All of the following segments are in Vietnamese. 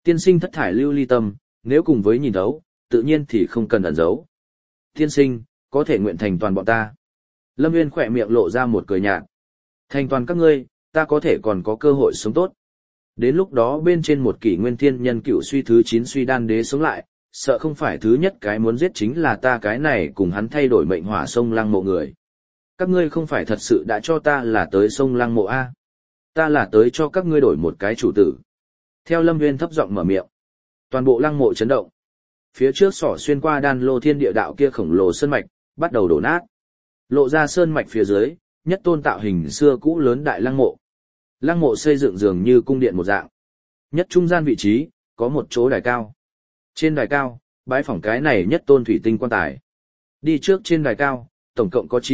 Tiên sinh thất thải lưu ly tâm, nếu cùng với nhìn thấu, tự nhiên thì không cần ẩn giấu. Tiên sinh, có thể nguyện thành toàn bọn ta. Lâm Nguyên khỏe miệng lộ ra một cười nhạt. Thành toàn các ngươi, ta có thể còn có cơ hội sống tốt. Đến lúc đó bên trên một kỷ nguyên thiên nhân cựu suy thứ 9 suy đan đế sống lại, sợ không phải thứ nhất cái muốn giết chính là ta cái này cùng hắn thay đổi mệnh hỏa sông lăng mộ người. Các ngươi không phải thật sự đã cho ta là tới sông lăng mộ A. Ta là tới cho các ngươi đổi một cái chủ tử. Theo Lâm Nguyên thấp giọng mở miệng. Toàn bộ lăng mộ chấn động. Phía trước sỏ xuyên qua đan lô thiên địa đạo kia khổng lồ sơn mạch, bắt đầu đổ nát. Lộ ra sơn mạch phía dưới, nhất tôn tạo hình xưa cũ lớn đại lăng mộ. Lăng mộ xây dựng dường như cung điện một dạng. Nhất trung gian vị trí, có một chỗ đài cao. Trên đài cao, bái phỏng cái này nhất tôn thủy tinh quan tài. Đi trước trên đài cao, tổng cộng có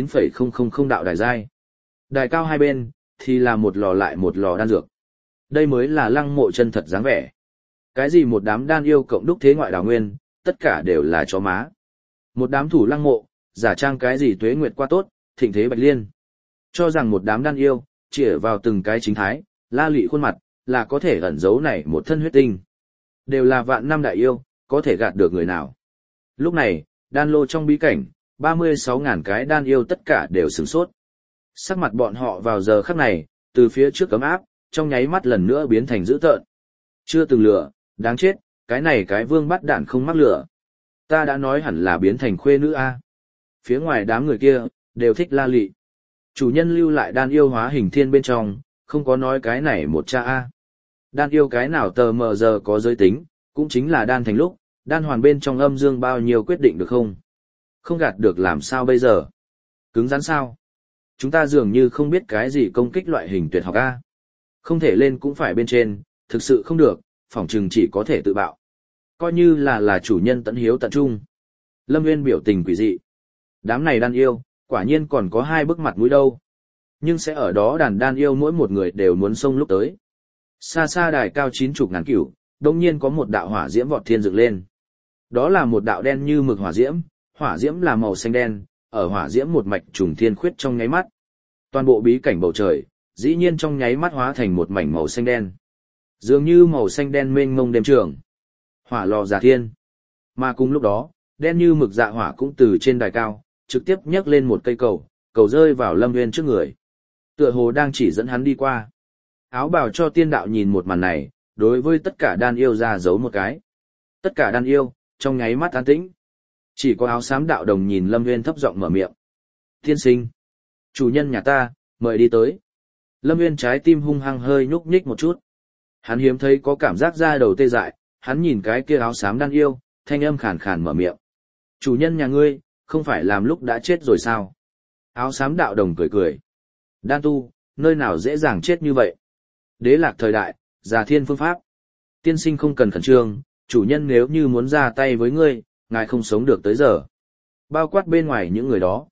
99,000 đạo đài giai. Đài cao hai bên, thì là một lò lại một lò đan dược. Đây mới là lăng mộ chân thật dáng vẻ. Cái gì một đám đan yêu cộng đúc thế ngoại đào nguyên, tất cả đều là chó má. Một đám thủ lăng mộ, giả trang cái gì tuế nguyệt qua tốt, thịnh thế bạch liên. Cho rằng một đám đan yêu, chĩa vào từng cái chính thái, la lị khuôn mặt, là có thể ẩn giấu này một thân huyết tinh. Đều là vạn năm đại yêu, có thể gạt được người nào. Lúc này, đan lô trong bí cảnh, 36.000 cái đan yêu tất cả đều sửng sốt. Sắc mặt bọn họ vào giờ khắc này, từ phía trước cấm áp, trong nháy mắt lần nữa biến thành dữ tợn. Chưa từng lửa, đáng chết, cái này cái vương bắt đạn không mắc lửa. Ta đã nói hẳn là biến thành khuê nữ A. Phía ngoài đám người kia, đều thích la lị. Chủ nhân lưu lại đan yêu hóa hình thiên bên trong, không có nói cái này một cha A. Đan yêu cái nào tờ mờ giờ có giới tính, cũng chính là đan thành lúc, đan hoàn bên trong âm dương bao nhiêu quyết định được không? Không gạt được làm sao bây giờ? Cứng rắn sao? Chúng ta dường như không biết cái gì công kích loại hình tuyệt học A. Không thể lên cũng phải bên trên, thực sự không được, phỏng chừng chỉ có thể tự bạo. Coi như là chủ nhân tận hiếu tận trung. Lâm Nguyên biểu tình quỷ dị. Đám này đan yêu, quả nhiên còn có hai bức mặt mũi đâu. Nhưng sẽ ở đó đàn đan yêu mỗi một người đều muốn xông lúc tới. Xa xa đài cao 90.000 cửu, đông nhiên có một đạo hỏa diễm vọt thiên dựng lên. Đó là một đạo đen như mực hỏa diễm là màu xanh đen, ở hỏa diễm một mạch trùng thiên khuyết trong nháy mắt. Toàn bộ bí cảnh bầu trời, dĩ nhiên trong nháy mắt hóa thành một mảnh màu xanh đen. Dường như màu xanh đen mênh mông đêm trường. Hỏa lò giả thiên. Mà cùng lúc đó, đen như mực dạ hỏa cũng từ trên đài cao, trực tiếp nhấc lên một cây cầu rơi vào Lâm Nguyên trước người. Tựa hồ đang chỉ dẫn hắn đi qua. Áo bào cho tiên đạo nhìn một màn này, đối với tất cả đan yêu ra giấu một cái. Tất cả đan yêu, trong nháy mắt an tĩnh. Chỉ có áo xám đạo đồng nhìn Lâm Nguyên thấp giọng mở miệng. Tiên sinh, chủ nhân nhà ta, mời đi tới. Lâm Nguyên trái tim hung hăng hơi nhúc nhích một chút. Hắn hiếm thấy có cảm giác da đầu tê dại, hắn nhìn cái kia áo xám đan yêu, thanh âm khàn khàn mở miệng. Chủ nhân nhà ngươi, không phải làm lúc đã chết rồi sao? Áo xám đạo đồng cười cười. Đan tu, nơi nào dễ dàng chết như vậy? Đế lạc thời đại, già thiên phương pháp. Tiên sinh không cần khẩn trương, chủ nhân nếu như muốn ra tay với ngươi, ngài không sống được tới giờ. Bao quát bên ngoài những người đó,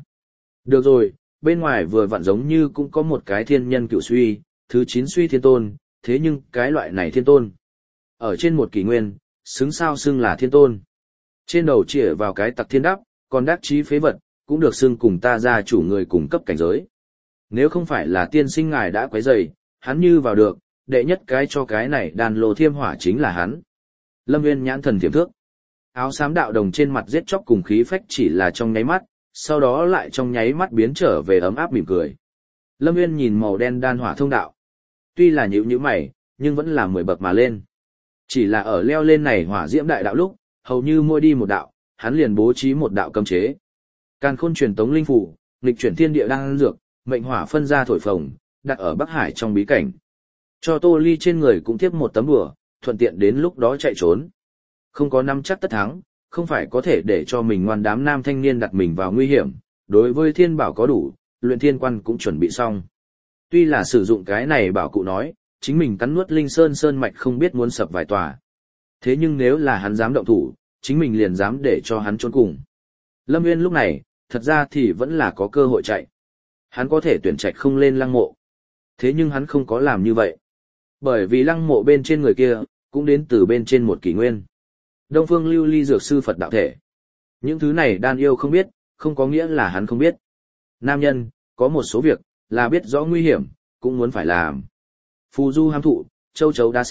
Được rồi, bên ngoài vừa vặn giống như cũng có một cái thiên nhân cựu suy, thứ 9 suy thiên tôn, thế nhưng cái loại này thiên tôn. Ở trên một kỷ nguyên, xứng sao xưng là thiên tôn. Trên đầu chĩa vào cái tặc thiên đắp, còn đắc chí phế vật, cũng được xưng cùng ta ra chủ người cùng cấp cảnh giới. Nếu không phải là tiên sinh ngài đã quấy rầy, hắn như vào được, đệ nhất cái cho cái này đàn lô thiêm hỏa chính là hắn. Lâm Nguyên nhãn thần thiểm thước. Áo xám đạo đồng trên mặt giết chóc cùng khí phách chỉ là trong nháy mắt, sau đó lại trong nháy mắt biến trở về ấm áp mỉm cười. Lâm Nguyên nhìn màu đen đan hỏa thông đạo. Tuy là nhíu mày, nhưng vẫn là 10 bậc mà lên. Chỉ là ở leo lên này hỏa diễm đại đạo lúc, hầu như mỗi đi một đạo, hắn liền bố trí một đạo cấm chế. Càn khôn truyền tống linh phủ, nghịch chuyển thiên địa đang dược, mệnh hỏa phân ra thổi phồng, đặt ở Bắc Hải trong bí cảnh. Cho Tô Ly trên người cũng tiếp một tấm đùa, thuận tiện đến lúc đó chạy trốn. Không có nắm chắc tất thắng, không phải có thể để cho mình ngoan đám nam thanh niên đặt mình vào nguy hiểm, đối với thiên bảo có đủ, luyện thiên quan cũng chuẩn bị xong. Tuy là sử dụng cái này bảo cụ nói, chính mình cắn nuốt linh sơn mạch không biết muốn sập vài tòa. Thế nhưng nếu là hắn dám động thủ, chính mình liền dám để cho hắn trốn cùng. Lâm Nguyên lúc này, thật ra thì vẫn là có cơ hội chạy. Hắn có thể tuyển trạch không lên lăng mộ. Thế nhưng hắn không có làm như vậy. Bởi vì lăng mộ bên trên người kia, cũng đến từ bên trên một kỷ nguyên. Đông Phương Lưu Ly dược sư Phật đạo thể. Những thứ này đan yêu không biết, không có nghĩa là hắn không biết. Nam nhân, có một số việc, là biết rõ nguy hiểm, cũng muốn phải làm. Phù du ham thụ, châu chấu đá xe,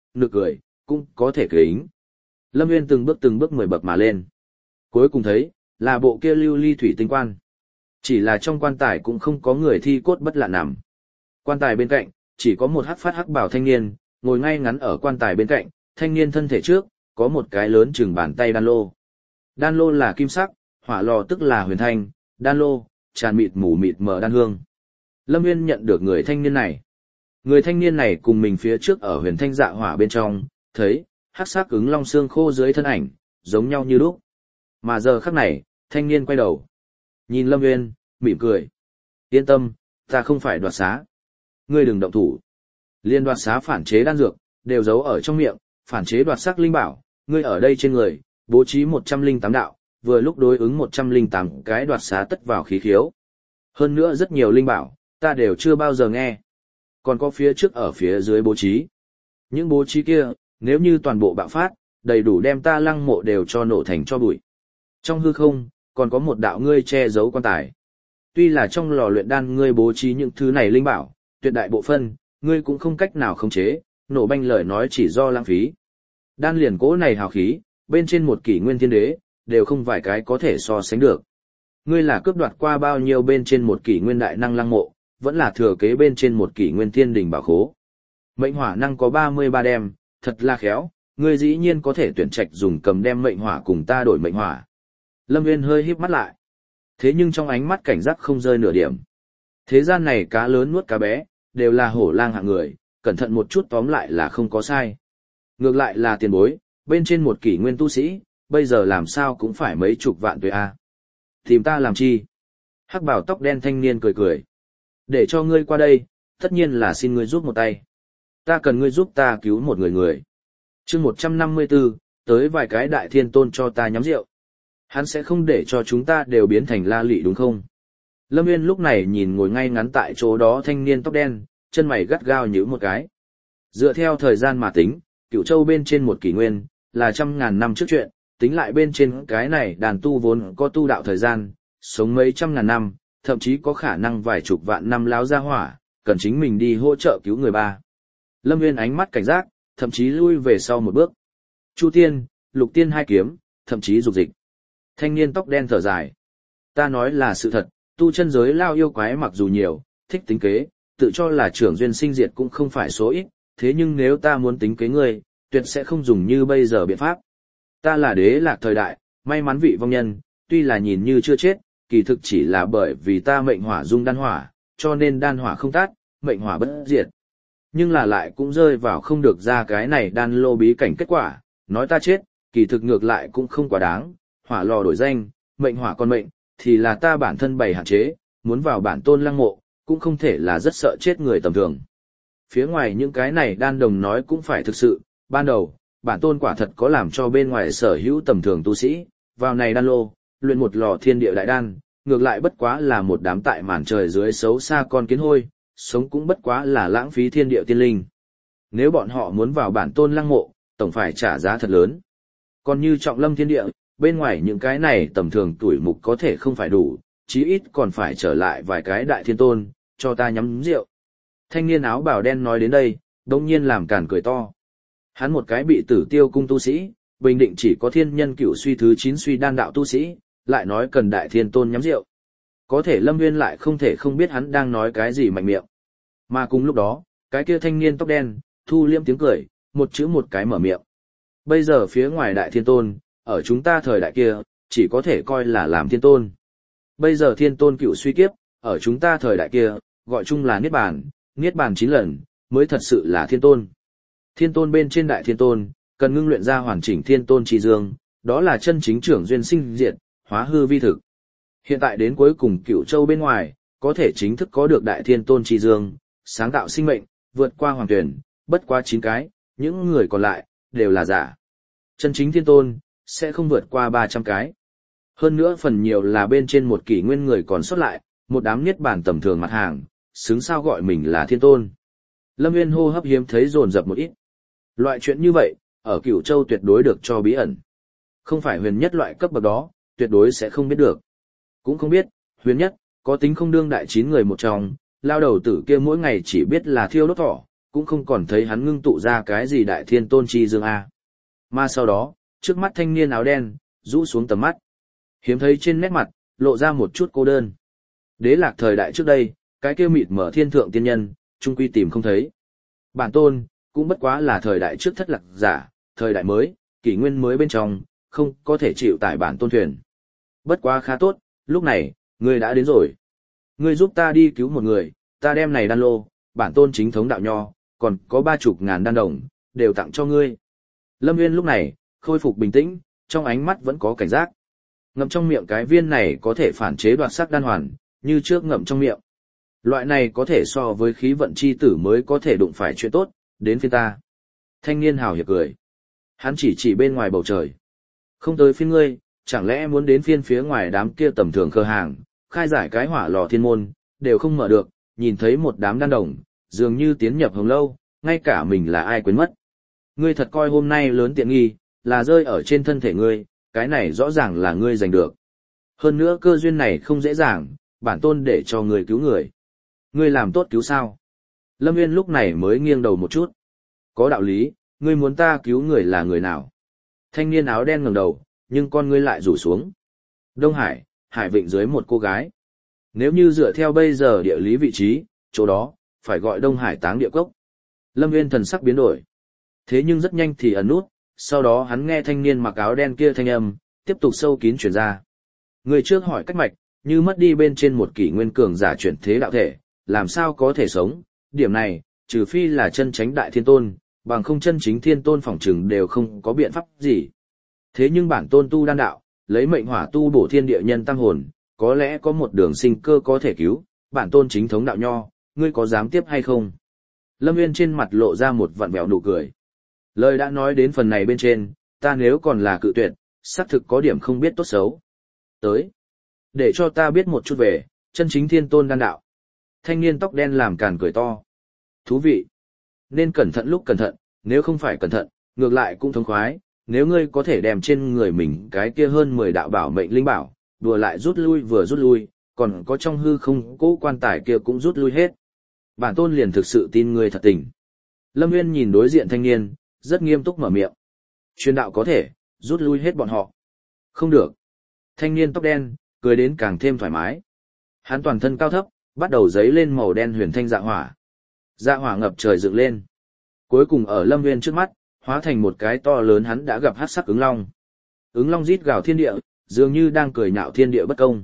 nực cười, cũng có thể kính. Lâm Nguyên từng bước 10 bậc mà lên. Cuối cùng thấy, là bộ kia lưu ly thủy tinh quan. Chỉ là trong quan tài cũng không có người thi cốt bất lạ nằm. Quan tài bên cạnh, chỉ có một hắc phát hắc bào thanh niên, ngồi ngay ngắn ở quan tài bên cạnh, thanh niên thân thể trước, có một cái lớn chừng bàn tay đan lô. Đan lô là kim sắc, hỏa lò tức là huyền thanh, đan lô, tràn mịt mờ đan hương. Lâm Nguyên nhận được người thanh niên này. Người thanh niên này cùng mình phía trước ở huyền thanh dạ hỏa bên trong, thấy, hắc sắc ứng long xương khô dưới thân ảnh, giống nhau như lúc. Mà giờ khắc này, thanh niên quay đầu. Nhìn Lâm Nguyên, mỉm cười. Yên tâm, ta không phải đoạt xá. Ngươi đừng động thủ. Liên đoạt xá phản chế đan dược, đều giấu ở trong miệng, phản chế đoạt sắc linh bảo, ngươi ở đây trên người, bố trí 108 đạo, vừa lúc đối ứng 108 cái đoạt xá tất vào khí khiếu. Hơn nữa rất nhiều linh bảo, ta đều chưa bao giờ nghe. Còn có phía trước ở phía dưới bố trí. Những bố trí kia, nếu như toàn bộ bạo phát, đầy đủ đem ta lăng mộ đều cho nổ thành cho bụi. Trong hư không, còn có một đạo ngươi che giấu quan tài. Tuy là trong lò luyện đan ngươi bố trí những thứ này linh bảo, tuyệt đại bộ phân, ngươi cũng không cách nào khống chế, nổ banh lời nói chỉ do lãng phí. Đan liền cố này hào khí, bên trên một kỷ nguyên thiên đế, đều không vài cái có thể so sánh được. Ngươi là cướp đoạt qua bao nhiêu bên trên một kỷ nguyên đại năng lăng mộ, vẫn là thừa kế bên trên một kỷ nguyên thiên đình bảo khố. Mệnh hỏa năng có 33 đem, thật là khéo, ngươi dĩ nhiên có thể tuyển trạch dùng cầm đem mệnh hỏa cùng ta đổi mệnh hỏa. Lâm Nguyên hơi híp mắt lại. Thế nhưng trong ánh mắt cảnh giác không rơi nửa điểm. Thế gian này cá lớn nuốt cá bé, đều là hổ lang hạng người, cẩn thận một chút tóm lại là không có sai. Ngược lại là tiền bối, bên trên một kỷ nguyên tu sĩ, bây giờ làm sao cũng phải mấy chục vạn tuổi a. Tìm ta làm chi? Hắc bào tóc đen thanh niên cười cười. Để cho ngươi qua đây, tất nhiên là xin ngươi giúp một tay. Ta cần ngươi giúp ta cứu một người. Chương 154, tới vài cái đại thiên tôn cho ta nhắm rượu. Hắn sẽ không để cho chúng ta đều biến thành la lị đúng không? Lâm Nguyên lúc này nhìn ngồi ngay ngắn tại chỗ đó thanh niên tóc đen, chân mày gắt gao nhíu một cái. Dựa theo thời gian mà tính, Cửu Châu bên trên một kỷ nguyên, là 100.000 năm trước chuyện, tính lại bên trên cái này đàn tu vốn có tu đạo thời gian, sống mấy trăm ngàn năm, thậm chí có khả năng vài chục vạn năm láo ra hỏa, cần chính mình đi hỗ trợ cứu người ba. Lâm Nguyên ánh mắt cảnh giác, thậm chí lui về sau một bước. Chu Tiên, Lục Tiên hai kiếm, thậm chí dục dịch. Thanh niên tóc đen thở dài. Ta nói là sự thật, tu chân giới lao yêu quái mặc dù nhiều, thích tính kế, tự cho là trưởng duyên sinh diệt cũng không phải số ít, thế nhưng nếu ta muốn tính kế ngươi, tuyệt sẽ không dùng như bây giờ biện pháp. Ta là đế lạc thời đại, may mắn vị vong nhân, tuy là nhìn như chưa chết, kỳ thực chỉ là bởi vì ta mệnh hỏa dung đan hỏa, cho nên đan hỏa không tát, mệnh hỏa bất diệt. Nhưng là lại cũng rơi vào không được ra cái này đan lô bí cảnh kết quả, nói ta chết, kỳ thực ngược lại cũng không quá đáng, hỏa lò đổi danh, mệnh hỏa còn mệnh, thì là ta bản thân bày hạn chế, muốn vào bản tôn lăng mộ, cũng không thể là rất sợ chết người tầm thường. Phía ngoài những cái này đan đồng nói cũng phải thực sự, ban đầu, bản tôn quả thật có làm cho bên ngoài sở hữu tầm thường tu sĩ, vào này đan lô, luyện một lò thiên địa đại đan, ngược lại bất quá là một đám tại màn trời dưới xấu xa con kiến hôi, sống cũng bất quá là lãng phí thiên địa tiên linh. Nếu bọn họ muốn vào bản tôn lăng mộ, tổng phải trả giá thật lớn. Còn như trọng lâm thiên địa, bên ngoài những cái này tầm thường tuổi mục có thể không phải đủ, chí ít còn phải trở lại vài cái đại thiên tôn, cho ta nhắm rượu. Thanh niên áo bào đen nói đến đây, đông nhiên làm cản cười to. Hắn một cái bị Tử Tiêu cung tu sĩ, bình định chỉ có thiên nhân cửu suy thứ 9 suy đan đạo tu sĩ, lại nói cần đại thiên tôn nhắm rượu. Có thể Lâm Nguyên lại không thể không biết hắn đang nói cái gì mạnh miệng. Mà cùng lúc đó, cái kia thanh niên tóc đen, thu liêm tiếng cười, một chữ một cái mở miệng. Bây giờ phía ngoài đại thiên tôn, ở chúng ta thời đại kia, chỉ có thể coi là làm thiên tôn. Bây giờ thiên tôn cựu suy kiếp, ở chúng ta thời đại kia, gọi chung là niết bàn 9 lần, mới thật sự là thiên tôn. Thiên tôn bên trên đại thiên tôn, cần ngưng luyện ra hoàn chỉnh thiên tôn chi dương, đó là chân chính trưởng duyên sinh diệt, hóa hư vi thực. Hiện tại đến cuối cùng Cửu Châu bên ngoài, có thể chính thức có được đại thiên tôn chi dương, sáng tạo sinh mệnh, vượt qua hoàng tuyển, bất quá 9 cái, những người còn lại, đều là giả. Chân chính thiên tôn, sẽ không vượt qua 300 cái. Hơn nữa phần nhiều là bên trên một kỷ nguyên người còn xuất lại, một đám niết bàn tầm thường mặt hàng, xứng sao gọi mình là thiên tôn. Lâm Nguyên hô hấp hiếm thấy dồn dập một ít. Loại chuyện như vậy, ở Cửu Châu tuyệt đối được cho bí ẩn. Không phải huyền nhất loại cấp bậc đó, tuyệt đối sẽ không biết được. Cũng không biết, huyền nhất, có tính không đương đại 9 người một trong, lao đầu tử kia mỗi ngày chỉ biết là thiêu đốt thỏ, cũng không còn thấy hắn ngưng tụ ra cái gì đại thiên tôn chi dương A. Mà sau đó, trước mắt thanh niên áo đen, rũ xuống tầm mắt. Hiếm thấy trên nét mặt, lộ ra một chút cô đơn. Đế lạc thời đại trước đây, cái kia mịt mở thiên thượng tiên nhân, trung quy tìm không thấy. Bản tôn, cũng bất quá là thời đại trước thất lạc giả, thời đại mới, kỷ nguyên mới bên trong, không có thể chịu tải bản tôn thuyền. Bất quá khá tốt, lúc này, ngươi đã đến rồi. Ngươi giúp ta đi cứu một người, ta đem này đan lô, bản tôn chính thống đạo nho, còn có 30.000 đan đồng, đều tặng cho ngươi. Lâm Nguyên lúc này, khôi phục bình tĩnh, trong ánh mắt vẫn có cảnh giác. Ngậm trong miệng cái viên này có thể phản chế đoạt sắc đan hoàn, như trước ngậm trong miệng. Loại này có thể so với khí vận chi tử mới có thể đụng phải chuyện tốt, đến phiên ta. Thanh niên hào hiệp cười. Hắn chỉ bên ngoài bầu trời. Không tới phiên ngươi, chẳng lẽ muốn đến phiên phía ngoài đám kia tầm thường cơ hàng, khai giải cái hỏa lò thiên môn, đều không mở được, nhìn thấy một đám đan đồng, dường như tiến nhập hồng lâu, ngay cả mình là ai quên mất. Ngươi thật coi hôm nay lớn tiện nghi, là rơi ở trên thân thể ngươi, cái này rõ ràng là ngươi giành được. Hơn nữa cơ duyên này không dễ dàng, bản tôn để cho ngươi cứu người. Ngươi làm tốt cứu sao? Lâm Nguyên lúc này mới nghiêng đầu một chút. Có đạo lý, ngươi muốn ta cứu người là người nào? Thanh niên áo đen ngẩng đầu, nhưng con ngươi lại rủ xuống. Đông Hải, Hải Vịnh dưới một cô gái. Nếu như dựa theo bây giờ địa lý vị trí, chỗ đó, phải gọi Đông Hải Táng Địa Cốc. Lâm Nguyên thần sắc biến đổi. Thế nhưng rất nhanh thì ẩn nút, sau đó hắn nghe thanh niên mặc áo đen kia thanh âm, tiếp tục sâu kín truyền ra. Người trước hỏi cách mạch, như mất đi bên trên một kỷ nguyên cường giả chuyển thế đạo thể, làm sao có thể sống, điểm này, trừ phi là chân chánh đại thiên tôn, bằng không chân chính thiên tôn phỏng trừng đều không có biện pháp gì. Thế nhưng bản tôn tu đan đạo, lấy mệnh hỏa tu bổ thiên địa nhân tăng hồn, có lẽ có một đường sinh cơ có thể cứu, bản tôn chính thống đạo nho, ngươi có dám tiếp hay không? Lâm Nguyên trên mặt lộ ra một vặn vẹo nụ cười. Lời đã nói đến phần này bên trên, ta nếu còn là cự tuyệt, xác thực có điểm không biết tốt xấu. Tới, để cho ta biết một chút về, chân chính thiên tôn đan đạo. Thanh niên tóc đen làm càn cười to. Thú vị. Nên cẩn thận lúc cẩn thận, nếu không phải cẩn thận, ngược lại cũng thống khoái, nếu ngươi có thể đem trên người mình cái kia hơn 10 đạo bảo mệnh linh bảo, đùa lại rút lui vừa rút lui, còn có trong hư không cố quan tài kia cũng rút lui hết. Bản tôn liền thực sự tin ngươi thật tình. Lâm Nguyên nhìn đối diện thanh niên, rất nghiêm túc mở miệng. Truyền đạo có thể, rút lui hết bọn họ. Không được. Thanh niên tóc đen, cười đến càng thêm thoải mái. Hắn toàn thân cao thấp, bắt đầu giấy lên màu đen huyền thanh dạ hỏa. Dạ hỏa ngập trời dựng lên. Cuối cùng ở Lâm Nguyên trước mắt, hóa thành một cái to lớn hắn đã gặp hắc sắc ứng long. Ứng long rít gào thiên địa, dường như đang cười nhạo thiên địa bất công.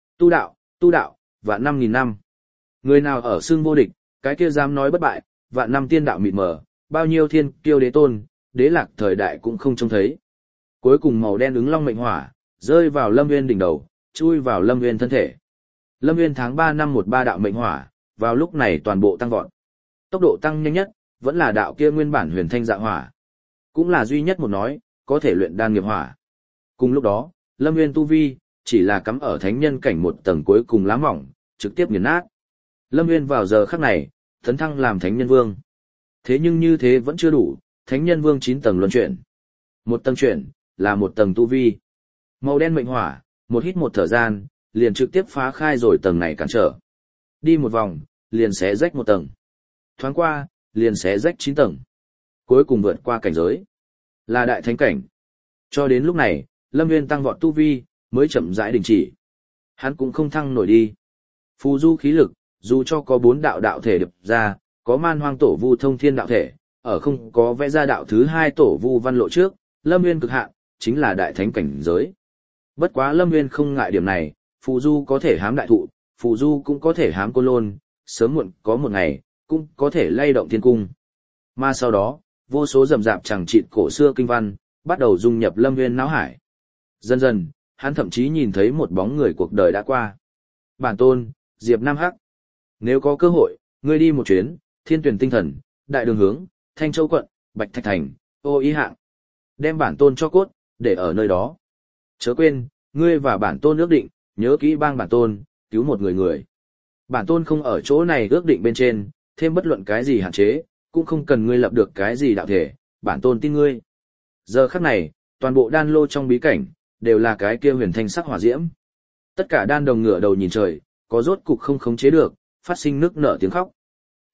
Tu đạo, vạn 5.000 năm. Người nào ở xương vô địch, cái kia dám nói bất bại, vạn năm tiên đạo mịt mờ, bao nhiêu thiên kiêu đế tôn, đế lạc thời đại cũng không trông thấy. Cuối cùng màu đen ứng long mệnh hỏa, rơi vào Lâm Nguyên đỉnh đầu, chui vào Lâm Nguyên thân thể. Lâm Nguyên tháng 3 năm 13 đạo mệnh hỏa, vào lúc này toàn bộ tăng vọt. Tốc độ tăng nhanh nhất, vẫn là đạo kia nguyên bản huyền thanh dạ hỏa. Cũng là duy nhất một nói, có thể luyện đan nghiệp hỏa. Cùng lúc đó, Lâm Nguyên tu vi, chỉ là cắm ở thánh nhân cảnh một tầng cuối cùng lá mỏng, trực tiếp nghiền nát. Lâm Nguyên vào giờ khắc này, tấn thăng làm thánh nhân vương. Thế nhưng như thế vẫn chưa đủ, thánh nhân vương 9 tầng luân chuyển. Một tầng chuyển, là một tầng tu vi. Màu đen mệnh hỏa, một hít một thở gian, liền trực tiếp phá khai rồi tầng này cản trở. Đi một vòng, liền xé rách một tầng. Thoáng qua, liền xé rách 9 tầng. Cuối cùng vượt qua cảnh giới. Là đại thánh cảnh. Cho đến lúc này, Lâm Nguyên tăng vọt tu vi, mới chậm rãi đình chỉ. Hắn cũng không thăng nổi đi. Phù du khí lực, dù cho có 4 đạo đạo thể đập ra, có man hoang tổ vu thông thiên đạo thể, ở không có vẽ ra đạo thứ 2 tổ vu văn lộ trước, Lâm Nguyên cực hạn, chính là đại thánh cảnh giới. Bất quá Lâm Nguyên không ngại điểm này, phù du có thể hám đại thụ, phù du cũng có thể hám côn lôn, sớm muộn có một ngày, cũng có thể lay động thiên cung. Mà sau đó, vô số rầm rạp chẳng chịt cổ xưa kinh văn, bắt đầu dung nhập Lâm Nguyên não hải. Dần dần, hắn thậm chí nhìn thấy một bóng người cuộc đời đã qua. Bản tôn, Diệp Nam Hắc. Nếu có cơ hội, ngươi đi một chuyến, Thiên Tuyển Tinh Thần, Đại Đường Hướng, Thanh Châu Quận, Bạch Thạch Thành, Ô Ý Hạng. Đem bản tôn cho cốt, để ở nơi đó. Chớ quên, ngươi và bản tôn ước định, nhớ kỹ bang bản tôn, cứu một người. Bản tôn không ở chỗ này ước định bên trên, thêm bất luận cái gì hạn chế, cũng không cần ngươi lập được cái gì đạo thể, bản tôn tin ngươi. Giờ khắc này, toàn bộ đan lô trong bí cảnh, đều là cái kia huyền thanh sắc hỏa diễm. Tất cả đan đồng ngửa đầu nhìn trời, có rốt cục không khống chế được, phát sinh nức nở tiếng khóc.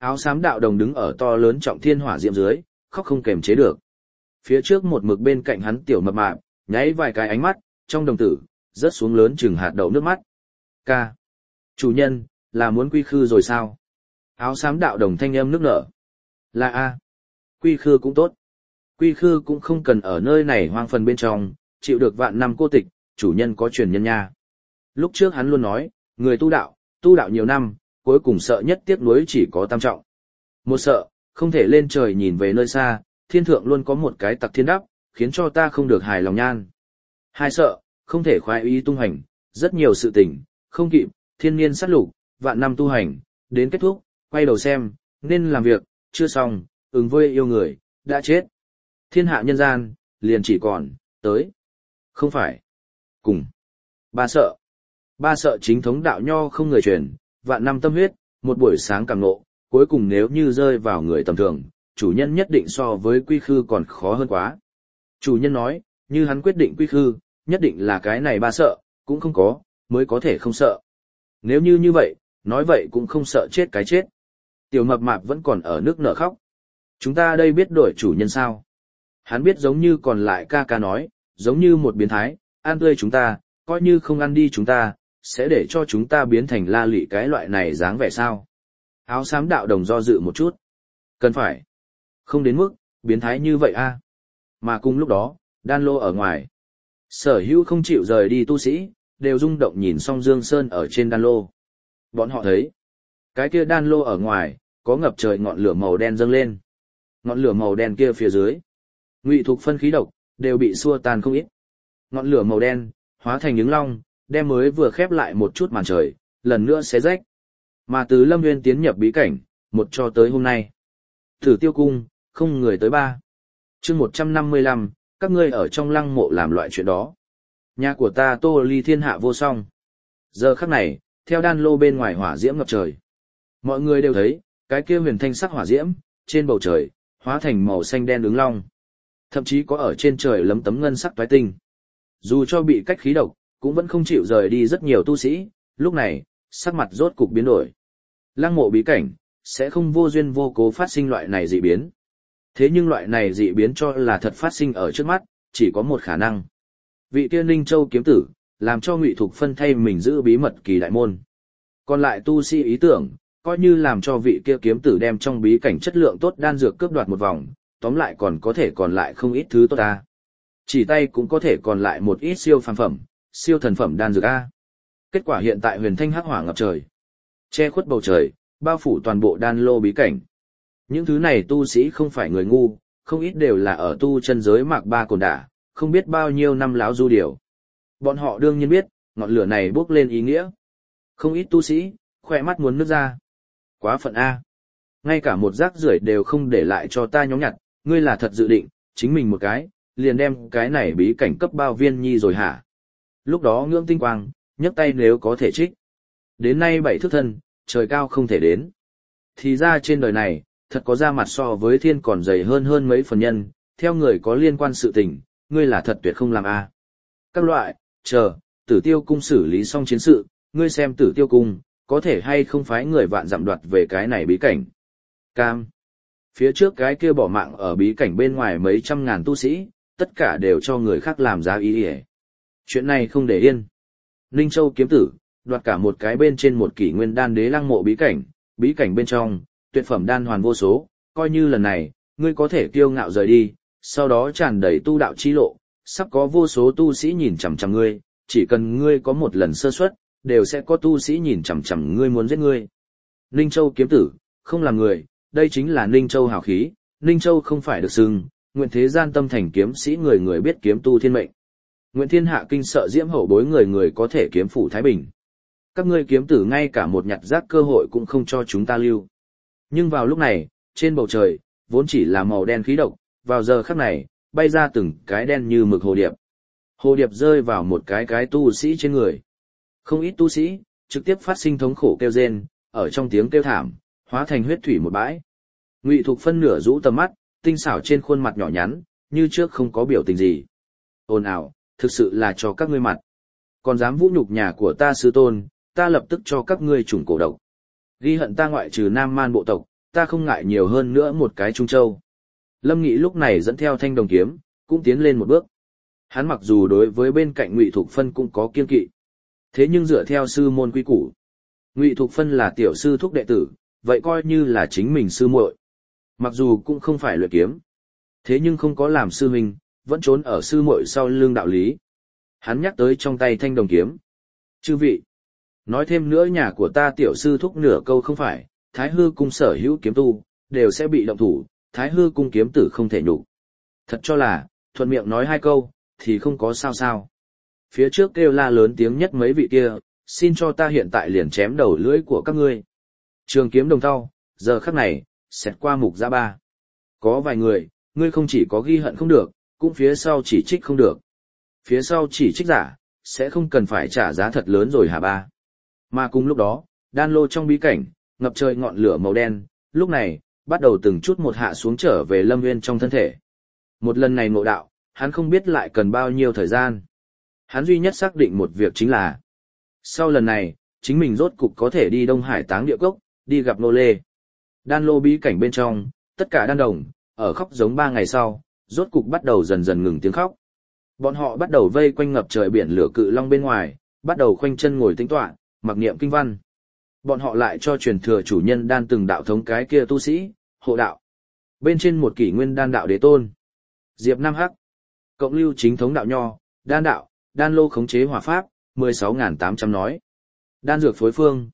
Áo xám đạo đồng đứng ở to lớn trọng thiên hỏa diệm dưới, khóc không kềm chế được. Phía trước một mực bên cạnh hắn tiểu mập mạp, nháy vài cái ánh mắt, trong đồng tử, rớt xuống lớn chừng hạt đậu nước mắt. Ca. Chủ nhân, là muốn quy khư rồi sao? Áo xám đạo đồng thanh âm nước nở. Là A. Quy khư cũng tốt. Quy khư cũng không cần ở nơi này hoang phần bên trong, chịu được vạn năm cô tịch, chủ nhân có truyền nhân nha. Lúc trước hắn luôn nói, người tu đạo nhiều năm, cuối cùng sợ nhất tiếc nuối chỉ có tam trọng. Một sợ, không thể lên trời nhìn về nơi xa, thiên thượng luôn có một cái tặc thiên đắp, khiến cho ta không được hài lòng nhan. Hai sợ, không thể khoái ý tung hành, rất nhiều sự tình, không kịp, thiên niên sát lục, vạn năm tu hành, đến kết thúc, quay đầu xem, nên làm việc, chưa xong, ứng với yêu người, đã chết. Thiên hạ nhân gian, liền chỉ còn, tới. Không phải. Cùng. Ba sợ. Ba sợ chính thống đạo nho không người truyền, vạn năm tâm huyết, một buổi sáng càng ngộ, cuối cùng nếu như rơi vào người tầm thường, chủ nhân nhất định so với quy khư còn khó hơn quá. Chủ nhân nói, như hắn quyết định quy khư, nhất định là cái này ba sợ, cũng không có, mới có thể không sợ. Nếu như vậy, nói vậy cũng không sợ chết cái chết. Tiểu mập mạp vẫn còn ở nước nở khóc. Chúng ta đây biết đổi chủ nhân sao? Hắn biết giống như còn lại ca ca nói, giống như một biến thái, ăn tươi chúng ta, coi như không ăn đi chúng ta, sẽ để cho chúng ta biến thành la lị cái loại này dáng vẻ sao? Áo xám đạo đồng do dự một chút. Cần phải. Không đến mức, biến thái như vậy a. Mà cùng lúc đó, đan lô ở ngoài. Sở hữu không chịu rời đi tu sĩ, đều rung động nhìn song Dương Sơn ở trên đan lô. Bọn họ thấy, cái kia đan lô ở ngoài, có ngập trời ngọn lửa màu đen dâng lên. Ngọn lửa màu đen kia phía dưới, Ngụy Thục phân khí độc, đều bị xua tan không ít. Ngọn lửa màu đen, hóa thành những long, đem mới vừa khép lại một chút màn trời, lần nữa xé rách. Mà từ Lâm Nguyên tiến nhập bí cảnh, một cho tới hôm nay. Thử Tiêu Cung, không người tới ba. Chương 155, các ngươi ở trong lăng mộ làm loại chuyện đó. Nhà của ta Tô Ly thiên hạ vô song. Giờ khắc này, theo đan lô bên ngoài hỏa diễm ngập trời. Mọi người đều thấy, cái kia huyền thanh sắc hỏa diễm, trên bầu trời, hóa thành màu xanh đen ứng long. Thậm chí có ở trên trời lấm tấm ngân sắc toái tinh. Dù cho bị cách khí độc, cũng vẫn không chịu rời đi rất nhiều tu sĩ, lúc này, sắc mặt rốt cục biến đổi. Lăng mộ bí cảnh, sẽ không vô duyên vô cố phát sinh loại này dị biến. Thế nhưng loại này dị biến cho là thật phát sinh ở trước mắt, chỉ có một khả năng. Vị kia Ninh Châu kiếm tử, làm cho Ngụy Thục phân thay mình giữ bí mật kỳ đại môn. Còn lại tu sĩ ý tưởng, coi như làm cho vị kia kiếm tử đem trong bí cảnh chất lượng tốt đan dược cướp đoạt một vòng, tóm lại còn có thể còn lại không ít thứ tốt ta. Chỉ tay cũng có thể còn lại một ít siêu phàm phẩm, siêu thần phẩm đan dược a. Kết quả hiện tại huyền thanh hắc hỏa ngập trời, che khuất bầu trời, bao phủ toàn bộ đan lô bí cảnh. Những thứ này tu sĩ không phải người ngu, không ít đều là ở tu chân giới mạc ba cồn đả, không biết bao nhiêu năm láo du điều. Bọn họ đương nhiên biết, ngọn lửa này bốc lên ý nghĩa. Không ít tu sĩ, khỏe mắt muốn nứt ra. Quá phận A. Ngay cả một rác rưởi đều không để lại cho ta nhóm nhặt, ngươi là thật dự định, chính mình một cái, liền đem cái này bí cảnh cấp bao viên nhi rồi hả? Lúc đó ngưỡng tinh quang, nhấc tay nếu có thể trích. Đến nay 7 thước thân, trời cao không thể đến. Thì ra trên đời này, thật có ra mặt so với thiên còn dày hơn mấy phần nhân, theo người có liên quan sự tình, ngươi là thật tuyệt không làm A. Các loại, chờ, Tử Tiêu Cung xử lý xong chiến sự, ngươi xem Tử Tiêu Cung, có thể hay không phái người vạn dặm đoạt về cái này bí cảnh. Cam. Phía trước cái kia bỏ mạng ở bí cảnh bên ngoài mấy trăm ngàn tu sĩ, tất cả đều cho người khác làm giá ý ỉa. Chuyện này không để yên. Ninh Châu kiếm tử, đoạt cả một cái bên trên một kỷ nguyên đan đế lăng mộ bí cảnh bên trong, tuyệt phẩm đan hoàn vô số, coi như lần này, ngươi có thể kiêu ngạo rời đi, sau đó tràn đầy tu đạo chi lộ, sắp có vô số tu sĩ nhìn chằm chằm ngươi, chỉ cần ngươi có một lần sơ suất, đều sẽ có tu sĩ nhìn chằm chằm ngươi muốn giết ngươi. Ninh Châu kiếm tử, không là người, đây chính là Ninh Châu hào khí, Ninh Châu không phải được xưng, nguyện thế gian tâm thành kiếm sĩ người người biết kiếm tu thiên mệnh. Nguyện thiên hạ kinh sợ diễm hậu bối người người có thể kiếm phủ Thái Bình. Các ngươi kiếm tử ngay cả một nhặt rác cơ hội cũng không cho chúng ta lưu. Nhưng vào lúc này, trên bầu trời, vốn chỉ là màu đen khí độc, vào giờ khắc này, bay ra từng cái đen như mực hồ điệp. Hồ điệp rơi vào một cái tu sĩ trên người. Không ít tu sĩ, trực tiếp phát sinh thống khổ kêu rên, ở trong tiếng kêu thảm, hóa thành huyết thủy một bãi. Ngụy Thục phân nửa rũ tầm mắt, tinh xảo trên khuôn mặt nhỏ nhắn, như trước không có biểu tình gì. Ồn ào, thực sự là cho các ngươi mặt. Còn dám vũ nhục nhà của ta sư tôn, ta lập tức cho các ngươi trùng cổ độc. Ghi hận ta ngoại trừ Nam Man bộ tộc, ta không ngại nhiều hơn nữa một cái Trung Châu. Lâm Nghị lúc này dẫn theo thanh đồng kiếm, cũng tiến lên một bước. Hắn mặc dù đối với bên cạnh Ngụy Thục Phân cũng có kiên kỵ, thế nhưng dựa theo sư môn quy củ, Ngụy Thục Phân là tiểu sư thúc đệ tử, vậy coi như là chính mình sư muội. Mặc dù cũng không phải luyện kiếm, thế nhưng không có làm sư huynh, vẫn trốn ở sư muội sau lưng đạo lý. Hắn nhắc tới trong tay thanh đồng kiếm. Chư vị, nói thêm nữa nhà của ta tiểu sư thúc nửa câu không phải, Thái Hư cung sở hữu kiếm tu, đều sẽ bị động thủ, Thái Hư cung kiếm tử không thể nhục. Thật cho là, thuận miệng nói hai câu, thì không có sao sao. Phía trước kêu la lớn tiếng nhất mấy vị kia, xin cho ta hiện tại liền chém đầu lưỡi của các ngươi. Trường kiếm đồng thau, giờ khắc này, xẹt qua mục ra ba. Có vài người, ngươi không chỉ có ghi hận không được, cũng phía sau chỉ trích không được. Phía sau chỉ trích giả, sẽ không cần phải trả giá thật lớn rồi hả ba. Mà cùng lúc đó, đan lô trong bí cảnh, ngập trời ngọn lửa màu đen, lúc này, bắt đầu từng chút một hạ xuống trở về Lâm Nguyên trong thân thể. Một lần này ngộ đạo, hắn không biết lại cần bao nhiêu thời gian. Hắn duy nhất xác định một việc chính là, sau lần này, chính mình rốt cục có thể đi Đông Hải Táng Địa Cốc, đi gặp Nô Lê. Đan lô bí cảnh bên trong, tất cả đan đồng, ở khóc giống 3 ngày sau, rốt cục bắt đầu dần dần ngừng tiếng khóc. Bọn họ bắt đầu vây quanh ngập trời biển lửa cự long bên ngoài, bắt đầu khoanh chân ngồi tĩnh tọa, mặc niệm kinh văn. Bọn họ lại cho truyền thừa chủ nhân đan từng đạo thống cái kia tu sĩ, hộ đạo. Bên trên một kỷ nguyên đan đạo đế tôn. Diệp Nam Hắc. Cộng lưu chính thống đạo nho, đan đạo, đan lô khống chế hỏa pháp, 16.800 nói. Đan dược phối phương,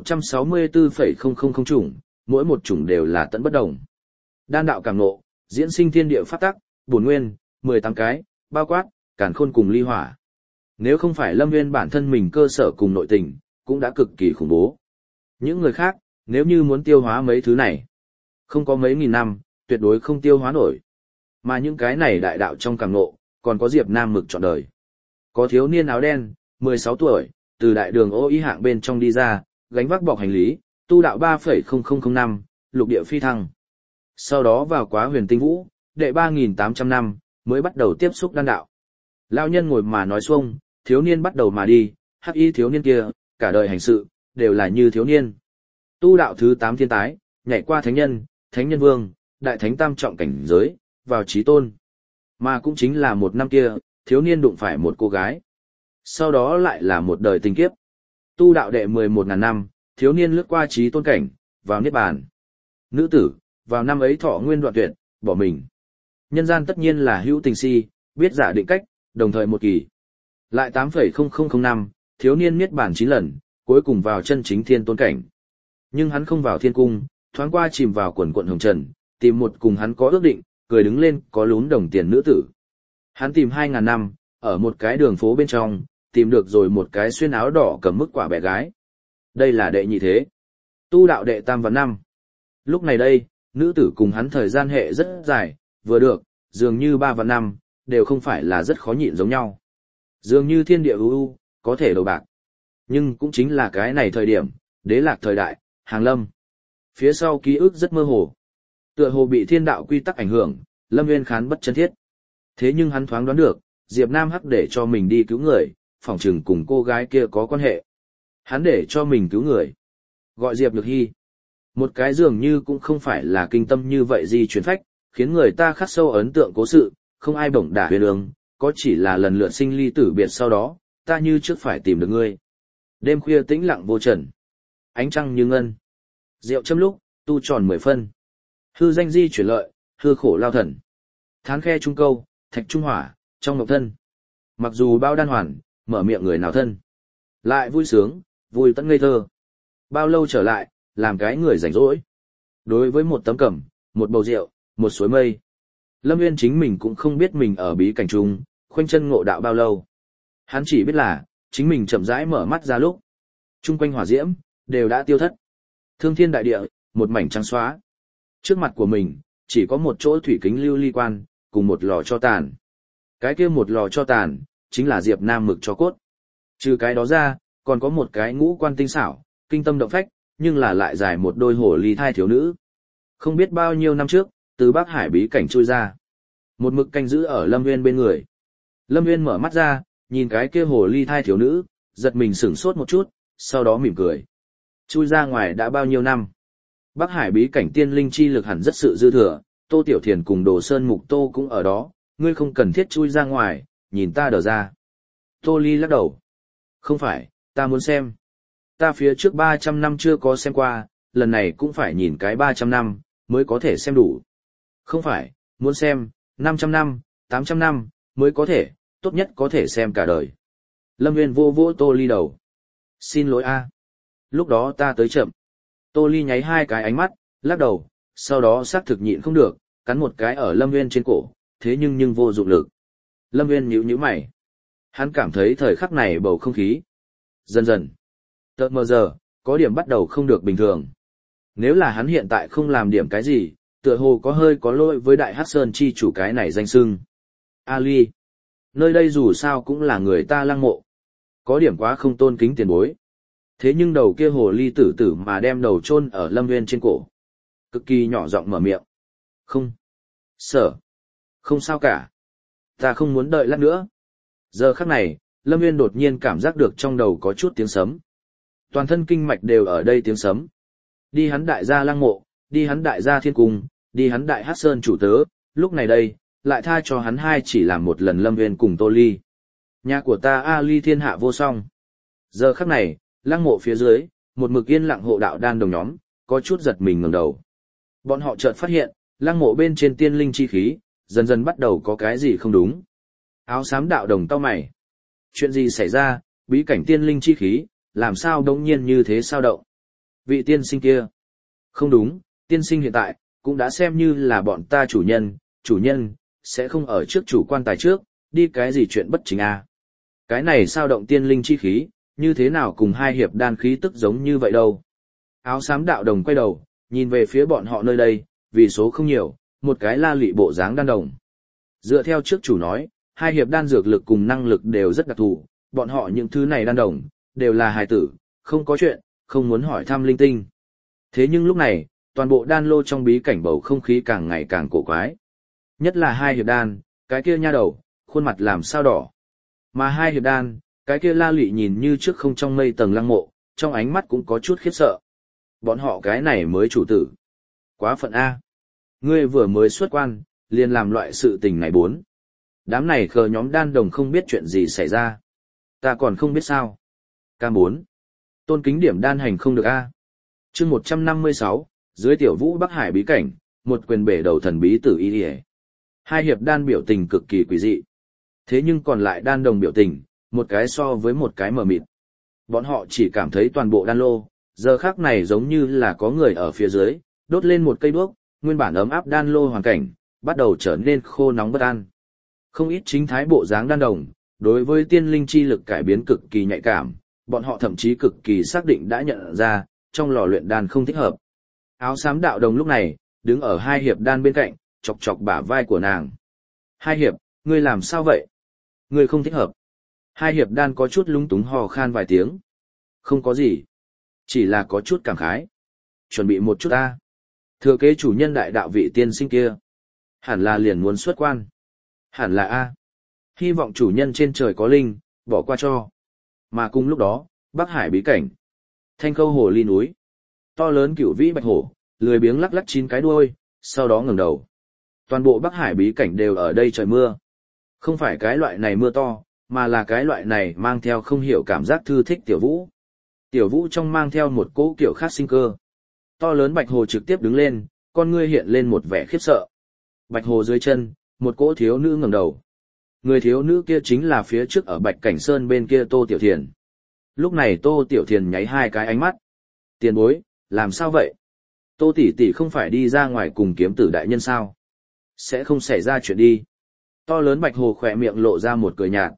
164,000 chủng, mỗi một chủng đều là tận bất đồng. Đan đạo cảm ngộ, diễn sinh thiên địa pháp tắc, bổn nguyên, 18 cái, bao quát, càn khôn cùng ly hỏa. Nếu không phải Lâm Nguyên bản thân mình cơ sở cùng nội tình, cũng đã cực kỳ khủng bố. Những người khác, nếu như muốn tiêu hóa mấy thứ này, không có mấy nghìn năm, tuyệt đối không tiêu hóa nổi. Mà những cái này đại đạo trong cảm ngộ, còn có Diệp Nam Mực trọn đời. Có thiếu niên áo đen, 16 tuổi, từ đại đường ô ý hạng bên trong đi ra, gánh vác bọc hành lý, tu đạo 3,0005, lục địa phi thăng. Sau đó vào quá huyền tinh vũ, đệ 3.800 năm, mới bắt đầu tiếp xúc đan đạo. Lão nhân ngồi mà nói xuông, thiếu niên bắt đầu mà đi, hắc y thiếu niên kia, cả đời hành sự, đều là như thiếu niên. Tu đạo thứ 8 thiên tái, nhảy qua thánh nhân vương, đại thánh tam trọng cảnh giới, vào chí tôn. Mà cũng chính là một năm kia, thiếu niên đụng phải một cô gái. Sau đó lại là một đời tình kiếp. Tu đạo đệ 11.000 năm, thiếu niên lướt qua chí tôn cảnh, vào niết bàn. Nữ tử, vào năm ấy thọ nguyên đoạn tuyệt, bỏ mình. Nhân gian tất nhiên là hữu tình si, biết giả định cách, đồng thời một kỳ. Lại 8,0005 năm, thiếu niên niết bàn 9 lần, cuối cùng vào chân chính thiên tôn cảnh. Nhưng hắn không vào thiên cung, thoáng qua chìm vào quần quận hồng trần, tìm một cùng hắn có ước định, cười đứng lên có lún đồng tiền nữ tử. Hắn tìm 2.000 năm, ở một cái đường phố bên trong, tìm được rồi một cái xuyên áo đỏ cầm mức quả bé gái. Đây là đệ nhị thế. Tu đạo đệ tam và năm. Lúc này đây, nữ tử cùng hắn thời gian hệ rất dài, vừa được, dường như 3 và 5, đều không phải là rất khó nhịn giống nhau. Dường như thiên địa u có thể đầu bạc. Nhưng cũng chính là cái này thời điểm, đế lạc thời đại, hàng lâm. Phía sau ký ức rất mơ hồ. Tựa hồ bị thiên đạo quy tắc ảnh hưởng, Lâm Nguyên Khán bất chân thiết. Thế nhưng hắn thoáng đoán được, Diệp Nam Hắc để cho mình đi cứu người, phỏng chừng cùng cô gái kia có quan hệ. Hắn để cho mình cứu người. Gọi Diệp Nhược Hy. Một cái dường như cũng không phải là kinh tâm như vậy gì truyền phách, khiến người ta khắc sâu ấn tượng cố sự, không ai bổng đả huyền ương, có chỉ là lần lượt sinh ly tử biệt sau đó, ta như trước phải tìm được ngươi. Đêm khuya tĩnh lặng vô trần. Ánh trăng như ngân. Rượu châm lúc, tu tròn 10 phân. Hư danh di chuyển lợi, hư khổ lao thần. Thán khe trung câu, thạch trung hỏa, trong ngọc thân. Mặc dù bao đan hoàn, mở miệng người nào thân. Lại vui sướng, vui tận ngây thơ. Bao lâu trở lại, làm cái người rảnh rỗi. Đối với một tấm cẩm, một bầu rượu, một suối mây. Lâm Nguyên chính mình cũng không biết mình ở bí cảnh trung, khoanh chân ngộ đạo bao lâu. Hắn chỉ biết là, chính mình chậm rãi mở mắt ra lúc. Trung quanh hỏa diễm, đều đã tiêu thất. Thương thiên đại địa, một mảnh trắng xóa. Trước mặt của mình, chỉ có một chỗ thủy kính lưu ly quan, cùng một lò cho tàn. Cái kia một lò cho tàn, chính là Diệp Nam Mực cho cốt. Trừ cái đó ra, còn có một cái ngũ quan tinh xảo, kinh tâm động phách, nhưng là lại dài một đôi hồ ly thai thiếu nữ. Không biết bao nhiêu năm trước, từ Bắc Hải bí cảnh chui ra. Một mực canh giữ ở Lâm Nguyên bên người. Lâm Nguyên mở mắt ra, nhìn cái kia hồ ly thai thiếu nữ, giật mình sửng sốt một chút, sau đó mỉm cười. Chui ra ngoài đã bao nhiêu năm? Bắc Hải bí cảnh tiên linh chi lực hẳn rất sự dư thừa, Tô Tiểu Thiền cùng Đồ Sơn Mục Tô cũng ở đó, ngươi không cần thiết chui ra ngoài, nhìn ta đờ ra. Tô Ly lắc đầu. Không phải, ta muốn xem. Ta phía trước 300 năm chưa có xem qua, lần này cũng phải nhìn cái 300 năm, mới có thể xem đủ. Không phải, muốn xem, 500 năm, 800 năm, mới có thể, tốt nhất có thể xem cả đời. Lâm Nguyên vô vỗ Tô Ly đầu. Xin lỗi a, lúc đó ta tới chậm. Tô Ly nháy hai cái ánh mắt, lắc đầu, sau đó xác thực nhịn không được, cắn một cái ở Lâm Nguyên trên cổ, thế nhưng vô dụng lực. Lâm Nguyên nhíu mày. Hắn cảm thấy thời khắc này bầu không khí. Dần dần. Tợt mờ giờ, có điểm bắt đầu không được bình thường. Nếu là hắn hiện tại không làm điểm cái gì, tựa hồ có hơi có lỗi với Đại Hắc Sơn chi chủ cái này danh xưng. Ali. Nơi đây dù sao cũng là người ta lăng mộ. Có điểm quá không tôn kính tiền bối. Thế nhưng đầu kia hồ ly tử tử mà đem đầu chôn ở Lâm Nguyên trên cổ. Cực kỳ nhỏ giọng mở miệng. Không. Sợ. Không sao cả. Ta không muốn đợi lát nữa. Giờ khắc này, Lâm Nguyên đột nhiên cảm giác được trong đầu có chút tiếng sấm. Toàn thân kinh mạch đều ở đây tiếng sấm. Đi hắn đại gia lăng mộ, đi hắn đại gia thiên cung, đi hắn đại hát sơn chủ tớ, lúc này đây, lại tha cho hắn hai chỉ làm một lần Lâm Nguyên cùng Tô Ly. Nhà của ta Ali thiên hạ vô song. Giờ khắc này, lăng mộ phía dưới, một mực yên lặng hộ đạo đan đồng nhóm, có chút giật mình ngẩng đầu. Bọn họ chợt phát hiện, lăng mộ bên trên tiên linh chi khí, dần dần bắt đầu có cái gì không đúng. Áo xám đạo đồng cau mày. Chuyện gì xảy ra, bí cảnh tiên linh chi khí, làm sao đống nhiên như thế sao động? Vị tiên sinh kia. Không đúng, tiên sinh hiện tại, cũng đã xem như là bọn ta chủ nhân, sẽ không ở trước chủ quan tài trước, đi cái gì chuyện bất chính à. Cái này sao động tiên linh chi khí, như thế nào cùng hai hiệp đan khí tức giống như vậy đâu. Áo xám đạo đồng quay đầu, nhìn về phía bọn họ nơi đây, vì số không nhiều, một cái la lị bộ dáng đan đồng. Dựa theo trước chủ nói, hai hiệp đan dược lực cùng năng lực đều rất đặc thù, bọn họ những thứ này đan đồng, đều là hài tử, không có chuyện, không muốn hỏi thăm linh tinh. Thế nhưng lúc này, toàn bộ đan lô trong bí cảnh bầu không khí càng ngày càng cổ quái. Nhất là hai hiệp đan, cái kia nha đầu, khuôn mặt làm sao đỏ. Mà hai hiệp đan, cái kia la lị nhìn như trước không trong mây tầng lăng mộ, trong ánh mắt cũng có chút khiếp sợ. Bọn họ cái này mới chủ tử. Quá phận A. Ngươi vừa mới xuất quan, liền làm loại sự tình này bốn. Đám này khờ nhóm đan đồng không biết chuyện gì xảy ra. Ta còn không biết sao. K4. Tôn kính điểm đan hành không được A. chương 156, dưới tiểu vũ Bắc Hải bí cảnh, một quyền bể đầu thần bí tử y hề. Hai hiệp đan biểu tình cực kỳ quỷ dị. Thế nhưng còn lại đan đồng biểu tình, một cái so với một cái mờ mịt. Bọn họ chỉ cảm thấy toàn bộ đan lô, giờ khác này giống như là có người ở phía dưới, đốt lên một cây đuốc, nguyên bản ấm áp đan lô hoàn cảnh, bắt đầu trở nên khô nóng bất an. Không ít chính thái bộ dáng đan đồng, đối với tiên linh chi lực cải biến cực kỳ nhạy cảm, bọn họ thậm chí cực kỳ xác định đã nhận ra, trong lò luyện đan không thích hợp. Áo xám đạo đồng lúc này, đứng ở hai hiệp đan bên cạnh, chọc chọc bả vai của nàng. Hai hiệp, ngươi làm sao vậy? Ngươi không thích hợp. Hai hiệp đan có chút lúng túng hò khan vài tiếng. Không có gì. Chỉ là có chút cảm khái. Chuẩn bị một chút ta. Thừa kế chủ nhân đại đạo vị tiên sinh kia. Hẳn là liền muốn xuất quan. Hẳn là A. Hy vọng chủ nhân trên trời có linh, bỏ qua cho. Mà cùng lúc đó, Bắc Hải bí cảnh. Thanh khâu hồ ly núi. To lớn cửu vĩ bạch hổ, lười biếng lắc lắc chín cái đuôi, sau đó ngẩng đầu. Toàn bộ Bắc Hải bí cảnh đều ở đây trời mưa. Không phải cái loại này mưa to, mà là cái loại này mang theo không hiểu cảm giác thư thích tiểu vũ. Tiểu vũ trong mang theo một cỗ kiểu khác sinh cơ. To lớn bạch hồ trực tiếp đứng lên, con ngươi hiện lên một vẻ khiếp sợ. Bạch hồ dưới chân, một cỗ thiếu nữ ngẩng đầu. Người thiếu nữ kia chính là phía trước ở Bạch Cảnh Sơn bên kia Tô Tiểu Thiền. Lúc này Tô Tiểu Thiền nháy hai cái ánh mắt. Tiền bối, làm sao vậy? Tô tỷ tỷ không phải đi ra ngoài cùng kiếm tử đại nhân sao? Sẽ không xảy ra chuyện đi. To lớn bạch hồ khỏe miệng lộ ra một cười nhạt.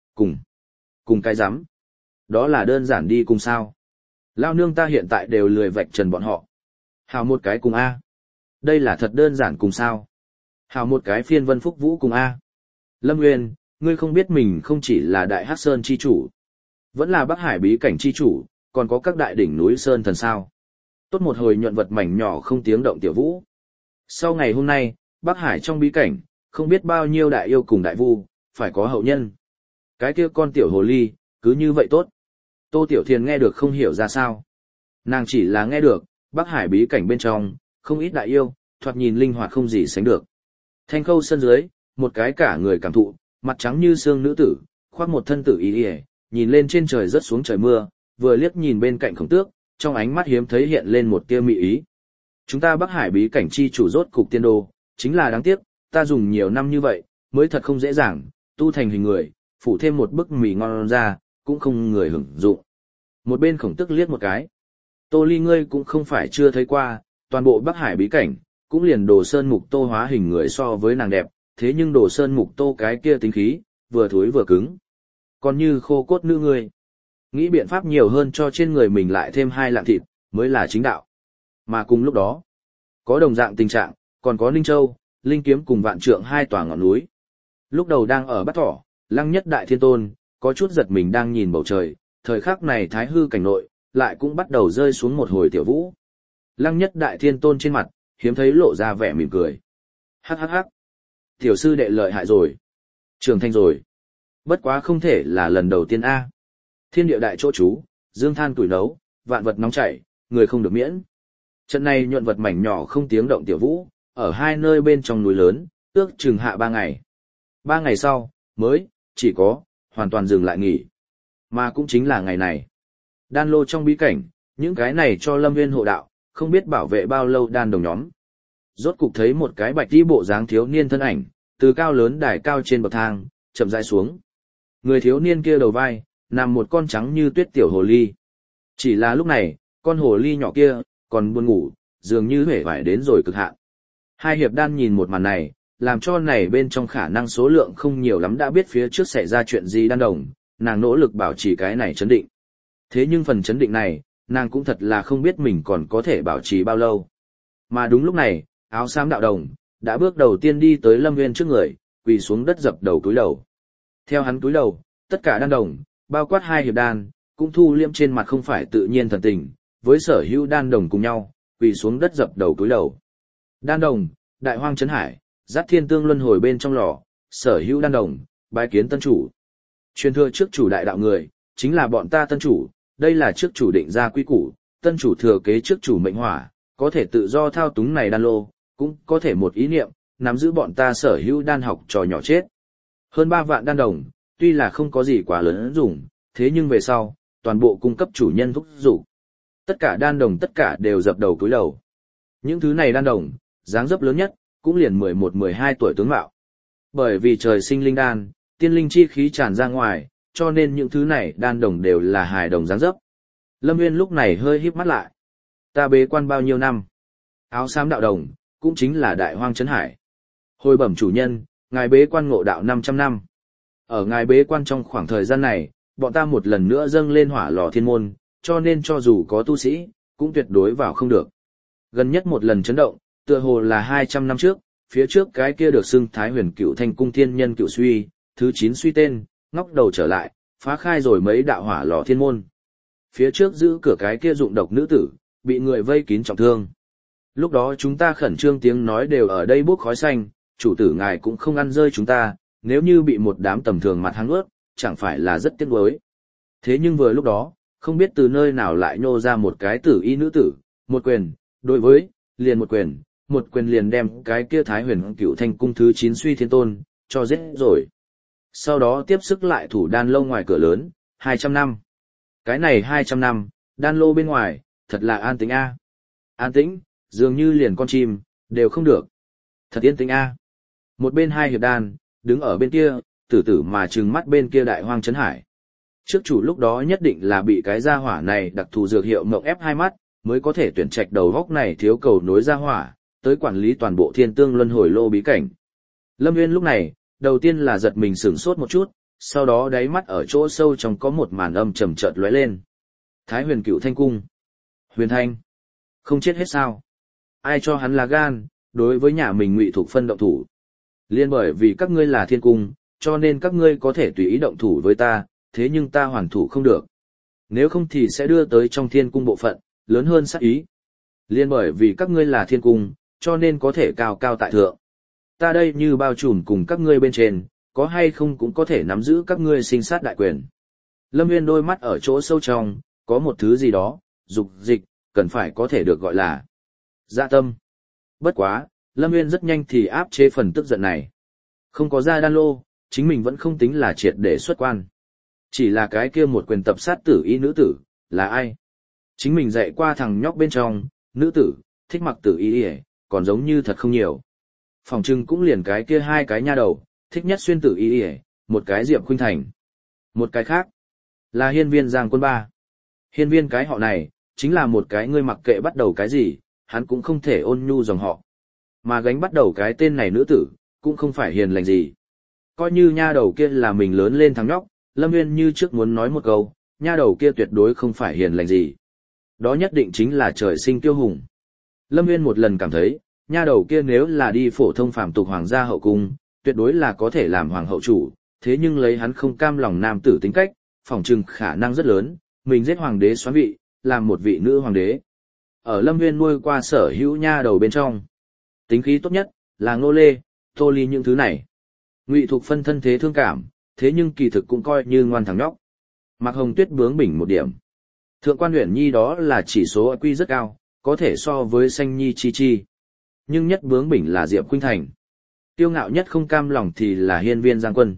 Cùng cái rắm. Đó là đơn giản đi cùng sao. Lao nương ta hiện tại đều lười vạch trần bọn họ. Hào một cái cùng A. Đây là thật đơn giản cùng sao. Hào một cái phiên vân phúc vũ cùng A. Lâm Nguyên, ngươi không biết mình không chỉ là Đại Hắc Sơn chi chủ. Vẫn là Bắc Hải bí cảnh chi chủ, còn có các đại đỉnh núi Sơn thần sao. Tốt một hồi nhuận vật mảnh nhỏ không tiếng động tiểu vũ. Sau ngày hôm nay, Bắc Hải trong bí cảnh, không biết bao nhiêu đại yêu cùng đại vu, phải có hậu nhân. Cái kia con tiểu hồ ly, cứ như vậy tốt. Tô Tiểu Thiền nghe được không hiểu ra sao. Nàng chỉ là nghe được, Bắc Hải bí cảnh bên trong, không ít đại yêu, thoạt nhìn linh hoạt không gì sánh được. Thanh khâu sân dưới, một cái cả người cảm thụ, mặt trắng như xương nữ tử, khoác một thân tử y, nhìn lên trên trời rớt xuống trời mưa, vừa liếc nhìn bên cạnh Khổng Tước, trong ánh mắt hiếm thấy hiện lên một tia mị ý. Chúng ta Bắc Hải bí cảnh chi chủ rốt cục tiên đô, chính là đáng tiếc, ta dùng nhiều năm như vậy, mới thật không dễ dàng, tu thành hình người, phủ thêm một bức mì ngon ra, cũng không người hưởng dụng. Một bên Khổng Tước liếc một cái. Tô Ly ngươi cũng không phải chưa thấy qua, toàn bộ Bắc Hải bí cảnh, cũng liền Đồ Sơn Mục Tô hóa hình người so với nàng đẹp, thế nhưng Đồ Sơn Mục Tô cái kia tính khí, vừa thối vừa cứng. Còn như khô cốt nữ ngươi, nghĩ biện pháp nhiều hơn cho trên người mình lại thêm 2 lạng thịt, mới là chính đạo. Mà cùng lúc đó, có đồng dạng tình trạng, còn có Ninh Châu, Linh Kiếm cùng Vạn Trượng 2 tòa ngọn núi. Lúc đầu đang ở Bát Thỏ, Lăng Nhất Đại Thiên Tôn, có chút giật mình đang nhìn bầu trời, thời khắc này Thái Hư cảnh nội, lại cũng bắt đầu rơi xuống một hồi tiểu vũ. Lăng Nhất Đại Thiên Tôn trên mặt, hiếm thấy lộ ra vẻ mỉm cười. Hắc hắc hắc. Tiểu sư đệ lợi hại rồi. Trưởng thành rồi. Bất quá không thể là lần đầu tiên A. Thiên địa đại chỗ trú, dương than tuổi nấu, vạn vật nóng chảy, người không được miễn. Trận này nhuận vật mảnh nhỏ không tiếng động tiểu vũ, ở 2 nơi bên trong núi lớn, ước chừng hạ 3 ngày. 3 ngày sau, mới, chỉ có, hoàn toàn dừng lại nghỉ. Mà cũng chính là ngày này. Đan lô trong bí cảnh, những cái này cho Lâm Nguyên hộ đạo, không biết bảo vệ bao lâu đan đồng nhóm. Rốt cục thấy một cái bạch đi bộ dáng thiếu niên thân ảnh, từ cao lớn đài cao trên bậc thang, chậm rãi xuống. Người thiếu niên kia đầu vai, nằm một con trắng như tuyết tiểu hồ ly. Chỉ là lúc này, con hồ ly nhỏ kia, còn buồn ngủ, dường như hể vải đến rồi cực hạn. 2 hiệp đan nhìn một màn này, làm cho này bên trong khả năng số lượng không nhiều lắm đã biết phía trước xảy ra chuyện gì đan đồng, nàng nỗ lực bảo trì cái này chấn định. Thế nhưng phần chấn định này, nàng cũng thật là không biết mình còn có thể bảo trì bao lâu. Mà đúng lúc này, áo xám đạo đồng, đã bước đầu tiên đi tới Lâm Nguyên trước người, quỳ xuống đất dập đầu cúi đầu. Theo hắn cúi đầu, tất cả đan đồng, bao quát 2 hiệp đan, cũng thu liêm trên mặt không phải tự nhiên thần tình, với sở hữu đan đồng cùng nhau, quỳ xuống đất dập đầu cúi đầu. Đan đồng, đại hoang trấn hải, dắt thiên tương luân hồi bên trong lò, sở hữu đan đồng, bái kiến tân chủ. Truyền thừa trước chủ đại đạo người, chính là bọn ta tân chủ, đây là trước chủ định ra quy củ, tân chủ thừa kế trước chủ mệnh hỏa, có thể tự do thao túng này đan lô, cũng có thể một ý niệm, nắm giữ bọn ta sở hữu đan học trò nhỏ chết. Hơn 3 vạn đan đồng, tuy là không có gì quá lớn dùng, thế nhưng về sau, toàn bộ cung cấp chủ nhân thúc dục. Tất cả đan đồng tất cả đều dập đầu cúi đầu. Những thứ này đan đồng, dáng dấp lớn nhất, cũng liền 11-12 tuổi tướng mạo. Bởi vì trời sinh linh đan, tiên linh chi khí tràn ra ngoài, cho nên những thứ này đan đồng đều là hài đồng dáng dấp. Lâm Nguyên lúc này hơi híp mắt lại. Ta bế quan bao nhiêu năm? Áo xám đạo đồng, cũng chính là đại hoang trấn hải. Hồi bẩm chủ nhân, ngài bế quan ngộ đạo 500 năm. Ở ngài bế quan trong khoảng thời gian này, bọn ta một lần nữa dâng lên hỏa lò thiên môn, cho nên cho dù có tu sĩ, cũng tuyệt đối vào không được. Gần nhất một lần chấn động, tựa hồ là 200 năm trước, phía trước cái kia được xưng Thái Huyền Cựu Thanh Cung Thiên Nhân Cựu Suy, thứ 9 suy tên, ngóc đầu trở lại, phá khai rồi mấy đạo hỏa lò thiên môn. Phía trước giữ cửa cái kia dụng độc nữ tử, bị người vây kín trọng thương. Lúc đó chúng ta khẩn trương tiếng nói đều ở đây bốc khói xanh, chủ tử ngài cũng không ăn rơi chúng ta, nếu như bị một đám tầm thường mặt hăng ướt, chẳng phải là rất tiếc nuối. Thế nhưng vừa lúc đó, không biết từ nơi nào lại nhô ra một cái tử y nữ tử, một quyền, đối với, liền một quyền liền đem cái kia Thái Huyền Cựu Thanh Cung thứ 9 suy thiên tôn, cho giết rồi. Sau đó tiếp sức lại thủ đan lô ngoài cửa lớn, 200 năm. Cái này 200 năm, đan lô bên ngoài, thật là an tĩnh a. An tĩnh, dường như liền con chim, đều không được. Thật yên tĩnh a. Một bên 2 hiệp đan, đứng ở bên kia, tử tử mà trừng mắt bên kia đại hoang trấn hải. Trước chủ lúc đó nhất định là bị cái gia hỏa này đặc thù dược hiệu mộng ép 2 mắt, mới có thể tuyển trạch đầu góc này thiếu cầu nối gia hỏa, tới quản lý toàn bộ thiên tương luân hồi lô bí cảnh. Lâm Nguyên lúc này, đầu tiên là giật mình sửng sốt một chút, sau đó đáy mắt ở chỗ sâu trong có một màn âm trầm chợt lóe lên. Thái Huyền Cựu Thanh Cung. Huyền Thanh. Không chết hết sao? Ai cho hắn là gan, đối với nhà mình Ngụy Thục Phân động thủ. Liên bởi vì các ngươi là thiên cung, cho nên các ngươi có thể tùy ý động thủ với ta, thế nhưng ta hoàn thủ không được. Nếu không thì sẽ đưa tới trong thiên cung bộ phận, lớn hơn sát ý. Liên bởi vì các ngươi là thiên cung, cho nên có thể cao cao tại thượng. Ta đây như bao trùm cùng các ngươi bên trên, có hay không cũng có thể nắm giữ các ngươi sinh sát đại quyền. Lâm Nguyên đôi mắt ở chỗ sâu trong, có một thứ gì đó, dục dịch, cần phải có thể được gọi là dạ tâm. Bất quá, Lâm Nguyên rất nhanh thì áp chế phần tức giận này. Không có ra đan lô, chính mình vẫn không tính là triệt để xuất quan. Chỉ là cái kia một quyền tập sát tử y nữ tử, là ai? Chính mình dạy qua thằng nhóc bên trong, nữ tử, thích mặc tử y còn giống như thật không nhiều. Phòng trưng cũng liền cái kia hai cái nha đầu, thích nhất xuyên tử y một cái Diệp Khuynh Thành. Một cái khác, là hiên viên Giang Quân Ba. Hiên viên cái họ này, chính là một cái ngươi mặc kệ bắt đầu cái gì, hắn cũng không thể ôn nhu dòng họ. Mà gánh bắt đầu cái tên này nữ tử, cũng không phải hiền lành gì. Coi như nha đầu kia là mình lớn lên thằng nhóc, Lâm Nguyên như trước muốn nói một câu, nha đầu kia tuyệt đối không phải hiền lành gì. Đó nhất định chính là trời sinh kiêu hùng. Lâm Nguyên một lần cảm thấy, nha đầu kia nếu là đi phổ thông phàm tục hoàng gia hậu cung, tuyệt đối là có thể làm hoàng hậu chủ, thế nhưng lấy hắn không cam lòng nam tử tính cách, phỏng chừng khả năng rất lớn, mình giết hoàng đế xoán vị, làm một vị nữ hoàng đế. Ở Lâm Nguyên nuôi qua sở hữu nha đầu bên trong, tính khí tốt nhất là Ngô Lê, Tô Ly những thứ này. Ngụy Thục Phân thân thế thương cảm, thế nhưng kỳ thực cũng coi như ngoan thằng nhóc. Mạc Hồng Tuyết bướng bỉnh một điểm. Thượng quan Uyển Nhi đó là chỉ số IQ rất cao, có thể so với Xanh Nhi Chi Chi. Nhưng nhất bướng bỉnh là Diệp Khuynh Thành. Tiêu ngạo nhất không cam lòng thì là hiên viên Giang Quân.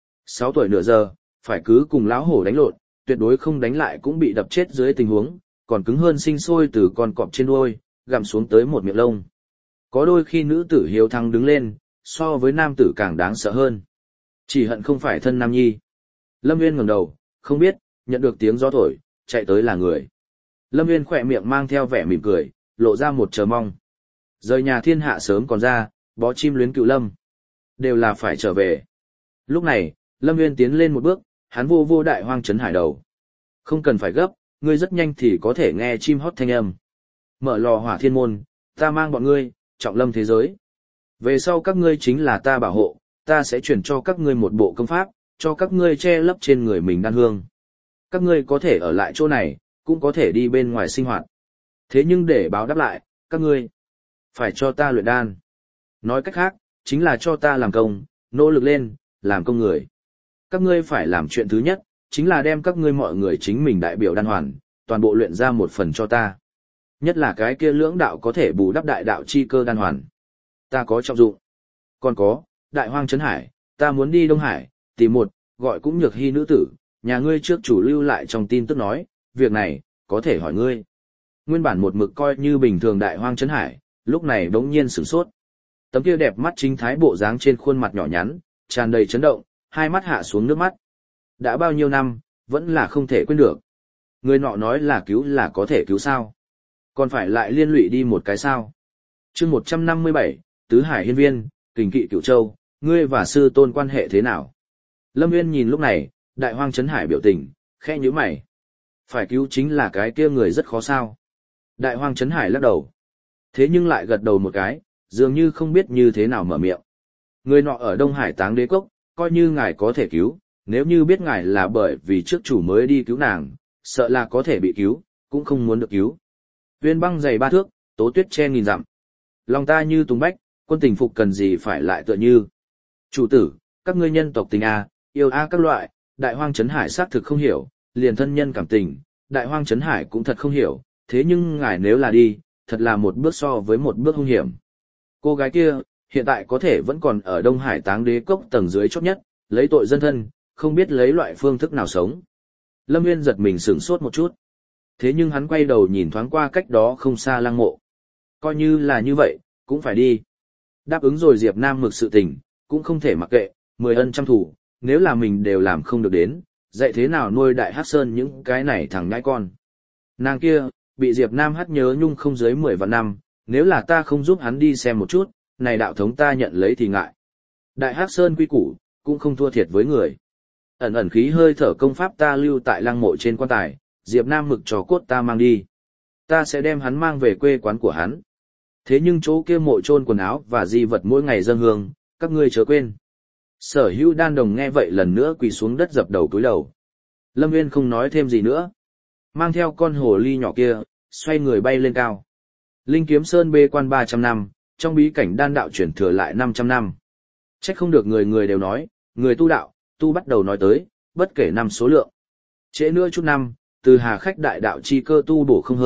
6 tuổi nửa giờ, phải cứ cùng lão hổ đánh lộn, tuyệt đối không đánh lại cũng bị đập chết dưới tình huống, còn cứng hơn sinh sôi từ con cọp trên đuôi, gặm xuống tới một miệng lông. Có đôi khi nữ tử hiếu thắng đứng lên, so với nam tử càng đáng sợ hơn. Chỉ hận không phải thân nam nhi. Lâm Nguyên ngẩng đầu, không biết, nhận được tiếng gió thổi, chạy tới là người. Lâm Nguyên khỏe miệng mang theo vẻ mỉm cười, lộ ra một chờ mong. Rời nhà thiên hạ sớm còn ra, bó chim luyến cựu lâm. Đều là phải trở về. Lúc này, Lâm Nguyên tiến lên một bước, hắn vô vô đại hoang trấn hải đầu. Không cần phải gấp, ngươi rất nhanh thì có thể nghe chim hót thanh âm. Mở lò hỏa thiên môn, ta mang bọn ngươi, trọng lâm thế giới. Về sau các ngươi chính là ta bảo hộ, ta sẽ chuyển cho các ngươi một bộ công pháp, cho các ngươi che lấp trên người mình đan hương. Các ngươi có thể ở lại chỗ này, cũng có thể đi bên ngoài sinh hoạt. Thế nhưng để báo đáp lại, các ngươi phải cho ta luyện đan. Nói cách khác, chính là cho ta làm công, nỗ lực lên, làm công người. Các ngươi phải làm chuyện thứ nhất, chính là đem các ngươi mọi người chính mình đại biểu đan hoàn, toàn bộ luyện ra một phần cho ta. Nhất là cái kia lưỡng đạo có thể bù đắp đại đạo chi cơ đan hoàn. Ta có trọng dụng. Còn có, đại hoang trấn hải, ta muốn đi Đông Hải, tìm một, gọi cũng nhược hy nữ tử, nhà ngươi trước chủ lưu lại trong tin tức nói, việc này, có thể hỏi ngươi. Nguyên bản một mực coi như bình thường đại hoang trấn hải, lúc này đống nhiên sửng sốt. Tấm kia đẹp mắt chính thái bộ dáng trên khuôn mặt nhỏ nhắn, tràn đầy chấn động, hai mắt hạ xuống nước mắt. Đã bao nhiêu năm, vẫn là không thể quên được. Người nọ nói là cứu là có thể cứu sao. Còn phải lại liên lụy đi một cái sao. chương 157, Tứ Hải Hiên Viên, Kình Kỵ Cửu Châu, ngươi và sư tôn quan hệ thế nào? Lâm Nguyên nhìn lúc này, đại hoang trấn hải biểu tình, khẽ nhíu mày. Phải cứu chính là cái kia người rất khó sao. Đại hoang trấn hải lắc đầu. Thế nhưng lại gật đầu một cái, dường như không biết như thế nào mở miệng. Người nọ ở Đông Hải Táng Đế Cốc, coi như ngài có thể cứu, nếu như biết ngài là bởi vì trước chủ mới đi cứu nàng, sợ là có thể bị cứu, cũng không muốn được cứu. Viên băng dày 3 thước, tố tuyết che nghìn dặm. Lòng ta như tùng bách, quân tình phục cần gì phải lại tựa như. Chủ tử, các ngươi nhân tộc tình A, yêu A các loại, đại hoang trấn hải xác thực không hiểu, liền thân nhân cảm tình, đại hoang trấn hải cũng thật không hiểu, thế nhưng ngài nếu là đi, thật là một bước so với một bước hung hiểm. Cô gái kia, hiện tại có thể vẫn còn ở Đông Hải Táng Đế Cốc tầng dưới chót nhất, lấy tội dân thân, không biết lấy loại phương thức nào sống. Lâm Nguyên giật mình sửng sốt một chút. Thế nhưng hắn quay đầu nhìn thoáng qua cách đó không xa lăng mộ. Coi như là như vậy, cũng phải đi. Đáp ứng rồi Diệp Nam Mực sự tình, cũng không thể mặc kệ, 10 ân trăm thủ, nếu là mình đều làm không được đến, dạy thế nào nuôi đại Hắc Sơn những cái này thằng nhãi con. Nàng kia, bị Diệp Nam hắt nhớ nhung không dưới 10 vạn năm, nếu là ta không giúp hắn đi xem một chút, này đạo thống ta nhận lấy thì ngại. Đại Hắc Sơn quy củ, cũng không thua thiệt với người. Ẩn ẩn khí hơi thở công pháp ta lưu tại lăng mộ trên quan tài, Diệp Nam Mực trò cốt ta mang đi. Ta sẽ đem hắn mang về quê quán của hắn. Thế nhưng chỗ kia mộ chôn quần áo và di vật mỗi ngày dâng hương, các ngươi chớ quên. Sở Hữu Đan Đồng nghe vậy lần nữa quỳ xuống đất dập đầu cúi đầu. Lâm Nguyên không nói thêm gì nữa. Mang theo con hồ ly nhỏ kia, xoay người bay lên cao. Linh Kiếm Sơn bê quan 300 năm, trong bí cảnh đan đạo chuyển thừa lại 500 năm. Trách không được người người đều nói, người tu đạo, tu bắt đầu nói tới, bất kể năm số lượng. Trễ nữa chút năm, từ Hà Khách đại đạo chi cơ tu bổ không hơn,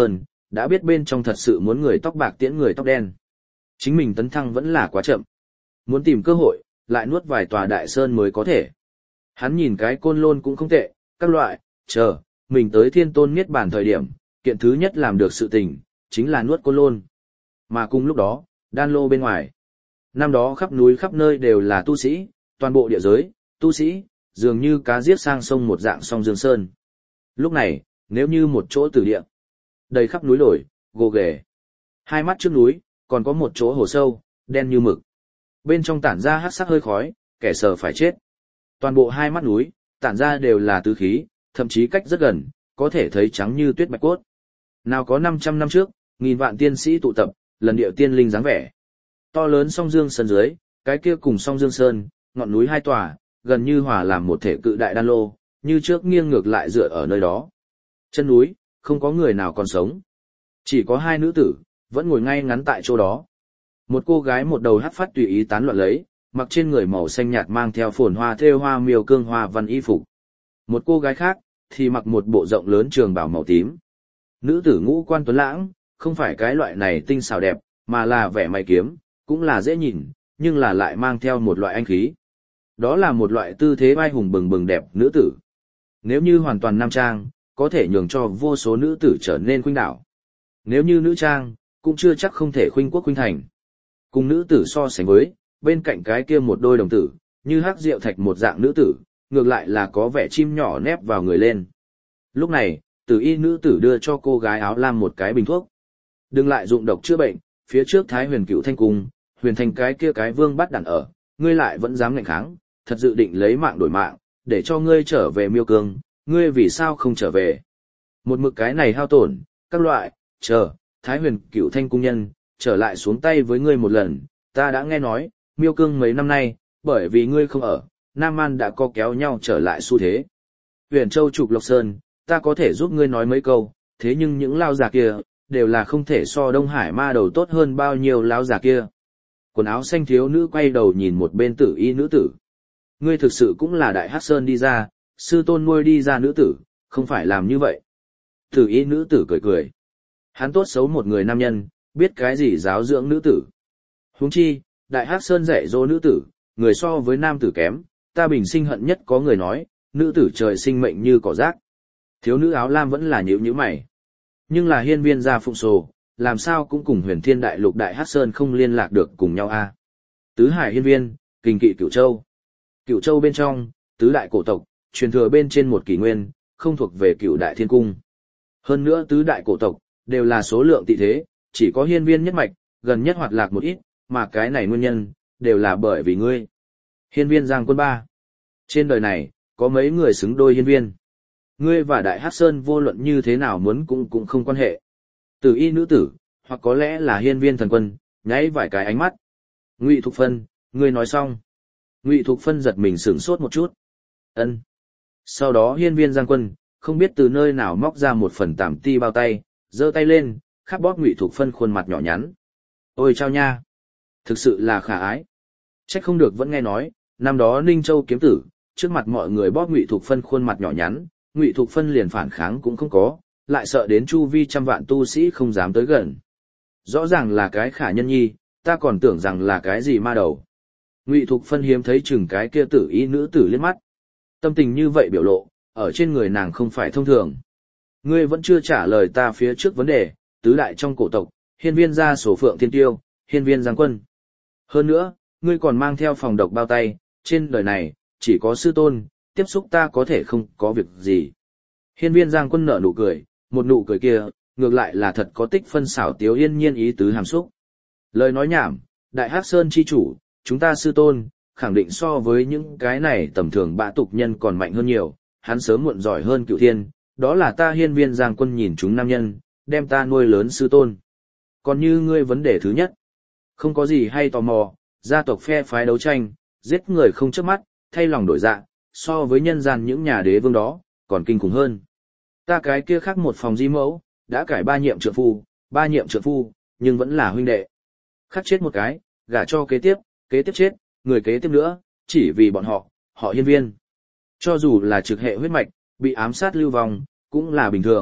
đã biết bên trong thật sự muốn người tóc bạc tiễn người tóc đen. Chính mình tấn thăng vẫn là quá chậm. Muốn tìm cơ hội, lại nuốt vài tòa đại sơn mới có thể. Hắn nhìn cái Côn Lôn cũng không tệ, các loại, chờ, mình tới Thiên Tôn Niết Bàn thời điểm, kiện thứ nhất làm được sự tình, chính là nuốt Côn Lôn. Mà cùng lúc đó, đan lô bên ngoài. Năm đó khắp núi khắp nơi đều là tu sĩ, toàn bộ địa giới, tu sĩ, dường như cá giết sang sông một dạng song Dương Sơn. Lúc này, nếu như một chỗ tử địa, đầy khắp núi đồi, gồ ghề. Hai mắt trước núi, còn có một chỗ hồ sâu, đen như mực. Bên trong tản ra hắc sắc hơi khói, kẻ sờ phải chết. Toàn bộ hai mắt núi, tản ra đều là tứ khí, thậm chí cách rất gần, có thể thấy trắng như tuyết bạch cốt. Nào có 500 năm trước, nghìn vạn tiên sĩ tụ tập, lần điệu tiên linh dáng vẻ. To lớn song Dương Sơn dưới, cái kia cùng song Dương Sơn, ngọn núi hai tòa, gần như hòa làm một thể cự đại đan lô, như trước nghiêng ngược lại dựa ở nơi đó. Chân núi, không có người nào còn sống. Chỉ có hai nữ tử, vẫn ngồi ngay ngắn tại chỗ đó. Một cô gái một đầu hắt phát tùy ý tán loạn lấy, mặc trên người màu xanh nhạt mang theo phồn hoa thêu hoa miêu cương hoa văn y phục. Một cô gái khác, thì mặc một bộ rộng lớn trường bào màu tím. Nữ tử ngũ quan tuấn lãng, không phải cái loại này tinh xảo đẹp, mà là vẻ mày kiếm, cũng là dễ nhìn, nhưng là lại mang theo một loại anh khí. Đó là một loại tư thế vai hùng bừng bừng đẹp nữ tử. Nếu như hoàn toàn nam trang, có thể nhường cho vô số nữ tử trở nên khuynh đảo. Nếu như nữ trang, cũng chưa chắc không thể khuynh quốc khuynh thành. Cùng nữ tử so sánh với, bên cạnh cái kia một đôi đồng tử, như hắc rượu thạch một dạng nữ tử, ngược lại là có vẻ chim nhỏ nép vào người lên. Lúc này, tử y nữ tử đưa cho cô gái áo lam một cái bình thuốc. Đừng lại dụng độc chữa bệnh, phía trước Thái Huyền Cựu Thanh Cung, huyền thành cái kia cái vương bắt đàn ở, ngươi lại vẫn dám ngạnh kháng, thật dự định lấy mạng đổi mạng, để cho ngươi trở về Miêu Cương, ngươi vì sao không trở về? Một mực cái này hao tổn, các loại, chờ, Thái Huyền Cựu Thanh Cung nhân, trở lại xuống tay với ngươi một lần, ta đã nghe nói, Miêu Cương mấy năm nay, bởi vì ngươi không ở, Nam An đã có kéo nhau trở lại xu thế. Huyền Châu Trục Lộc Sơn, ta có thể giúp ngươi nói mấy câu, thế nhưng những lao già kia, đều là không thể so Đông Hải ma đầu tốt hơn bao nhiêu lao già kia. Quần áo xanh thiếu nữ quay đầu nhìn một bên tử y nữ tử. Ngươi thực sự cũng là Đại Hắc Sơn đi ra, sư tôn nuôi đi ra nữ tử, không phải làm như vậy. Tử y nữ tử cười cười. Hắn tốt xấu một người nam nhân, biết cái gì giáo dưỡng nữ tử. Huống chi, Đại Hắc Sơn dạy dỗ nữ tử, người so với nam tử kém, ta bình sinh hận nhất có người nói, nữ tử trời sinh mệnh như cỏ rác. Thiếu nữ áo lam vẫn là nhíu nhíu mày. Nhưng là hiên viên gia phụng sồ, làm sao cũng cùng huyền thiên đại lục Đại Hắc Sơn không liên lạc được cùng nhau a? Tứ hải hiên viên, kinh kỵ Cửu Châu. Cửu Châu bên trong, tứ đại cổ tộc, truyền thừa bên trên một kỷ nguyên, không thuộc về Cửu Đại Thiên Cung. Hơn nữa tứ đại cổ tộc, đều là số lượng tị thế, chỉ có hiên viên nhất mạch, gần nhất hoạt lạc một ít, mà cái này nguyên nhân, đều là bởi vì ngươi. Hiên viên Giang Quân ba. Trên đời này, có mấy người xứng đôi hiên viên. Ngươi và Đại Hắc Sơn vô luận như thế nào muốn cũng không quan hệ. Tử y nữ tử, hoặc có lẽ là hiên viên thần quân, nháy vài cái ánh mắt. Ngụy Thục Phân, ngươi nói xong. Ngụy Thục Phân giật mình sửng sốt một chút. Ân. Sau đó hiên viên Giang Quân, không biết từ nơi nào móc ra một phần tảm ti bao tay, giơ tay lên, khắp bóp Ngụy Thục Phân khuôn mặt nhỏ nhắn. Ôi chao nha! Thực sự là khả ái. Trách không được vẫn nghe nói, năm đó Ninh Châu kiếm tử, trước mặt mọi người bóp Ngụy Thục Phân khuôn mặt nhỏ nhắn, Ngụy Thục Phân liền phản kháng cũng không có, lại sợ đến chu vi trăm vạn tu sĩ không dám tới gần. Rõ ràng là cái khả nhân nhi, ta còn tưởng rằng là cái gì ma đầu. Ngụy Thục Phân hiếm thấy chừng cái kia tử y nữ tử liếc mắt. Tâm tình như vậy biểu lộ, ở trên người nàng không phải thông thường. Ngươi vẫn chưa trả lời ta phía trước vấn đề, tứ đại trong cổ tộc, hiên viên gia số phượng thiên tiêu, hiên viên Giang Quân. Hơn nữa, ngươi còn mang theo phòng độc bao tay, trên đời này, chỉ có sư tôn, tiếp xúc ta có thể không có việc gì. Hiên viên Giang Quân nở nụ cười, một nụ cười kia, ngược lại là thật có tích phân xảo tiếu yên nhiên ý tứ hàm xúc. Lời nói nhảm, Đại Hắc Sơn chi chủ, chúng ta sư tôn, khẳng định so với những cái này tầm thường bạ tục nhân còn mạnh hơn nhiều, hắn sớm muộn giỏi hơn Cựu Thiên, đó là ta hiên viên Giang Quân nhìn chúng nam nhân, đem ta nuôi lớn sư tôn. Còn như ngươi vấn đề thứ nhất, không có gì hay tò mò, gia tộc phe phái đấu tranh, giết người không chớp mắt, thay lòng đổi dạ, so với nhân gian những nhà đế vương đó, còn kinh khủng hơn. Ta cái kia khác một phòng di mẫu, đã cải ba nhiệm trượng phu, nhưng vẫn là huynh đệ. Khắc chết một cái, gả cho kế tiếp chết, người kế tiếp nữa, chỉ vì bọn họ hiên viên. Cho dù là trực hệ huyết mạch, bị ám sát lưu vong, cũng là bình thường,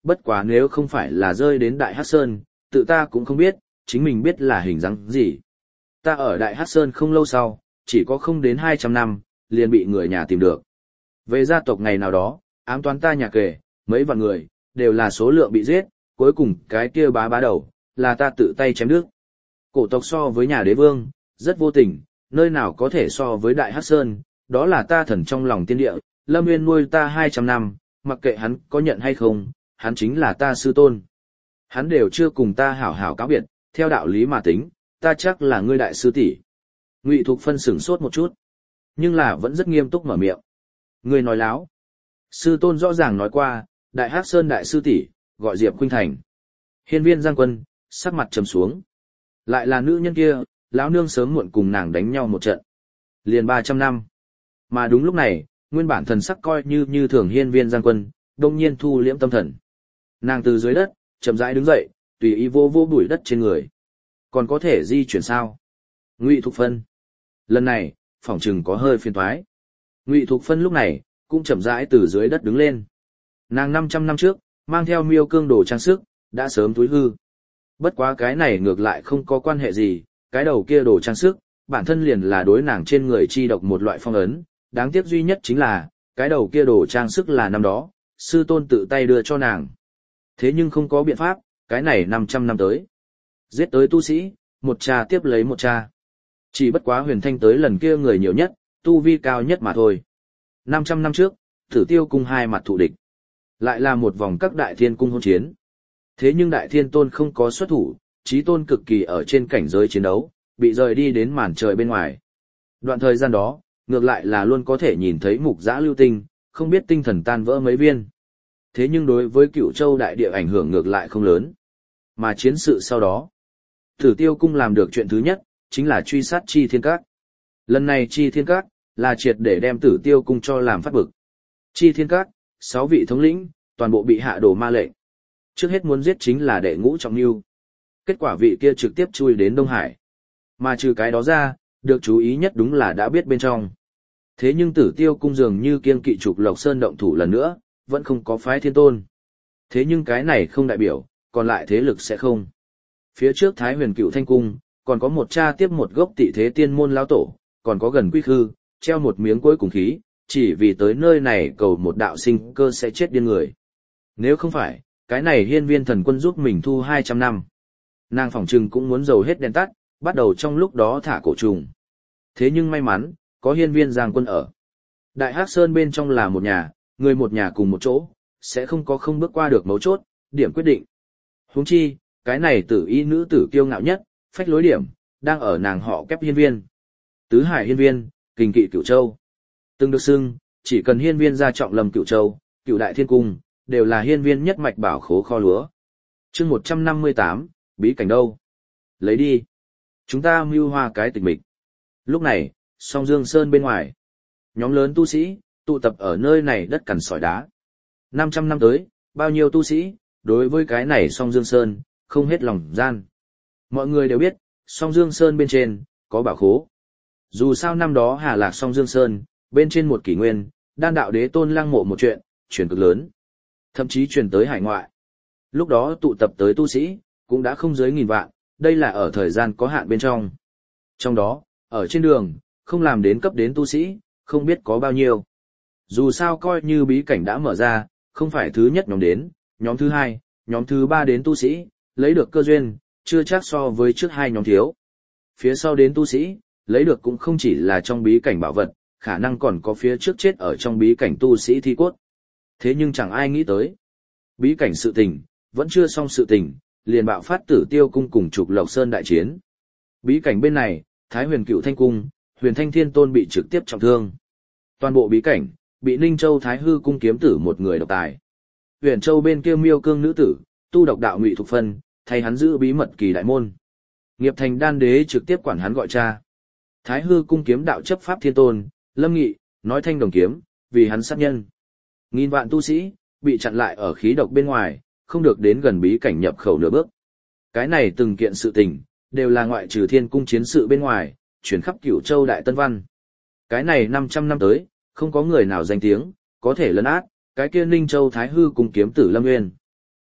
bất quá nếu không phải là rơi đến Đại Hắc Sơn, tự ta cũng không biết, chính mình biết là hình dáng gì. Ta ở Đại Hắc Sơn không lâu sau, chỉ có không đến 200 năm, liền bị người nhà tìm được. Về gia tộc ngày nào đó, ám toán ta nhà kể, mấy vạn người, đều là số lượng bị giết, cuối cùng cái kia bá đầu, là ta tự tay chém đứt. Cổ tộc so với nhà đế vương, rất vô tình, nơi nào có thể so với Đại Hắc Sơn, đó là ta thần trong lòng tiên địa, Lâm Nguyên nuôi ta 200 năm, mặc kệ hắn có nhận hay không, hắn chính là ta sư tôn. Hắn đều chưa cùng ta hảo hảo cáo biệt, theo đạo lý mà tính, ta chắc là ngươi đại sư tỷ. Ngụy Thục Phân sửng sốt một chút, nhưng là vẫn rất nghiêm túc mở miệng. Ngươi nói láo. Sư tôn rõ ràng nói qua, Đại Hắc Sơn đại sư tỷ gọi Diệp Khuynh Thành. Hiên Viên Giang Quân sắc mặt trầm xuống. Lại là nữ nhân kia, lão nương sớm muộn cùng nàng đánh nhau một trận. Liền 300 năm. Mà đúng lúc này, nguyên bản thần sắc coi như thường Hiên Viên Giang Quân, đông nhiên thu liễm tâm thần. Nàng từ dưới đất, chậm rãi đứng dậy, tùy ý vô bụi đất trên người. Còn có thể di chuyển sao? Ngụy Thục Phân. Lần này, phỏng chừng có hơi phiền toái. Ngụy Thục Phân lúc này, cũng chậm rãi từ dưới đất đứng lên. Nàng 500 năm trước, mang theo miêu cương đồ trang sức, đã sớm túi hư. Bất quá cái này ngược lại không có quan hệ gì, cái đầu kia đồ trang sức, bản thân liền là đối nàng trên người chi độc một loại phong ấn, đáng tiếc duy nhất chính là, cái đầu kia đồ trang sức là năm đó, sư tôn tự tay đưa cho nàng. Thế nhưng không có biện pháp, cái này 500 năm tới. Giết tới tu sĩ, một cha tiếp lấy một cha. Chỉ bất quá Huyền Thanh tới lần kia người nhiều nhất, tu vi cao nhất mà thôi. 500 năm trước, Tử Tiêu cung hai mặt thù địch. Lại là một vòng các đại thiên cung hôn chiến. Thế nhưng đại thiên tôn không có xuất thủ, chí tôn cực kỳ ở trên cảnh giới chiến đấu, bị rời đi đến màn trời bên ngoài. Đoạn thời gian đó, ngược lại là luôn có thể nhìn thấy mục dã lưu tinh, không biết tinh thần tan vỡ mấy viên. Thế nhưng đối với Cửu Châu đại địa ảnh hưởng ngược lại không lớn. Mà chiến sự sau đó, Tử Tiêu cung làm được chuyện thứ nhất, chính là truy sát Chi Thiên Các. Lần này Chi Thiên Các, là triệt để đem Tử Tiêu cung cho làm phát bực. Chi Thiên Các, 6 vị thống lĩnh, toàn bộ bị hạ đổ ma lệnh. Trước hết muốn giết chính là đệ ngũ trọng lưu. Kết quả vị kia trực tiếp chui đến Đông Hải. Mà trừ cái đó ra, được chú ý nhất đúng là đã biết bên trong. Thế nhưng Tử Tiêu cung dường như kiêng kỵ Trục Lộc Sơn động thủ lần nữa, vẫn không có phái thiên tôn. Thế nhưng cái này không đại biểu, còn lại thế lực sẽ không. Phía trước Thái Huyền Cựu Thanh cung, còn có một cha tiếp một gốc tị thế tiên môn lão tổ, còn có gần Quy Khư, treo một miếng cuối cùng khí, chỉ vì tới nơi này cầu một đạo sinh cơ sẽ chết điên người. Nếu không phải, cái này Hiên Viên thần quân giúp mình thu 200 năm. Nàng phỏng trừng cũng muốn dầu hết đèn tắt, bắt đầu trong lúc đó thả cổ trùng. Thế nhưng may mắn, có Hiên Viên Giang Quân ở. Đại Hắc Sơn bên trong là một nhà, người một nhà cùng một chỗ, sẽ không có không bước qua được mấu chốt, điểm quyết định. Huống chi, cái này tử y nữ tử kiêu ngạo nhất, phách lối điểm, đang ở nàng họ kép Hiên Viên. Tứ Hải Hiên Viên, Kình Kỵ Cửu Châu. Từng được xưng, chỉ cần Hiên Viên ra trọng lầm Cửu Châu, Cửu Đại Thiên Cung, đều là Hiên Viên nhất mạch bảo khố kho lúa. Chương 158, bí cảnh đâu? Lấy đi. Chúng ta mưu hoa cái tịch mịch. Lúc này, Song Dương Sơn bên ngoài, nhóm lớn tu sĩ tụ tập ở nơi này đất cằn sỏi đá. 500 năm tới, bao nhiêu tu sĩ đối với cái này Song Dương Sơn không hết lòng gian. Mọi người đều biết, Song Dương Sơn bên trên có bảo khố. Dù sao năm đó Hà Lạc Song Dương Sơn, bên trên một kỷ nguyên, Đan đạo đế tôn lăng mộ một chuyện, truyền cực lớn. Thậm chí truyền tới hải ngoại. Lúc đó tụ tập tới tu sĩ, cũng đã không dưới 1000 vạn, đây là ở thời gian có hạn bên trong. Trong đó, ở trên đường, không làm đến cấp đến tu sĩ, không biết có bao nhiêu. Dù sao coi như bí cảnh đã mở ra, không phải thứ nhất nhóm đến, nhóm thứ hai, nhóm thứ ba đến tu sĩ, lấy được cơ duyên, chưa chắc so với trước hai nhóm thiếu. Phía sau đến tu sĩ, lấy được cũng không chỉ là trong bí cảnh bảo vật, khả năng còn có phía trước chết ở trong bí cảnh tu sĩ thi cốt. Thế nhưng chẳng ai nghĩ tới. Bí cảnh sự tình, vẫn chưa xong sự tình, liền bạo phát Tử Tiêu cung cùng Trục Lộc Sơn đại chiến. Bí cảnh bên này, Thái Huyền Cựu Thanh cung, Huyền Thanh Thiên Tôn bị trực tiếp trọng thương. Toàn bộ bí cảnh, bị Ninh Châu Thái Hư cung kiếm tử một người độc tài. Huyền Châu bên kia Miêu Cương nữ tử, tu độc đạo Ngụy Thục Phân, thay hắn giữ bí mật kỳ đại môn. Nghiệp Thành Đan đế trực tiếp quản hắn gọi cha. Thái Hư cung kiếm đạo chấp pháp Thiên Tôn, Lâm Nghị, nói thanh đồng kiếm, vì hắn sát nhân. Nghìn vạn tu sĩ, bị chặn lại ở khí độc bên ngoài, không được đến gần bí cảnh nhập khẩu nửa bước. Cái này từng kiện sự tình, đều là ngoại trừ Thiên cung chiến sự bên ngoài, chuyển khắp Cửu Châu Đại Tân Văn. Cái này 500 năm tới, không có người nào danh tiếng, có thể lấn át, cái kia Ninh Châu Thái Hư cung kiếm tử Lâm Nguyên.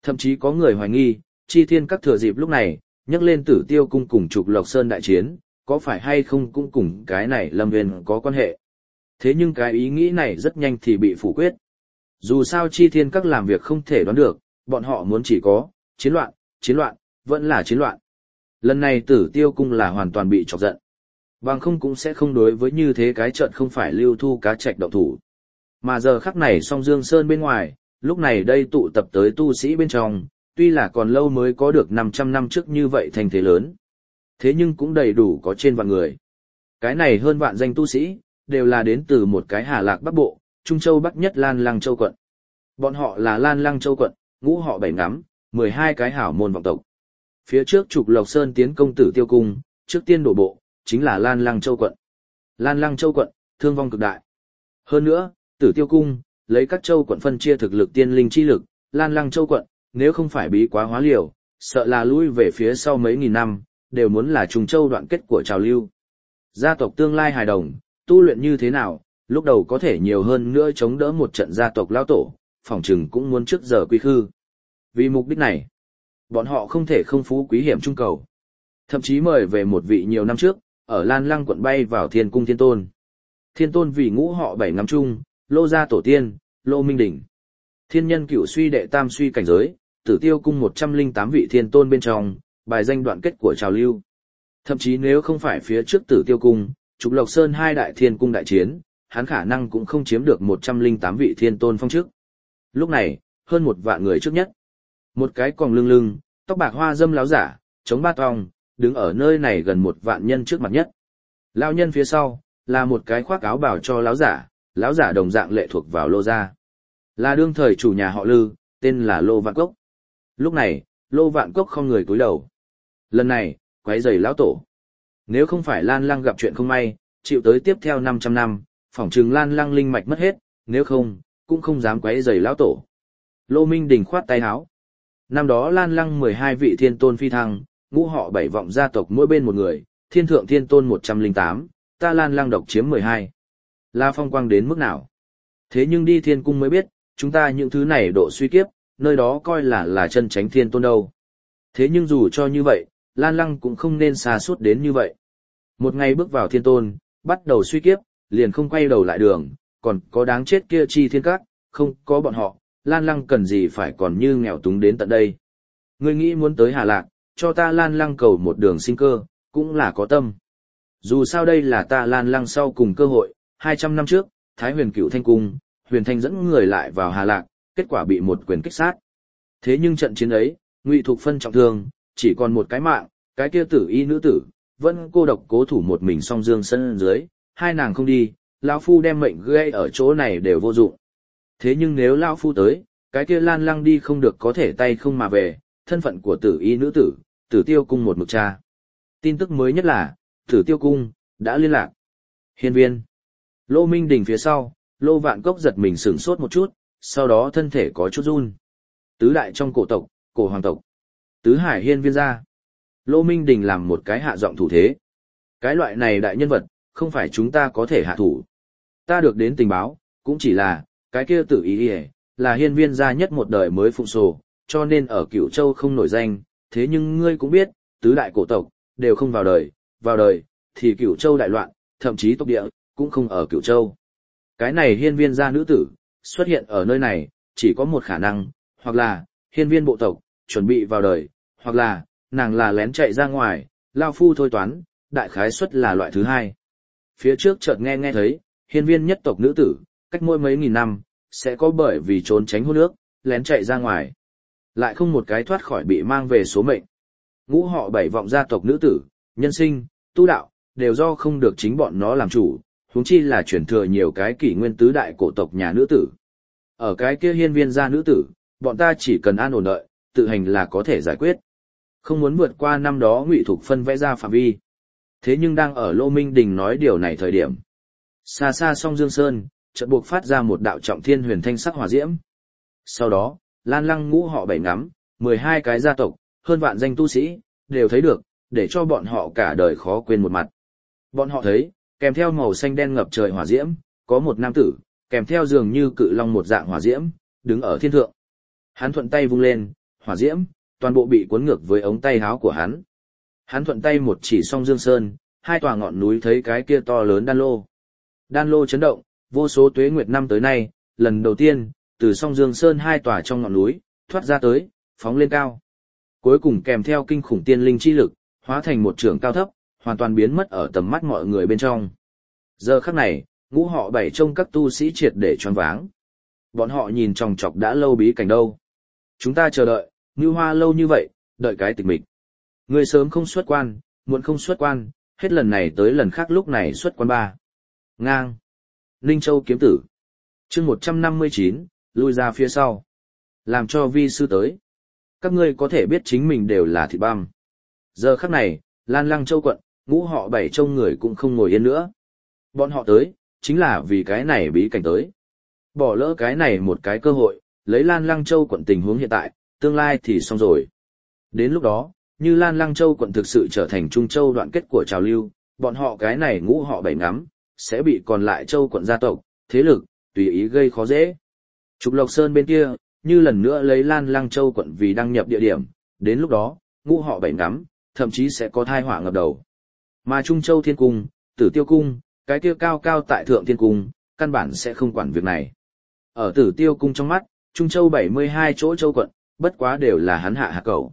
Thậm chí có người hoài nghi, Chi Thiên Các thừa dịp lúc này, nhắc lên Tử Tiêu cung cùng Trục Lộc Sơn đại chiến, có phải hay không cũng cùng cái này Lâm Nguyên có quan hệ. Thế nhưng cái ý nghĩ này rất nhanh thì bị phủ quyết. Dù sao Chi Thiên Các làm việc không thể đoán được, bọn họ muốn chỉ có chiến loạn, vẫn là chiến loạn. Lần này Tử Tiêu cung là hoàn toàn bị chọc giận. Bằng không cũng sẽ không đối với như thế cái trận không phải Lưu Thu cá trạch động thủ. Mà giờ khắc này song Dương Sơn bên ngoài, lúc này đây tụ tập tới tu sĩ bên trong, tuy là còn lâu mới có được 500 năm trước như vậy thành thế lớn. Thế nhưng cũng đầy đủ có trên vạn người. Cái này hơn vạn danh tu sĩ, đều là đến từ một cái Hà Lạc Bắc Bộ, Trung Châu Bắc nhất Lan Lăng Châu quận. Bọn họ là Lan Lăng Châu quận, ngũ họ bảy ngắm, 12 cái hảo môn vọng tộc. Phía trước Trục Lộc Sơn tiến công Tử Tiêu cung, trước tiên đổ bộ, chính là Lan Lăng Châu quận. Lan Lăng Châu quận, thương vong cực đại. Hơn nữa, Tử Tiêu cung, lấy các châu quận phân chia thực lực tiên linh chi lực, Lan Lăng Châu quận, nếu không phải bí quá hóa liều, sợ là lui về phía sau mấy nghìn năm, đều muốn là trùng châu đoạn kết của trào lưu. Gia tộc tương lai hài đồng, tu luyện như thế nào, lúc đầu có thể nhiều hơn nữa chống đỡ một trận gia tộc lao tổ, phỏng chừng cũng muốn trước giờ quy khư. Vì mục đích này, bọn họ không thể không phú quý hiểm trung cầu. Thậm chí mời về một vị nhiều năm trước, ở Lan Lăng quận bay vào Thiên cung Thiên Tôn. Thiên Tôn vì ngũ họ bảy ngắm chung, Lô gia tổ tiên, Lô Minh Đỉnh. Thiên nhân cửu suy đệ tam suy cảnh giới, Tử Tiêu cung 108 vị Thiên Tôn bên trong, bài danh đoạn kết của trào lưu. Thậm chí nếu không phải phía trước Tử Tiêu cung, Trục Lộc Sơn hai đại thiên cung đại chiến, hắn khả năng cũng không chiếm được 108 vị Thiên Tôn phong trước. Lúc này, hơn một vạn người trước nhất. Một cái còng lưng lưng, tóc bạc hoa dâm láo giả, chống ba tong, đứng ở nơi này gần một vạn nhân trước mặt nhất. Lão nhân phía sau, là một cái khoác áo bào cho láo giả đồng dạng lệ thuộc vào Lô gia. Là đương thời chủ nhà họ Lư, tên là Lô Vạn Cốc. Lúc này, Lô Vạn Cốc không người cúi đầu. Lần này, quấy rầy lão tổ. Nếu không phải Lan Lăng gặp chuyện không may, chịu tới tiếp theo 500 năm, phỏng chừng Lan Lăng linh mạch mất hết, nếu không, cũng không dám quấy rầy lão tổ. Lô Minh Đình khoát tay áo. Năm đó Lan Lăng 12 vị thiên tôn phi thăng, ngũ họ bảy vọng gia tộc mỗi bên một người, thiên thượng thiên tôn 108, ta Lan Lăng độc chiếm 12. Là phong quang đến mức nào? Thế nhưng đi thiên cung mới biết, chúng ta những thứ này độ suy kiếp, nơi đó coi là chân chánh thiên tôn đâu. Thế nhưng dù cho như vậy, Lan Lăng cũng không nên xa suốt đến như vậy. Một ngày bước vào thiên tôn, bắt đầu suy kiếp, liền không quay đầu lại đường, còn có đáng chết kia Chi Thiên Các, không có bọn họ, Lan Lăng cần gì phải còn như nghèo túng đến tận đây. Ngươi nghĩ muốn tới Hà Lạc, cho ta Lan Lăng cầu một đường sinh cơ, cũng là có tâm. Dù sao đây là ta Lan Lăng sau cùng cơ hội, 200 năm trước, Thái Huyền Cửu Thanh Cung, Huyền Thanh dẫn người lại vào Hà Lạc, kết quả bị một quyền kích sát. Thế nhưng trận chiến ấy, Ngụy Thục Phân trọng thương, chỉ còn một cái mạng, cái kia tử y nữ tử, vẫn cô độc cố thủ một mình song Dương Sơn dưới, hai nàng không đi, lão phu đem mệnh gây ở chỗ này đều vô dụng. Thế nhưng nếu lão phu tới, cái kia Lan Lăng đi không được có thể tay không mà về, thân phận của tử y nữ tử, Tử Tiêu cung một mực tra. Tin tức mới nhất là, Tử Tiêu cung đã liên lạc. Hiên viên. Lô Minh Đình phía sau, Lô Vạn Cốc giật mình sửng sốt một chút, sau đó thân thể có chút run. Tứ đại trong cổ tộc, cổ hoàng tộc. Tứ hải hiên viên gia. Lô Minh Đình làm một cái hạ giọng thủ thế. Cái loại này đại nhân vật, không phải chúng ta có thể hạ thủ. Ta được đến tình báo, cũng chỉ là, cái kia tử ý là hiên viên gia nhất một đời mới phụng sổ, cho nên ở Cửu Châu không nổi danh, thế nhưng ngươi cũng biết, tứ đại cổ tộc, đều không vào đời, thì Cửu Châu đại loạn, thậm chí tộc địa, cũng không ở Cửu Châu. Cái này hiên viên gia nữ tử, xuất hiện ở nơi này, chỉ có một khả năng, hoặc là, hiên viên bộ tộc, chuẩn bị vào đời, hoặc là, nàng là lén chạy ra ngoài, lao phu thôi toán, đại khái suất là loại thứ hai. Phía trước chợt nghe thấy, hiên viên nhất tộc nữ tử, cách mỗi mấy nghìn năm, sẽ có bởi vì trốn tránh hôn ước, lén chạy ra ngoài. Lại không một cái thoát khỏi bị mang về số mệnh. Ngũ họ bảy vọng gia tộc nữ tử, nhân sinh, tu đạo, đều do không được chính bọn nó làm chủ, huống chi là chuyển thừa nhiều cái kỷ nguyên tứ đại cổ tộc nhà nữ tử. Ở cái kia hiên viên gia nữ tử, bọn ta chỉ cần an ổn đợi, tự hành là có thể giải quyết. Không muốn vượt qua năm đó Ngụy Thục Phân vẽ ra phạm vi. Thế nhưng đang ở Lô Minh Đình nói điều này thời điểm. Xa xa song Dương Sơn, chợt buộc phát ra một đạo trọng thiên huyền thanh sắc hỏa diễm. Sau đó, Lan Lăng ngũ họ bảy ngắm, 12 cái gia tộc, hơn vạn danh tu sĩ, đều thấy được, để cho bọn họ cả đời khó quên một mặt. Bọn họ thấy, kèm theo màu xanh đen ngập trời hỏa diễm, có một nam tử, kèm theo dường như cự long một dạng hỏa diễm, đứng ở thiên thượng. Hắn thuận tay vung lên, hỏa diễm, toàn bộ bị cuốn ngược với ống tay áo của hắn. Hắn thuận tay một chỉ song Dương Sơn, hai tòa ngọn núi thấy cái kia to lớn đan lô. Đan lô chấn động, vô số tuế nguyệt năm tới nay, lần đầu tiên, từ song Dương Sơn hai tòa trong ngọn núi, thoát ra tới, phóng lên cao. Cuối cùng kèm theo kinh khủng tiên linh chi lực, hóa thành một trường cao thấp, hoàn toàn biến mất ở tầm mắt mọi người bên trong. Giờ khắc này, Ngũ Họ Bảy trông các tu sĩ triệt để choáng váng. Bọn họ nhìn chòng chọc đã lâu bí cảnh đâu. Chúng ta chờ đợi, Ngưu Hoa lâu như vậy, đợi cái tịch mịch. Người sớm không xuất quan, muộn không xuất quan, hết lần này tới lần khác lúc này xuất quan ba. Ngang. Ninh Châu kiếm tử. Chương 159, lui ra phía sau. Làm cho vi sư tới. Các ngươi có thể biết chính mình đều là thịt băm. Giờ khắc này, Lan Lăng Châu quận, Ngũ Họ Bảy trông người cũng không ngồi yên nữa. Bọn họ tới, chính là vì cái này bí cảnh tới. Bỏ lỡ cái này một cái cơ hội, lấy Lan Lăng Châu quận tình huống hiện tại, tương lai thì xong rồi. Đến lúc đó, như Lan Lăng Châu quận thực sự trở thành Trung Châu đoạn kết của trào lưu, bọn họ cái này Ngũ Họ Bảy ngắm, sẽ bị còn lại Châu quận gia tộc, thế lực, tùy ý gây khó dễ. Trục Lộc Sơn bên kia, như lần nữa lấy Lan Lăng Châu quận vì đăng nhập địa điểm, đến lúc đó, Ngũ Họ Bảy ngắm, thậm chí sẽ có thai họa ngập đầu. Mà Trung Châu Thiên Cung, Tử Tiêu Cung, cái kia cao cao tại Thượng Thiên Cung, căn bản sẽ không quản việc này. Ở Tử Tiêu Cung trong mắt, Trung Châu 72 chỗ châu quận, bất quá đều là hắn hạ cẩu.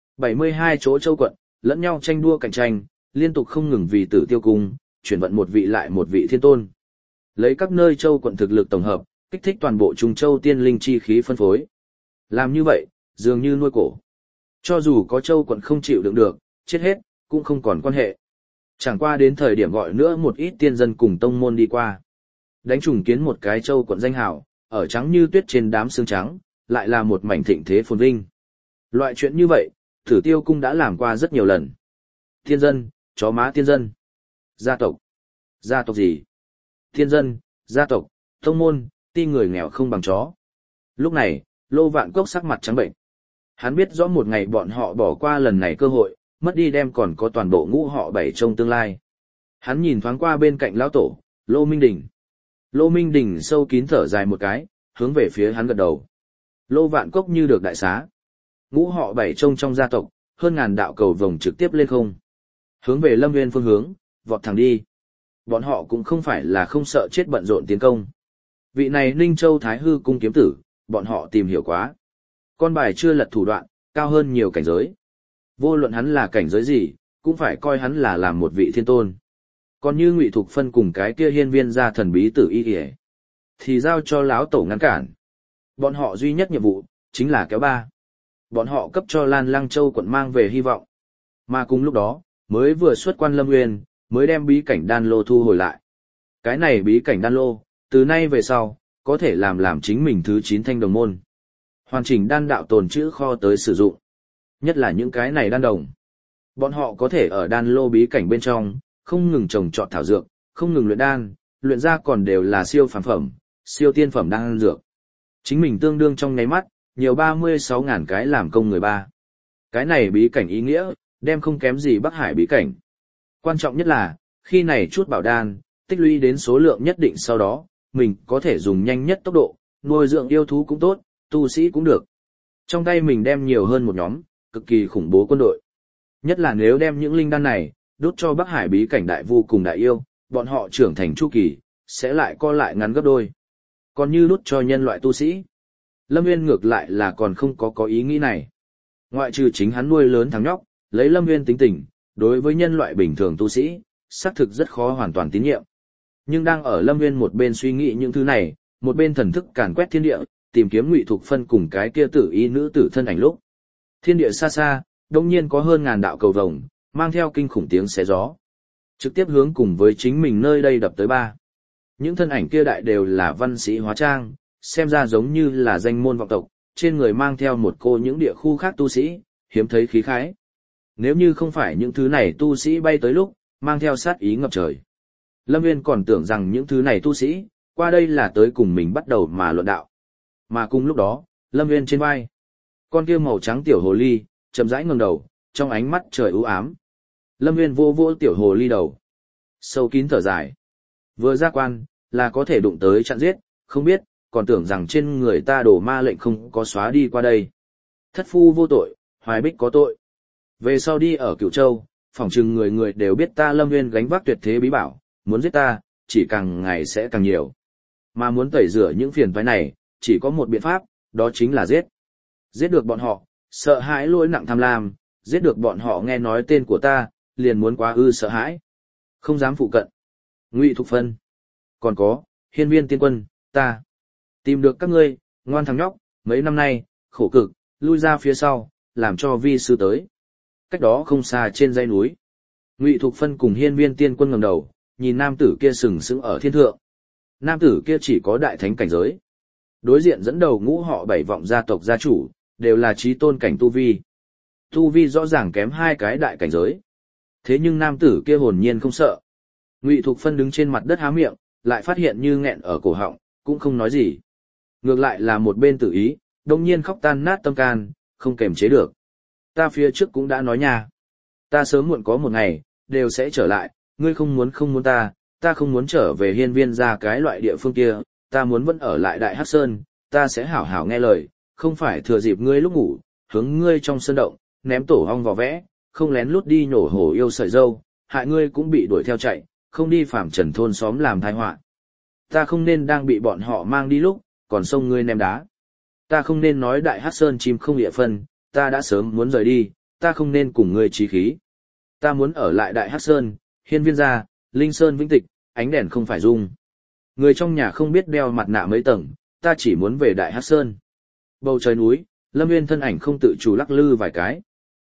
72 chỗ châu quận, lẫn nhau tranh đua cạnh tranh, liên tục không ngừng vì Tử Tiêu Cung, chuyển vận một vị lại một vị thiên tôn. Lấy các nơi châu quận thực lực tổng hợp, kích thích toàn bộ Trung Châu tiên linh chi khí phân phối. Làm như vậy, dường như nuôi cổ. Cho dù có châu quận không chịu đựng được, chết hết, cũng không còn quan hệ. Chẳng qua đến thời điểm gọi nữa một ít tiên dân cùng tông môn đi qua. Đánh trùng kiến một cái châu quận danh hào, ở trắng như tuyết trên đám xương trắng, lại là một mảnh thịnh thế phồn vinh. Loại chuyện như vậy, Tử Tiêu Cung đã làm qua rất nhiều lần. Tiên dân, chó má tiên dân. Gia tộc. Gia tộc gì? Tiên dân, gia tộc, tông môn, ti người nghèo không bằng chó. Lúc này, Lô Vạn Cốc sắc mặt trắng bệnh. Hắn biết rõ một ngày bọn họ bỏ qua lần này cơ hội, mất đi đem còn có toàn bộ Ngũ Họ Bảy trong tương lai. Hắn nhìn thoáng qua bên cạnh lão tổ, Lô Minh Đình. Lô Minh Đình sâu kín thở dài một cái, hướng về phía hắn gật đầu. Lô Vạn Cốc như được đại xá. Ngũ Họ Bảy trong gia tộc, hơn ngàn đạo cầu vồng trực tiếp lên không. Hướng về Lâm Nguyên phương hướng, vọt thẳng đi. Bọn họ cũng không phải là không sợ chết bận rộn tiến công. Vị này Ninh Châu Thái Hư cung kiếm tử, bọn họ tìm hiểu quá. Con bài chưa lật thủ đoạn, cao hơn nhiều cảnh giới. Vô luận hắn là cảnh giới gì, cũng phải coi hắn là làm một vị thiên tôn. Còn như Ngụy Thục Phân cùng cái kia hiên viên gia thần bí tử y kìa, thì giao cho lão tổ ngăn cản. Bọn họ duy nhất nhiệm vụ, chính là kéo ba. Bọn họ cấp cho Lan Lăng Châu quận mang về hy vọng. Mà cùng lúc đó, mới vừa xuất quan Lâm Nguyên, mới đem bí cảnh đan lô thu hồi lại. Cái này bí cảnh đan lô, từ nay về sau, có thể làm chính mình thứ 9 thanh đồng môn. Hoàn chỉnh đan đạo tồn trữ kho tới sử dụng. Nhất là những cái này đan đồng. Bọn họ có thể ở đan lô bí cảnh bên trong, không ngừng trồng trọt thảo dược, không ngừng luyện đan, luyện ra còn đều là siêu phàm phẩm, siêu tiên phẩm đan dược. Chính mình tương đương trong nháy mắt, nhiều 36.000 cái làm công người ba. Cái này bí cảnh ý nghĩa, đem không kém gì Bắc Hải bí cảnh. Quan trọng nhất là, khi này chút bảo đan, tích lũy đến số lượng nhất định sau đó, mình có thể dùng nhanh nhất tốc độ, nuôi dưỡng yêu thú cũng tốt, tu sĩ cũng được. Trong tay mình đem nhiều hơn một nhóm, cực kỳ khủng bố quân đội. Nhất là nếu đem những linh đan này, đốt cho Bắc Hải bí cảnh đại vu cùng đại yêu, bọn họ trưởng thành chu kỳ, sẽ lại co lại ngắn gấp đôi. Còn như đốt cho nhân loại tu sĩ, Lâm Nguyên ngược lại là còn không có ý nghĩ này. Ngoại trừ chính hắn nuôi lớn thằng nhóc, lấy Lâm Nguyên tính tình, đối với nhân loại bình thường tu sĩ, xác thực rất khó hoàn toàn tín nhiệm. Nhưng đang ở Lâm Nguyên một bên suy nghĩ những thứ này, một bên thần thức càn quét thiên địa, tìm kiếm Ngụy Thục Phân cùng cái kia tử y nữ tử thân ảnh lúc. Thiên địa xa xa, đột nhiên có hơn ngàn đạo cầu vồng, mang theo kinh khủng tiếng xé gió, trực tiếp hướng cùng với chính mình nơi đây đập tới ba. Những thân ảnh kia đại đều là văn sĩ hóa trang, xem ra giống như là danh môn vọng tộc, trên người mang theo một cô những địa khu khác tu sĩ, hiếm thấy khí khái. Nếu như không phải những thứ này tu sĩ bay tới lúc, mang theo sát ý ngập trời. Lâm Nguyên còn tưởng rằng những thứ này tu sĩ, qua đây là tới cùng mình bắt đầu mà luận đạo. Mà cùng lúc đó, Lâm Nguyên trên vai, con kia màu trắng tiểu hồ ly, chậm rãi ngẩng đầu, trong ánh mắt trời u ám. Lâm Nguyên vô vô tiểu hồ ly đầu, sâu kín thở dài. Vừa ra quan, là có thể đụng tới chặn giết, không biết, còn tưởng rằng trên người ta đổ ma lệnh không có xóa đi qua đây. Thất phu vô tội, Hoài Bích có tội. Về sau đi ở Cửu Châu, phỏng chừng người người đều biết ta Lâm Nguyên gánh vác tuyệt thế bí bảo, muốn giết ta, chỉ càng ngày sẽ càng nhiều. Mà muốn tẩy rửa những phiền toái này, chỉ có một biện pháp, đó chính là giết. Giết được bọn họ, sợ hãi lỗi nặng tham lam, giết được bọn họ nghe nói tên của ta, liền muốn quá ư sợ hãi. Không dám phụ cận. Ngụy Thục Phân. Còn có, Hiên Viên Tiên Quân, ta. Tìm được các ngươi, ngoan thằng nhóc, mấy năm nay, khổ cực, lui ra phía sau, làm cho vi sư tới. Cách đó không xa trên dãy núi. Ngụy Thục Phân cùng Hiên Viên Tiên Quân ngẩng đầu, nhìn nam tử kia sừng sững ở thiên thượng. Nam tử kia chỉ có đại thánh cảnh giới. Đối diện dẫn đầu ngũ họ 7 vọng gia tộc gia chủ, đều là chí tôn cảnh tu vi. Tu vi rõ ràng kém 2 cái đại cảnh giới. Thế nhưng nam tử kia hồn nhiên không sợ. Ngụy Thục Phân đứng trên mặt đất há miệng, lại phát hiện như nghẹn ở cổ họng, cũng không nói gì. Ngược lại là một bên tử ý, đông nhiên khóc tan nát tâm can, không kềm chế được. Ta phía trước cũng đã nói nha. Ta sớm muộn có một ngày, đều sẽ trở lại, ngươi không muốn ta không muốn trở về hiên viên ra cái loại địa phương kia, ta muốn vẫn ở lại Đại Hắc Sơn, ta sẽ hảo hảo nghe lời, không phải thừa dịp ngươi lúc ngủ, hướng ngươi trong sơn động, ném tổ ong vào vẽ, không lén lút đi nhổ hổ yêu sợi dâu, hại ngươi cũng bị đuổi theo chạy, không đi phạm trần thôn xóm làm tai họa. Ta không nên đang bị bọn họ mang đi lúc, còn xông ngươi ném đá. Ta không nên nói Đại Hắc Sơn chim không địa phân, ta đã sớm muốn rời đi, ta không nên cùng ngươi chí khí. Ta muốn ở lại Đại Hắc Sơn, hiên viên gia, Linh Sơn vĩnh tịch, ánh đèn không phải dung. Người trong nhà không biết đeo mặt nạ mấy tầng, ta chỉ muốn về Đại Hắc Sơn. Bầu trời núi, Lâm Nguyên thân ảnh không tự chủ lắc lư vài cái.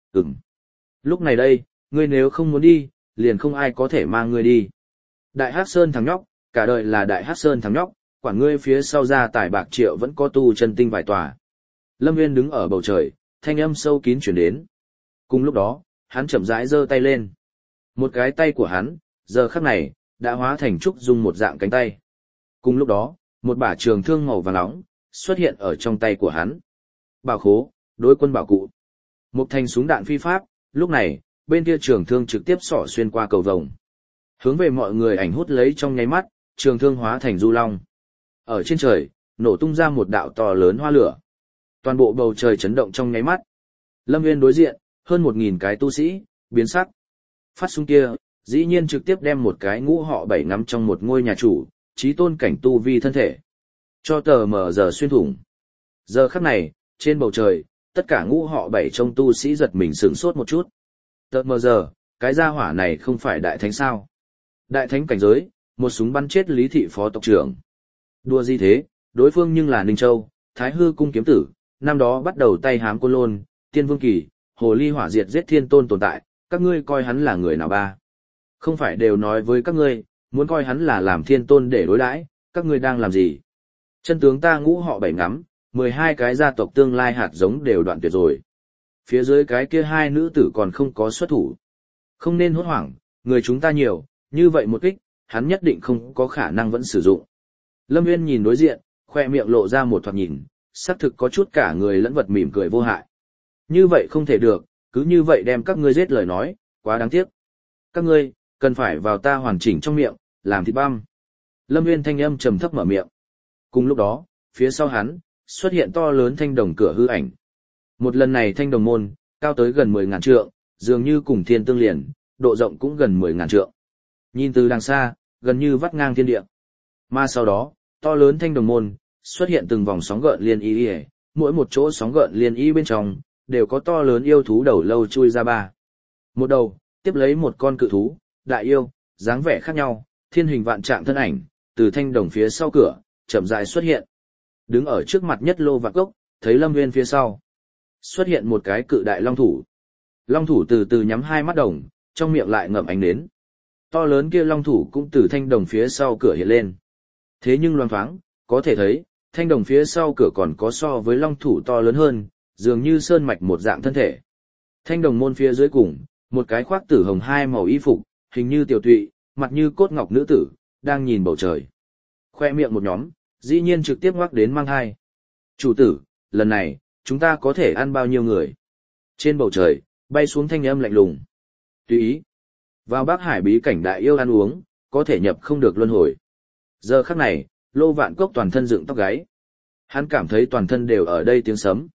Lúc này đây, ngươi nếu không muốn đi, liền không ai có thể mang ngươi đi. Đại Hắc Sơn thằng nhóc, cả đời là Đại Hắc Sơn thằng nhóc, quản ngươi phía sau ra tài bạc triệu vẫn có tu chân tinh vài tòa. Lâm Nguyên đứng ở bầu trời, thanh âm sâu kín chuyển đến. Cùng lúc đó, hắn chậm rãi giơ tay lên. Một cái tay của hắn, giờ khắc này, đã hóa thành trúc dung một dạng cánh tay. Cùng lúc đó, một bả trường thương màu vàng nóng, xuất hiện ở trong tay của hắn. Bảo khố, đối quân bảo cụ. Một thanh súng đạn phi pháp, lúc này, bên kia trường thương trực tiếp xỏ xuyên qua cầu vồng. Hướng về mọi người ảnh hút lấy trong nháy mắt, trường thương hóa thành du long. Ở trên trời, nổ tung ra một đạo to lớn hoa lửa. Toàn bộ bầu trời chấn động trong nháy mắt. Lâm Nguyên đối diện, hơn 1000 cái tu sĩ, biến sắc. Phát súng kia, dĩ nhiên trực tiếp đem một cái ngũ họ 7 ngắm trong một ngôi nhà chủ, chí tôn cảnh tu vi thân thể. Cho tờ mở giờ xuyên thủng. Giờ khắc này, trên bầu trời, tất cả ngũ họ 7 trong tu sĩ giật mình sửng sốt một chút. Tờ mở giờ, cái gia hỏa này không phải đại thánh sao? Đại thánh cảnh giới, một súng bắn chết Lý thị phó tộc trưởng. Đùa gì thế, đối phương nhưng là Ninh Châu, Thái Hư cung kiếm tử, năm đó bắt đầu tay hám Côn Lôn, Tiên Vương Kỳ, Hồ Ly hỏa diệt giết thiên tôn tồn tại, các ngươi coi hắn là người nào ba? Không phải đều nói với các ngươi, muốn coi hắn là làm thiên tôn để đối đãi, các ngươi đang làm gì? Chân tướng ta ngũ họ 7 ngắm, 12 cái gia tộc tương lai hạt giống đều đoạn tuyệt rồi. Phía dưới cái kia hai nữ tử còn không có xuất thủ. Không nên hốt hoảng, người chúng ta nhiều, như vậy một kích, hắn nhất định không có khả năng vẫn sử dụng. Lâm Nguyên nhìn đối diện, khoe miệng lộ ra một thoạt nhìn, xác thực có chút cả người lẫn vật mỉm cười vô hại. Như vậy không thể được, cứ như vậy đem các ngươi giết lời nói, quá đáng tiếc. Các ngươi, cần phải vào ta hoàn chỉnh trong miệng, làm thịt băm. Lâm Nguyên thanh âm trầm thấp mở miệng. Cùng lúc đó, phía sau hắn, xuất hiện to lớn thanh đồng cửa hư ảnh. Một lần này thanh đồng môn, cao tới gần 10.000 trượng, dường như cùng thiên tương liền, độ rộng cũng gần 10.000 trượng. Nhìn từ đằng xa, gần như vắt ngang thiên địa. Mà sau đó, to lớn thanh đồng môn, xuất hiện từng vòng sóng gợn liên y, mỗi một chỗ sóng gợn liên y bên trong, đều có to lớn yêu thú đầu lâu chui ra ba. Một đầu, tiếp lấy một con cự thú, đại yêu, dáng vẻ khác nhau, thiên hình vạn trạng thân ảnh, từ thanh đồng phía sau cửa, chậm rãi xuất hiện. Đứng ở trước mặt nhất Lô Vạn Cốc, thấy Lâm Nguyên phía sau. Xuất hiện một cái cự đại long thủ. Long thủ từ từ nhắm hai mắt đồng, trong miệng lại ngậm ánh nến. To lớn kia long thủ cũng từ thanh đồng phía sau cửa hiện lên. Thế nhưng loang thoáng, có thể thấy, thanh đồng phía sau cửa còn có so với long thủ to lớn hơn, dường như sơn mạch một dạng thân thể. Thanh đồng môn phía dưới cùng, một cái khoác tử hồng hai màu y phục, hình như tiểu tụy, mặt như cốt ngọc nữ tử, đang nhìn bầu trời. Khoe miệng một nhóm, dĩ nhiên trực tiếp ngoắc đến mang hai. Chủ tử, lần này, chúng ta có thể ăn bao nhiêu người? Trên bầu trời, bay xuống thanh âm lạnh lùng. Tùy ý. Vào Bắc Hải bí cảnh đại yêu ăn uống, có thể nhập không được luân hồi. Giờ khắc này, Lô Vạn Cốc toàn thân dựng tóc gáy. Hắn cảm thấy toàn thân đều ở đây tiếng sấm.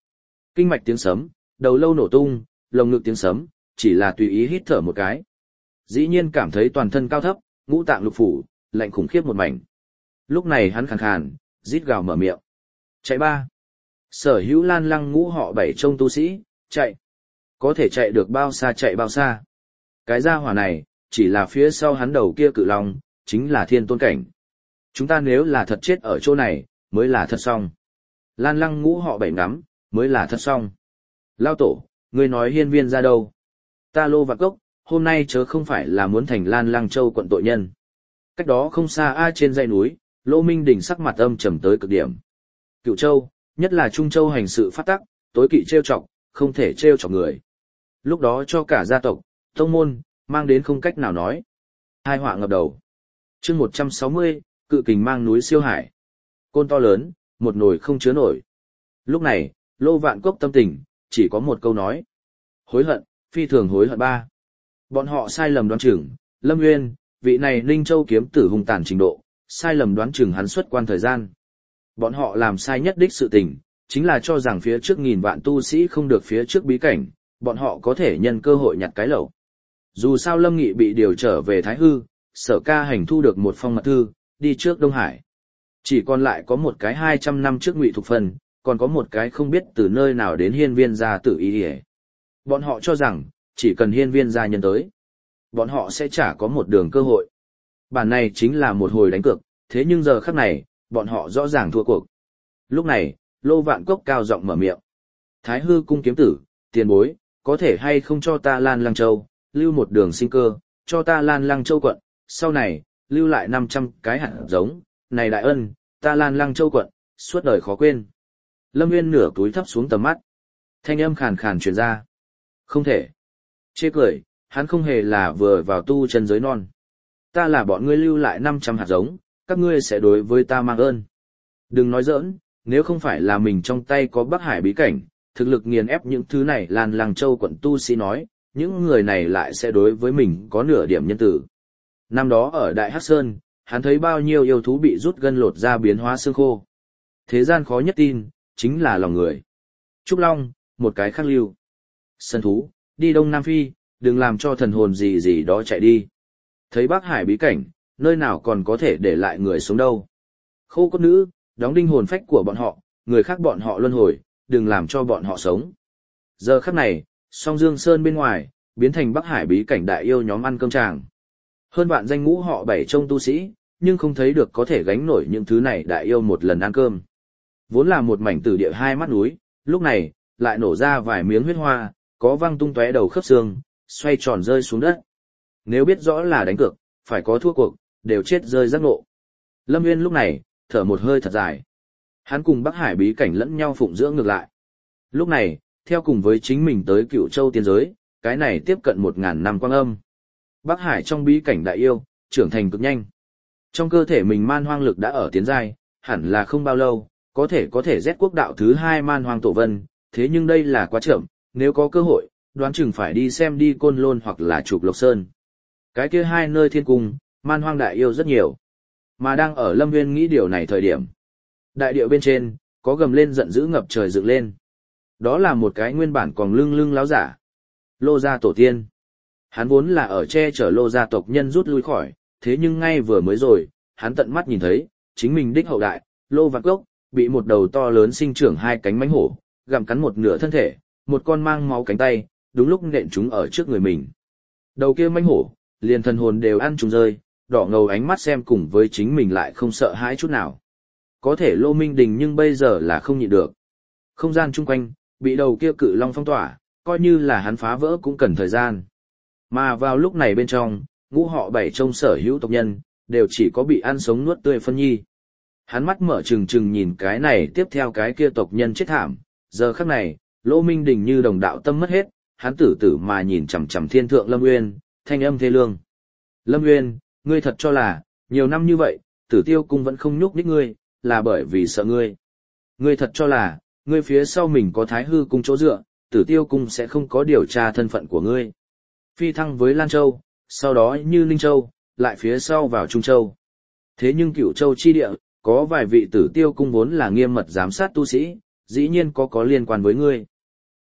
Kinh mạch tiếng sấm, đầu lâu nổ tung, lồng ngực tiếng sấm, chỉ là tùy ý hít thở một cái. Dĩ nhiên cảm thấy toàn thân cao thấp, ngũ tạng lục phủ, lạnh khủng khiếp một mảnh. Lúc này hắn khàn khàn, rít gào mở miệng. Chạy ba. Sở hữu Lan Lăng ngũ họ Bảy trông tu sĩ, chạy. Có thể chạy được bao xa chạy bao xa. Cái gia hỏa này, chỉ là phía sau hắn đầu kia cự long, chính là thiên tôn cảnh. Chúng ta nếu là thật chết ở chỗ này, mới là thật xong. Lan Lăng ngũ họ Bảy ngắm, mới là thật xong. Lao tổ, ngươi nói hiên viên ra đâu? Ta Lô Vạn Cốc, hôm nay chớ không phải là muốn thành Lan Lăng Châu quận tội nhân. Cách đó không xa trên dãy núi, Lô Minh Đình sắc mặt âm trầm tới cực điểm. Cửu Châu, nhất là Trung Châu hành sự phát tắc, tối kỵ trêu chọc, không thể trêu chọc người. Lúc đó cho cả gia tộc, tông môn, mang đến không cách nào nói. Hai họa ngập đầu. Chương 160, cự kình mang núi siêu hải. Côn to lớn, một nồi không chứa nổi. Lúc này, Lô Vạn Cốc tâm tình, chỉ có một câu nói. Hối hận, phi thường hối hận ba. Bọn họ sai lầm đoán chừng, Lâm Nguyên, vị này Ninh Châu kiếm tử hung tàn trình độ, sai lầm đoán chừng hắn xuất quan thời gian. Bọn họ làm sai nhất đích sự tình, chính là cho rằng phía trước nghìn vạn tu sĩ không được phía trước bí cảnh, bọn họ có thể nhân cơ hội nhặt cái lẩu. Dù sao Lâm Nghị bị điều trở về Thái Hư, Sở Ca Hành thu được một phong mật thư, đi trước Đông Hải. Chỉ còn lại có một cái 200 năm trước Ngụy Thục Phân, còn có một cái không biết từ nơi nào đến hiên viên gia tử y hề. Bọn họ cho rằng, chỉ cần hiên viên gia nhân tới, bọn họ sẽ chả có một đường cơ hội. Bản này chính là một hồi đánh cược, thế nhưng giờ khắc này, bọn họ rõ ràng thua cuộc. Lúc này, Lô Vạn Cốc cao giọng mở miệng. Thái Hư cung kiếm tử, tiền bối, có thể hay không cho ta Lan Lăng Châu, lưu một đường sinh cơ, cho ta Lan Lăng Châu quận, sau này, lưu lại 500 cái hạt giống, này đại ân, ta Lan Lăng Châu quận, suốt đời khó quên. Lâm Nguyên nửa túi thấp xuống tầm mắt. Thanh âm khàn khàn truyền ra. Không thể. Chê cười, hắn không hề là vừa vào tu chân giới non. Ta là bọn ngươi lưu lại 500 hạt giống, các ngươi sẽ đối với ta mang ơn. Đừng nói giỡn, nếu không phải là mình trong tay có Bắc Hải bí cảnh, thực lực nghiền ép những thứ này Lan Lăng Châu quận tu sĩ nói, những người này lại sẽ đối với mình có nửa điểm nhân tử. Năm đó ở Đại Hắc Sơn, hắn thấy bao nhiêu yêu thú bị rút gân lột ra biến hóa xương khô. Thế gian khó nhất tin, chính là lòng người. Trúc Long, một cái khác lưu. Sân thú, đi Đông Nam Phi, đừng làm cho thần hồn gì gì đó chạy đi. Thấy Bắc Hải bí cảnh, nơi nào còn có thể để lại người sống đâu. Khô cốt nữ, đóng đinh hồn phách của bọn họ, người khác bọn họ luân hồi, đừng làm cho bọn họ sống. Giờ khắc này, Song Dương Sơn bên ngoài, biến thành Bắc Hải bí cảnh đại yêu nhóm ăn cơm tràng. Hơn vạn danh ngũ họ Bảy trông tu sĩ, nhưng không thấy được có thể gánh nổi những thứ này đại yêu một lần ăn cơm. Vốn là một mảnh tử địa hai mắt núi, lúc này, lại nổ ra vài miếng huyết hoa, có văng tung tóe đầu khớp xương, xoay tròn rơi xuống đất. Nếu biết rõ là đánh cược, phải có thua cuộc, đều chết rơi giác ngộ. Lâm Nguyên lúc này, thở một hơi thật dài. Hắn cùng Bắc Hải bí cảnh lẫn nhau phụng dưỡng ngược lại. Lúc này, theo cùng với chính mình tới Cựu Châu tiên giới, cái này tiếp cận 1000 năm quang âm. Bắc Hải trong bí cảnh đại yêu, trưởng thành cực nhanh. Trong cơ thể mình man hoang lực đã ở tiến giai, hẳn là không bao lâu, có thể giết quốc đạo thứ 2 man hoang tổ vân, thế nhưng đây là quá chậm, nếu có cơ hội, đoán chừng phải đi xem đi Côn Lôn hoặc là Trục Lộc Sơn. Cái kia hai nơi thiên cung, man hoang đại yêu rất nhiều. Mà đang ở Lâm Nguyên nghĩ điều này thời điểm. Đại điệu bên trên, có gầm lên giận dữ ngập trời dựng lên. Đó là một cái nguyên bản còn lưng láo giả. Lô gia tổ tiên. Hắn vốn là ở che chở Lô gia tộc nhân rút lui khỏi, thế nhưng ngay vừa mới rồi, hắn tận mắt nhìn thấy, chính mình đích hậu đại, Lô Vạn Cốc, bị một đầu to lớn sinh trưởng hai cánh mãnh hổ, gặm cắn một nửa thân thể, một con mang máu cánh tay, đúng lúc nện chúng ở trước người mình. Đầu kia mãnh hổ, liền thần hồn đều ăn trùng rơi, đỏ ngầu ánh mắt xem cùng với chính mình lại không sợ hãi chút nào. Có thể Lô Minh Đình nhưng bây giờ là không nhịn được. Không gian chung quanh, bị đầu kia cự long phong tỏa, coi như là hắn phá vỡ cũng cần thời gian. Mà vào lúc này bên trong, ngũ họ Bảy trông sở hữu tộc nhân, đều chỉ có bị ăn sống nuốt tươi phân nhi. Hắn mắt mở trừng trừng nhìn cái này tiếp theo cái kia tộc nhân chết thảm, giờ khắc này, Lô Minh Đình như đồng đạo tâm mất hết, hắn tử tử mà nhìn chằm chằm thiên thượng Lâm Nguyên, thanh âm thê lương. Lâm Nguyên, ngươi thật cho là, nhiều năm như vậy, Tử Tiêu cung vẫn không nhúc nhích ngươi, là bởi vì sợ ngươi. Ngươi thật cho là, ngươi phía sau mình có Thái Hư cung chỗ dựa, Tử Tiêu cung sẽ không có điều tra thân phận của ngươi. Phi thăng với Lan Châu, sau đó như Ninh Châu, lại phía sau vào Trung Châu. Thế nhưng Cửu Châu chi địa, có vài vị Tử Tiêu cung vốn là nghiêm mật giám sát tu sĩ, dĩ nhiên có liên quan với ngươi.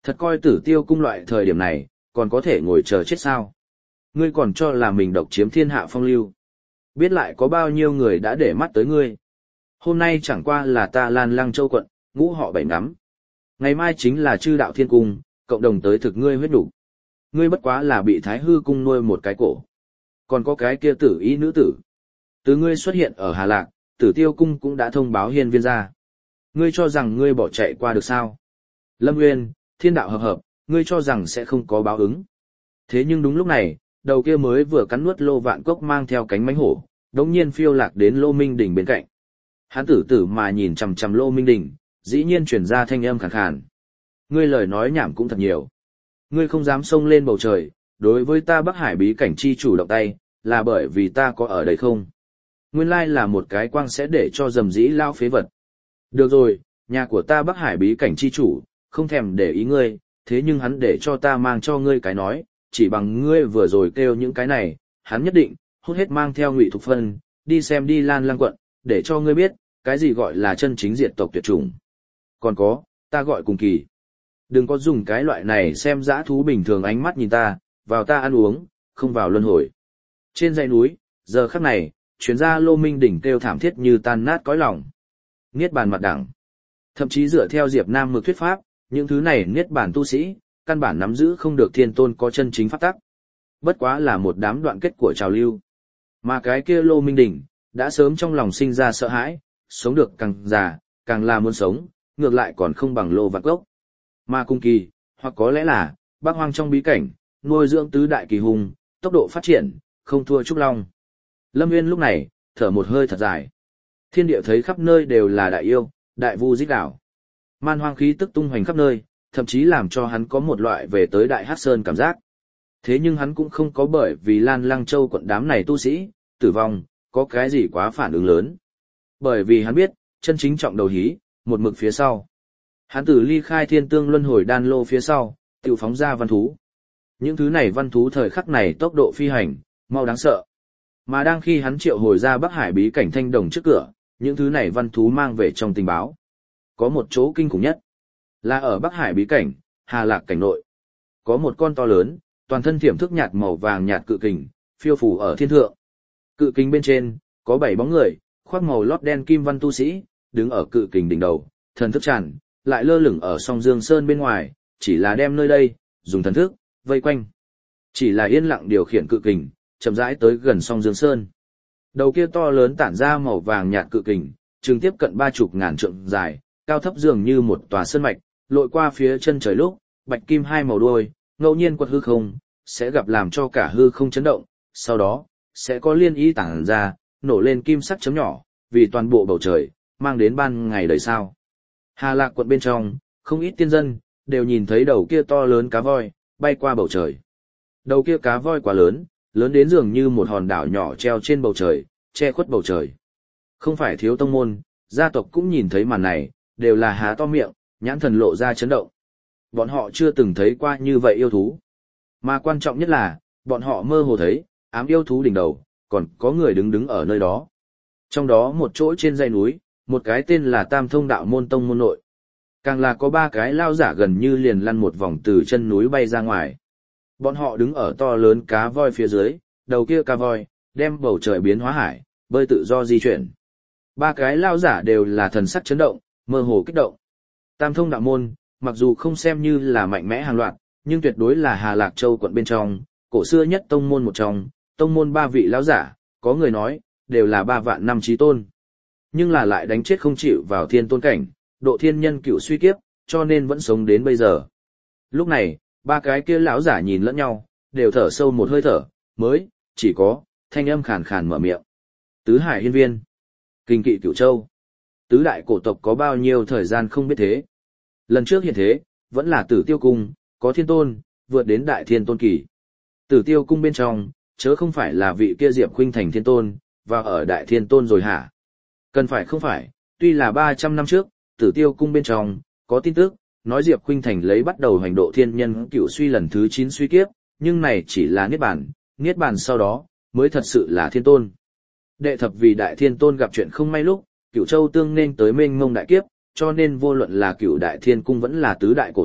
Thật coi Tử Tiêu cung loại thời điểm này, còn có thể ngồi chờ chết sao? Ngươi còn cho là mình độc chiếm thiên hạ phong lưu. Biết lại có bao nhiêu người đã để mắt tới ngươi. Hôm nay chẳng qua là ta Lan Lăng Châu quận, ngũ họ bảy nắm. Ngày mai chính là Chư Đạo Thiên Cung, cộng đồng tới thực ngươi huyết đủ. Ngươi bất quá là bị Thái Hư cung nuôi một cái cổ. Còn có cái kia Tử Y nữ tử. Từ ngươi xuất hiện ở Hà Lạc, Tử Tiêu cung cũng đã thông báo hiên viên ra. Ngươi cho rằng ngươi bỏ chạy qua được sao? Lâm Nguyên, thiên đạo hợp hợp, ngươi cho rằng sẽ không có báo ứng. Thế nhưng đúng lúc này, đầu kia mới vừa cắn nuốt Lô Vạn Cốc mang theo cánh mãnh hổ, đống nhiên phiêu lạc đến Lô Minh Đỉnh bên cạnh. Hắn tử tử mà nhìn chằm chằm Lô Minh Đỉnh, dĩ nhiên truyền ra thanh âm khàn khàn. Ngươi lời nói nhảm cũng thật nhiều. Ngươi không dám xông lên bầu trời, đối với ta Bắc Hải bí cảnh chi chủ động tay, là bởi vì ta có ở đây không? Nguyên lai là một cái quang sẽ để cho dầm dĩ lao phế vật. Được rồi, nhà của ta Bắc Hải bí cảnh chi chủ, không thèm để ý ngươi, thế nhưng hắn để cho ta mang cho ngươi cái nói, chỉ bằng ngươi vừa rồi kêu những cái này, hắn nhất định, hút hết mang theo Ngụy Thục Phân, đi xem đi Lan Lăng quận, để cho ngươi biết, cái gì gọi là chân chính diệt tộc tuyệt chủng. Còn có, ta gọi cùng kỳ. Đừng có dùng cái loại này xem dã thú bình thường ánh mắt nhìn ta, vào ta ăn uống, không vào luân hồi. Trên dãy núi, giờ khắc này, chuyến ra Lô Minh Đỉnh kêu thảm thiết như tan nát cõi lòng. Niết bàn mặt đẳng. Thậm chí dựa theo Diệp Nam mực thuyết pháp, những thứ này niết bàn tu sĩ, căn bản nắm giữ không được thiên tôn có chân chính pháp tắc. Bất quá là một đám đoạn kết của trào lưu. Mà cái kia Lô Minh Đỉnh, đã sớm trong lòng sinh ra sợ hãi, sống được càng già, càng là muốn sống, ngược lại còn không bằng Lô Vạn Cốc. Mà cung kỳ, hoặc có lẽ là, Bắc Hoang trong bí cảnh, nuôi dưỡng tứ đại kỳ hùng, tốc độ phát triển, không thua Trúc Long. Lâm Nguyên lúc này, thở một hơi thật dài. Thiên địa thấy khắp nơi đều là đại yêu, đại vu rít đảo. Man hoang khí tức tung hoành khắp nơi, thậm chí làm cho hắn có một loại về tới Đại Hắc Sơn cảm giác. Thế nhưng hắn cũng không có bởi vì Lan Lăng Châu quận đám này tu sĩ, tử vong, có cái gì quá phản ứng lớn. Bởi vì hắn biết, chân chính trọng đầu hí, một mực phía sau. Hắn tử ly khai thiên tương luân hồi đan lô phía sau, tự phóng ra văn thú. Những thứ này văn thú thời khắc này tốc độ phi hành, mau đáng sợ. Mà đang khi hắn triệu hồi ra Bắc Hải bí cảnh thanh đồng trước cửa, những thứ này văn thú mang về trong tình báo. Có một chỗ kinh khủng nhất, là ở Bắc Hải bí cảnh, Hà Lạc cảnh nội. Có một con to lớn, toàn thân thiểm thức nhạt màu vàng nhạt cự kình, phiêu phù ở thiên thượng. Cự kình bên trên, có 7 bóng người, khoác màu lót đen kim văn tu sĩ, đứng ở cự kình đỉnh đầu, thần thức tràn, lại lơ lửng ở song Dương Sơn bên ngoài, chỉ là đem nơi đây, dùng thần thức, vây quanh. Chỉ là yên lặng điều khiển cự kình, chậm rãi tới gần song Dương Sơn. Đầu kia to lớn tản ra màu vàng nhạt cự kình, chừng tiếp cận 30 ngàn trượng dài, cao thấp dường như một tòa sơn mạch, lội qua phía chân trời lúc, bạch kim hai màu đuôi, ngẫu nhiên quật hư không, sẽ gặp làm cho cả hư không chấn động, sau đó, sẽ có liên ý tản ra, nổ lên kim sắc chấm nhỏ, vì toàn bộ bầu trời, mang đến ban ngày đầy sao. Hà Lạc quận bên trong, không ít tiên dân, đều nhìn thấy đầu kia to lớn cá voi, bay qua bầu trời. Đầu kia cá voi quá lớn, lớn đến dường như một hòn đảo nhỏ treo trên bầu trời, che khuất bầu trời. Không phải thiếu tông môn, gia tộc cũng nhìn thấy màn này, đều là há to miệng, nhãn thần lộ ra chấn động. Bọn họ chưa từng thấy qua như vậy yêu thú. Mà quan trọng nhất là, bọn họ mơ hồ thấy, ám yêu thú đỉnh đầu, còn có người đứng ở nơi đó. Trong đó một chỗ trên dãy núi, một cái tên là Tam Thông Đạo Môn Tông môn nội. Càng là có 3 cái lao giả gần như liền lăn một vòng từ chân núi bay ra ngoài. Bọn họ đứng ở to lớn cá voi phía dưới, đầu kia cá voi, đem bầu trời biến hóa hải, bơi tự do di chuyển. 3 cái lao giả đều là thần sắc chấn động, mơ hồ kích động. Tam Thông Đạo Môn, mặc dù không xem như là mạnh mẽ hàng loạt, nhưng tuyệt đối là Hà Lạc Châu quận bên trong, cổ xưa nhất tông môn một trong, tông môn 3 vị lão giả, có người nói, đều là 3 vạn năm chí tôn. Nhưng là lại đánh chết không chịu vào thiên tôn cảnh, độ thiên nhân cựu suy kiếp, cho nên vẫn sống đến bây giờ. Lúc này, 3 cái kia lão giả nhìn lẫn nhau, đều thở sâu một hơi thở, mới, chỉ có, thanh âm khàn khàn mở miệng. Tứ Hải Hiên Viên, Kinh Kỵ Cửu Châu. Tứ đại cổ tộc có bao nhiêu thời gian không biết thế. Lần trước hiện thế, vẫn là Tử Tiêu Cung, có thiên tôn, vượt đến đại thiên tôn kỳ. Tử Tiêu Cung bên trong, chớ không phải là vị kia Diệp Khuynh thành thiên tôn, và ở đại thiên tôn rồi hả? Cần phải không phải, tuy là 300 năm trước, Tử Tiêu Cung bên trong, có tin tức, nói Diệp Khuynh thành lấy bắt đầu hành độ thiên nhân cựu suy lần thứ 9 suy kiếp, nhưng này chỉ là niết bàn sau đó, mới thật sự là thiên tôn. Đệ thập vì đại thiên tôn gặp chuyện không may lúc, Cửu Châu tương nên tới mênh mông đại kiếp, cho nên vô luận là Cửu Đại Thiên Cung vẫn là tứ đại cổ tộc,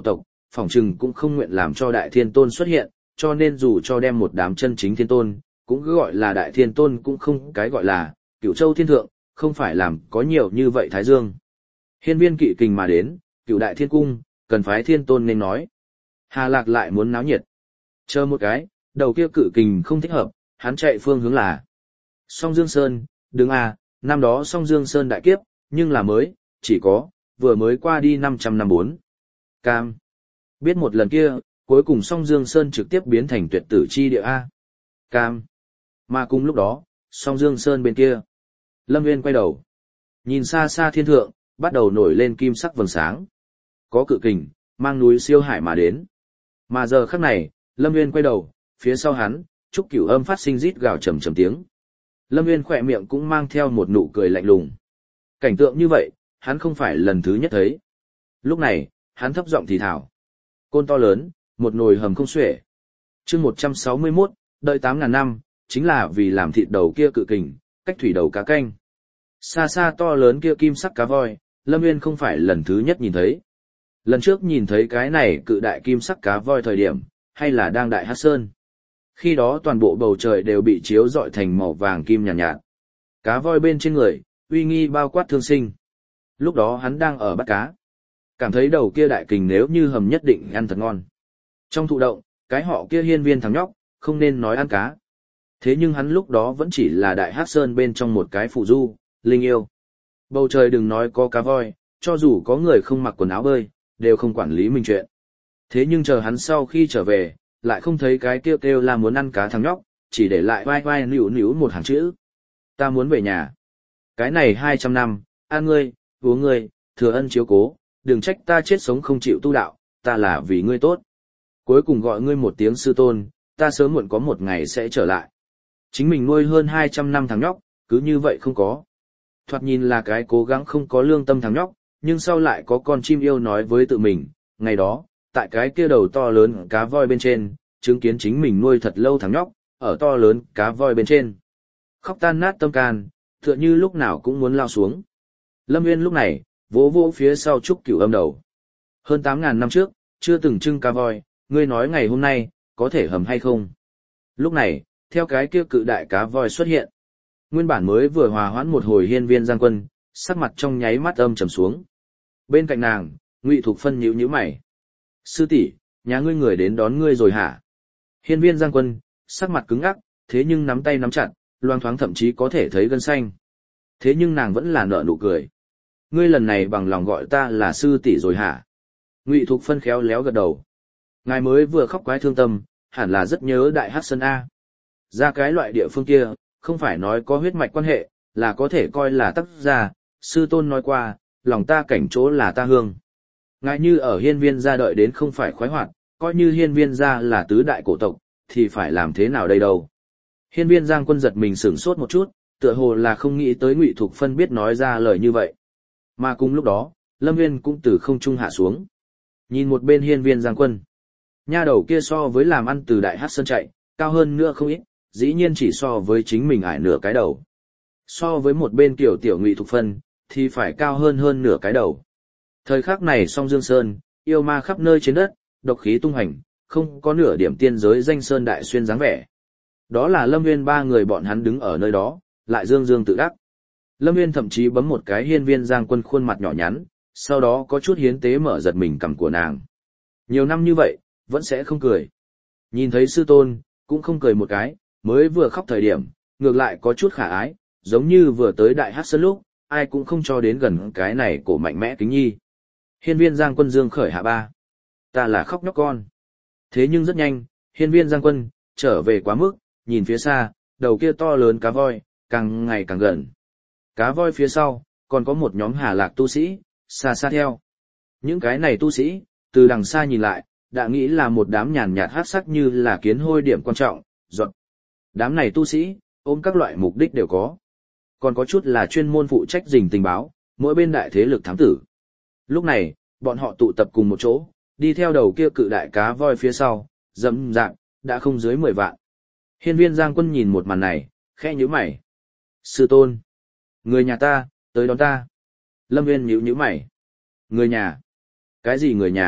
phỏng chừng cũng không nguyện làm cho đại thiên tôn xuất hiện, cho nên dù cho đem một đám chân chính thiên tôn, cũng cứ gọi là đại thiên tôn cũng không cái gọi là Cửu Châu thiên thượng, không phải làm có nhiều như vậy Thái Dương. Hiên viên kỵ kình mà đến, Cửu đại thiên cung, cần phái thiên tôn nên nói. Hà Lạc lại muốn náo nhiệt. Chờ một cái, đầu kia cự kình không thích hợp, hắn chạy phương hướng là Song Dương Sơn, đứng năm đó Song Dương Sơn đại kiếp, nhưng là mới, chỉ có, vừa mới qua đi 500 năm 4. Cam. Biết một lần kia, cuối cùng Song Dương Sơn trực tiếp biến thành tuyệt tử chi địa A. Cam. Mà cùng lúc đó, Song Dương Sơn bên kia. Lâm Nguyên quay đầu. Nhìn xa xa thiên thượng, bắt đầu nổi lên kim sắc vầng sáng. Có cự kình, mang núi siêu hải mà đến. Mà giờ khắc này, Lâm Nguyên quay đầu, phía sau hắn, Trúc Cửu Âm phát sinh rít gào trầm trầm tiếng. Lâm Nguyên khỏe miệng cũng mang theo một nụ cười lạnh lùng. Cảnh tượng như vậy, hắn không phải lần thứ nhất thấy. Lúc này, hắn thấp giọng thì thào. Côn to lớn, một nồi hầm không xuể. Chương 161, đợi 8.000 năm, chính là vì làm thịt đầu kia cự kình, cách thủy đầu cá canh. Xa xa to lớn kia kim sắc cá voi, Lâm Nguyên không phải lần thứ nhất nhìn thấy. Lần trước nhìn thấy cái này cự đại kim sắc cá voi thời điểm, hay là đang đại hát sơn. Khi đó toàn bộ bầu trời đều bị chiếu rọi thành màu vàng kim nhàn nhạt. Cá voi bên trên người, uy nghi bao quát thương sinh. Lúc đó hắn đang ở bắt cá. Cảm thấy đầu kia đại kình nếu như hầm nhất định ăn thật ngon. Trong thụ động, cái họ kia hiên viên thằng nhóc, không nên nói ăn cá. Thế nhưng hắn lúc đó vẫn chỉ là đại hát sơn bên trong một cái phụ du, linh yêu. Bầu trời đừng nói có cá voi, cho dù có người không mặc quần áo bơi, đều không quản lý mình chuyện. Thế nhưng chờ hắn sau khi trở về, lại không thấy cái kêu kêu là muốn ăn cá thằng nhóc, chỉ để lại vai vai níu níu một hàng chữ. Ta muốn về nhà. Cái này 200 năm, ăn ngươi, uống ngươi, thừa ân chiếu cố, đừng trách ta chết sống không chịu tu đạo, ta là vì ngươi tốt. Cuối cùng gọi ngươi một tiếng sư tôn, ta sớm muộn có một ngày sẽ trở lại. Chính mình nuôi hơn 200 năm thằng nhóc, cứ như vậy không có. Thoạt nhìn là cái cố gắng không có lương tâm thằng nhóc, nhưng sau lại có con chim yêu nói với tự mình, ngày đó, tại cái kia đầu to lớn cá voi bên trên, chứng kiến chính mình nuôi thật lâu thằng nhóc, ở to lớn cá voi bên trên. Khóc tan nát tâm can, tựa như lúc nào cũng muốn lao xuống. Lâm Nguyên lúc này, vỗ vỗ phía sau Trúc Cửu Âm đầu. Hơn 8.000 năm trước, chưa từng trưng cá voi, ngươi nói ngày hôm nay, có thể hầm hay không? Lúc này, theo cái kia cự đại cá voi xuất hiện. Nguyên bản mới vừa hòa hoãn một hồi hiên viên Giang Quân, sắc mặt trong nháy mắt âm trầm xuống. Bên cạnh nàng, Ngụy Thục Phân nhíu nhíu mày. Sư tỷ, nhà ngươi người đến đón ngươi rồi hả? Hiên viên Giang Quân, sắc mặt cứng ngắc, thế nhưng nắm tay nắm chặt, loang thoáng thậm chí có thể thấy gân xanh. Thế nhưng nàng vẫn là nở nụ cười. Ngươi lần này bằng lòng gọi ta là sư tỷ rồi hả? Ngụy Thục Phân khéo léo gật đầu. Ngài mới vừa khóc quái thương tâm, hẳn là rất nhớ Đại Hắc Sơn A. Ra cái loại địa phương kia, không phải nói có huyết mạch quan hệ, là có thể coi là tác gia, sư tôn nói qua, lòng ta cảnh chỗ là ta hương. Ngài như ở hiên viên gia đợi đến không phải khoái hoạt, coi như hiên viên gia là tứ đại cổ tộc, thì phải làm thế nào đây đâu. Hiên viên Giang Quân giật mình sửng sốt một chút, tựa hồ là không nghĩ tới Ngụy Thục Phân biết nói ra lời như vậy. Mà cùng lúc đó, Lâm Nguyên cũng từ không trung hạ xuống. Nhìn một bên hiên viên Giang Quân. Nha đầu kia so với làm ăn từ Đại Hắc Sơn chạy, cao hơn nữa không ít, dĩ nhiên chỉ so với chính mình ải nửa cái đầu. So với một bên tiểu tiểu Ngụy Thục Phân, thì phải cao hơn nửa cái đầu. Thời khắc này Song Dương Sơn, yêu ma khắp nơi trên đất, độc khí tung hành, không có nửa điểm tiên giới danh sơn đại xuyên dáng vẻ. Đó là Lâm Nguyên ba người bọn hắn đứng ở nơi đó, lại dương dương tự đắc. Lâm Nguyên thậm chí bấm một cái hiên viên Giang Quân khuôn mặt nhỏ nhắn, sau đó có chút hiến tế mở giật mình cằm của nàng. Nhiều năm như vậy, vẫn sẽ không cười. Nhìn thấy sư tôn, cũng không cười một cái, mới vừa khóc thời điểm, ngược lại có chút khả ái, giống như vừa tới Đại Hắc Sơn lúc, ai cũng không cho đến gần cái này cổ mạnh mẽ kính nhi. Hiên viên Giang Quân dương khởi hạ ba. Ta là khóc nhóc con. Thế nhưng rất nhanh, hiên viên Giang Quân, trở về quá mức, nhìn phía xa, đầu kia to lớn cá voi, càng ngày càng gần. Cá voi phía sau, còn có một nhóm Hà Lạc tu sĩ, xa xa theo. Những cái này tu sĩ, từ đằng xa nhìn lại, đã nghĩ là một đám nhàn nhạt hắc sắc như là kiến hôi điểm quan trọng, giọt. Đám này tu sĩ, ôm các loại mục đích đều có. Còn có chút là chuyên môn phụ trách rình tình báo, mỗi bên đại thế lực thám tử. Lúc này, bọn họ tụ tập cùng một chỗ, đi theo đầu kia cự đại cá voi phía sau, dẫm dạp, đã không dưới 10 vạn. Hiên viên Giang Quân nhìn một màn này, khẽ nhíu mày. Sư tôn, người nhà ta, tới đón ta. Lâm Nguyên nhíu nhíu mày. Người nhà? Cái gì người nhà?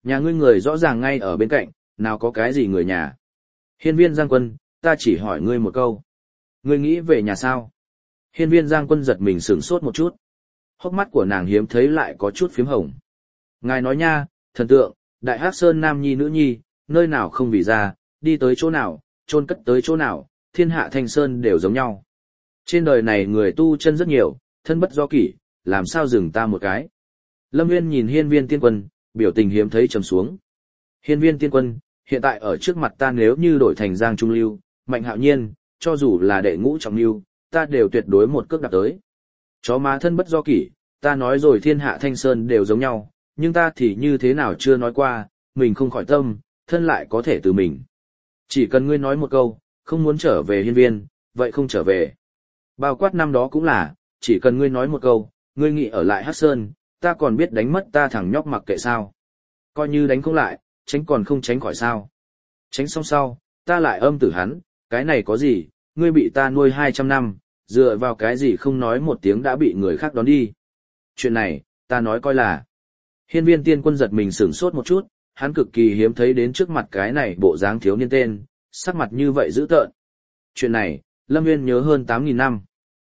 Nhà ngươi người rõ ràng ngay ở bên cạnh, nào có cái gì người nhà. Hiên viên Giang Quân, ta chỉ hỏi ngươi một câu. Ngươi nghĩ về nhà sao? Hiên viên Giang Quân giật mình sửng sốt một chút. Hốc mắt của nàng hiếm thấy lại có chút phím hồng. Ngài nói nha, thần tượng, đại hắc sơn nam nhi nữ nhi, nơi nào không vì ra, đi tới chỗ nào, chôn cất tới chỗ nào, thiên hạ thanh sơn đều giống nhau. Trên đời này người tu chân rất nhiều, thân bất do kỷ, làm sao dừng ta một cái. Lâm Nguyên nhìn hiên viên tiên quân, biểu tình hiếm thấy trầm xuống. Hiên viên tiên quân, hiện tại ở trước mặt ta nếu như đổi thành Giang Trung Lưu, Mạnh Hạo Nhiên, cho dù là đệ ngũ trọng lưu, ta đều tuyệt đối một cước đạp tới. Chó má thân bất do kỷ, ta nói rồi thiên hạ thanh sơn đều giống nhau, nhưng ta thì như thế nào chưa nói qua, mình không khỏi tâm, thân lại có thể từ mình. Chỉ cần ngươi nói một câu, không muốn trở về hiên viên, vậy không trở về. Bao quát năm đó cũng là, chỉ cần ngươi nói một câu, ngươi nghĩ ở lại Hắc Sơn, ta còn biết đánh mất ta thằng nhóc mặc kệ sao. Coi như đánh không lại, tránh còn không tránh khỏi sao. Tránh xong sau, ta lại âm tử hắn, cái này có gì, ngươi bị ta nuôi 200 năm, dựa vào cái gì không nói một tiếng đã bị người khác đón đi. Chuyện này, ta nói coi là. Hiên viên tiên quân giật mình sửng sốt một chút, hắn cực kỳ hiếm thấy đến trước mặt cái này bộ dáng thiếu niên tên, sắc mặt như vậy dữ tợn. Chuyện này, Lâm Nguyên nhớ hơn 8.000 năm.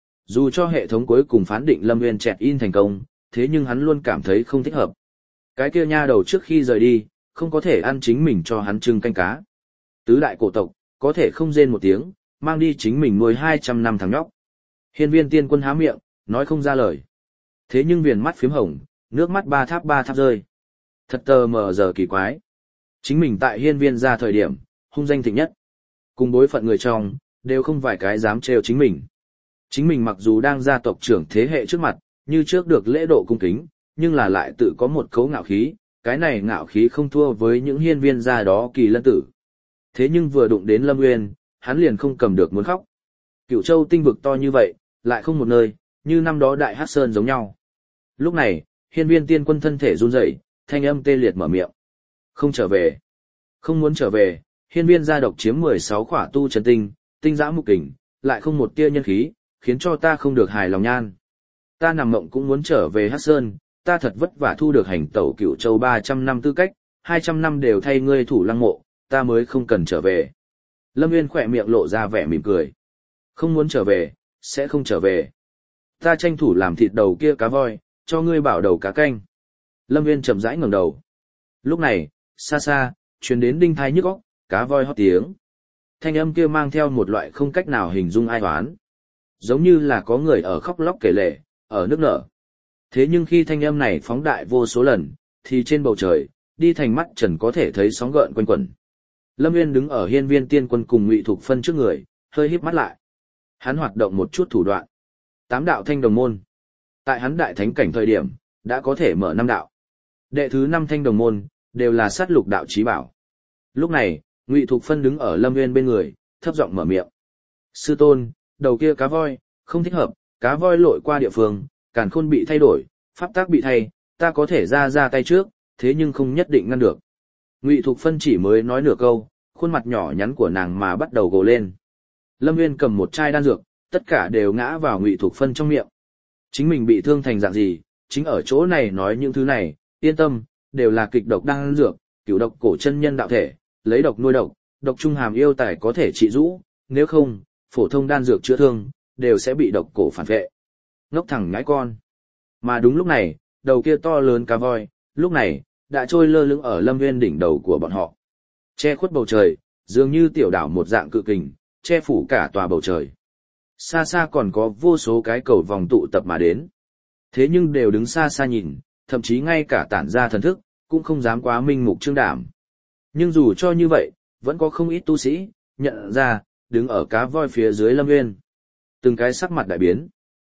Dù cho hệ thống cuối cùng phán định Lâm Nguyên chẹt in thành công, thế nhưng hắn luôn cảm thấy không thích hợp. Cái kia nha đầu trước khi rời đi, không có thể ăn chính mình cho hắn trưng canh cá. Tứ đại cổ tộc, có thể không rên một tiếng, mang đi chính mình nuôi 200 năm thằng nhóc. Hiên viên tiên quân há miệng, nói không ra lời. Thế nhưng viền mắt phím hồng, nước mắt ba tháp rơi. Thật tờ mờ giờ kỳ quái. Chính mình tại hiên viên ra thời điểm, hung danh thịnh nhất. Cùng bối phận người trong, đều không vài cái dám trêu chính mình. Chính mình mặc dù đang gia tộc trưởng thế hệ trước mặt, như trước được lễ độ cung kính, nhưng là lại tự có một cấu ngạo khí, cái này ngạo khí không thua với những hiên viên gia đó kỳ lân tử. Thế nhưng vừa đụng đến Lâm Nguyên, hắn liền không cầm được muốn khóc. Cửu Châu tinh vực to như vậy, lại không một nơi, như năm đó Đại Hắc Sơn giống nhau. Lúc này, hiên viên tiên quân thân thể run rẩy, thanh âm tê liệt mở miệng. Không trở về. Không muốn trở về, hiên viên gia độc chiếm 16 khỏa tu chân tinh, tinh giã mục kình, lại không một tia nhân khí, khiến cho ta không được hài lòng nhan. Ta nằm mộng cũng muốn trở về Hắc Sơn, ta thật vất vả thu được hành tẩu Cửu Châu 300 năm tư cách, 200 năm đều thay ngươi thủ lăng mộ, ta mới không cần trở về. Lâm Nguyên khỏe miệng lộ ra vẻ mỉm cười. Không muốn trở về, sẽ không trở về. Ta tranh thủ làm thịt đầu kia cá voi, cho ngươi bảo đầu cá canh. Lâm Nguyên chậm rãi ngẩng đầu. Lúc này, xa xa, truyền đến đinh thai nhức óc, cá voi hót tiếng. Thanh âm kia mang theo một loại không cách nào hình dung ai oán. Giống như là có người ở khóc lóc kể lể, ở nước nở. Thế nhưng khi thanh âm này phóng đại vô số lần, thì trên bầu trời, đi thành mắt trần có thể thấy sóng gợn quanh quẩn. Lâm Nguyên đứng ở hiên viên tiên quân cùng Ngụy Thục Phân trước người, hơi híp mắt lại. Hắn hoạt động một chút thủ đoạn. 8 đạo thanh đồng môn. Tại hắn đại thánh cảnh thời điểm, đã có thể mở 5 đạo. Đệ thứ 5 thanh đồng môn, đều là sát lục đạo chí bảo. Lúc này, Ngụy Thục Phân đứng ở Lâm Nguyên bên người, thấp giọng mở miệng. Sư tôn, đầu kia cá voi, không thích hợp, cá voi lội qua địa phương, càn khôn bị thay đổi, pháp tác bị thay, ta có thể ra tay trước, thế nhưng không nhất định ngăn được. Ngụy Thục Phân chỉ mới nói nửa câu, khuôn mặt nhỏ nhắn của nàng mà bắt đầu gồ lên. Lâm Nguyên cầm một chai đan dược, tất cả đều ngã vào Ngụy Thục Phân trong miệng. Chính mình bị thương thành dạng gì, chính ở chỗ này nói những thứ này, yên tâm, đều là kịch độc đan dược, cửu độc cổ chân nhân đạo thể, lấy độc nuôi độc, độc trung hàm yêu tài có thể trị rũ, nếu không, phổ thông đan dược chữa thương, đều sẽ bị độc cổ phản vệ. Ngốc thẳng ngãi con. Mà đúng lúc này, đầu kia to lớn cá voi, lúc này, đã trôi lơ lửng ở Lâm Nguyên đỉnh đầu của bọn họ. Che khuất bầu trời, dường như tiểu đảo một dạng cự kình, che phủ cả tòa bầu trời. Xa xa còn có vô số cái cầu vòng tụ tập mà đến. Thế nhưng đều đứng xa xa nhìn, thậm chí ngay cả tản ra thần thức, cũng không dám quá minh mục trương đảm. Nhưng dù cho như vậy, vẫn có không ít tu sĩ, nhận ra, đứng ở cá voi phía dưới Lâm Nguyên. Từng cái sắc mặt đại biến.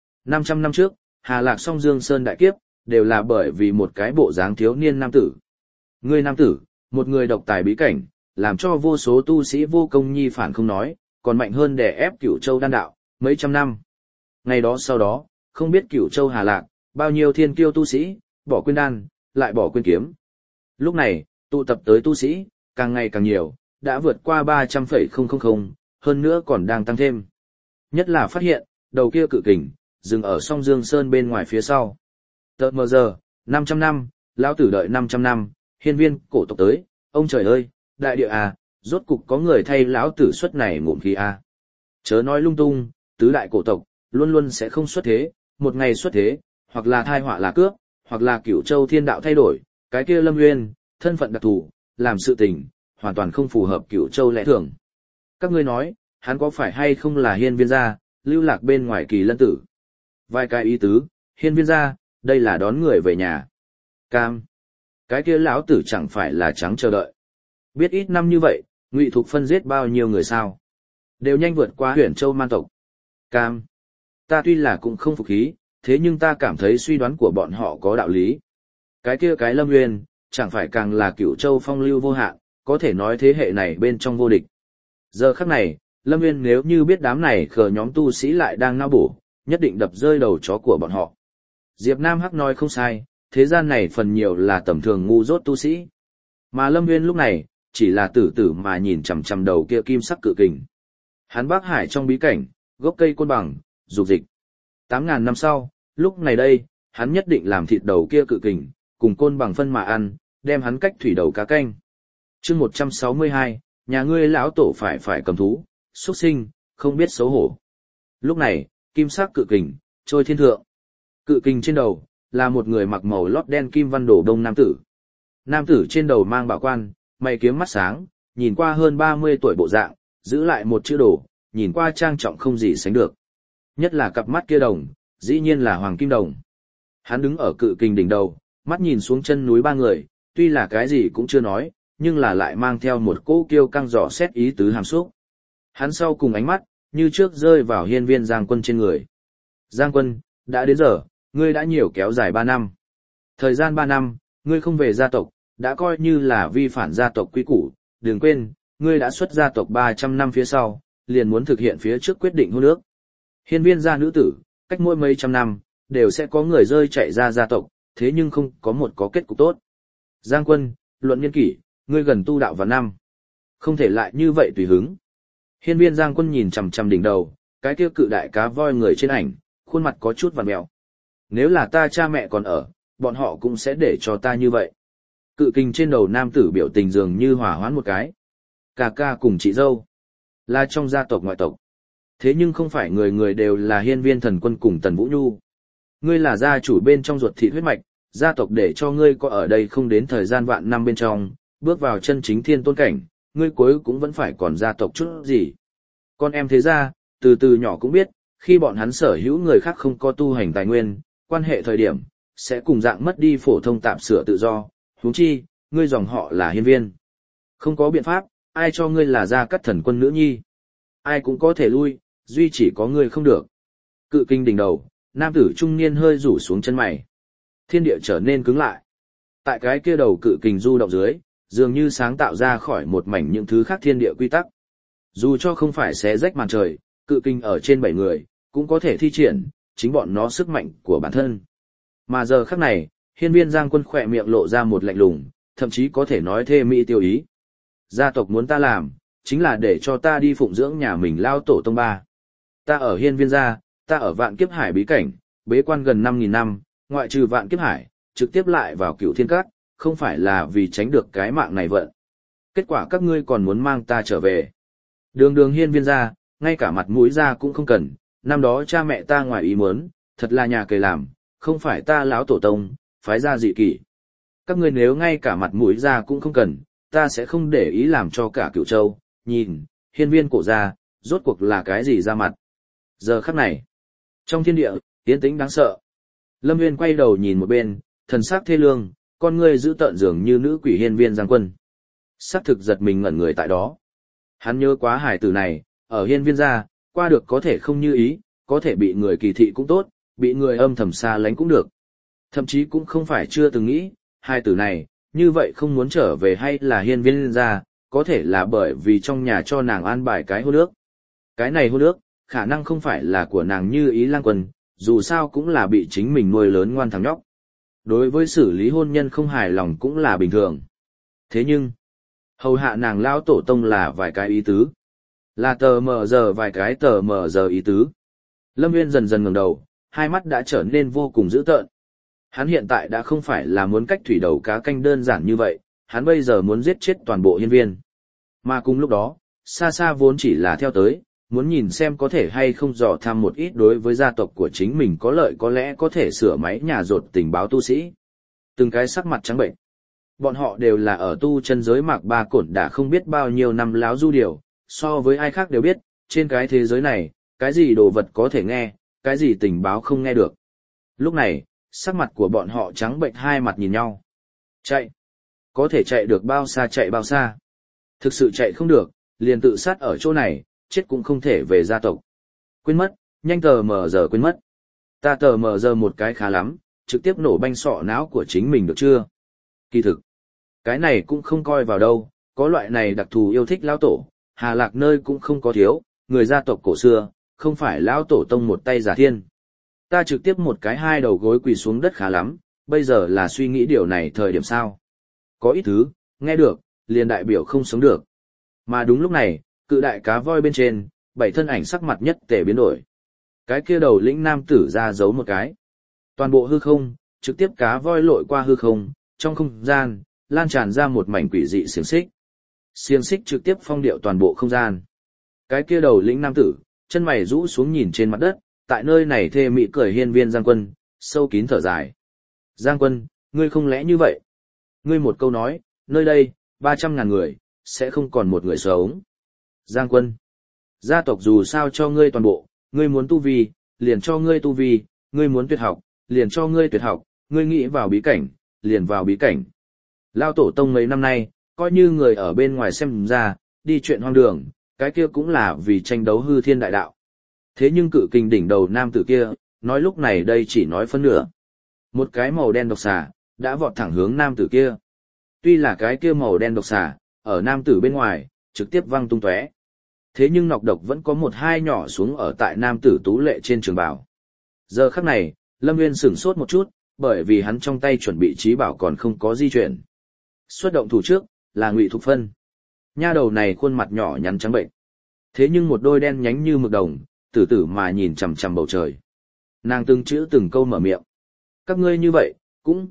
500 năm trước, Hà Lạc Song Dương Sơn đại kiếp, đều là bởi vì một cái bộ dáng thiếu niên nam tử. Người nam tử, một người độc tài bí cảnh, làm cho vô số tu sĩ vô công nhi phản không nói, còn mạnh hơn đè ép Cửu Châu đan đạo, mấy trăm năm. Ngày đó sau đó, không biết Cửu Châu Hà Lạc, bao nhiêu thiên kiêu tu sĩ, bỏ quên đan, lại bỏ quên kiếm. Lúc này, tụ tập tới tu sĩ, càng ngày càng nhiều, đã vượt qua 300,000, hơn nữa còn đang tăng thêm. Nhất là phát hiện, đầu kia cự kình, dừng ở song Dương Sơn bên ngoài phía sau. Tợt mờ giờ, 500 năm, lão tử đợi 500 năm, Hiên viên cổ tộc tới, ông trời ơi, đại địa à, rốt cục có người thay lão tử xuất này ngụm khí à. Chớ nói lung tung, tứ đại cổ tộc, luôn luôn sẽ không xuất thế, một ngày xuất thế, hoặc là thai họa là cướp, hoặc là Cửu Châu thiên đạo thay đổi, cái kia Lâm Nguyên, thân phận đặc thù, làm sự tình, hoàn toàn không phù hợp Cửu Châu lẽ thường. Các ngươi nói, hắn có phải hay không là hiên viên gia, lưu lạc bên ngoài Kỳ Lân Tử? Vài cái ý tứ, hiên viên gia, đây là đón người về nhà. Cam. Cái kia lão tử chẳng phải là trắng chờ đợi. Biết ít năm như vậy, Ngụy Thục Phân giết bao nhiêu người sao? Đều nhanh vượt qua Huyền Châu man tộc. Cam. Ta tuy là cũng không phục khí, thế nhưng ta cảm thấy suy đoán của bọn họ có đạo lý. Cái kia cái Lâm Nguyên, chẳng phải càng là Cửu Châu phong lưu vô hạn, có thể nói thế hệ này bên trong vô địch. Giờ khắc này, Lâm Nguyên nếu như biết đám này khờ nhóm tu sĩ lại đang nao bổ, nhất định đập rơi đầu chó của bọn họ. Diệp Nam Hắc nói không sai, thế gian này phần nhiều là tầm thường ngu dốt tu sĩ. Mà Lâm Nguyên lúc này, chỉ là tử tử mà nhìn chằm chằm đầu kia kim sắc cự kình. Hắn Bắc Hải trong bí cảnh, gốc cây côn bằng, dục dịch. 8.000 năm sau, lúc này đây, hắn nhất định làm thịt đầu kia cự kình, cùng côn bằng phân mà ăn, đem hắn cách thủy đầu cá canh. Chương 162, nhà ngươi lão tổ phải cầm thú, xuất sinh, không biết xấu hổ. Lúc này, kim sắc cự kình, trôi thiên thượng. Cự kình trên đầu, là một người mặc màu lót đen kim văn đổ đông nam tử. Nam tử trên đầu mang bảo quan, mày kiếm mắt sáng, nhìn qua hơn 30 tuổi bộ dạng, giữ lại một chữ đồ, nhìn qua trang trọng không gì sánh được. Nhất là cặp mắt kia đồng, dĩ nhiên là hoàng kim đồng. Hắn đứng ở cự kình đỉnh đầu, mắt nhìn xuống chân núi ba người, tuy là cái gì cũng chưa nói, nhưng là lại mang theo một cỗ kiêu căng dò xét ý tứ hàm xúc. Hắn sau cùng ánh mắt, như trước rơi vào hiên viên Giang Quân trên người. Giang Quân, đã đến giờ, ngươi đã nhiều kéo dài 3 năm. Thời gian 3 năm, ngươi không về gia tộc, đã coi như là vi phản gia tộc quy củ, đừng quên, ngươi đã xuất gia tộc 300 năm phía sau, liền muốn thực hiện phía trước quyết định hôn ước. Hiên viên gia nữ tử, cách mỗi mấy trăm năm, đều sẽ có người rơi chạy ra gia tộc, thế nhưng không có một có kết cục tốt. Giang Quân, luận niên kỷ, ngươi gần tu đạo vào năm. Không thể lại như vậy tùy hứng. Hiên viên Giang Quân nhìn chằm chằm đỉnh đầu, cái kia cự đại cá voi người trên ảnh, khuôn mặt có chút vằn mèo. Nếu là ta cha mẹ còn ở, bọn họ cũng sẽ để cho ta như vậy. Cự kình trên đầu nam tử biểu tình dường như hỏa hoãn một cái. Ca ca cùng chị dâu, là trong gia tộc ngoại tộc. Thế nhưng không phải người người đều là hiên viên thần quân cùng Tần Vũ Nhu. Ngươi là gia chủ bên trong ruột thịt huyết mạch, gia tộc để cho ngươi có ở đây không đến thời gian vạn năm bên trong, bước vào chân chính thiên tôn cảnh, ngươi cuối cũng vẫn phải còn gia tộc chút gì. Con em thế ra, từ từ nhỏ cũng biết, khi bọn hắn sở hữu người khác không có tu hành tài nguyên, quan hệ thời điểm, sẽ cùng dạng mất đi phổ thông tạm sửa tự do, huống chi, ngươi dòng họ là hiên viên. Không có biện pháp, ai cho ngươi là gia cắt thần quân nữ nhi. Ai cũng có thể lui, duy chỉ có ngươi không được. Cự kinh đỉnh đầu, nam tử trung niên hơi rủ xuống chân mày. Thiên địa trở nên cứng lại. Tại cái kia đầu cự kình du động dưới, dường như sáng tạo ra khỏi một mảnh những thứ khác thiên địa quy tắc. Dù cho không phải xé rách màn trời, cự kình ở trên 7 người, cũng có thể thi triển, chính bọn nó sức mạnh của bản thân. Mà giờ khắc này, hiên viên Giang Quân khỏe miệng lộ ra một lạnh lùng, thậm chí có thể nói thê mỹ tiêu ý. Gia tộc muốn ta làm, chính là để cho ta đi phụng dưỡng nhà mình lao tổ tông ba. Ta ở hiên viên gia, ta ở vạn kiếp hải bí cảnh, bế quan gần 5.000 năm, ngoại trừ vạn kiếp hải, trực tiếp lại vào cửu thiên các, không phải là vì tránh được cái mạng này vận. Kết quả các ngươi còn muốn mang ta trở về. Đường đường hiên viên gia, ngay cả mặt mũi ra cũng không cần, năm đó cha mẹ ta ngoài ý muốn, thật là nhà cầy làm, không phải ta lão tổ tông, phái ra dị kỷ. Các ngươi nếu ngay cả mặt mũi ra cũng không cần, ta sẽ không để ý làm cho cả Cửu Châu, nhìn, hiên viên cổ gia, rốt cuộc là cái gì ra mặt. Giờ khắc này, trong thiên địa, tiến tĩnh đáng sợ. Lâm Nguyên quay đầu nhìn một bên, thần sắc thê lương, con ngươi giữ tợn dường như nữ quỷ hiên viên Giang Quân. Sắc thực giật mình ngẩn người tại đó. Hắn nhớ quá hải tử này, ở hiên viên gia, qua được có thể không như ý, có thể bị người kỳ thị cũng tốt, bị người âm thầm xa lánh cũng được. Thậm chí cũng không phải chưa từng nghĩ, hải tử này, như vậy không muốn trở về hay là hiên viên gia, có thể là bởi vì trong nhà cho nàng an bài cái hôn ước. Cái này hôn ước, khả năng không phải là của nàng Như Ý Lang Quân, dù sao cũng là bị chính mình nuôi lớn ngoan thằng nhóc. Đối với xử lý hôn nhân không hài lòng cũng là bình thường. Thế nhưng, hầu hạ nàng lão tổ tông là vài cái ý tứ. Là tờ mờ giờ vài cái tờ mờ giờ ý tứ. Lâm Nguyên dần dần ngẩng đầu, hai mắt đã trở nên vô cùng dữ tợn. Hắn hiện tại đã không phải là muốn cách thủy đầu cá canh đơn giản như vậy, hắn bây giờ muốn giết chết toàn bộ hiên viên. Mà cùng lúc đó, xa xa vốn chỉ là theo tới, muốn nhìn xem có thể hay không dò thăm một ít đối với gia tộc của chính mình có lợi có lẽ có thể sửa máy nhà rột tình báo tu sĩ. Từng cái sắc mặt trắng bệnh. Bọn họ đều là ở tu chân giới mạc ba cổn đã không biết bao nhiêu năm láo du điều, so với ai khác đều biết, trên cái thế giới này, cái gì đồ vật có thể nghe, cái gì tình báo không nghe được. Lúc này, sắc mặt của bọn họ trắng bệnh hai mặt nhìn nhau. Chạy. Có thể chạy được bao xa chạy bao xa. Thực sự chạy không được, liền tự sát ở chỗ này, chết cũng không thể về gia tộc. Quên mất, nhanh tờ mờ giờ quên mất. Ta tờ mờ giờ một cái khá lắm, trực tiếp nổ banh sọ não của chính mình được chưa? Kỳ thực, cái này cũng không coi vào đâu, có loại này đặc thù yêu thích lão tổ, Hà Lạc nơi cũng không có thiếu, người gia tộc cổ xưa, không phải lão tổ tông một tay giả thiên. Ta trực tiếp một cái hai đầu gối quỳ xuống đất khá lắm, bây giờ là suy nghĩ điều này thời điểm sao? Có ít thứ, nghe được, liền đại biểu không sống được. Mà đúng lúc này, cự đại cá voi bên trên, bảy thân ảnh sắc mặt nhất tề biến đổi. Cái kia đầu lĩnh nam tử ra giấu một cái. Toàn bộ hư không, trực tiếp cá voi lội qua hư không, trong không gian, lan tràn ra một mảnh quỷ dị xiềng xích. Xiềng xích trực tiếp phong điệu toàn bộ không gian. Cái kia đầu lĩnh nam tử, chân mày rũ xuống nhìn trên mặt đất, tại nơi này thê mỹ cười hiên viên Giang Quân, sâu kín thở dài. Giang Quân, ngươi không lẽ như vậy? Ngươi một câu nói, nơi đây, 300.000 người, sẽ không còn một người sống. Giang Quân, gia tộc dù sao cho ngươi toàn bộ, ngươi muốn tu vi, liền cho ngươi tu vi, ngươi muốn tuyệt học, liền cho ngươi tuyệt học, ngươi nghĩ vào bí cảnh, liền vào bí cảnh. Lao tổ tông mấy năm nay, coi như người ở bên ngoài xem ra, đi chuyện hoang đường, cái kia cũng là vì tranh đấu hư thiên đại đạo. Thế nhưng cự kình đỉnh đầu nam tử kia, nói lúc này đây chỉ nói phân nửa. Một cái màu đen độc xà, đã vọt thẳng hướng nam tử kia. Tuy là cái kia màu đen độc xà, ở nam tử bên ngoài, trực tiếp văng tung tóe. Thế nhưng nọc độc vẫn có một hai nhỏ xuống ở tại nam tử tú lệ trên trường bào. Giờ khắc này, Lâm Nguyên sửng sốt một chút, bởi vì hắn trong tay chuẩn bị trí bảo còn không có di chuyển. Xuất động thủ trước, là Ngụy Thục Phân. Nha đầu này khuôn mặt nhỏ nhắn trắng bệnh. Thế nhưng một đôi đen nhánh như mực đồng, tử tử mà nhìn chằm chằm bầu trời. Nàng từng chữ từng câu mở miệng. Các ngươi như vậy, cũng,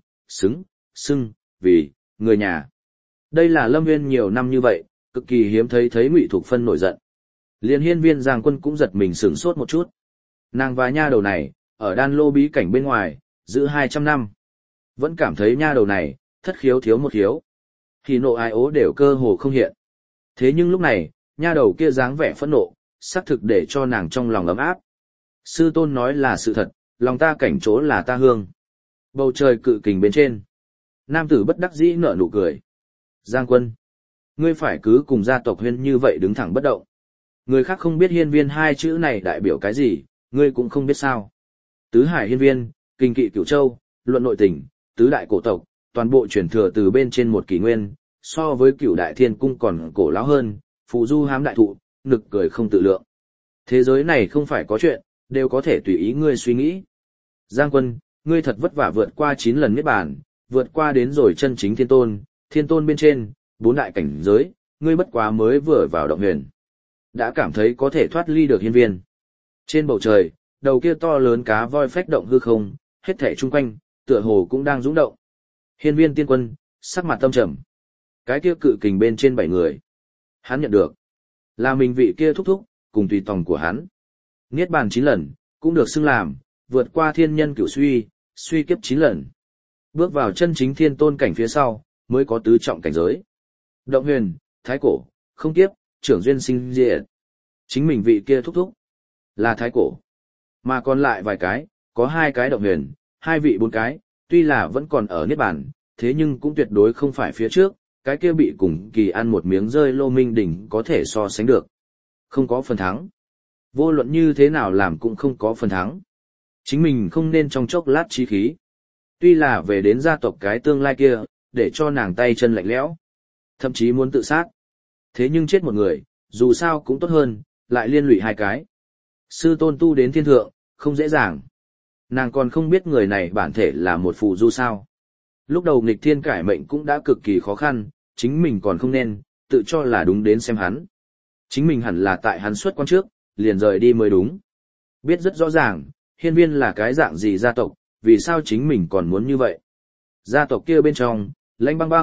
xưng, vì, người nhà. Đây là Lâm Nguyên nhiều năm như vậy, cực kỳ hiếm thấy Ngụy Thục Phân nổi giận. Liên hiên viên Giang Quân cũng giật mình sửng sốt một chút. Nàng và nha đầu này, ở đan lô bí cảnh bên ngoài, giữ 200 năm. Vẫn cảm thấy nha đầu này, thất khiếu thiếu một khiếu. Thì nộ ai ố đều cơ hồ không hiện. Thế nhưng lúc này, nha đầu kia dáng vẻ phẫn nộ, xác thực để cho nàng trong lòng ấm áp. Sư tôn nói là sự thật, lòng ta cảnh chỗ là ta hương. Bầu trời cự kình bên trên. Nam tử bất đắc dĩ nở nụ cười. Giang Quân, ngươi phải cứ cùng gia tộc Huyên như vậy đứng thẳng bất động. Người khác không biết hiên viên hai chữ này đại biểu cái gì, ngươi cũng không biết sao. Tứ hải hiên viên, kinh kỵ cửu châu, luận nội tình, tứ đại cổ tộc, toàn bộ truyền thừa từ bên trên một kỷ nguyên, so với cửu đại thiên cung còn cổ lão hơn, phù du hám đại thụ, nực cười không tự lượng. Thế giới này không phải có chuyện, đều có thể tùy ý ngươi suy nghĩ. Giang Quân, ngươi thật vất vả vượt qua 9 lần niết bàn, vượt qua đến rồi chân chính thiên tôn bên trên, 4 đại cảnh giới, ngươi bất quá mới vừa vào động huyền. Đã cảm thấy có thể thoát ly được hiên viên. Trên bầu trời, đầu kia to lớn cá voi phách động hư không, hết thảy chung quanh, tựa hồ cũng đang rung động. Hiên viên tiên quân, sắc mặt tâm trầm. Cái kia cự kình bên trên 7 người. Hắn nhận được. Là mình vị kia thúc thúc, cùng tùy tòng của hắn. Niết bàn 9 lần, cũng được xưng làm, vượt qua thiên nhân cửu suy kiếp 9 lần. Bước vào chân chính thiên tôn cảnh phía sau, mới có tứ trọng cảnh giới. Động huyền, thái cổ, không kiếp, trưởng duyên sinh diệt. Chính mình vị kia thúc thúc, là thái cổ. Mà còn lại vài cái, có 2 cái động huyền, 2 vị 4 cái, tuy là vẫn còn ở niết bàn, thế nhưng cũng tuyệt đối không phải phía trước, cái kia bị cùng kỳ ăn một miếng rơi lô minh đỉnh có thể so sánh được. Không có phần thắng. Vô luận như thế nào làm cũng không có phần thắng. Chính mình không nên trong chốc lát trí khí. Tuy là về đến gia tộc cái tương lai kia, để cho nàng tay chân lạnh lẽo, thậm chí muốn tự sát. Thế nhưng chết một người, dù sao cũng tốt hơn, lại liên lụy 2 cái. Sư tôn tu đến thiên thượng, không dễ dàng. Nàng còn không biết người này bản thể là một phù du sao. Lúc đầu nghịch thiên cải mệnh cũng đã cực kỳ khó khăn, chính mình còn không nên, tự cho là đúng đến xem hắn. Chính mình hẳn là tại hắn xuất quan trước, liền rời đi mới đúng. Biết rất rõ ràng, hiên viên là cái dạng gì gia tộc, vì sao chính mình còn muốn như vậy. Gia tộc kia bên trong, lãnh băng băng,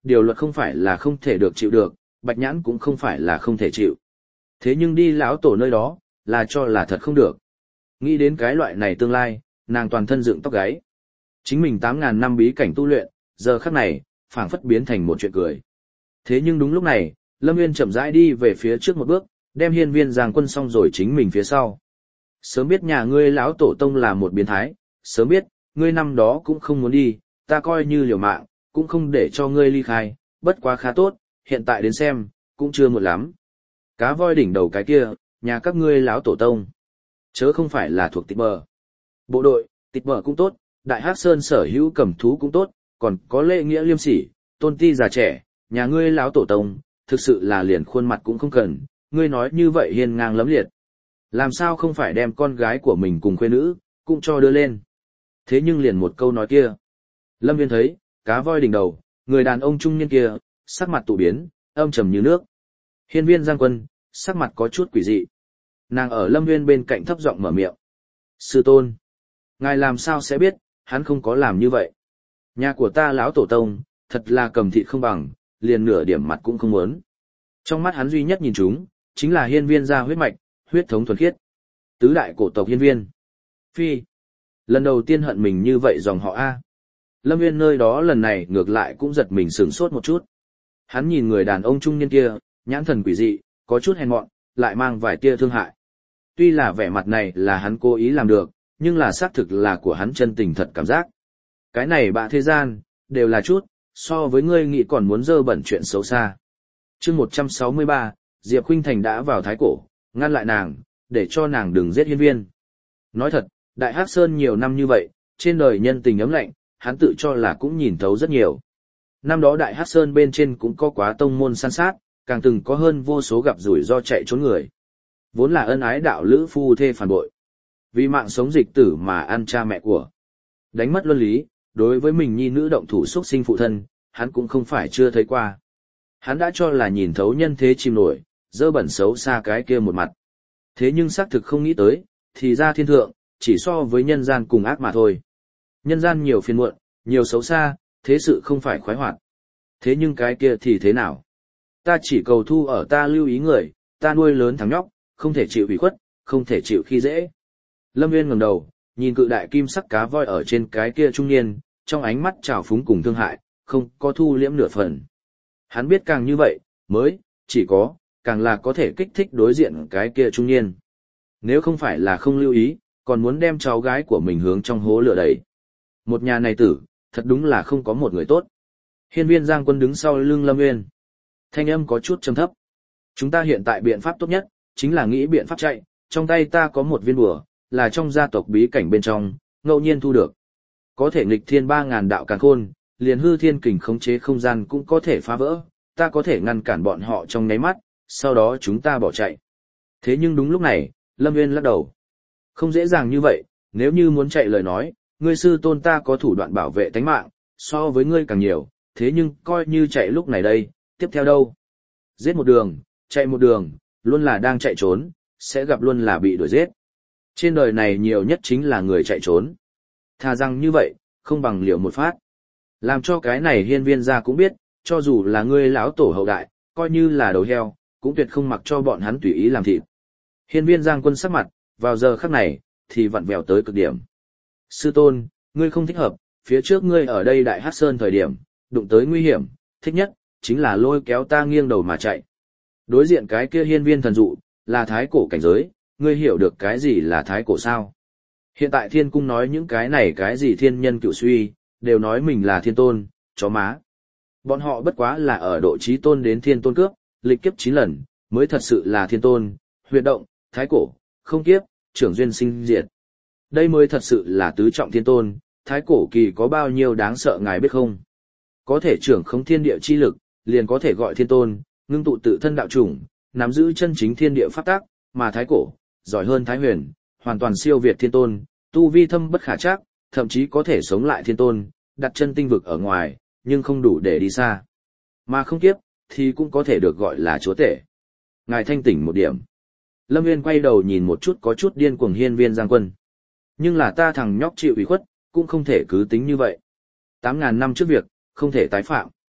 điều luật không phải là không thể được chịu được, Bạch Nhãn cũng không phải là không thể chịu. Thế nhưng đi lão tổ nơi đó, là cho là thật không được. Nghĩ đến cái loại này tương lai, nàng toàn thân dựng tóc gáy. Chính mình 8.000 năm bí cảnh tu luyện, giờ khắc này, phảng phất biến thành một chuyện cười. Thế nhưng đúng lúc này, Lâm Nguyên chậm rãi đi về phía trước một bước, đem Hiên Viên Giang Quân xong rồi chính mình phía sau. Sớm biết nhà ngươi lão tổ tông là một biến thái, sớm biết, ngươi năm đó cũng không muốn đi, ta coi như liều mạng, cũng không để cho ngươi ly khai, bất quá khá tốt, hiện tại đến xem, cũng chưa muộn lắm. Cá voi đỉnh đầu cái kia, nhà các ngươi lão tổ tông, chớ không phải là thuộc Tịt Bờ. Bộ đội, Tịt Bờ cũng tốt, Đại Hắc Sơn sở hữu cầm thú cũng tốt, còn có lễ nghĩa liêm sỉ, tôn ti già trẻ, nhà ngươi lão tổ tông, thực sự là liền khuôn mặt cũng không cần, ngươi nói như vậy hiên ngang lẫm liệt. Làm sao không phải đem con gái của mình cùng khuê nữ, cũng cho đưa lên. Thế nhưng liền một câu nói kia. Lâm Viên thấy, cá voi đỉnh đầu, người đàn ông trung niên kia, sắc mặt tụ biến, âm trầm như nước. Hiên Viên Giang Quân, sắc mặt có chút quỷ dị. Nàng ở Lâm Viên bên cạnh thấp giọng mở miệng. Sư tôn, ngài làm sao sẽ biết, hắn không có làm như vậy. Nhà của ta lão tổ tông, thật là cầm thịt không bằng, liền nửa điểm mặt cũng không muốn. Trong mắt hắn duy nhất nhìn chúng, chính là Hiên Viên gia huyết mạch, huyết thống thuần khiết. Tứ đại cổ tộc Hiên Viên. Phi. Lần đầu tiên hận mình như vậy dòng họ A. Lâm Viên nơi đó lần này ngược lại cũng giật mình sửng sốt một chút. Hắn nhìn người đàn ông trung niên kia, nhãn thần quỷ dị, có chút hèn mọn, lại mang vài tia thương hại. Tuy là vẻ mặt này là hắn cố ý làm được, nhưng là xác thực là của hắn chân tình thật cảm giác. Cái này bạ thế gian, đều là chút, so với ngươi nghĩ còn muốn dơ bẩn chuyện xấu xa. Chương 163, Diệp Khuynh Thành đã vào thái cổ, ngăn lại nàng, để cho nàng đừng giết Hiên Viên. Nói thật, Đại Hắc Sơn nhiều năm như vậy, trên đời nhân tình ấm lạnh, hắn tự cho là cũng nhìn thấu rất nhiều. Năm đó Đại Hắc Sơn bên trên cũng có quá tông môn san sát, càng từng có hơn vô số gặp rủi ro chạy trốn người. Vốn là ân ái đạo lữ phu thê phản bội. Vì mạng sống dịch tử mà ăn cha mẹ của. Đánh mất luân lý, đối với mình nhi nữ động thủ xuất sinh phụ thân, hắn cũng không phải chưa thấy qua. Hắn đã cho là nhìn thấu nhân thế chìm nổi, dơ bẩn xấu xa cái kia một mặt. Thế nhưng xác thực không nghĩ tới, thì ra thiên thượng, chỉ so với nhân gian cùng ác mà thôi. Nhân gian nhiều phiền muộn, nhiều xấu xa, thế sự không phải khoái hoạt. Thế nhưng cái kia thì thế nào? Ta chỉ cầu thu ở ta lưu ý người, ta nuôi lớn thằng nhóc, không thể chịu ủy khuất, không thể chịu khi dễ. Lâm Nguyên ngẩng đầu, nhìn cự đại kim sắc cá voi ở trên cái kia trung niên, trong ánh mắt trào phúng cùng thương hại, không có thu liễm nửa phần. Hắn biết càng như vậy, mới, chỉ có, càng là có thể kích thích đối diện cái kia trung niên. Nếu không phải là không lưu ý, còn muốn đem cháu gái của mình hướng trong hố lửa đẩy. Một nhà này tử, thật đúng là không có một người tốt. Hiên Viên Giang Quân đứng sau lưng Lâm Nguyên. Thanh âm có chút trầm thấp. Chúng ta hiện tại biện pháp tốt nhất, chính là nghĩ biện pháp chạy, trong tay ta có một viên bùa, là trong gia tộc bí cảnh bên trong, ngẫu nhiên thu được. Có thể nghịch thiên 3.000 đạo càn khôn, liền hư thiên kình khống chế không gian cũng có thể phá vỡ, ta có thể ngăn cản bọn họ trong nháy mắt, sau đó chúng ta bỏ chạy. Thế nhưng đúng lúc này, Lâm Nguyên lắc đầu. Không dễ dàng như vậy, nếu như muốn chạy lời nói, ngươi sư tôn ta có thủ đoạn bảo vệ tánh mạng, so với ngươi càng nhiều, thế nhưng coi như chạy lúc này đây, tiếp theo đâu? Giết một đường, chạy một đường, luôn là đang chạy trốn, sẽ gặp luôn là bị đuổi giết. Trên đời này nhiều nhất chính là người chạy trốn. Thà rằng như vậy, không bằng liều một phát. Làm cho cái này Hiên Viên gia cũng biết, cho dù là ngươi lão tổ hậu đại, coi như là đầu heo, cũng tuyệt không mặc cho bọn hắn tùy ý làm thịt. Hiên Viên Giang Quân sắc mặt, vào giờ khắc này, thì vặn vẹo tới cực điểm. Sư tôn, ngươi không thích hợp, phía trước ngươi ở đây Đại Hắc Sơn thời điểm, đụng tới nguy hiểm, thích nhất, chính là lôi kéo ta nghiêng đầu mà chạy. Đối diện cái kia hiên viên thần dụ, là thái cổ cảnh giới, ngươi hiểu được cái gì là thái cổ sao? Hiện tại thiên cung nói những cái này cái gì thiên nhân cựu suy, đều nói mình là thiên tôn, chó má. Bọn họ bất quá là ở độ trí tôn đến thiên tôn cướp, lịch kiếp 9 lần, mới thật sự là thiên tôn, huyệt động, thái cổ, không kiếp, trưởng duyên sinh diệt. Đây mới thật sự là tứ trọng thiên tôn, thái cổ kỳ có bao nhiêu đáng sợ ngài biết không? Có thể trưởng không thiên địa chi lực, liền có thể gọi thiên tôn, ngưng tụ tự thân đạo chủng, nắm giữ chân chính thiên địa pháp tắc, mà thái cổ, giỏi hơn thái huyền, hoàn toàn siêu việt thiên tôn, tu vi thâm bất khả trắc, thậm chí có thể sống lại thiên tôn, đặt chân tinh vực ở ngoài, nhưng không đủ để đi xa. Mà không kiếp, thì cũng có thể được gọi là chúa tể. Ngài thanh tỉnh một điểm. Lâm Nguyên quay đầu nhìn một chút có chút điên cuồng Hiên Viên Giang Quân. Nhưng là ta thằng nhóc chịu ủy khuất, cũng không thể cứ tính như vậy. 8.000 năm trước việc, không thể tái phạm.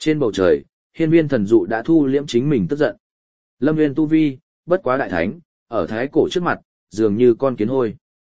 Trên bầu trời, hiên viên thần dụ đã thu liễm chính mình tức giận. Lâm Nguyên tu vi, bất quá đại thánh, ở thái cổ trước mặt, dường như con kiến hôi.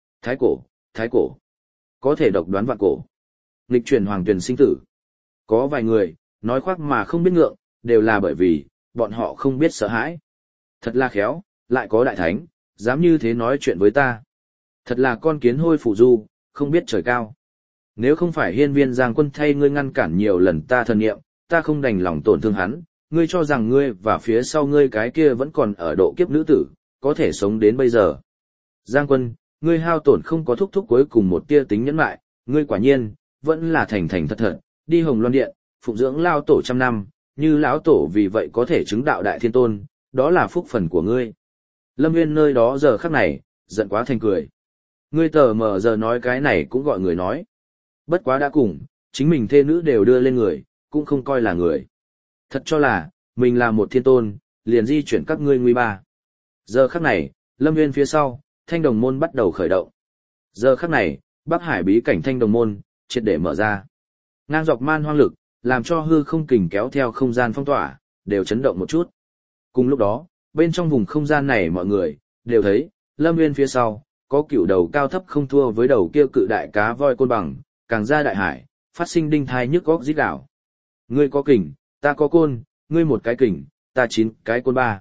Thái cổ, có thể độc đoán vạn cổ. Nghịch chuyển hoàng tuyển sinh tử. Có vài người, nói khoác mà không biết ngượng, đều là bởi vì, bọn họ không biết sợ hãi. Thật là khéo, lại có đại thánh, dám như thế nói chuyện với ta. Thật là con kiến hôi phủ du, không biết trời cao. Nếu không phải hiên viên Giang Quân thay ngươi ngăn cản nhiều lần ta thần nghiệm, ta không đành lòng tổn thương hắn, ngươi cho rằng ngươi và phía sau ngươi cái kia vẫn còn ở độ kiếp nữ tử, có thể sống đến bây giờ. Giang Quân, ngươi hao tổn không có thúc thúc cuối cùng một tia tính nhẫn lại, ngươi quả nhiên, vẫn là thành thành thật thật, đi Hồng Loan Điện, phụng dưỡng lao tổ 100 năm, như lão tổ vì vậy có thể chứng đạo đại thiên tôn, đó là phúc phần của ngươi. Lâm Nguyên nơi đó giờ khắc này, giận quá thành cười. Ngươi tờ mờ giờ nói cái này cũng gọi người nói. Bất quá đã cùng, chính mình thê nữ đều đưa lên người, cũng không coi là người. Thật cho là, mình là một thiên tôn, liền di chuyển các ngươi nguy ba. Giờ khắc này, Lâm Nguyên phía sau, Thanh Đồng Môn bắt đầu khởi động. Giờ khắc này, Bắc Hải bí cảnh Thanh Đồng Môn, triệt để mở ra. Ngang dọc man hoang lực, làm cho hư không kình kéo theo không gian phong tỏa, đều chấn động một chút. Cùng lúc đó, bên trong vùng không gian này mọi người, đều thấy, Lâm Nguyên phía sau, có cựu đầu cao thấp không thua với đầu kia cự đại cá voi côn bằng, càng ra đại hải, phát sinh đinh thai nhức góc rít đảo. Ngươi có kình, ta có côn, ngươi một cái kình, ta 9 cái côn ba.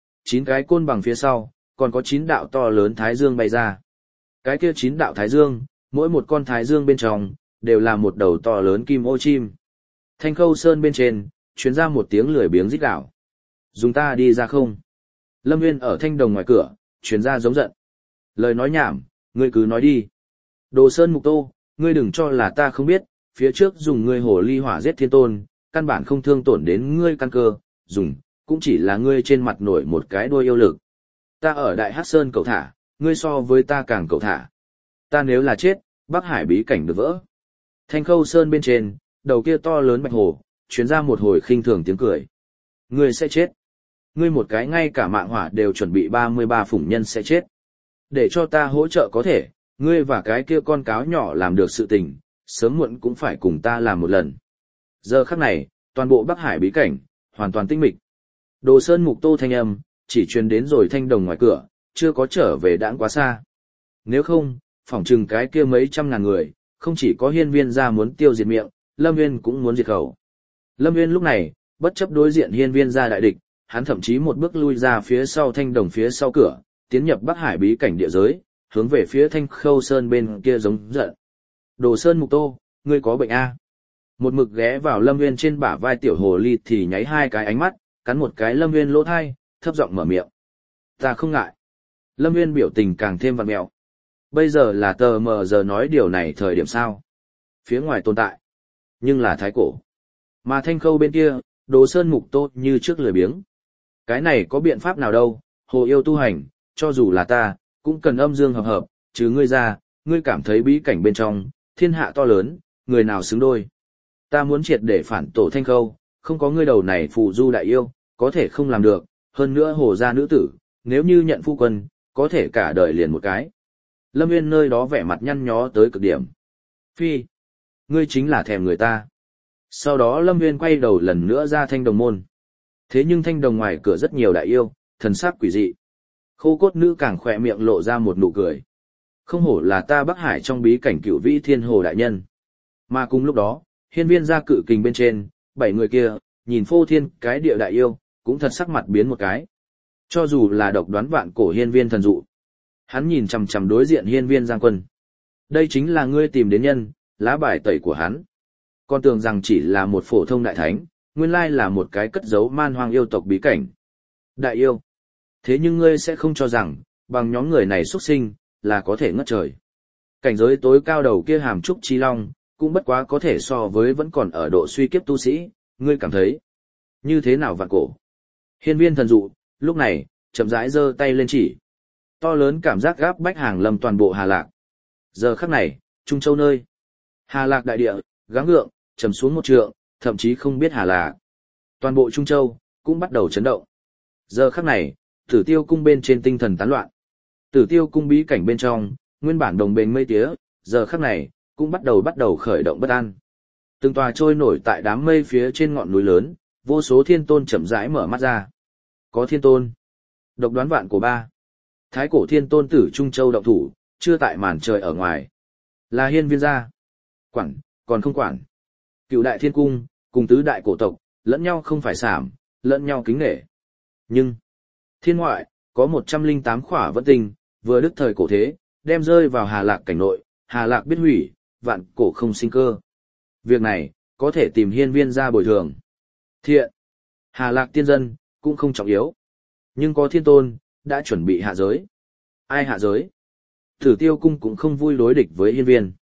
9 cái côn bằng phía sau, còn có 9 đạo to lớn thái dương bay ra. Cái kia 9 đạo thái dương, mỗi một con thái dương bên trong, đều là một đầu to lớn kim ô chim. Thanh Khâu Sơn bên trên, truyền ra một tiếng lười biếng rít đảo. Dùng ta đi ra không? Lâm Nguyên ở thanh đồng ngoài cửa, truyền ra giống giận. Lời nói nhảm, ngươi cứ nói đi. Đồ Sơn Mục Tô, ngươi đừng cho là ta không biết, phía trước dùng ngươi hồ ly hỏa giết thiên tôn, căn bản không thương tổn đến ngươi căn cơ, dùng, cũng chỉ là ngươi trên mặt nổi một cái đuôi yêu lực. Ta ở Đại Hắc Sơn cầu thả, ngươi so với ta càng cầu thả. Ta nếu là chết, Bắc Hải bí cảnh được vỡ. Thanh Khâu Sơn bên trên, đầu kia to lớn bạch hồ, truyền ra một hồi khinh thường tiếng cười. Ngươi sẽ chết. Ngươi một cái ngay cả mạng hỏa đều chuẩn bị 33 phủng nhân sẽ chết. Để cho ta hỗ trợ có thể, ngươi và cái kia con cáo nhỏ làm được sự tình, sớm muộn cũng phải cùng ta làm một lần. Giờ khắc này, toàn bộ Bắc Hải bí cảnh, hoàn toàn tinh mịch. Đồ Sơn Mục Tô thanh âm, chỉ truyền đến rồi thanh đồng ngoài cửa, chưa có trở về đãng quá xa. Nếu không, phỏng chừng cái kia mấy trăm ngàn người, không chỉ có hiên viên gia muốn tiêu diệt miệng, Lâm Nguyên cũng muốn diệt khẩu. Lâm Nguyên lúc này, bất chấp đối diện hiên viên gia đại địch, hắn thậm chí một bước lui ra phía sau thanh đồng phía sau cửa, tiến nhập Bắc Hải bí cảnh địa giới, hướng về phía Thanh Khâu Sơn bên kia giống giận. Đồ Sơn Mục Tô, ngươi có bệnh a? Một mực ghé vào Lâm Nguyên trên bả vai tiểu hồ ly thì nháy 2 cái ánh mắt, cắn một cái Lâm Nguyên lỗ thai, thấp giọng mở miệng. Ta không ngại. Lâm Nguyên biểu tình càng thêm vặn mẹo. Bây giờ là tờ mờ giờ nói điều này thời điểm sao? Phía ngoài tồn tại, nhưng là thái cổ. Mà Thanh Khâu bên kia, Đồ Sơn Mục Tô như trước lười biếng. Cái này có biện pháp nào đâu, hồ yêu tu hành, cho dù là ta, cũng cần âm dương hợp hợp, chứ ngươi ra, ngươi cảm thấy bí cảnh bên trong, thiên hạ to lớn, người nào xứng đôi. Ta muốn triệt để phản tổ Thanh Khâu, không có ngươi đầu này phù du đại yêu, có thể không làm được, hơn nữa hồ gia nữ tử, nếu như nhận phu quân, có thể cả đời liền một cái. Lâm Nguyên nơi đó vẻ mặt nhăn nhó tới cực điểm. Phi, ngươi chính là thèm người ta. Sau đó Lâm Nguyên quay đầu lần nữa ra thanh đồng môn. Thế nhưng thanh đồng ngoài cửa rất nhiều đại yêu, thần sắc quỷ dị. Khô cốt nữ càng khỏe miệng lộ ra một nụ cười. Không hổ là ta Bắc Hải trong bí cảnh cửu vĩ thiên hồ đại nhân. Mà cùng lúc đó, hiên viên gia cự kình bên trên, 7 người kia, nhìn phô thiên cái địa đại yêu, cũng thật sắc mặt biến một cái. Cho dù là độc đoán vạn cổ hiên viên thần dụ. Hắn nhìn chằm chằm đối diện hiên viên Giang Quân. Đây chính là ngươi tìm đến nhân, lá bài tẩy của hắn. Con tưởng rằng chỉ là một phổ thông đại thánh, nguyên lai là một cái cất giấu man hoang yêu tộc bí cảnh. Đại yêu. Thế nhưng ngươi sẽ không cho rằng, bằng nhóm người này xuất sinh, là có thể ngất trời. Cảnh giới tối cao đầu kia hàm trúc chi long, cũng bất quá có thể so với vẫn còn ở độ suy kiếp tu sĩ, ngươi cảm thấy. Như thế nào vạn cổ? Hiên viên thần dụ, lúc này, chậm rãi giơ tay lên chỉ. To lớn cảm giác gáp bách hàng lâm toàn bộ Hà Lạc. Giờ khắc này, Trung Châu nơi. Hà Lạc đại địa, gắng gượng, trầm xuống 1 trượng, thậm chí không biết Hà Lạc. Toàn bộ Trung Châu, cũng bắt đầu chấn động. Giờ khắc này, Tử Tiêu cung bên trên tinh thần tán loạn. Tử Tiêu cung bí cảnh bên trong, nguyên bản đồng bền mây tía, giờ khắc này, cũng bắt đầu khởi động bất an. Từng tòa trôi nổi tại đám mây phía trên ngọn núi lớn, vô số thiên tôn chậm rãi mở mắt ra. Có thiên tôn. Độc đoán vạn cổ ba. Thái cổ thiên tôn tử Trung Châu động thủ, chưa tại màn trời ở ngoài. Là hiên viên gia. Quản, còn không quản. Cựu đại thiên cung, cùng tứ đại cổ tộc, lẫn nhau không phải sảm, lẫn nhau kính nể. Nhưng, thiên ngoại, có 108 khỏa vẫn tinh, vừa đức thời cổ thế, đem rơi vào Hà Lạc cảnh nội, Hà Lạc biết hủy, vạn cổ không sinh cơ. Việc này, có thể tìm hiên viên gia bồi thường. Thiện, Hà Lạc tiên dân, cũng không trọng yếu. Nhưng có thiên tôn, đã chuẩn bị hạ giới. Ai hạ giới? Tử Tiêu cung cũng không vui đối địch với hiên viên.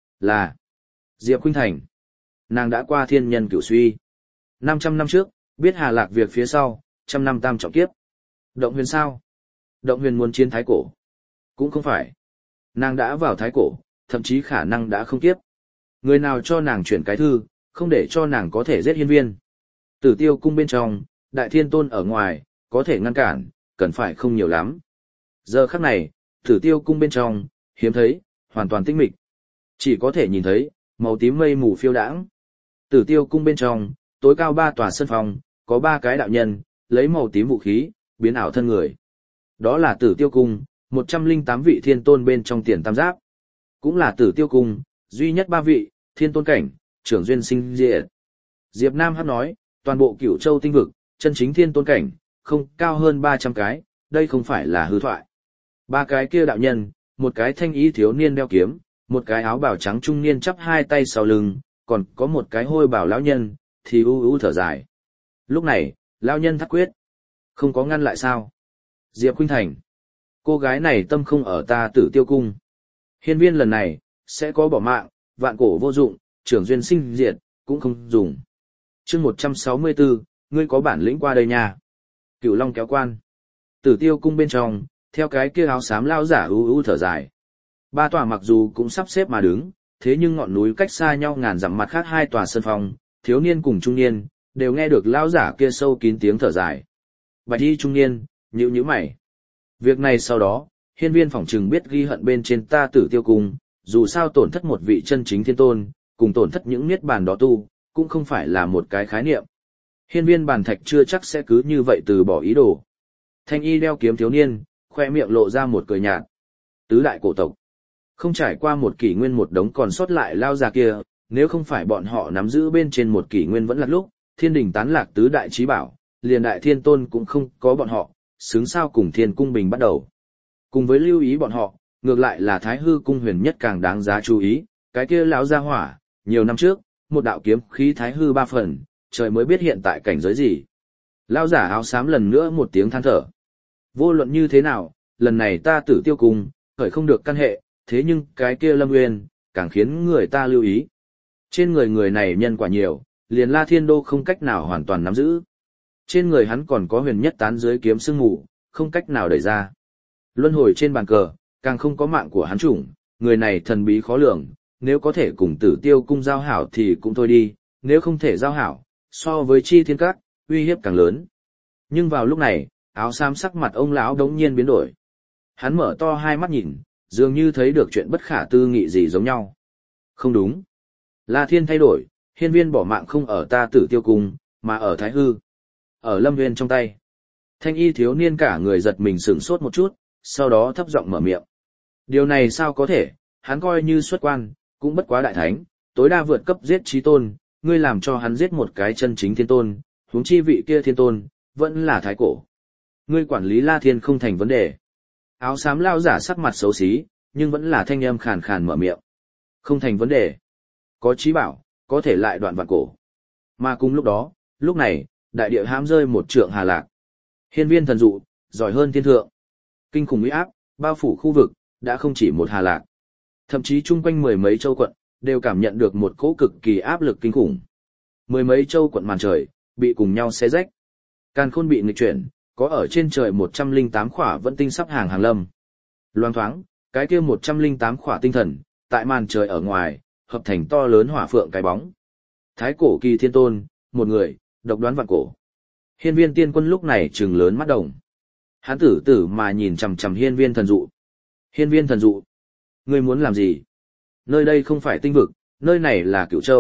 Là Diệp Khuynh Thành. Nàng đã qua thiên nhân cửu suy. 500 năm trước, biết Hà Lạc việc phía sau, 100 năm tam trọng kiếp. Động Huyền sao? Động Huyền muốn chiến thái cổ. Cũng không phải. Nàng đã vào thái cổ, thậm chí khả năng đã không kiếp. Người nào cho nàng chuyển cái thư, không để cho nàng có thể giết hiên viên. Tử Tiêu cung bên trong, đại thiên tôn ở ngoài, có thể ngăn cản, cần phải không nhiều lắm. Giờ khắc này, Tử Tiêu cung bên trong, hiếm thấy, hoàn toàn tĩnh mịch. Chỉ có thể nhìn thấy, màu tím mây mù phiêu đãng. Tử Tiêu cung bên trong, tối cao 3 tòa sân phòng, có 3 cái đạo nhân, lấy màu tím vũ khí, biến ảo thân người. Đó là Tử Tiêu cung, 108 vị thiên tôn bên trong tiền tam giáp. Cũng là Tử Tiêu cung, duy nhất 3 vị, thiên tôn cảnh, trưởng duyên sinh diệt. Diệp Nam Hắc nói, toàn bộ Cửu Châu tinh vực, chân chính thiên tôn cảnh, không cao hơn 300 cái, đây không phải là hư thoại. 3 cái kia đạo nhân, một cái thanh ý thiếu niên đeo kiếm, một cái áo bào trắng trung niên chắp 2 tay sau lưng, còn có một cái hôi bào lão nhân, thì u u thở dài. Lúc này, lão nhân thắc quyết. Không có ngăn lại sao? Diệp Khuynh Thành. Cô gái này tâm không ở ta Tử Tiêu cung. Hiên viên lần này, sẽ có bỏ mạng, vạn cổ vô dụng, trưởng duyên sinh diệt, cũng không dùng. Chương 164, ngươi có bản lĩnh qua đây nha. Cửu Long kéo quan. Tử Tiêu cung bên trong, theo cái kia áo xám lao giả u u thở dài. 3 tòa mặc dù cũng sắp xếp mà đứng, thế nhưng ngọn núi cách xa nhau ngàn dặm, mặt khác 2 tòa sân phòng, thiếu niên cùng trung niên, đều nghe được lao giả kia sâu kín tiếng thở dài. Bạch y trung niên, nhíu mày. Việc này sau đó, hiên viên phỏng trừng biết ghi hận bên trên ta Tử Tiêu cung, dù sao tổn thất một vị chân chính thiên tôn, cùng tổn thất những niết bàn đó tu, cũng không phải là một cái khái niệm. Hiên viên bàn thạch chưa chắc sẽ cứ như vậy từ bỏ ý đồ. Thanh y đeo kiếm thiếu niên, khoe miệng lộ ra một cười nhạt. Tứ đại cổ tộc. Không trải qua một kỷ nguyên một đống còn sót lại lao già kia, nếu không phải bọn họ nắm giữ bên trên một kỷ nguyên vẫn là lúc, thiên đình tán lạc tứ đại trí bảo, liền đại thiên tôn cũng không có bọn họ, xứng sao cùng thiên cung bình bắt đầu. Cùng với lưu ý bọn họ, ngược lại là Thái Hư cung huyền nhất càng đáng giá chú ý, cái kia lão gia hỏa, nhiều năm trước, một đạo kiếm khí Thái Hư 3 phần, trời mới biết hiện tại cảnh giới gì. Lão giả áo xám lần nữa một tiếng than thở. Vô luận như thế nào, lần này ta Tử Tiêu cung, khởi không được căn hệ, thế nhưng cái kia Lâm Nguyên, càng khiến người ta lưu ý. Trên người người này nhân quả nhiều, liền La Thiên Đô không cách nào hoàn toàn nắm giữ. Trên người hắn còn có huyền nhất tán dưới kiếm sương mù, không cách nào đẩy ra. Luân hồi trên bàn cờ, càng không có mạng của hắn chủng, người này thần bí khó lường, nếu có thể cùng Tử Tiêu cung giao hảo thì cũng thôi đi, nếu không thể giao hảo, so với Chi Thiên Các, uy hiếp càng lớn. Nhưng vào lúc này, áo xám sắc mặt ông lão đống nhiên biến đổi. Hắn mở to hai mắt nhìn, dường như thấy được chuyện bất khả tư nghị gì giống nhau. Không đúng. La Thiên thay đổi, hiên viên bỏ mạng không ở ta Tử Tiêu cung, mà ở Thái Hư. Ở Lâm Nguyên trong tay. Thanh y thiếu niên cả người giật mình sửng sốt một chút, sau đó thấp giọng mở miệng. Điều này sao có thể, hắn coi như xuất quan, cũng bất quá đại thánh, tối đa vượt cấp giết chí tôn, ngươi làm cho hắn giết một cái chân chính thiên tôn, huống chi vị kia thiên tôn, vẫn là thái cổ. Ngươi quản lý La Thiên không thành vấn đề. Áo xám lao giả sắc mặt xấu xí, nhưng vẫn là thanh âm khàn khàn mở miệng. Không thành vấn đề. Có chí bảo, có thể lại đoạn vạn cổ. Mà cùng lúc đó, lúc này, đại địa hãm rơi một trượng Hà Lạc. Hiên viên thần dụ, giỏi hơn thiên thượng. Kinh khủng uy áp, bao phủ khu vực, đã không chỉ một Hà Lạc. Thậm chí chung quanh mười mấy châu quận, đều cảm nhận được một cỗ cực kỳ áp lực kinh khủng. Mười mấy châu quận màn trời, bị cùng nhau xé rách. Càn khôn bị nghịch chuyển, có ở trên trời 108 khỏa vẫn tinh sắp hàng lâm. Loang thoáng, cái kia 108 khỏa tinh thần, tại màn trời ở ngoài, hợp thành to lớn hỏa phượng cái bóng. Thái cổ kỳ thiên tôn, một người, độc đoán vạn cổ. Hiên viên tiên quân lúc này trừng lớn mắt đồng. Hắn tử tử mà nhìn chằm chằm hiên viên thần dụ. Hiên viên thần dụ, ngươi muốn làm gì? Nơi đây không phải tinh vực, nơi này là Cửu Châu,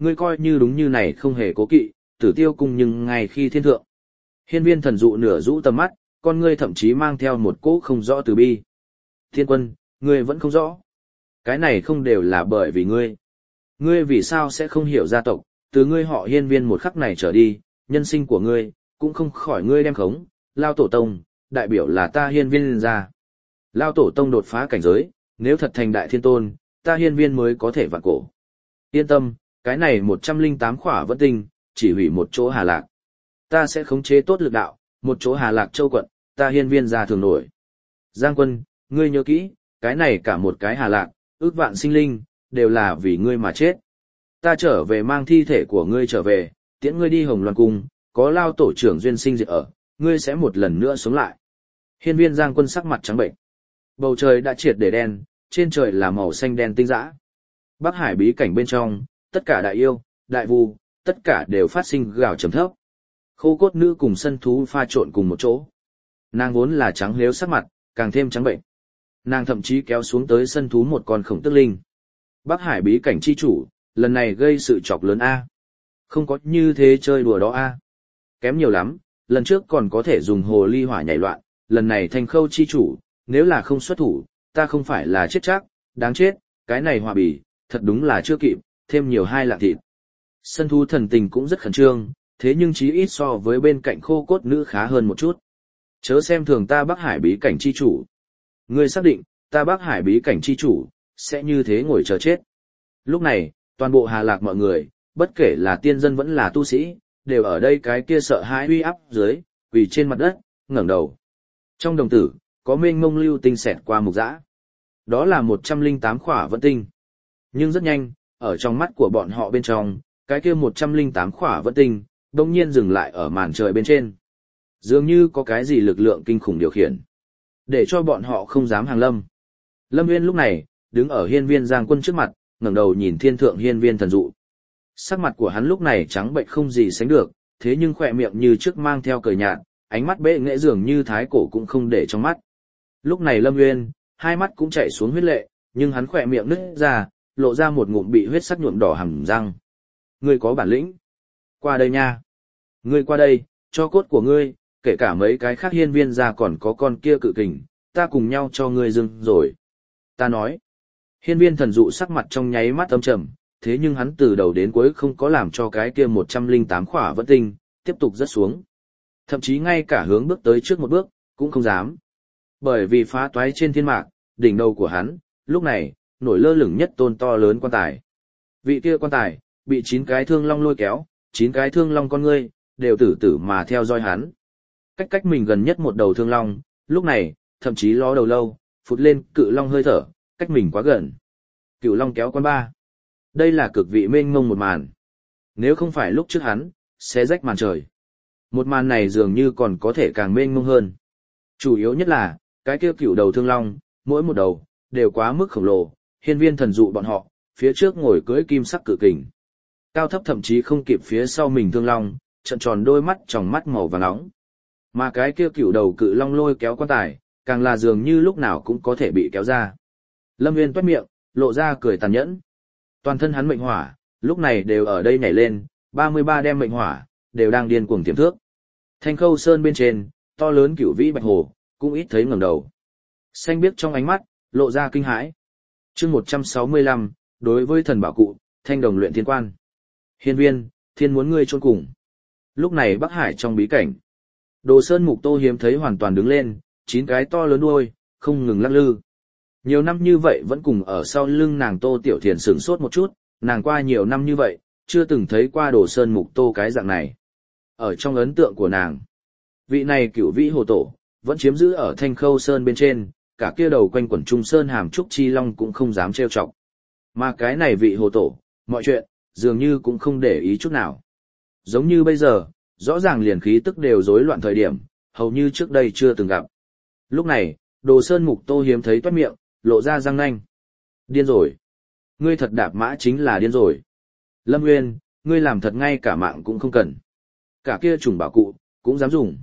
ngươi coi như đúng như này không hề cố kỵ, Tử Tiêu cung nhưng ngay khi thiên thượng. Hiên Viên Thần Dụ nửa rũ tầm mắt, con ngươi thậm chí mang theo một cỗ không rõ từ bi. Thiên Quân, ngươi vẫn không rõ. Cái này không đều là bởi vì ngươi. Ngươi vì sao sẽ không hiểu gia tộc, từ ngươi họ Hiên Viên một khắc này trở đi, nhân sinh của ngươi, cũng không khỏi ngươi đem khống, Lao Tổ Tông, đại biểu là ta Hiên Viên ra. Lao Tổ Tông đột phá cảnh giới, nếu thật thành đại thiên tôn, ta Hiên Viên mới có thể vạn cổ. Yên tâm, cái này 108 khỏa vẫn tinh, chỉ hủy một chỗ Hà Lạc. Ta sẽ khống chế tốt lực đạo, một chỗ Hà Lạc Châu quận, ta Hiên Viên ra thường nổi. Giang Quân, ngươi nhớ kỹ, cái này cả một cái Hà Lạc, ước vạn sinh linh, đều là vì ngươi mà chết. Ta trở về mang thi thể của ngươi trở về, tiễn ngươi đi Hồng Loan Cung, có Lao Tổ trưởng duyên sinh diệt ở, ngươi sẽ một lần nữa sống lại. Hiên Viên Giang Quân sắc mặt trắng bệnh. Bầu trời đã triệt để đen, trên trời là màu xanh đen tinh dã. Bắc Hải bí cảnh bên trong, tất cả đại yêu, đại vu, tất cả đều phát sinh gào trầm thấp. Khô cốt nữ cùng sân thú pha trộn cùng một chỗ. Nàng vốn là trắng lếu sắc mặt, càng thêm trắng bệnh. Nàng thậm chí kéo xuống tới sân thú một con khổng tức linh. Bắc Hải bí cảnh chi chủ, lần này gây sự chọc lớn A. Không có như thế chơi đùa đó A. Kém nhiều lắm, lần trước còn có thể dùng hồ ly hỏa nhảy loạn, lần này Thanh Khâu chi chủ, nếu là không xuất thủ, ta không phải là chết chắc, đáng chết, cái này hỏa bỉ, thật đúng là chưa kịp, thêm nhiều hai lạng thịt. Sân thú thần tình cũng rất khẩn trương, thế nhưng chí ít so với bên cạnh khô cốt nữ khá hơn một chút. Chớ xem thường ta Bắc Hải bí cảnh chi chủ. Ngươi xác định, ta Bắc Hải bí cảnh chi chủ, sẽ như thế ngồi chờ chết. Lúc này, toàn bộ Hà Lạc mọi người, bất kể là tiên dân vẫn là tu sĩ, đều ở đây cái kia sợ hãi uy áp dưới, quỳ trên mặt đất, ngẩng đầu. Trong đồng tử, có mênh mông lưu tinh xẹt qua mục dã. Đó là 108 khỏa vẫn tinh. Nhưng rất nhanh, ở trong mắt của bọn họ bên trong, cái kia 108 khỏa vẫn tinh, đông nhiên dừng lại ở màn trời bên trên. Dường như có cái gì lực lượng kinh khủng điều khiển, để cho bọn họ không dám hàng lâm. Lâm Nguyên lúc này, đứng ở Hiên Viên Giang Quân trước mặt, ngẩng đầu nhìn thiên thượng Hiên Viên Thần Dụ. Sắc mặt của hắn lúc này trắng bệnh không gì sánh được, thế nhưng khỏe miệng như trước mang theo cười nhạt, ánh mắt bệ nghệ dường như thái cổ cũng không để trong mắt. Lúc này Lâm Nguyên, hai mắt cũng chảy xuống huyết lệ, nhưng hắn khỏe miệng nứt ra, lộ ra một ngụm bị huyết sắc nhuộm đỏ hàm răng. Ngươi có bản lĩnh. Qua đây nha. Ngươi qua đây, cho cốt của ngươi, kể cả mấy cái khác Hiên Viên ra còn có con kia cự kình, ta cùng nhau cho ngươi dưng rồi. Ta nói. Hiên Viên Thần Dụ sắc mặt trong nháy mắt âm trầm, thế nhưng hắn từ đầu đến cuối không có làm cho cái kia 108 khỏa vẫn tinh, tiếp tục rớt xuống. Thậm chí ngay cả hướng bước tới trước một bước, cũng không dám. Bởi vì phá toái trên thiên mạc, đỉnh đầu của hắn, lúc này, nổi lơ lửng nhất tôn to lớn quan tài. Vị kia quan tài, bị 9 cái thương long lôi kéo, 9 cái thương long con ngươi, đều tử tử mà theo dõi hắn. Cách mình gần nhất một đầu thương long, lúc này, thậm chí ló đầu lâu, phụt lên cự long hơi thở, cách mình quá gần. Cựu long kéo quan ba. Đây là cực vị mênh mông một màn. Nếu không phải lúc trước hắn, sẽ rách màn trời. Một màn này dường như còn có thể càng mênh mông hơn. Chủ yếu nhất là, cái kia cựu đầu thương long, mỗi một đầu, đều quá mức khổng lồ, Hiên Viên Thần Dụ bọn họ, phía trước ngồi cưỡi kim sắc cự kình. Cao thấp thậm chí không kịp phía sau mình thương long, trận tròn đôi mắt tròng mắt màu vàng nóng. Mà cái kia cựu đầu cự long lôi kéo quan tài, càng là dường như lúc nào cũng có thể bị kéo ra. Lâm Nguyên toét miệng, lộ ra cười tàn nhẫn. Toàn thân hắn mệnh hỏa, lúc này đều ở đây nhảy lên, 33 đem mệnh hỏa, đều đang điên cuồng tiềm thước. Thanh Khâu Sơn bên trên, to lớn cửu vĩ bạch hồ, cũng ít thấy ngẩng đầu. Xanh biếc trong ánh mắt, lộ ra kinh hãi. Chương 165, đối với thần bảo cụ, thanh đồng luyện thiên quan. Hiên Viên, thiên muốn ngươi chôn cùng. Lúc này Bắc Hải trong bí cảnh, Đồ Sơn Mục Tô hiếm thấy hoàn toàn đứng lên, 9 cái to lớn đuôi, không ngừng lắc lư. Nhiều năm như vậy vẫn cùng ở sau lưng nàng Tô Tiểu Thiền sửng sốt một chút, nàng qua nhiều năm như vậy, chưa từng thấy qua Đồ Sơn Mục Tô cái dạng này. Ở trong ấn tượng của nàng, vị này cửu vĩ hồ tổ, vẫn chiếm giữ ở Thanh Khâu Sơn bên trên, cả kia đầu quanh quẩn Trung Sơn Hàm Trúc Chi Long cũng không dám trêu chọc. Mà cái này vị hồ tổ, mọi chuyện, dường như cũng không để ý chút nào. Giống như bây giờ, rõ ràng liền khí tức đều rối loạn thời điểm, hầu như trước đây chưa từng gặp. Lúc này, Đồ Sơn Mục Tô hiếm thấy toét miệng, lộ ra răng nanh. Điên rồi. Ngươi thật đạp mã chính là điên rồi. Lâm Nguyên, ngươi làm thật ngay cả mạng cũng không cần. Cả kia trùng bảo cụ, cũng dám dùng.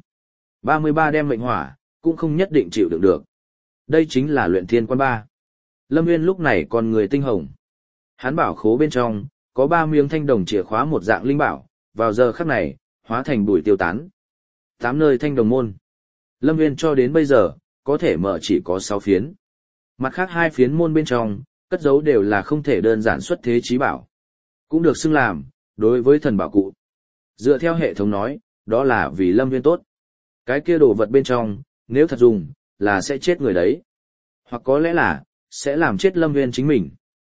33 đem mệnh hỏa, cũng không nhất định chịu đựng được. Đây chính là luyện thiên quan ba. Lâm Nguyên lúc này còn người tinh hồng. Hắn bảo khố bên trong, có 3 miếng thanh đồng chìa khóa một dạng linh bảo, vào giờ khắc này, hóa thành bụi tiêu tán. 8 nơi thanh đồng môn. Lâm Nguyên cho đến bây giờ, có thể mở chỉ có 6 phiến. Mặt khác 2 phiến môn bên trong, cất giấu đều là không thể đơn giản xuất thế chí bảo. Cũng được xưng làm, đối với thần bảo cụ. Dựa theo hệ thống nói, đó là vì Lâm Nguyên tốt. Cái kia đồ vật bên trong, nếu thật dùng, là sẽ chết người đấy. Hoặc có lẽ là, sẽ làm chết Lâm Nguyên chính mình.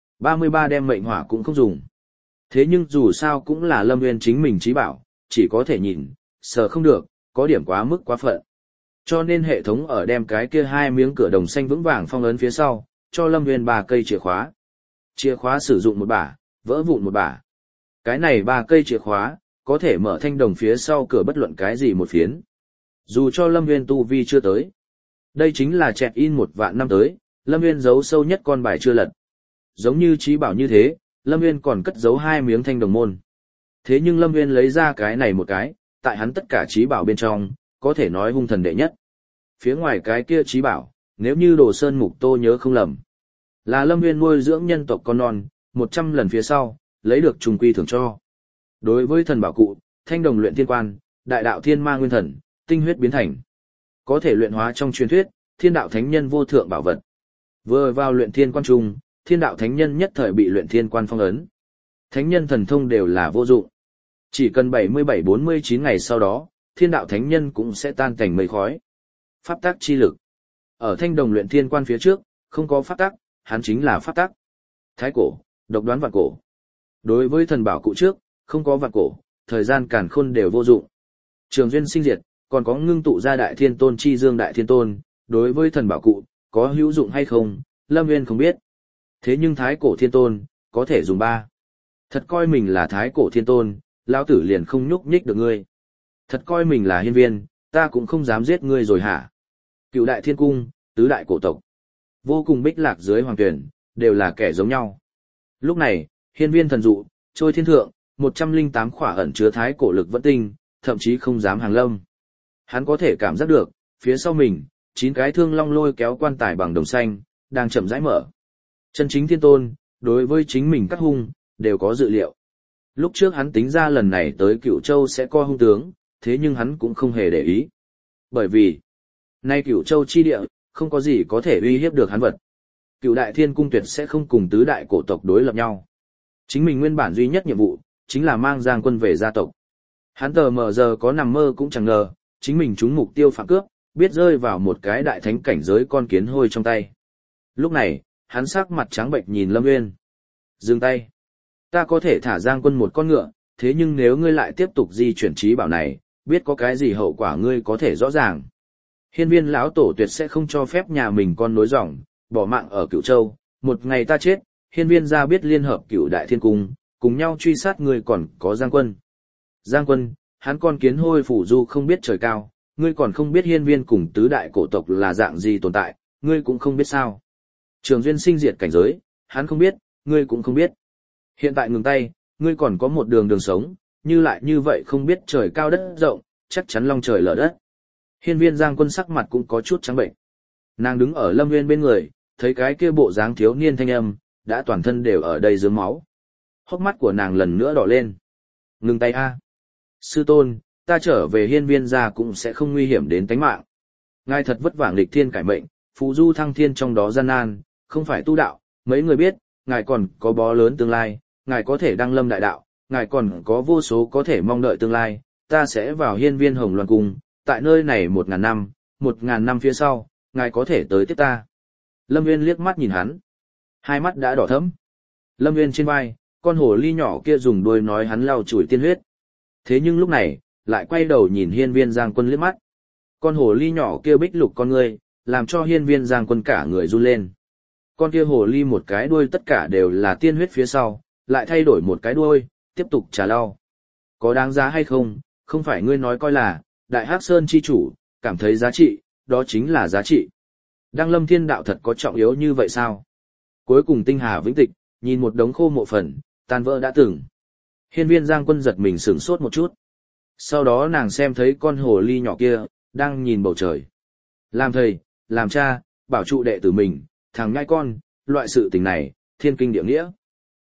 33 đem mệnh hỏa cũng không dùng. Thế nhưng dù sao cũng là Lâm Nguyên chính mình chí bảo, chỉ có thể nhìn, sờ không được, có điểm quá mức quá phận. Cho nên hệ thống ở đem cái kia 2 miếng cửa đồng xanh vững vàng phong ấn phía sau, cho Lâm Nguyên 3 cây chìa khóa. Chìa khóa sử dụng một bả, vỡ vụn một bả. Cái này 3 cây chìa khóa, có thể mở thanh đồng phía sau cửa bất luận cái gì một phiến. Dù cho Lâm Nguyên tu vi chưa tới. Đây chính là chẹt in 1 vạn năm tới, Lâm Nguyên giấu sâu nhất con bài chưa lật. Giống như chí bảo như thế, Lâm Nguyên còn cất giấu 2 miếng thanh đồng môn. Thế nhưng Lâm Nguyên lấy ra cái này một cái, tại hắn tất cả chí bảo bên trong, có thể nói hung thần đệ nhất. Phía ngoài cái kia chí bảo, nếu như Đồ Sơn Mục Tô nhớ không lầm, là Lâm Nguyên nuôi dưỡng nhân tộc con non, 100 lần phía sau, lấy được trùng quy thưởng cho. Đối với thần bảo cụ, thanh đồng luyện thiên quan, đại đạo thiên ma nguyên thần, tinh huyết biến thành. Có thể luyện hóa trong truyền thuyết, thiên đạo thánh nhân vô thượng bảo vật. Vừa vào luyện thiên quan trung, thiên đạo thánh nhân nhất thời bị luyện thiên quan phong ấn. Thánh nhân thần thông đều là vô dụng. Chỉ cần 77-49 ngày sau đó, thiên đạo thánh nhân cũng sẽ tan thành mây khói. Pháp tắc chi lực. Ở thanh đồng luyện thiên quan phía trước, không có pháp tắc, hắn chính là pháp tắc. Thái cổ, độc đoán vạn cổ. Đối với thần bảo cụ trước, không có vạn cổ, thời gian càn khôn đều vô dụng. Trường duyên sinh diệt, còn có ngưng tụ ra đại thiên tôn chi dương đại thiên tôn, đối với thần bảo cụ, có hữu dụng hay không, Lâm Nguyên không biết. Thế nhưng thái cổ thiên tôn, có thể dùng 3. Thật coi mình là thái cổ thiên tôn, lão tử liền không nhúc nhích được ngươi. Thật coi mình là hiên viên, ta cũng không dám giết ngươi rồi hả? Cựu đại thiên cung, tứ đại cổ tộc, vô cùng bích lạc dưới hoàng tuyển, đều là kẻ giống nhau. Lúc này, hiên viên thần dụ, trôi thiên thượng, 108 khỏa ẩn chứa thái cổ lực vẫn tinh, thậm chí không dám hàng lâm. Hắn có thể cảm giác được, phía sau mình, 9 cái thương long lôi kéo quan tài bằng đồng xanh, đang chậm rãi mở. Chân chính thiên tôn, đối với chính mình cắt hung, đều có dự liệu. Lúc trước hắn tính ra lần này tới Cửu Châu sẽ co hung tướng, thế nhưng hắn cũng không hề để ý. Bởi vì, nay Cửu Châu chi địa, không có gì có thể uy hiếp được hắn vật. Cửu đại thiên cung tuyệt sẽ không cùng tứ đại cổ tộc đối lập nhau. Chính mình nguyên bản duy nhất nhiệm vụ, chính là mang Giang Quân về gia tộc. Hắn tờ mờ giờ có nằm mơ cũng chẳng ngờ, chính mình trúng mục tiêu phạm cướp, biết rơi vào một cái đại thánh cảnh giới con kiến hôi trong tay. Lúc này, hắn sắc mặt trắng bệch nhìn Lâm Nguyên. Dừng tay. Ta có thể thả Giang Quân một con ngựa, thế nhưng nếu ngươi lại tiếp tục di chuyển trí bảo này, biết có cái gì hậu quả ngươi có thể rõ ràng. Hiên viên lão tổ tuyệt sẽ không cho phép nhà mình con nối dòng, bỏ mạng ở Cửu Châu, một ngày ta chết, hiên viên gia biết liên hợp Cửu đại thiên cung, cùng nhau truy sát ngươi còn có Giang Quân. Giang Quân, hắn con kiến hôi phủ du không biết trời cao, ngươi còn không biết hiên viên cùng tứ đại cổ tộc là dạng gì tồn tại, ngươi cũng không biết sao. Trường duyên sinh diệt cảnh giới, hắn không biết, ngươi cũng không biết. Hiện tại ngừng tay, ngươi còn có một đường sống, như lại như vậy không biết trời cao đất rộng, chắc chắn long trời lở đất. Hiên viên Giang Quân sắc mặt cũng có chút trắng bệnh. Nàng đứng ở Lâm Nguyên bên người, thấy cái kia bộ dáng thiếu niên thanh âm, đã toàn thân đều ở đây rớm máu. Hốc mắt của nàng lần nữa đỏ lên. Ngừng tay a. Sư tôn, ta trở về hiên viên gia cũng sẽ không nguy hiểm đến tánh mạng. Ngài thật vất vả nghịch thiên cải mệnh, phù du thăng thiên trong đó gian nan, không phải tu đạo, mấy người biết, ngài còn có bó lớn tương lai, ngài có thể đăng lâm đại đạo, ngài còn có vô số có thể mong đợi tương lai, ta sẽ vào hiên viên hồng loan cung, tại nơi này 1000 năm, 1000 năm phía sau, ngài có thể tới tiếp ta. Lâm Nguyên liếc mắt nhìn hắn, hai mắt đã đỏ thẫm. Lâm Nguyên trên vai, con hổ ly nhỏ kia dùng đuôi nói hắn lau chùi tiên huyết. Thế nhưng lúc này, lại quay đầu nhìn hiên viên Giang Quân liếc mắt. Con hổ ly nhỏ kia bích lục con ngươi, làm cho hiên viên Giang Quân cả người run lên. Con kia hổ ly một cái đuôi tất cả đều là tiên huyết phía sau, lại thay đổi một cái đuôi, tiếp tục trả lau. Có đáng giá hay không, không phải ngươi nói coi là, Đại Hắc Sơn chi chủ, cảm thấy giá trị, đó chính là giá trị. Đăng lâm thiên đạo thật có trọng yếu như vậy sao? Cuối cùng tinh hà vĩnh tịch, nhìn một đống khô mộ phần, tan vỡ đã từng. Hiên viên Giang Quân giật mình sửng sốt một chút. Sau đó nàng xem thấy con hồ ly nhỏ kia, đang nhìn bầu trời. Làm thầy, làm cha, bảo trụ đệ tử mình, thằng nhãi con, loại sự tình này, thiên kinh địa nghĩa.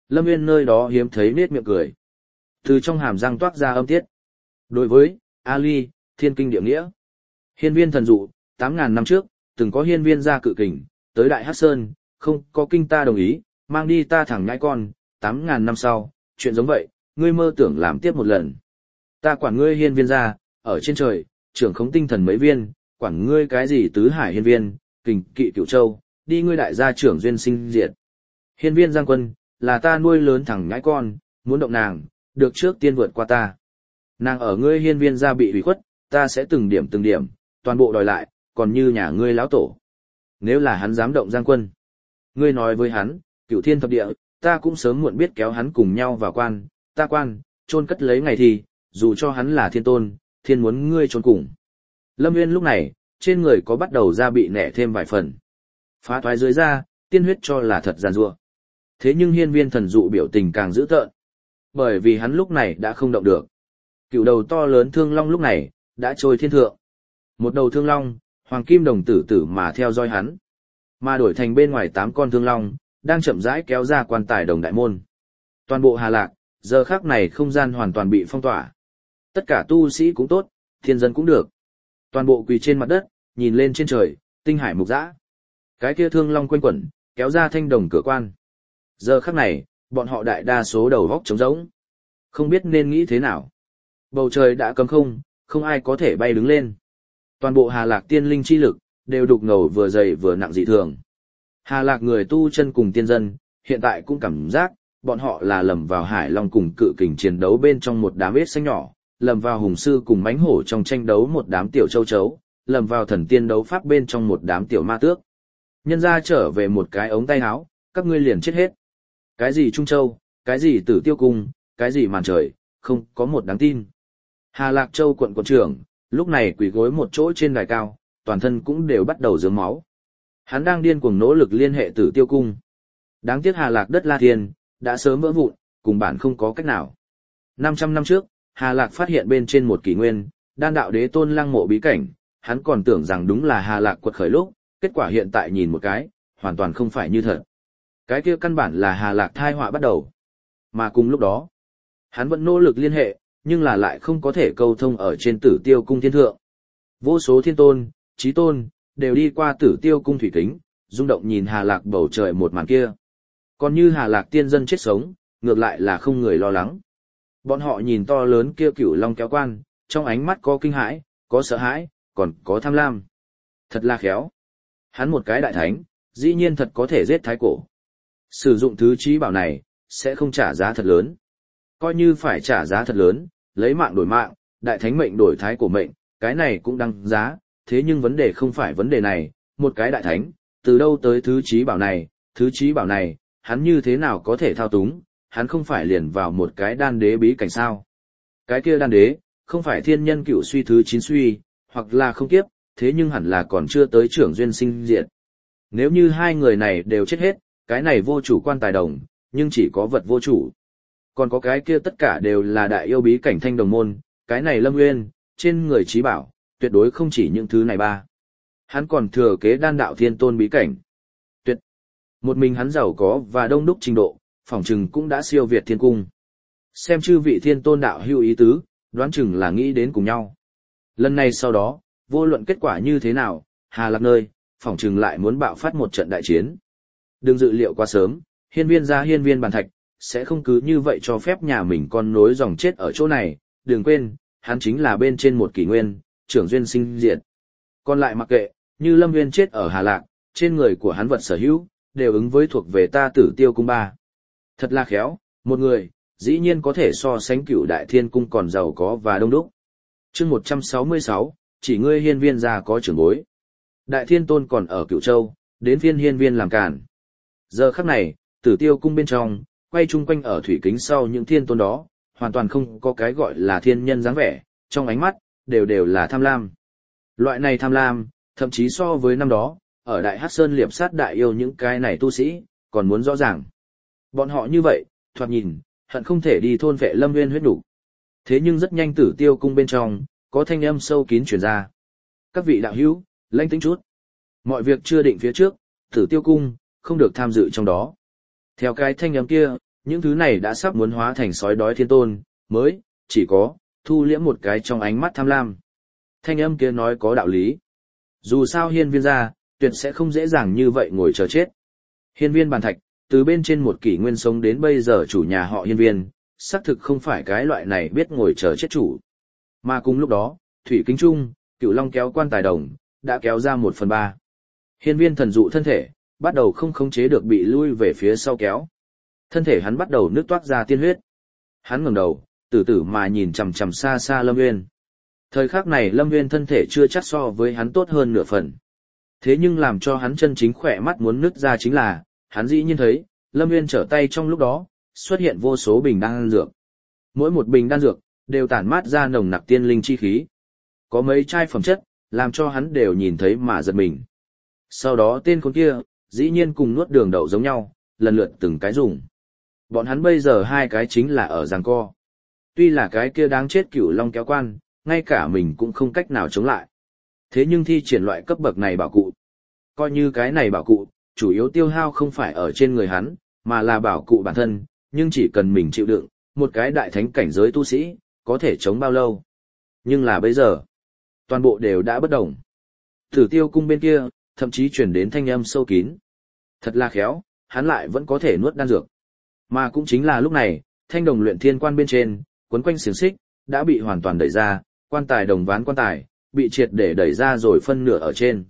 Lâm Nguyên nơi đó hiếm thấy nết miệng cười. Từ trong hàm răng toát ra âm tiết. Đối với Ali, thiên kinh địa nghĩa. Hiên viên thần dụ, 8.000 năm trước, từng có hiên viên gia cự kình, tới Đại Hắc Sơn, không có kinh ta đồng ý, mang đi ta thẳng nhãi con, 8.000 năm sau, chuyện giống vậy, ngươi mơ tưởng làm tiếp một lần. Ta quản ngươi hiên viên gia, ở trên trời, trưởng khống tinh thần mấy viên, quản ngươi cái gì tứ hải hiên viên, kình kỵ cửu châu, đi ngươi đại gia trưởng duyên sinh diệt. Hiên viên Giang Quân, là ta nuôi lớn thẳng nhãi con, muốn động nàng, được trước tiên vượt qua ta. Nàng ở ngươi hiên viên gia bị hủy khuất, ta sẽ từng điểm, toàn bộ đòi lại, còn như nhà ngươi lão tổ. Nếu là hắn dám động Giang Quân, ngươi nói với hắn, cửu thiên thập địa, ta cũng sớm muộn biết kéo hắn cùng nhau vào quan, ta quan, chôn cất lấy ngày thì, dù cho hắn là thiên tôn, thiên muốn ngươi chôn cùng. Lâm Nguyên lúc này, trên người có bắt đầu ra bị nẻ thêm vài phần. Phá thoái dưới da, tiên huyết cho là thật giàn rua. Thế nhưng hiên viên thần dụ biểu tình càng dữ tợn. Bởi vì hắn lúc này đã không động được. Cựu đầu to lớn thương long lúc này, đã trôi thiên thượng. Một đầu thương long, hoàng kim đồng tử tử mà theo dõi hắn. Mà đổi thành bên ngoài 8 con thương long, đang chậm rãi kéo ra quan tài đồng đại môn. Toàn bộ Hà Lạc, giờ khắc này không gian hoàn toàn bị phong tỏa. Tất cả tu sĩ cũng tốt, thiên dân cũng được. Toàn bộ quỳ trên mặt đất, nhìn lên trên trời, tinh hải mục dã. Cái kia thương long quanh quẩn, kéo ra thanh đồng cửa quan. Giờ khắc này, bọn họ đại đa số đầu góc trống rỗng. Không biết nên nghĩ thế nào. Bầu trời đã cấm không, không ai có thể bay đứng lên. Toàn bộ Hà Lạc tiên linh chi lực, đều đục ngầu vừa dày vừa nặng dị thường. Hà Lạc người tu chân cùng tiên dân, hiện tại cũng cảm giác, bọn họ là lầm vào hải long cùng cự kình chiến đấu bên trong một đám ếch xanh nhỏ, lầm vào hùng sư cùng mãnh hổ trong tranh đấu một đám tiểu châu chấu, lầm vào thần tiên đấu pháp bên trong một đám tiểu ma tước. Nhân ra trở về một cái ống tay áo, các ngươi liền chết hết. Cái gì Trung Châu, cái gì Tử Tiêu Cung, cái gì màn trời, không có một đáng tin. Hà Lạc Châu quận trưởng, lúc này quỳ gối một chỗ trên đài cao, toàn thân cũng đều bắt đầu rớm máu. Hắn đang điên cuồng nỗ lực liên hệ Tử Tiêu Cung. Đáng tiếc Hà Lạc đất La Thiên, đã sớm vỡ vụn, cùng bản không có cách nào. 500 năm trước, Hà Lạc phát hiện bên trên một kỷ nguyên, đan đạo đế tôn lăng mộ bí cảnh, hắn còn tưởng rằng đúng là Hà Lạc quật khởi lúc, kết quả hiện tại nhìn một cái, hoàn toàn không phải như thật. Cái kia căn bản là Hà Lạc thai họa bắt đầu. Mà cùng lúc đó, hắn vẫn nỗ lực liên hệ, nhưng là lại không có thể câu thông ở trên Tử Tiêu Cung thiên thượng. Vô số thiên tôn, chí tôn, đều đi qua Tử Tiêu Cung thủy kính, rung động nhìn Hà Lạc bầu trời một màn kia. Còn như Hà Lạc tiên dân chết sống, ngược lại là không người lo lắng. Bọn họ nhìn to lớn kia cửu long kéo quan, trong ánh mắt có kinh hãi, có sợ hãi, còn có tham lam. Thật là khéo. Hắn một cái đại thánh, dĩ nhiên thật có thể giết thái cổ. Sử dụng thứ trí bảo này, sẽ không trả giá thật lớn. Coi như phải trả giá thật lớn, lấy mạng đổi mạng, đại thánh mệnh đổi thái cổ mệnh, cái này cũng đăng giá. Thế nhưng vấn đề không phải vấn đề này, một cái đại thánh, từ đâu tới thứ trí bảo này, hắn như thế nào có thể thao túng, hắn không phải liền vào một cái đan đế bí cảnh sao. Cái kia đan đế, không phải thiên nhân cựu suy thứ 9 suy, hoặc là không kiếp, thế nhưng hẳn là còn chưa tới trưởng duyên sinh diệt. Nếu như hai người này đều chết hết, cái này vô chủ quan tài đồng, nhưng chỉ có vật vô chủ. Còn có cái kia tất cả đều là đại yêu bí cảnh thanh đồng môn, cái này Lâm Nguyên, trên người trí bảo, tuyệt đối không chỉ những thứ này ba. Hắn còn thừa kế đan đạo thiên tôn bí cảnh. Tuyệt. Một mình hắn giàu có và đông đúc trình độ, phỏng chừng cũng đã siêu việt thiên cung. Xem chư vị thiên tôn đạo hữu ý tứ, đoán chừng là nghĩ đến cùng nhau. Lần này sau đó, vô luận kết quả như thế nào, Hà Lạc nơi, phỏng chừng lại muốn bạo phát một trận đại chiến. Đừng dự liệu quá sớm, hiên viên gia hiên viên bàn thạch, sẽ không cứ như vậy cho phép nhà mình con nối dòng chết ở chỗ này, đừng quên, hắn chính là bên trên một kỷ nguyên, trưởng duyên sinh diệt. Còn lại mặc kệ, như Lâm Nguyên chết ở Hà Lạc, trên người của hắn vật sở hữu, đều ứng với thuộc về ta Tử Tiêu Cung ba. Thật là khéo, một người, dĩ nhiên có thể so sánh cửu đại thiên cung còn giàu có và đông đúc. Chương 166, chỉ ngươi hiên viên gia có trưởng bối. Đại thiên tôn còn ở Cửu Châu, đến phiên hiên viên làm cản. Giờ khắc này, Tử Tiêu Cung bên trong, quay chung quanh ở thủy kính sau những thiên tôn đó, hoàn toàn không có cái gọi là thiên nhân dáng vẻ, trong ánh mắt, đều là tham lam. Loại này tham lam, thậm chí so với năm đó, ở Đại Hắc Sơn liệp sát đại yêu những cái này tu sĩ, còn muốn rõ ràng. Bọn họ như vậy, thoạt nhìn, hận không thể đi thôn vệ Lâm Nguyên huyết đủ. Thế nhưng rất nhanh Tử Tiêu Cung bên trong, có thanh âm sâu kín truyền ra. Các vị đạo hữu, lãnh tĩnh chút. Mọi việc chưa định phía trước, Tử Tiêu Cung, không được tham dự trong đó. Theo cái thanh âm kia, những thứ này đã sắp muốn hóa thành sói đói thiên tôn, mới, chỉ có, thu liễm một cái trong ánh mắt tham lam. Thanh âm kia nói có đạo lý. Dù sao hiên viên gia, tuyệt sẽ không dễ dàng như vậy ngồi chờ chết. Hiên viên bàn thạch, từ bên trên một kỷ nguyên sống đến bây giờ chủ nhà họ hiên viên, xác thực không phải cái loại này biết ngồi chờ chết chủ. Mà cùng lúc đó, Thủy Kính Trung, Cửu Long kéo quan tài đồng, đã kéo ra 1/3. Hiên viên thần dụ thân thể, bắt đầu không khống chế được bị lui về phía sau kéo. Thân thể hắn bắt đầu nước toát ra tiên huyết. Hắn ngẩng đầu, từ từ mà nhìn chằm chằm xa xa Lâm Nguyên. Thời khắc này Lâm Nguyên thân thể chưa chắc so với hắn tốt hơn nửa phần. Thế nhưng làm cho hắn chân chính khỏe mắt muốn nứt ra chính là, hắn dĩ nhiên thấy, Lâm Nguyên trở tay trong lúc đó, xuất hiện vô số bình đan dược. Mỗi một bình đan dược, đều tản mát ra nồng nặc tiên linh chi khí. Có mấy chai phẩm chất, làm cho hắn đều nhìn thấy mà giật mình. Sau đó tên con kia, dĩ nhiên cùng nuốt đường đậu giống nhau, lần lượt từng cái dùng. Bọn hắn bây giờ hai cái chính là ở giằng co. Tuy là cái kia đáng chết Cửu Long kéo quan, ngay cả mình cũng không cách nào chống lại. Thế nhưng thi triển loại cấp bậc này bảo cụ. Coi như cái này bảo cụ, chủ yếu tiêu hao không phải ở trên người hắn, mà là bảo cụ bản thân, nhưng chỉ cần mình chịu đựng, một cái đại thánh cảnh giới tu sĩ, có thể chống bao lâu. Nhưng là bây giờ, toàn bộ đều đã bất động. Tử Tiêu cung bên kia, thậm chí chuyển đến thanh âm sâu kín. Thật là khéo, hắn lại vẫn có thể nuốt đan dược. Mà cũng chính là lúc này, thanh đồng luyện thiên quan bên trên, quấn quanh xiềng xích, đã bị hoàn toàn đẩy ra, quan tài đồng ván quan tài, bị triệt để đẩy ra rồi phân nửa ở trên.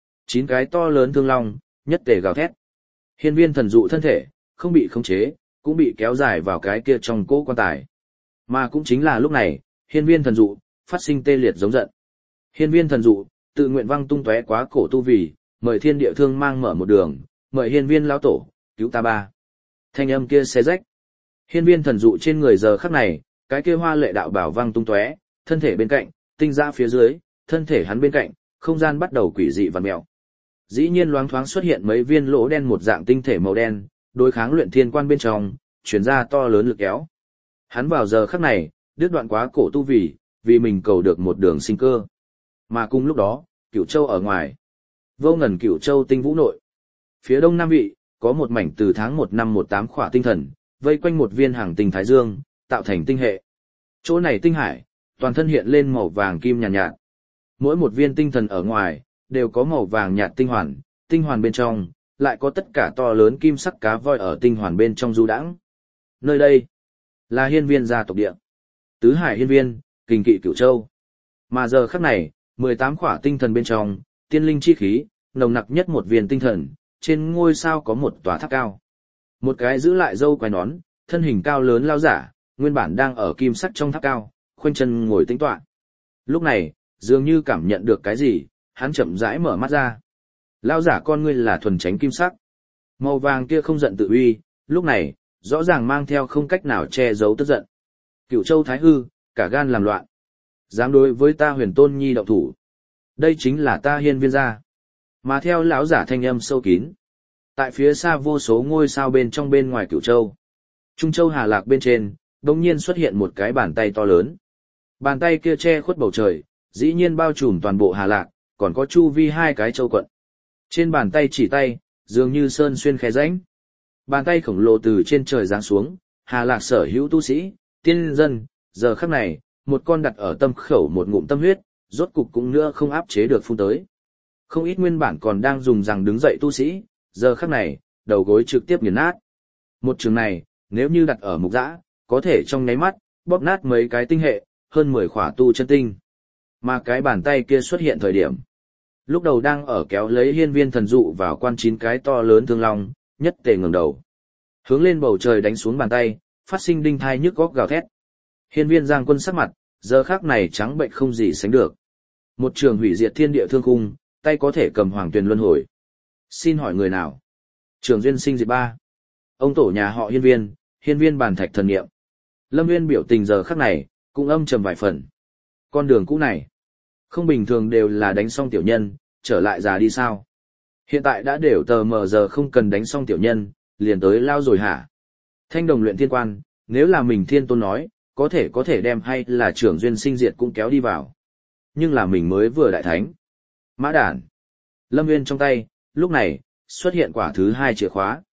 9 cái to lớn thương long, nhất tề gào thét. Hiên viên thần dụ thân thể, không bị khống chế, cũng bị kéo dài vào cái kia trong cỗ quan tài. Mà cũng chính là lúc này, hiên viên thần dụ, phát sinh tê liệt giống giận. Hiên viên thần dụ, tự nguyện văng tung tóe quá cổ tu vì, mời thiên địa thương mang mở một đường, mời hiên viên lão tổ, cứu ta ba. Thanh âm kia xé rách. Hiên viên thần dụ trên người giờ khắc này, cái kia hoa lệ đạo bảo văng tung tóe, thân thể bên cạnh, tinh ra phía dưới, thân thể hắn bên cạnh, không gian bắt đầu quỷ dị vặn mèo. Dĩ nhiên loáng thoáng xuất hiện mấy viên lỗ đen một dạng tinh thể màu đen, đối kháng luyện thiên quan bên trong, chuyển ra to lớn lực kéo. Hắn vào giờ khắc này, đứt đoạn quá cổ tu vì mình cầu được một đường sinh cơ. Mà cùng lúc đó, Cửu Châu ở ngoài, vô ngần Cửu Châu tinh vũ nội. Phía đông nam vị, có một mảnh từ tháng 1 năm 18 khỏa tinh thần, vây quanh một viên hàng tinh thái dương, tạo thành tinh hệ. Chỗ này tinh hải, toàn thân hiện lên màu vàng kim nhàn nhạt. Mỗi một viên tinh thần ở ngoài, đều có màu vàng nhạt tinh hoàn bên trong, lại có tất cả to lớn kim sắc cá voi ở tinh hoàn bên trong du đãng. Nơi đây, là hiên viên gia tộc địa. Tứ hải hiên viên, kình kỵ Cửu Châu. Mà giờ khắc này, 18 khỏa tinh thần bên trong, tiên linh chi khí, nồng nặc nhất một viên tinh thần, trên ngôi sao có một tòa tháp cao. Một cái giữ lại râu quai nón, thân hình cao lớn lao giả, nguyên bản đang ở kim sắc trong tháp cao, khoanh chân ngồi tĩnh tọa. Lúc này, dường như cảm nhận được cái gì, hắn chậm rãi mở mắt ra. Lao giả con ngươi là thuần tránh kim sắc. Màu vàng kia không giận tự uy, lúc này, rõ ràng mang theo không cách nào che giấu tức giận. Cửu Châu thái hư, cả gan làm loạn. Dám đối với ta Huyền Tôn Nhi động thủ. Đây chính là ta hiên viên gia. Mà theo lão giả thanh âm sâu kín. Tại phía xa vô số ngôi sao bên trong bên ngoài Cửu Châu. Trung Châu Hà Lạc bên trên, đột nhiên xuất hiện một cái bàn tay to lớn. Bàn tay kia che khuất bầu trời, dĩ nhiên bao trùm toàn bộ Hà Lạc, còn có chu vi 2 cái châu quận. Trên bàn tay chỉ tay, dường như sơn xuyên khe rãnh. Bàn tay khổng lồ từ trên trời giáng xuống, Hà Lạc sở hữu tu sĩ, tiên dân, giờ khắc này, một con đặt ở tâm khẩu một ngụm tâm huyết, rốt cục cũng nữa không áp chế được phun tới. Không ít nguyên bản còn đang dùng rằng đứng dậy tu sĩ, giờ khắc này, đầu gối trực tiếp nghiền nát. Một trường này, nếu như đặt ở mục giã, có thể trong nháy mắt, bóp nát mấy cái tinh hệ, hơn 10 khỏa tu chân tinh. Mà cái bàn tay kia xuất hiện thời điểm. Lúc đầu đang ở kéo lấy hiên viên thần dụ vào quan 9 cái to lớn thương long, nhất tề ngẩng đầu. Hướng lên bầu trời đánh xuống bàn tay, phát sinh đinh thai nhức góc gào thét. Hiên viên Giang Quân sắc mặt, giờ khắc này trắng bệnh không gì sánh được. Một trường hủy diệt thiên địa thương khung, tay có thể cầm hoàng tuyền luân hồi. Xin hỏi người nào? Trường duyên sinh diệt ba. Ông tổ nhà họ hiên viên bàn thạch thần niệm. Lâm Nguyên biểu tình giờ khắc này, cũng âm trầm vài phần. Con đường cũ này, không bình thường đều là đánh xong tiểu nhân, trở lại già đi sao? Hiện tại đã đều tờ mờ giờ không cần đánh xong tiểu nhân, liền tới lao rồi hả? Thanh đồng luyện thiên quan, nếu là mình thiên tôn nói, có thể đem hay là trưởng duyên sinh diệt cũng kéo đi vào. Nhưng là mình mới vừa đại thánh. Mã đản. Lâm Nguyên trong tay, lúc này, xuất hiện quả thứ 2 chìa khóa.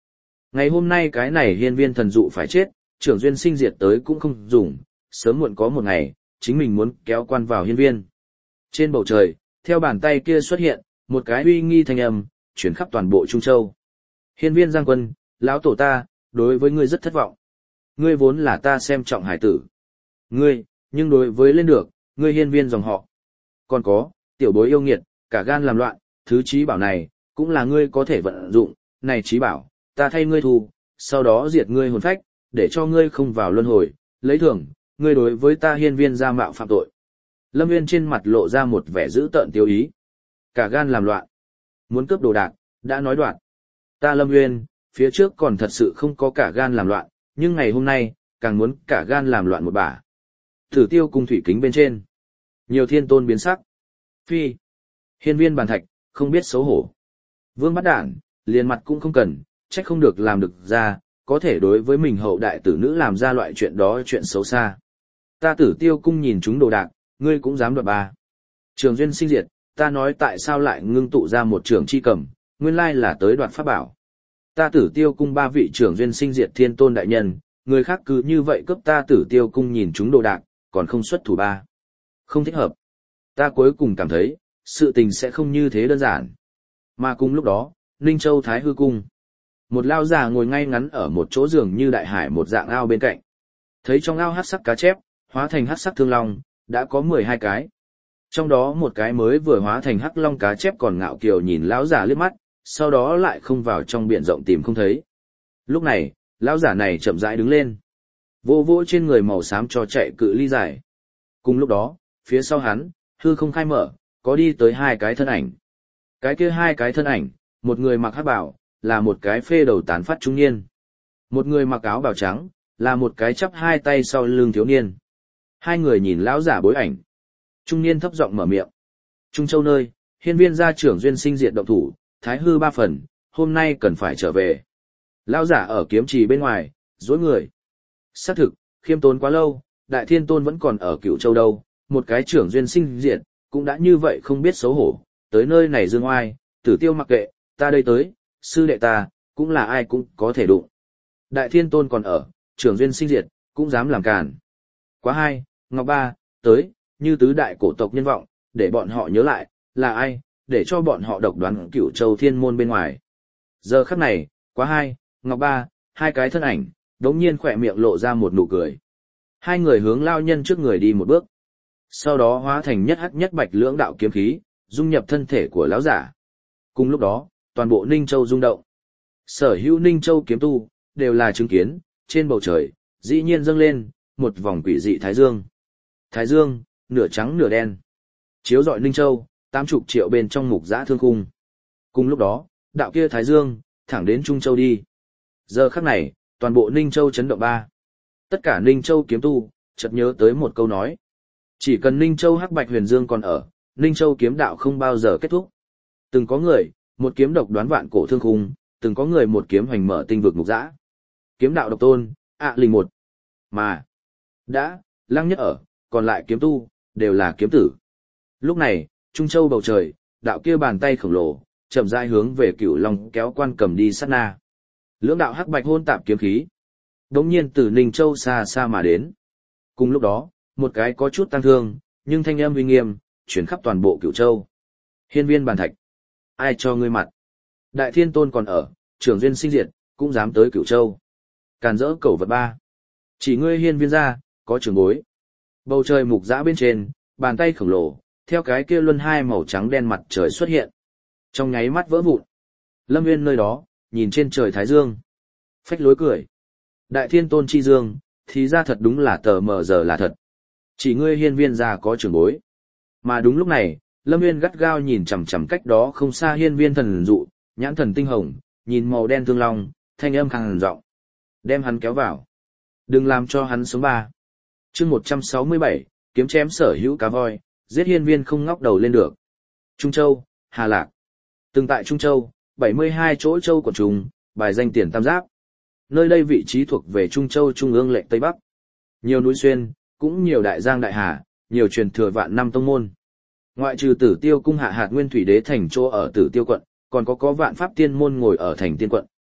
Ngày hôm nay cái này hiên viên thần dụ phải chết, trưởng duyên sinh diệt tới cũng không dùng, sớm muộn có một ngày, chính mình muốn kéo quan vào hiên viên. Trên bầu trời, theo bàn tay kia xuất hiện, một cái uy nghi thanh âm, chuyển khắp toàn bộ Trung Châu. Hiên viên Giang Quân, lão tổ ta, đối với ngươi rất thất vọng. Ngươi vốn là ta xem trọng hải tử. Ngươi, nhưng đối với lên được, ngươi hiên viên dòng họ. Còn có, tiểu bối yêu nghiệt, cả gan làm loạn, thứ trí bảo này, cũng là ngươi có thể vận dụng, này trí bảo, ta thay ngươi thu, sau đó diệt ngươi hồn phách, để cho ngươi không vào luân hồi, lấy thưởng, ngươi đối với ta hiên viên gia mạo phạm tội. Lâm Nguyên trên mặt lộ ra một vẻ dữ tợn tiêu ý. Cả gan làm loạn. Muốn cướp đồ đạc, đã nói đoạn. Ta Lâm Nguyên, phía trước còn thật sự không có cả gan làm loạn, nhưng ngày hôm nay, càng muốn cả gan làm loạn một bả. Thử tiêu cung thủy kính bên trên. Nhiều thiên tôn biến sắc. Phi. Hiên viên bàn thạch, không biết xấu hổ. Vương bắt đản, liền mặt cũng không cần, trách không được làm được ra, có thể đối với mình hậu đại tử nữ làm ra loại chuyện đó chuyện xấu xa. Ta Tử Tiêu cung nhìn chúng đồ đạc, ngươi cũng dám đoạt ba. Trường duyên sinh diệt, ta nói tại sao lại ngưng tụ ra một trường chi cầm, nguyên lai là tới đoạt pháp bảo. Ta Tử Tiêu cung ba vị trưởng duyên sinh diệt thiên tôn đại nhân, người khác cứ như vậy cướp ta Tử Tiêu cung nhìn chúng đồ đạc, còn không xuất thủ ba. Không thích hợp. Ta cuối cùng cảm thấy, sự tình sẽ không như thế đơn giản. Mà cùng lúc đó, Ninh Châu Thái Hư cung. Một lao già ngồi ngay ngắn ở một chỗ giường như đại hải một dạng ao bên cạnh. Thấy trong ao hắc sắc cá chép, hóa thành hắc sắc thương long, đã có 12 cái. Trong đó một cái mới vừa hóa thành hắc long cá chép còn ngạo kiều nhìn lão giả liếc mắt, sau đó lại không vào trong biển rộng tìm không thấy. Lúc này, lão giả này chậm rãi đứng lên, vô vỗ trên người màu xám cho chạy cự ly dài. Cùng lúc đó, phía sau hắn, hư không khai mở, có đi tới hai cái thân ảnh. Cái kia hai cái thân ảnh, một người mặc hắc bào, là một cái phê đầu tán phát trung niên. Một người mặc áo bào trắng, là một cái chắp hai tay sau lưng thiếu niên. Hai người nhìn lão giả bối ảnh. Trung niên thấp giọng mở miệng. Trung Châu nơi, hiên viên gia trưởng duyên sinh diệt động thủ, thái hư ba phần, hôm nay cần phải trở về. Lão giả ở kiếm trì bên ngoài, dối người. Xác thực, khiêm tốn quá lâu, đại thiên tôn vẫn còn ở Cửu Châu đâu, một cái trưởng duyên sinh diệt, cũng đã như vậy không biết xấu hổ, tới nơi này dương oai, Tử Tiêu mặc kệ, ta đây tới, sư đệ ta, cũng là ai cũng có thể đụng. Đại thiên tôn còn ở, trưởng duyên sinh diệt, cũng dám làm càn. Quá hai, Ngọc Ba, tới, như tứ đại cổ tộc nhân vọng, để bọn họ nhớ lại, là ai, để cho bọn họ độc đoán Cửu Châu thiên môn bên ngoài. Giờ khắc này, Quá hai, Ngọc Ba, hai cái thân ảnh, đống nhiên khỏe miệng lộ ra một nụ cười. Hai người hướng lao nhân trước người đi một bước. Sau đó hóa thành nhất hắc nhất bạch lưỡng đạo kiếm khí, dung nhập thân thể của lão giả. Cùng lúc đó, toàn bộ Ninh Châu rung động. Sở hữu Ninh Châu kiếm tu, đều là chứng kiến, trên bầu trời, dĩ nhiên dâng lên, một vòng quỷ dị Thái Dương. Thái Dương, nửa trắng nửa đen. Chiếu rọi Ninh Châu, 80 triệu bên trong mục giã thương khung. Cùng lúc đó, đạo kia Thái Dương, thẳng đến Trung Châu đi. Giờ khắc này, toàn bộ Ninh Châu chấn động ba. Tất cả Ninh Châu kiếm tu, chợt nhớ tới một câu nói. Chỉ cần Ninh Châu hắc bạch huyền dương còn ở, Ninh Châu kiếm đạo không bao giờ kết thúc. Từng có người, một kiếm độc đoán vạn cổ thương khung, từng có người một kiếm hoành mở tinh vực mục giã. Kiếm đạo độc tôn, linh một. Mà, đã, lăng nhất ở, còn lại kiếm tu, đều là kiếm tử. Lúc này, Trung Châu bầu trời, đạo kia bàn tay khổng lồ, chậm rãi hướng về Cửu Long kéo quan cầm đi sát na. Lưỡng đạo hắc bạch hôn tạp kiếm khí, đống nhiên từ Ninh Châu xa xa mà đến. Cùng lúc đó, một cái có chút tăng thương, nhưng thanh âm uy nghiêm, chuyển khắp toàn bộ Cửu Châu. Hiên viên bàn thạch. Ai cho ngươi mặt? Đại thiên tôn còn ở, trưởng duyên sinh diệt, cũng dám tới Cửu Châu. Càn rỡ cẩu vật ba. Chỉ ngươi hiên viên gia, có trưởng bối. Bầu trời mục dã bên trên, bàn tay khổng lồ, theo cái kia luân hai màu trắng đen mặt trời xuất hiện. Trong nháy mắt vỡ vụn. Lâm Nguyên nơi đó, nhìn trên trời Thái Dương. Phách lối cười. Đại thiên tôn chi dương, thì ra thật đúng là tờ mờ giờ là thật. Chỉ ngươi hiên viên gia có trưởng bối. Mà đúng lúc này, Lâm Nguyên gắt gao nhìn chằm chằm cách đó không xa hiên viên thần dụ, nhãn thần tinh hồng, nhìn màu đen thương long, thanh âm khàn giọng. Đem hắn kéo vào. Đừng làm cho hắn sống ba. Chương 167, kiếm chém sở hữu cá voi, giết hiên viên không ngóc đầu lên được. Trung Châu, Hà Lạc. Từng tại Trung Châu, 72 chỗ châu của chúng, bài danh tiền tam giáp. Nơi đây vị trí thuộc về Trung Châu trung ương lệnh Tây Bắc. Nhiều núi xuyên, cũng nhiều đại giang đại hà, nhiều truyền thừa vạn năm tông môn. Ngoại trừ Tử Tiêu cung hạ hạt nguyên thủy đế thành chỗ ở Tử Tiêu quận, còn có vạn pháp tiên môn ngồi ở thành tiên quận,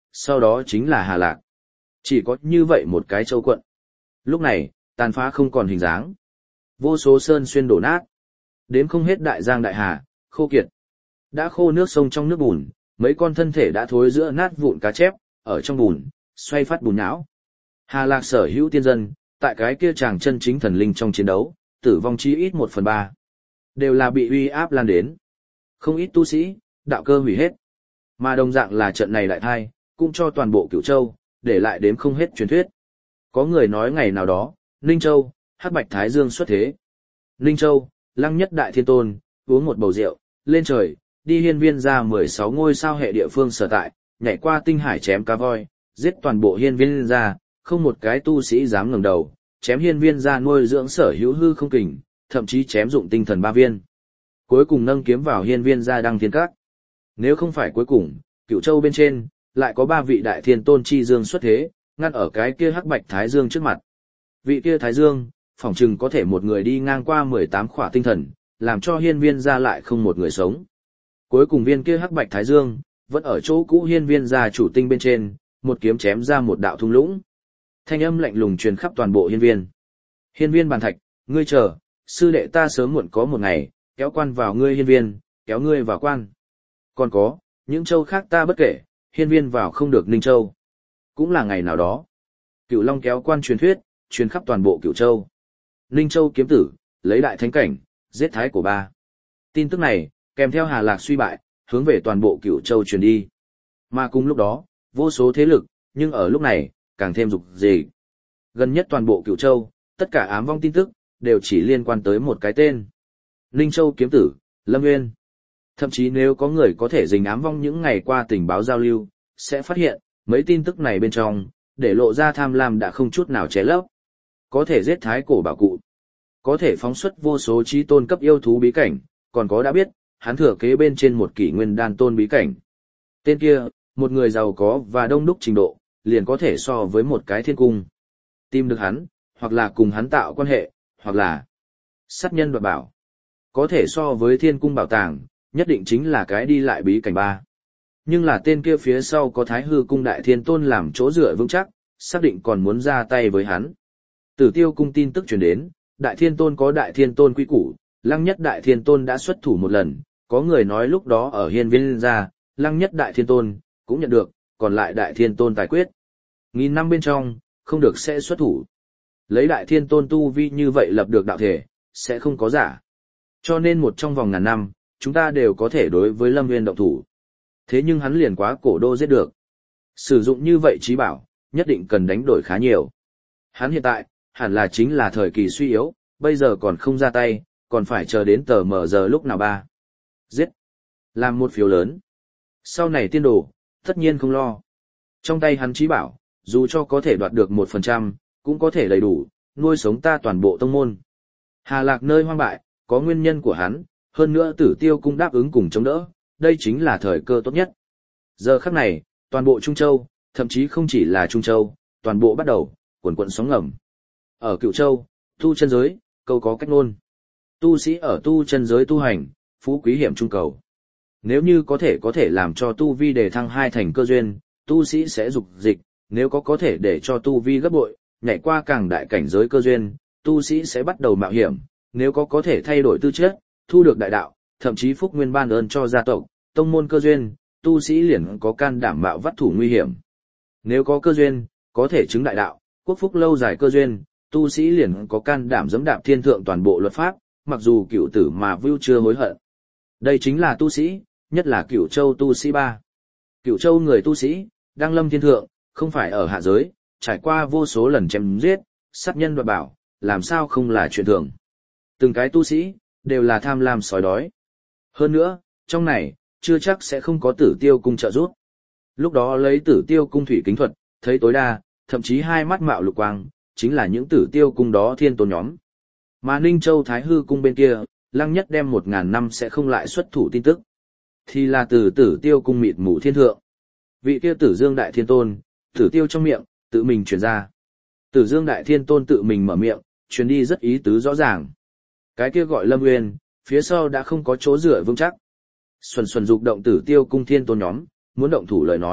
sau đó chính là Hà Lạc. Chỉ có như vậy một cái châu quận. Lúc này, tàn phá không còn hình dáng. Vô số sơn xuyên đổ nát. Đếm không hết đại giang đại hà, khô kiệt. Đã khô nước sông trong nước bùn, mấy con thân thể đã thối giữa nát vụn cá chép, ở trong bùn, xoay phát bùn não. Hà Lạc sở hữu tiên dân, tại cái kia chàng chân chính thần linh trong chiến đấu, tử vong chí ít 1/3. Đều là bị uy áp lan đến. Không ít tu sĩ, đạo cơ hủy hết. Mà đồng dạng là trận này đại thai, cũng cho toàn bộ Cửu Châu, để lại đếm không hết truyền thuyết. Có người nói ngày nào đó, Ninh Châu, Hắc Bạch Thái Dương xuất thế. Ninh Châu, Lăng Nhất Đại Thiên Tôn, uống một bầu rượu, lên trời, đi hiên viên ra 16 ngôi sao hệ địa phương sở tại, nhảy qua tinh hải chém cá voi, giết toàn bộ hiên viên ra, không một cái tu sĩ dám ngẩng đầu, chém hiên viên ra nuôi dưỡng sở hữu hư không kình, thậm chí chém dụng tinh thần 3 viên. Cuối cùng nâng kiếm vào hiên viên ra đăng thiên các. Nếu không phải cuối cùng, Cửu Châu bên trên, lại có 3 vị đại thiên tôn chi dương xuất thế, ngăn ở cái kia Hắc Bạch Thái Dương trước mặt. Vị kia Thái Dương, phỏng chừng có thể một người đi ngang qua 18 khỏa tinh thần, làm cho hiên viên ra lại không một người sống. Cuối cùng viên kia Hắc Bạch Thái Dương, vẫn ở chỗ cũ hiên viên ra chủ tinh bên trên, một kiếm chém ra một đạo thung lũng. Thanh âm lạnh lùng truyền khắp toàn bộ hiên viên. Hiên viên bàn thạch, ngươi chờ, sư đệ ta sớm muộn có một ngày, kéo quan vào ngươi hiên viên, kéo ngươi vào quan. Còn có, những châu khác ta bất kể, hiên viên vào không được Ninh Châu. Cũng là ngày nào đó. Cửu Long kéo quan truyền thuyết, truyền khắp toàn bộ Cửu Châu. Ninh Châu kiếm tử, lấy đại thánh cảnh, giết thái cổ ba. Tin tức này, kèm theo Hà Lạc suy bại, hướng về toàn bộ Cửu Châu truyền đi. Mà cùng lúc đó, vô số thế lực, nhưng ở lúc này, càng thêm dục dịch. Gần nhất toàn bộ Cửu Châu, tất cả ám vong tin tức, đều chỉ liên quan tới một cái tên. Ninh Châu kiếm tử, Lâm Nguyên. Thậm chí nếu có người có thể dình ám vong những ngày qua tình báo giao lưu, sẽ phát hiện, mấy tin tức này bên trong, để lộ ra tham lam đã không chút nào che lấp. Có thể giết thái cổ bảo cụ, có thể phóng xuất vô số trí tôn cấp yêu thú bí cảnh, còn có đã biết, hắn thừa kế bên trên một kỷ nguyên đan tôn bí cảnh. Tên kia, một người giàu có và đông đúc trình độ, liền có thể so với một cái thiên cung. Tìm được hắn, hoặc là cùng hắn tạo quan hệ, hoặc là sát nhân đoạt bảo. Có thể so với thiên cung bảo tàng, nhất định chính là cái đi lại bí cảnh ba. Nhưng là tên kia phía sau có Thái Hư cung đại thiên tôn làm chỗ dựa vững chắc, xác định còn muốn ra tay với hắn. Tử Tiêu cung tin tức truyền đến, đại thiên tôn có đại thiên tôn quy củ, Lăng Nhất đại thiên tôn đã xuất thủ một lần, có người nói lúc đó ở hiên viên gia, Lăng Nhất đại thiên tôn cũng nhận được, còn lại đại thiên tôn tài quyết. Nghìn năm bên trong, không được sẽ xuất thủ. Lấy đại thiên tôn tu vi như vậy lập được đạo thể, sẽ không có giả. Cho nên một trong vòng ngàn năm, chúng ta đều có thể đối với Lâm Nguyên động thủ. Thế nhưng hắn liền quá cổ đô giết được. Sử dụng như vậy trí bảo, nhất định cần đánh đổi khá nhiều. Hắn hiện tại, hẳn là chính là thời kỳ suy yếu, bây giờ còn không ra tay, còn phải chờ đến tờ mờ giờ lúc nào ba. Giết. Làm một phiếu lớn. Sau này tiên đồ, tất nhiên không lo. Trong tay hắn trí bảo, dù cho có thể đoạt được 1%, cũng có thể đầy đủ, nuôi sống ta toàn bộ tông môn. Hà Lạc nơi hoang bại, có nguyên nhân của hắn, hơn nữa Tử Tiêu cung đáp ứng cùng chống đỡ, đây chính là thời cơ tốt nhất. Giờ khắc này, toàn bộ Trung Châu, thậm chí không chỉ là Trung Châu, toàn bộ bắt đầu, cuồn cuộn sóng ngầm. Ở Cửu Châu, tu chân giới, câu có cách ngôn. Tu sĩ ở tu chân giới tu hành, phú quý hiểm trung cầu. Nếu như có thể làm cho tu vi đề thăng 2 thành cơ duyên, tu sĩ sẽ dục dịch, nếu có thể để cho tu vi gấp bội, nhảy qua càng đại cảnh giới cơ duyên, tu sĩ sẽ bắt đầu mạo hiểm, nếu có thể thay đổi tư chất, thu được đại đạo, thậm chí phúc nguyên ban ơn cho gia tộc, tông môn cơ duyên, tu sĩ liền có can đảm mạo vắt thủ nguy hiểm. Nếu có cơ duyên, có thể chứng đại đạo, quốc phúc lâu dài cơ duyên, tu sĩ liền có can đảm dẫm đạp thiên thượng toàn bộ luật pháp, mặc dù cửu tử mà vưu chưa hối hận. Đây chính là tu sĩ, nhất là Cửu Châu tu sĩ ba. Cửu Châu người tu sĩ, đang lâm thiên thượng, không phải ở hạ giới, trải qua vô số lần chém giết, sát nhân đoạt bảo, làm sao không là chuyện thường. Từng cái tu sĩ, đều là tham lam sói đói. Hơn nữa, trong này, chưa chắc sẽ không có Tử Tiêu cung trợ giúp. Lúc đó lấy Tử Tiêu cung thủy kính thuật, thấy tối đa, thậm chí hai mắt mạo lục quang, chính là những Tử Tiêu cung đó thiên tôn nhóm. Mà Ninh Châu Thái Hư cung bên kia, Lăng Nhất đem 1000 năm sẽ không lại xuất thủ tin tức. Thì là từ Tử Tiêu cung mịt mù thiên thượng. Vị kia Tử Dương đại thiên tôn, Tử Tiêu trong miệng, tự mình truyền ra. Tử Dương đại thiên tôn tự mình mở miệng, truyền đi rất ý tứ rõ ràng. Cái kia gọi Lâm Nguyên, phía sau đã không có chỗ dựa vững chắc. Xuân dục động Tử Tiêu cung thiên tôn nhóm, muốn động thủ lời nói,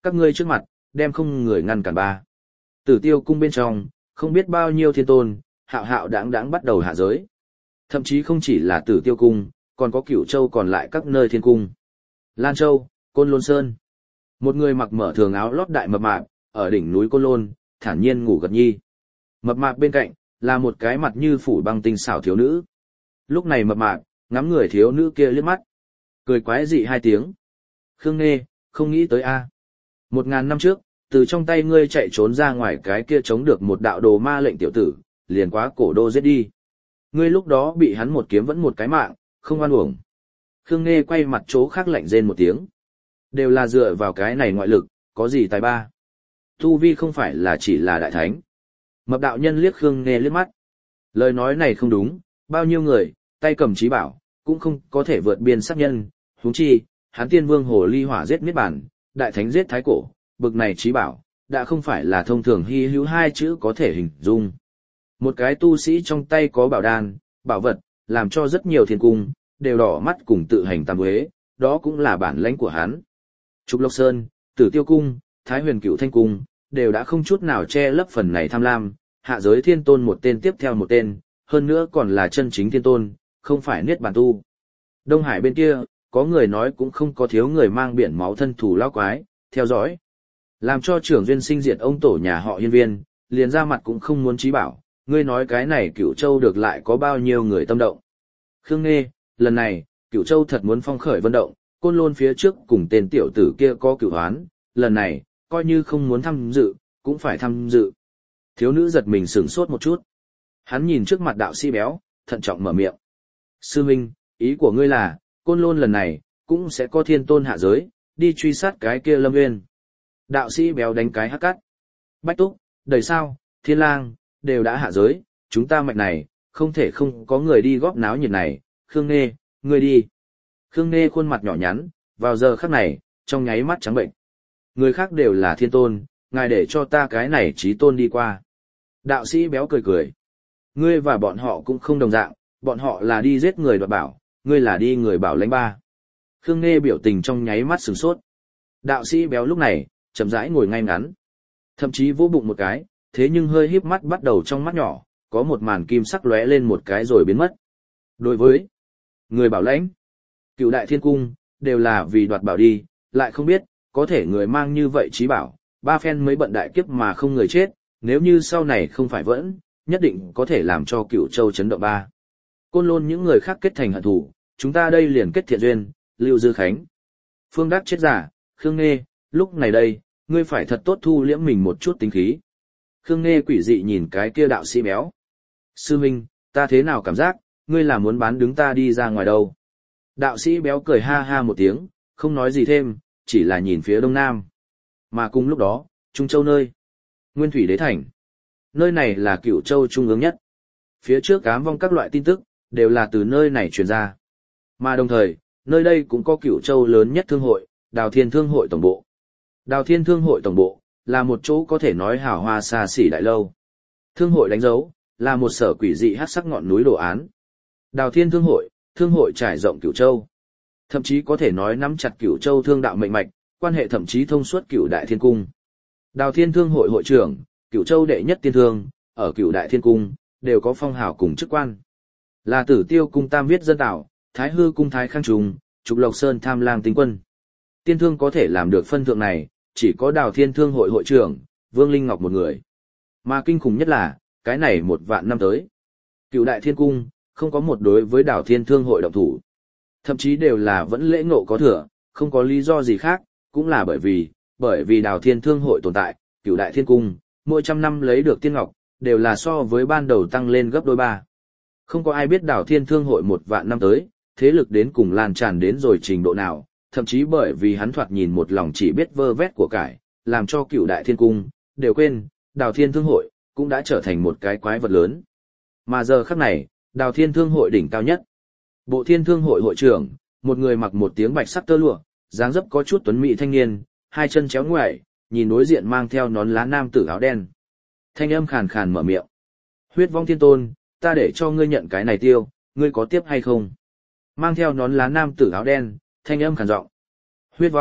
các ngươi trước mặt, đem không người ngăn cản ba. Tử Tiêu cung bên trong, không biết bao nhiêu thiên tôn, hạo hạo đáng đáng bắt đầu hạ giới. Thậm chí không chỉ là Tử Tiêu cung, còn có Cửu Châu còn lại các nơi thiên cung. Lan Châu, Côn Lôn Sơn. Một người mặc mở thường áo lót đại mập mạp, ở đỉnh núi Côn Lôn, thản nhiên ngủ gật nhi. Mập mạp bên cạnh, là một cái mặt như phủ băng tinh xảo thiếu nữ. Lúc này mập mạp, ngắm người thiếu nữ kia liếc mắt. Cười quái dị hai tiếng. Khương Nghê, không nghĩ tới a. 1000 năm trước, từ trong tay ngươi chạy trốn ra ngoài cái kia chống được một đạo đồ ma lệnh tiểu tử, liền quá cổ đô giết đi. Ngươi lúc đó bị hắn một kiếm vẫn một cái mạng, không oan uổng. Khương Nghê quay mặt chỗ khác lạnh rên một tiếng. Đều là dựa vào cái này ngoại lực, có gì tài ba. Tu vi không phải là chỉ là đại thánh. Mập đạo nhân liếc Khương Nghê liếc mắt. Lời nói này không đúng, bao nhiêu người, tay cầm trí bảo, cũng không có thể vượt biên sát nhân, huống chi, hắn tiên vương hồ ly hỏa giết niết bản, đại thánh giết thái cổ, bực này trí bảo, đã không phải là thông thường hy hữu hai chữ có thể hình dung. Một cái tu sĩ trong tay có bảo đan, bảo vật, làm cho rất nhiều thiên cung, đều đỏ mắt cùng tự hành tam uế, đó cũng là bản lãnh của hắn. Trục Lộc Sơn, Tử Tiêu cung, Thái Huyền Cửu Thanh cung, đều đã không chút nào che lấp phần này tham lam, hạ giới thiên tôn một tên tiếp theo một tên, hơn nữa còn là chân chính thiên tôn, không phải niết bàn tu. Đông Hải bên kia, có người nói cũng không có thiếu người mang biển máu thân thủ lao quái, theo dõi. Làm cho trưởng duyên sinh diệt ông tổ nhà họ Hiên Viên, liền ra mặt cũng không muốn trí bảo, ngươi nói cái này Cửu Châu được lại có bao nhiêu người tâm động. Khương Nghê, lần này, Cửu Châu thật muốn phong khởi vận động, Côn Lôn phía trước cùng tên tiểu tử kia có cửu hoán, lần này, coi như không muốn tham dự, cũng phải tham dự. Thiếu nữ giật mình sửng sốt một chút. Hắn nhìn trước mặt đạo sĩ béo, thận trọng mở miệng. Sư Minh, ý của ngươi là, Côn Lôn lần này, cũng sẽ có thiên tôn hạ giới, đi truy sát cái kia Lâm Nguyên. Đạo sĩ béo đánh cái hắc cắt. Bách Túc, đầy sao, Thiên Lang, đều đã hạ giới, chúng ta mạch này, không thể không có người đi góp náo nhiệt này, Khương Nghê, ngươi đi. Khương Nghê khuôn mặt nhỏ nhắn, vào giờ khắc này, trong nháy mắt trắng bệnh. Người khác đều là thiên tôn, ngài để cho ta cái này trí tôn đi qua. Đạo sĩ béo cười cười. Ngươi và bọn họ cũng không đồng dạng, bọn họ là đi giết người đoạt bảo, ngươi là đi người bảo lãnh ba. Khương Nghê biểu tình trong nháy mắt sửng sốt. Đạo sĩ béo lúc này, chậm rãi ngồi ngay ngắn. Thậm chí vỗ bụng một cái, thế nhưng hơi híp mắt bắt đầu trong mắt nhỏ, có một màn kim sắc lóe lên một cái rồi biến mất. Đối với người bảo lãnh, Cựu Đại Thiên Cung, đều là vì đoạt bảo đi, lại không biết, có thể người mang như vậy trí bảo, ba phen mới bận đại kiếp mà không người chết, nếu như sau này không phải vẫn, nhất định có thể làm cho Cửu Châu chấn động ba. Côn Lôn những người khác kết thành hận thù, chúng ta đây liền kết thiện duyên, Lưu Dư Khánh. Phương Đắc chết giả, Khương Nghê, lúc này đây, ngươi phải thật tốt thu liễm mình một chút tính khí. Khương Nghê quỷ dị nhìn cái kia đạo sĩ béo. Sư Minh, ta thế nào cảm giác, ngươi là muốn bán đứng ta đi ra ngoài đâu. Đạo sĩ béo cười ha ha một tiếng, không nói gì thêm, chỉ là nhìn phía đông nam. Mà cùng lúc đó, Trung Châu nơi. Nguyên Thủy Đế Thành. Nơi này là Cửu Châu trung ương nhất. Phía trước ám vong các loại tin tức, đều là từ nơi này truyền ra. Mà đồng thời, nơi đây cũng có Cửu Châu lớn nhất thương hội, Đào Thiên Thương hội tổng bộ. Đào Thiên Thương hội tổng bộ, là một chỗ có thể nói hào hoa xa xỉ đại lâu. Thương hội đánh dấu, là một sở quỷ dị hắc sắc ngọn núi đồ án. Đào Thiên Thương hội trải rộng Cửu Châu. Thậm chí có thể nói nắm chặt Cửu Châu thương đạo mệnh mạch, quan hệ thậm chí thông suốt Cửu Đại Thiên Cung. Đào Thiên Thương hội hội trưởng, Cửu Châu đệ nhất tiên thương, ở Cửu Đại Thiên Cung, đều có phong hào cùng chức quan. Là Tử Tiêu cung Tam Viết Dân Tạo, Thái Hư cung Thái Khang Trùng, Trục Lộc Sơn Tham Lang Tinh Quân. Tiên thương có thể làm được phân thượng này, chỉ có Đào Thiên Thương hội hội trưởng, Vương Linh Ngọc một người. Mà kinh khủng nhất là, cái này 1.000 năm tới. Cửu Đại Thiên Cung, không có một đối với Đào Thiên Thương hội động thủ. Thậm chí đều là vẫn lễ ngộ có thừa, không có lý do gì khác, cũng là bởi vì Đào Thiên Thương hội tồn tại, Cửu Đại Thiên Cung, mỗi trăm năm lấy được tiên ngọc, đều là so với ban đầu tăng lên gấp đôi ba. Không có ai biết Đào Thiên Thương hội 1.000 năm tới, thế lực đến cùng lan tràn đến rồi trình độ nào, thậm chí bởi vì hắn thoạt nhìn một lòng chỉ biết vơ vét của cải, làm cho Cửu Đại Thiên Cung, đều quên, Đào Thiên Thương hội, cũng đã trở thành một cái quái vật lớn. Mà giờ khắc này, Đào Thiên Thương hội đỉnh cao nhất. Bộ Thiên Thương hội hội trưởng, một người mặc một tiếng bạch sắc tơ lụa, dáng dấp có chút tuấn mỹ thanh niên, hai chân chéo ngoại, nhìn đối diện mang theo nón lá nam tử áo đen. Thanh âm khàn khàn mở miệng. Huyết vong thiên tôn, ta để cho ngươi nhận cái này tiêu, ngươi có tiếp hay không? Mang theo nón lá nam tử áo đen, thanh âm khàn giọng. Huyết vong,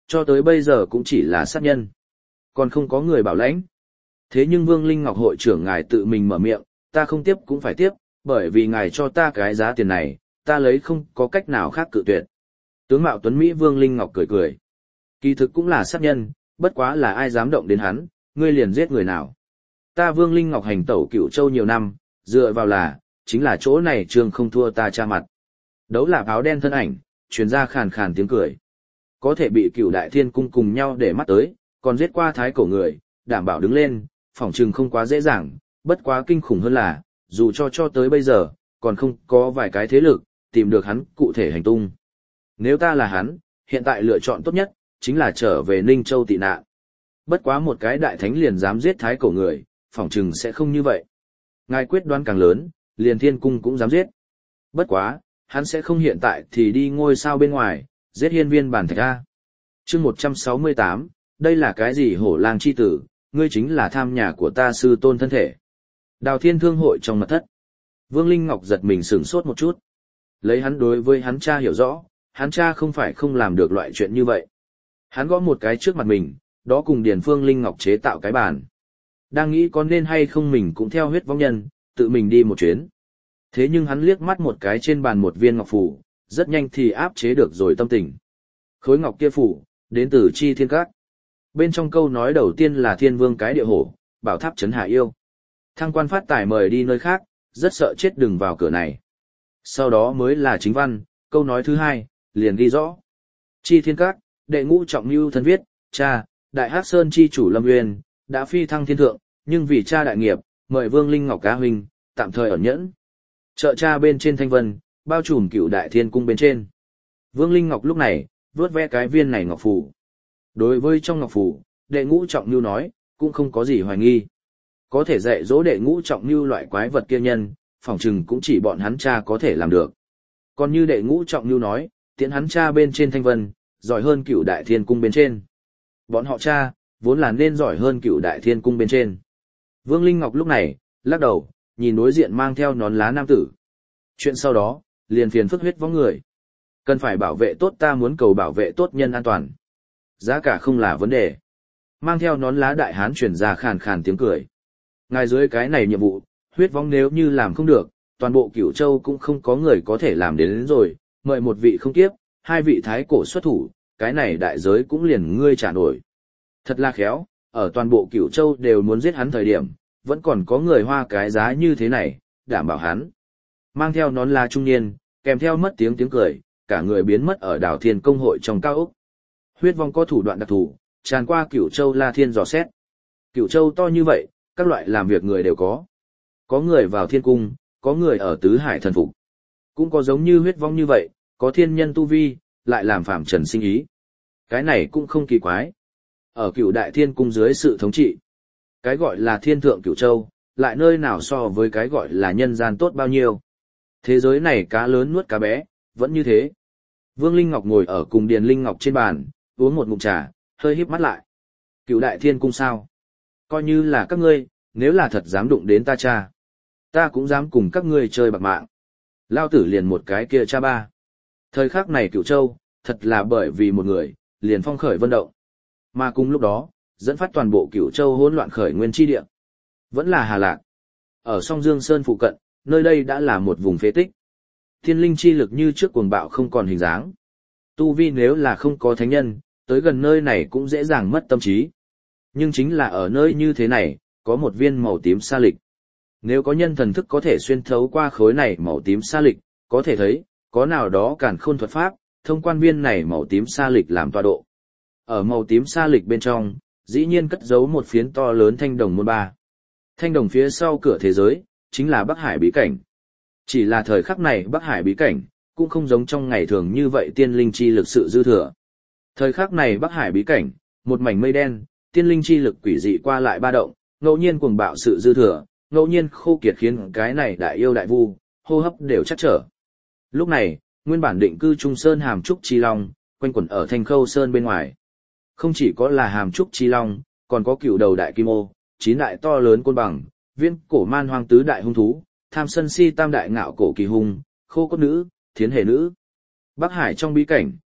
cho tới bây giờ cũng chỉ là sát nhân. Còn không có người bảo lãnh. Thế nhưng Vương Linh Ngọc hội trưởng ngài tự mình mở miệng, ta không tiếp cũng phải tiếp, bởi vì ngài cho ta cái giá tiền này, ta lấy không có cách nào khác cự tuyệt. Tướng mạo tuấn Mỹ Vương Linh Ngọc cười cười. Kỳ thực cũng là sát nhân, bất quá là ai dám động đến hắn, ngươi liền giết người nào. Ta Vương Linh Ngọc hành tẩu Cửu Châu nhiều năm, dựa vào là, chính là chỗ này trường không thua ta cha mặt. Đấu là áo đen thân ảnh, truyền ra khàn khàn tiếng cười. Có thể bị Cửu Đại Thiên Cung cùng nhau để mắt tới, còn giết qua thái cổ người, đảm bảo đứng lên, phỏng chừng không quá dễ dàng, bất quá kinh khủng hơn là, dù cho tới bây giờ, còn không có vài cái thế lực, tìm được hắn cụ thể hành tung. Nếu ta là hắn, hiện tại lựa chọn tốt nhất, chính là trở về Ninh Châu tị nạn. Bất quá một cái đại thánh liền dám giết thái cổ người, phỏng chừng sẽ không như vậy. Ngài quyết đoán càng lớn, liền thiên cung cũng dám giết. Bất quá, hắn sẽ không hiện tại thì đi ngôi sao bên ngoài, giết hiên viên bản thạch ra. Chương 168, đây là cái gì hổ lang chi tử, ngươi chính là tham nhà của ta sư tôn thân thể. Đào Thiên Thương hội trong mật thất. Vương Linh Ngọc giật mình sửng sốt một chút. Lấy hắn đối với hắn cha hiểu rõ, hắn cha không phải không làm được loại chuyện như vậy. Hắn gõ một cái trước mặt mình, đó cùng Điền Phương Linh Ngọc chế tạo cái bàn. Đang nghĩ có nên hay không mình cũng theo huyết vong nhân, tự mình đi một chuyến. Thế nhưng hắn liếc mắt một cái trên bàn một viên ngọc phù, rất nhanh thì áp chế được rồi tâm tình. Khối ngọc kia phù, đến từ Chi Thiên Các. Bên trong câu nói đầu tiên là Thiên Vương cái địa hổ, bảo tháp trấn hạ yêu. Thăng quan phát tài mời đi nơi khác, rất sợ chết đừng vào cửa này. Sau đó mới là chính văn, câu nói thứ hai, liền ghi rõ. Chi Thiên Các, đệ ngũ trọng lưu thân viết, cha, Đại Hắc Sơn chi chủ Lâm Nguyên, đã phi thăng thiên thượng, nhưng vì cha đại nghiệp, mời Vương Linh Ngọc cá huynh, tạm thời ẩn nhẫn. Trợ cha bên trên thanh vân, bao trùm Cửu Đại Thiên Cung bên trên. Vương Linh Ngọc lúc này, vớt ve cái viên này ngọc phù. Đối với trong ngọc phù, đệ ngũ trọng lưu nói, cũng không có gì hoài nghi. Có thể dạy dỗ đệ ngũ trọng lưu loại quái vật kia nhân, phỏng chừng cũng chỉ bọn hắn cha có thể làm được. Còn như đệ ngũ trọng lưu nói, tiễn hắn cha bên trên thanh vân, giỏi hơn Cửu Đại Thiên Cung bên trên. Bọn họ cha, vốn là nên giỏi hơn Cửu Đại Thiên Cung bên trên. Vương Linh Ngọc lúc này, lắc đầu, nhìn đối diện mang theo nón lá nam tử. Chuyện sau đó, liền phiền phức huyết vong người. Cần phải bảo vệ tốt, ta muốn cầu bảo vệ tốt nhân an toàn. Giá cả không là vấn đề. Mang theo nón lá đại hán truyền ra khàn khàn tiếng cười. Ngài dưới cái này nhiệm vụ, huyết vong nếu như làm không được, toàn bộ Cửu Châu cũng không có người có thể làm đến rồi, mời một vị không tiếp, hai vị thái cổ xuất thủ, cái này đại giới cũng liền ngươi trả nổi. Thật là khéo, ở toàn bộ Cửu Châu đều muốn giết hắn thời điểm, vẫn còn có người hoa cái giá như thế này, đảm bảo hắn. Mang theo nón lá trung niên, kèm theo mất tiếng cười, cả người biến mất ở Đào Thiên Công hội trong cao ốc. Huyết vong có thủ đoạn đặc thù, tràn qua Cửu Châu La Thiên dò xét. Cửu Châu to như vậy, các loại làm việc người đều có. Có người vào thiên cung, có người ở tứ hải thần phục. Cũng có giống như huyết vong như vậy, có thiên nhân tu vi, lại làm phạm trần sinh ý. Cái này cũng không kỳ quái. Ở Cửu Đại Thiên Cung dưới sự thống trị, cái gọi là thiên thượng Cửu Châu, lại nơi nào so với cái gọi là nhân gian tốt bao nhiêu. Thế giới này cá lớn nuốt cá bé, vẫn như thế. Vương Linh Ngọc ngồi ở cùng Điền Linh Ngọc trên bàn, uống một ngụm trà, hơi híp mắt lại. Cửu Đại Thiên Cung sao? Coi như là các ngươi, nếu là thật dám đụng đến ta cha, ta cũng dám cùng các ngươi chơi bạc mạng. Lao tử liền một cái kia cha ba. Thời khắc này Cửu Châu, thật là bởi vì một người, liền phong khởi vận động. Mà cùng lúc đó, dẫn phát toàn bộ Cửu Châu hỗn loạn khởi nguyên chi địa. Vẫn là Hà Lạc. Ở song Dương Sơn phụ cận, nơi đây đã là một vùng phế tích. Thiên linh chi lực như trước cuồng bạo không còn hình dáng. Tu vi nếu là không có thánh nhân, tới gần nơi này cũng dễ dàng mất tâm trí. Nhưng chính là ở nơi như thế này, có một viên màu tím sa lịch. Nếu có nhân thần thức có thể xuyên thấu qua khối này màu tím sa lịch, có thể thấy, có nào đó càn khôn thuật pháp, thông quan viên này màu tím sa lịch làm tọa độ. Ở màu tím sa lịch bên trong, dĩ nhiên cất giấu một phiến to lớn thanh đồng môn ba. Thanh đồng phía sau cửa thế giới, chính là Bắc Hải bí cảnh. Chỉ là thời khắc này Bắc Hải bí cảnh, cũng không giống trong ngày thường như vậy tiên linh chi lực sự dư thừa. Thời khắc này Bắc Hải bí cảnh, một mảnh mây đen, tiên linh chi lực quỷ dị qua lại ba động, ngẫu nhiên cuồng bạo sự dư thừa, ngẫu nhiên khô kiệt khiến cái này đại yêu đại vu, hô hấp đều chắc trở. Lúc này, nguyên bản định cư Trung Sơn Hàm Trúc Chi Long, quanh quẩn ở Thanh Khâu Sơn bên ngoài. Không chỉ có là Hàm Trúc Chi Long, còn có cựu đầu đại kim ô, 9 đại to lớn côn bằng, viên cổ man hoang tứ đại hung thú, tham sân si tam đại ngạo cổ kỳ hung, khô cốt nữ, thiến hề nữ. Bắc Hải trong bí cảnh,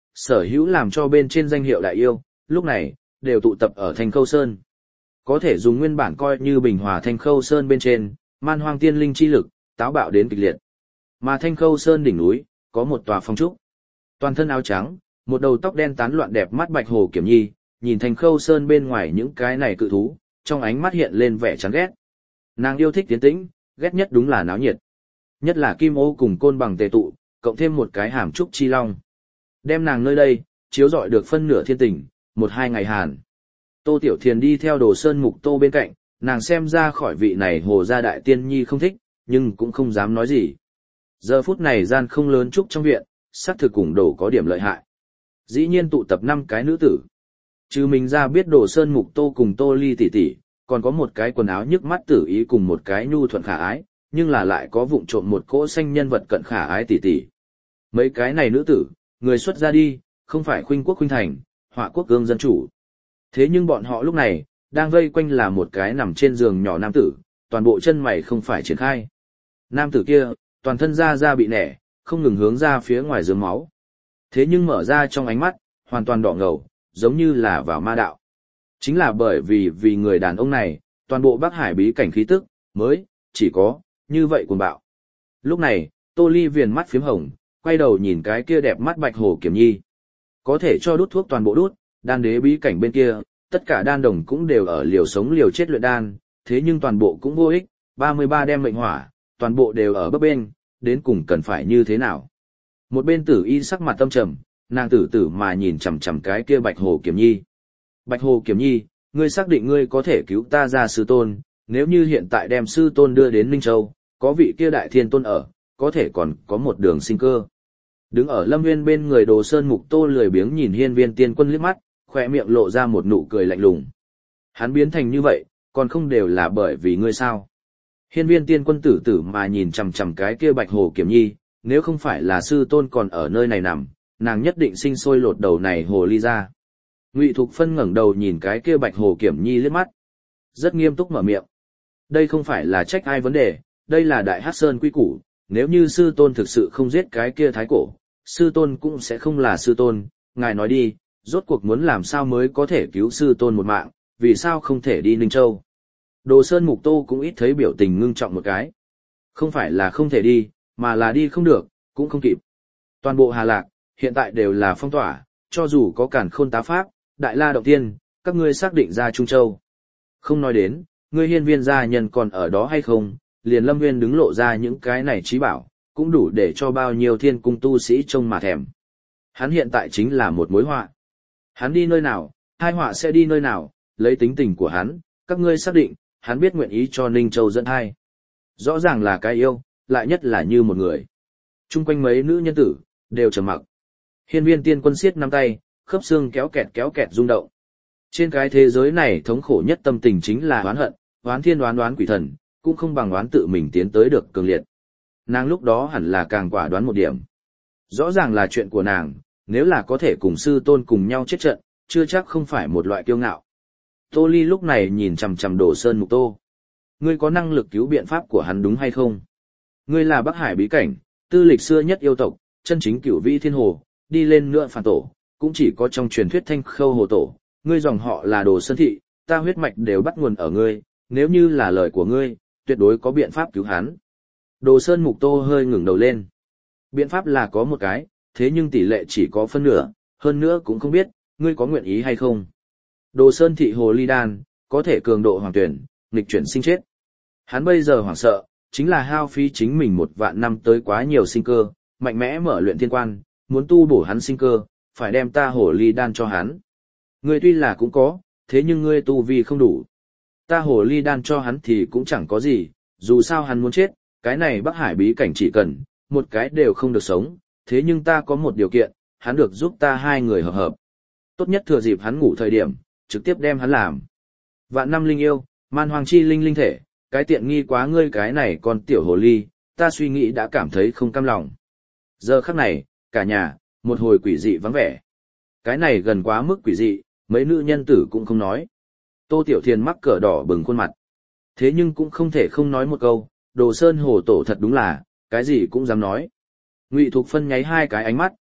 sở hữu làm cho bên trên danh hiệu đại yêu, lúc này, đều tụ tập ở Thanh Khâu Sơn. Có thể dùng nguyên bản coi như bình hòa Thanh Khâu Sơn bên trên, man hoang tiên linh chi lực, táo bạo đến kịch liệt. Mà Thanh Khâu Sơn đỉnh núi, có một tòa phong trúc. Toàn thân áo trắng, một đầu tóc đen tán loạn đẹp mắt Bạch Hồ Kiểm Nhi, nhìn Thanh Khâu Sơn bên ngoài những cái này cự thú, trong ánh mắt hiện lên vẻ chán ghét. Nàng yêu thích tiến tĩnh, ghét nhất đúng là náo nhiệt. Nhất là kim ô cùng côn bằng tề tụ, cộng thêm một cái hàm trúc chi long. Đem nàng nơi đây, chiếu rọi được phân nửa thiên tình, một hai ngày hàn. Tô Tiểu Thiền đi theo Đồ Sơn Mục Tô bên cạnh, nàng xem ra khỏi vị này hồ gia đại tiên nhi không thích, nhưng cũng không dám nói gì. Giờ phút này gian không lớn trúc trong viện, sắc thực cùng đổ có điểm lợi hại. Dĩ nhiên tụ tập 5 cái nữ tử. Trừ mình ra biết Đồ Sơn Mục Tô cùng Tô Ly tỷ tỷ, còn có một cái quần áo nhức mắt tử ý cùng một cái nhu thuận khả ái, nhưng là lại có vụng trộm một cỗ xanh nhân vật cận khả ái tỷ tỷ. Mấy cái này nữ tử, người xuất ra đi, không phải khuynh quốc khuynh thành, họa quốc gương dân chủ. Thế nhưng bọn họ lúc này, đang vây quanh là một cái nằm trên giường nhỏ nam tử, toàn bộ chân mày không phải triển khai. Nam tử kia, toàn thân da bị nẻ, không ngừng hướng ra phía ngoài giường máu. Thế nhưng mở ra trong ánh mắt, hoàn toàn đỏ ngầu, giống như là vào ma đạo. Chính là bởi vì người đàn ông này, toàn bộ Bắc Hải bí cảnh khí tức, mới, chỉ có, như vậy cuồng bạo. Lúc này, Tô Ly viền mắt phím hồng, quay đầu nhìn cái kia đẹp mắt Bạch Hồ Kiểm Nhi. Có thể cho đút thuốc toàn bộ đút, đan đế bí cảnh bên kia, tất cả đan đồng cũng đều ở liều sống liều chết luyện đan, thế nhưng toàn bộ cũng vô ích, 33 đem mệnh hỏa, toàn bộ đều ở bấp bên, đến cùng cần phải như thế nào. Một bên tử y sắc mặt tâm trầm, nàng tử tử mà nhìn chằm chằm cái kia Bạch Hồ Kiểm Nhi. Bạch Hồ Kiểm Nhi, ngươi xác định ngươi có thể cứu ta ra sư tôn, nếu như hiện tại đem sư tôn đưa đến Ninh Châu, có vị kia đại thiên tôn ở, có thể còn có một đường sinh cơ. Đứng ở Lâm Nguyên bên người Đồ Sơn Mục Tô lười biếng nhìn Hiên Viên Tiên Quân liếc mắt, khỏe miệng lộ ra một nụ cười lạnh lùng. Hắn biến thành như vậy, còn không đều là bởi vì ngươi sao? Hiên Viên Tiên Quân tử tử mà nhìn chằm chằm cái kia Bạch Hồ Kiểm Nhi, nếu không phải là sư tôn còn ở nơi này nằm, nàng nhất định sinh sôi lột đầu này hồ ly ra. Ngụy Thục Phân ngẩng đầu nhìn cái kia Bạch Hồ Kiểm Nhi liếc mắt, rất nghiêm túc mở miệng. Đây không phải là trách ai vấn đề, đây là Đại Hắc Sơn quy củ, nếu như sư tôn thực sự không giết cái kia thái cổ, sư tôn cũng sẽ không là sư tôn, ngài nói đi, rốt cuộc muốn làm sao mới có thể cứu sư tôn một mạng, vì sao không thể đi Ninh Châu. Đồ Sơn Mục Tô cũng ít thấy biểu tình ngưng trọng một cái. Không phải là không thể đi, mà là đi không được, cũng không kịp. Toàn bộ Hà Lạc, hiện tại đều là phong tỏa, cho dù có Càn Khôn Tá Pháp, Đại La Động Tiên, các ngươi xác định ra Trung Châu. Không nói đến, ngươi Hiên Viên gia nhân còn ở đó hay không, liền Lâm Nguyên đứng lộ ra những cái này trí bảo, cũng đủ để cho bao nhiêu thiên cung tu sĩ trông mà thèm. Hắn hiện tại chính là một mối họa. Hắn đi nơi nào, hai họa sẽ đi nơi nào, lấy tính tình của hắn, các ngươi xác định, hắn biết nguyện ý cho Ninh Châu dẫn hai. Rõ ràng là cái yêu, lại nhất là như một người. Trung quanh mấy nữ nhân tử, đều trầm mặc. Hiên Viên Tiên Quân siết nắm tay, khớp xương kéo kẹt rung động. Trên cái thế giới này thống khổ nhất tâm tình chính là oán hận, oán thiên oán quỷ thần, cũng không bằng oán tự mình tiến tới được cường liệt. Nàng lúc đó hẳn là càng quả đoán một điểm. Rõ ràng là chuyện của nàng, nếu là có thể cùng sư tôn cùng nhau chết trận, chưa chắc không phải một loại kiêu ngạo. Tô Ly lúc này nhìn chằm chằm Đồ Sơn Mục Tô. Ngươi có năng lực cứu biện pháp của hắn đúng hay không? Ngươi là Bắc Hải bí cảnh, tư lịch xưa nhất yêu tộc, chân chính cửu vĩ thiên hồ, đi lên nữa phản tổ, cũng chỉ có trong truyền thuyết Thanh Khâu hồ tổ. Ngươi dòng họ là Đồ Sơn Thị, ta huyết mạch đều bắt nguồn ở ngươi, nếu như là lời của ngươi, tuyệt đối có biện pháp cứu hắn. Đồ Sơn Mục Tô hơi ngẩng đầu lên. Biện pháp là có một cái, thế nhưng tỷ lệ chỉ có phân nửa, hơn nữa cũng không biết, ngươi có nguyện ý hay không. Đồ Sơn Thị hồ ly đan, có thể cường độ hoàng tuyển, nghịch chuyển sinh chết. Hắn bây giờ hoảng sợ, chính là hao phí chính mình 1.000 năm tới quá nhiều sinh cơ, mạnh mẽ mở luyện thiên quan, muốn tu bổ hắn sinh cơ, phải đem ta hồ ly đan cho hắn. Ngươi tuy là cũng có, thế nhưng ngươi tu vi không đủ. Ta hồ ly đan cho hắn thì cũng chẳng có gì, dù sao hắn muốn chết, cái này Bắc Hải bí cảnh chỉ cần, một cái đều không được sống, thế nhưng ta có một điều kiện, hắn được giúp ta hai người hợp hợp. Tốt nhất thừa dịp hắn ngủ thời điểm, trực tiếp đem hắn làm. Vạn năm linh yêu, man hoàng chi linh thể, cái tiện nghi quá ngươi cái này còn tiểu hồ ly, ta suy nghĩ đã cảm thấy không cam lòng. Giờ khắc này, cả nhà, một hồi quỷ dị vắng vẻ. Cái này gần quá mức quỷ dị, mấy nữ nhân tử cũng không nói. Tô Tiểu Thiền mắc cỡ đỏ bừng khuôn mặt. Thế nhưng cũng không thể không nói một câu, Đồ Sơn hồ tổ thật đúng là, cái gì cũng dám nói. Ngụy Thục Phân nháy hai cái ánh mắt,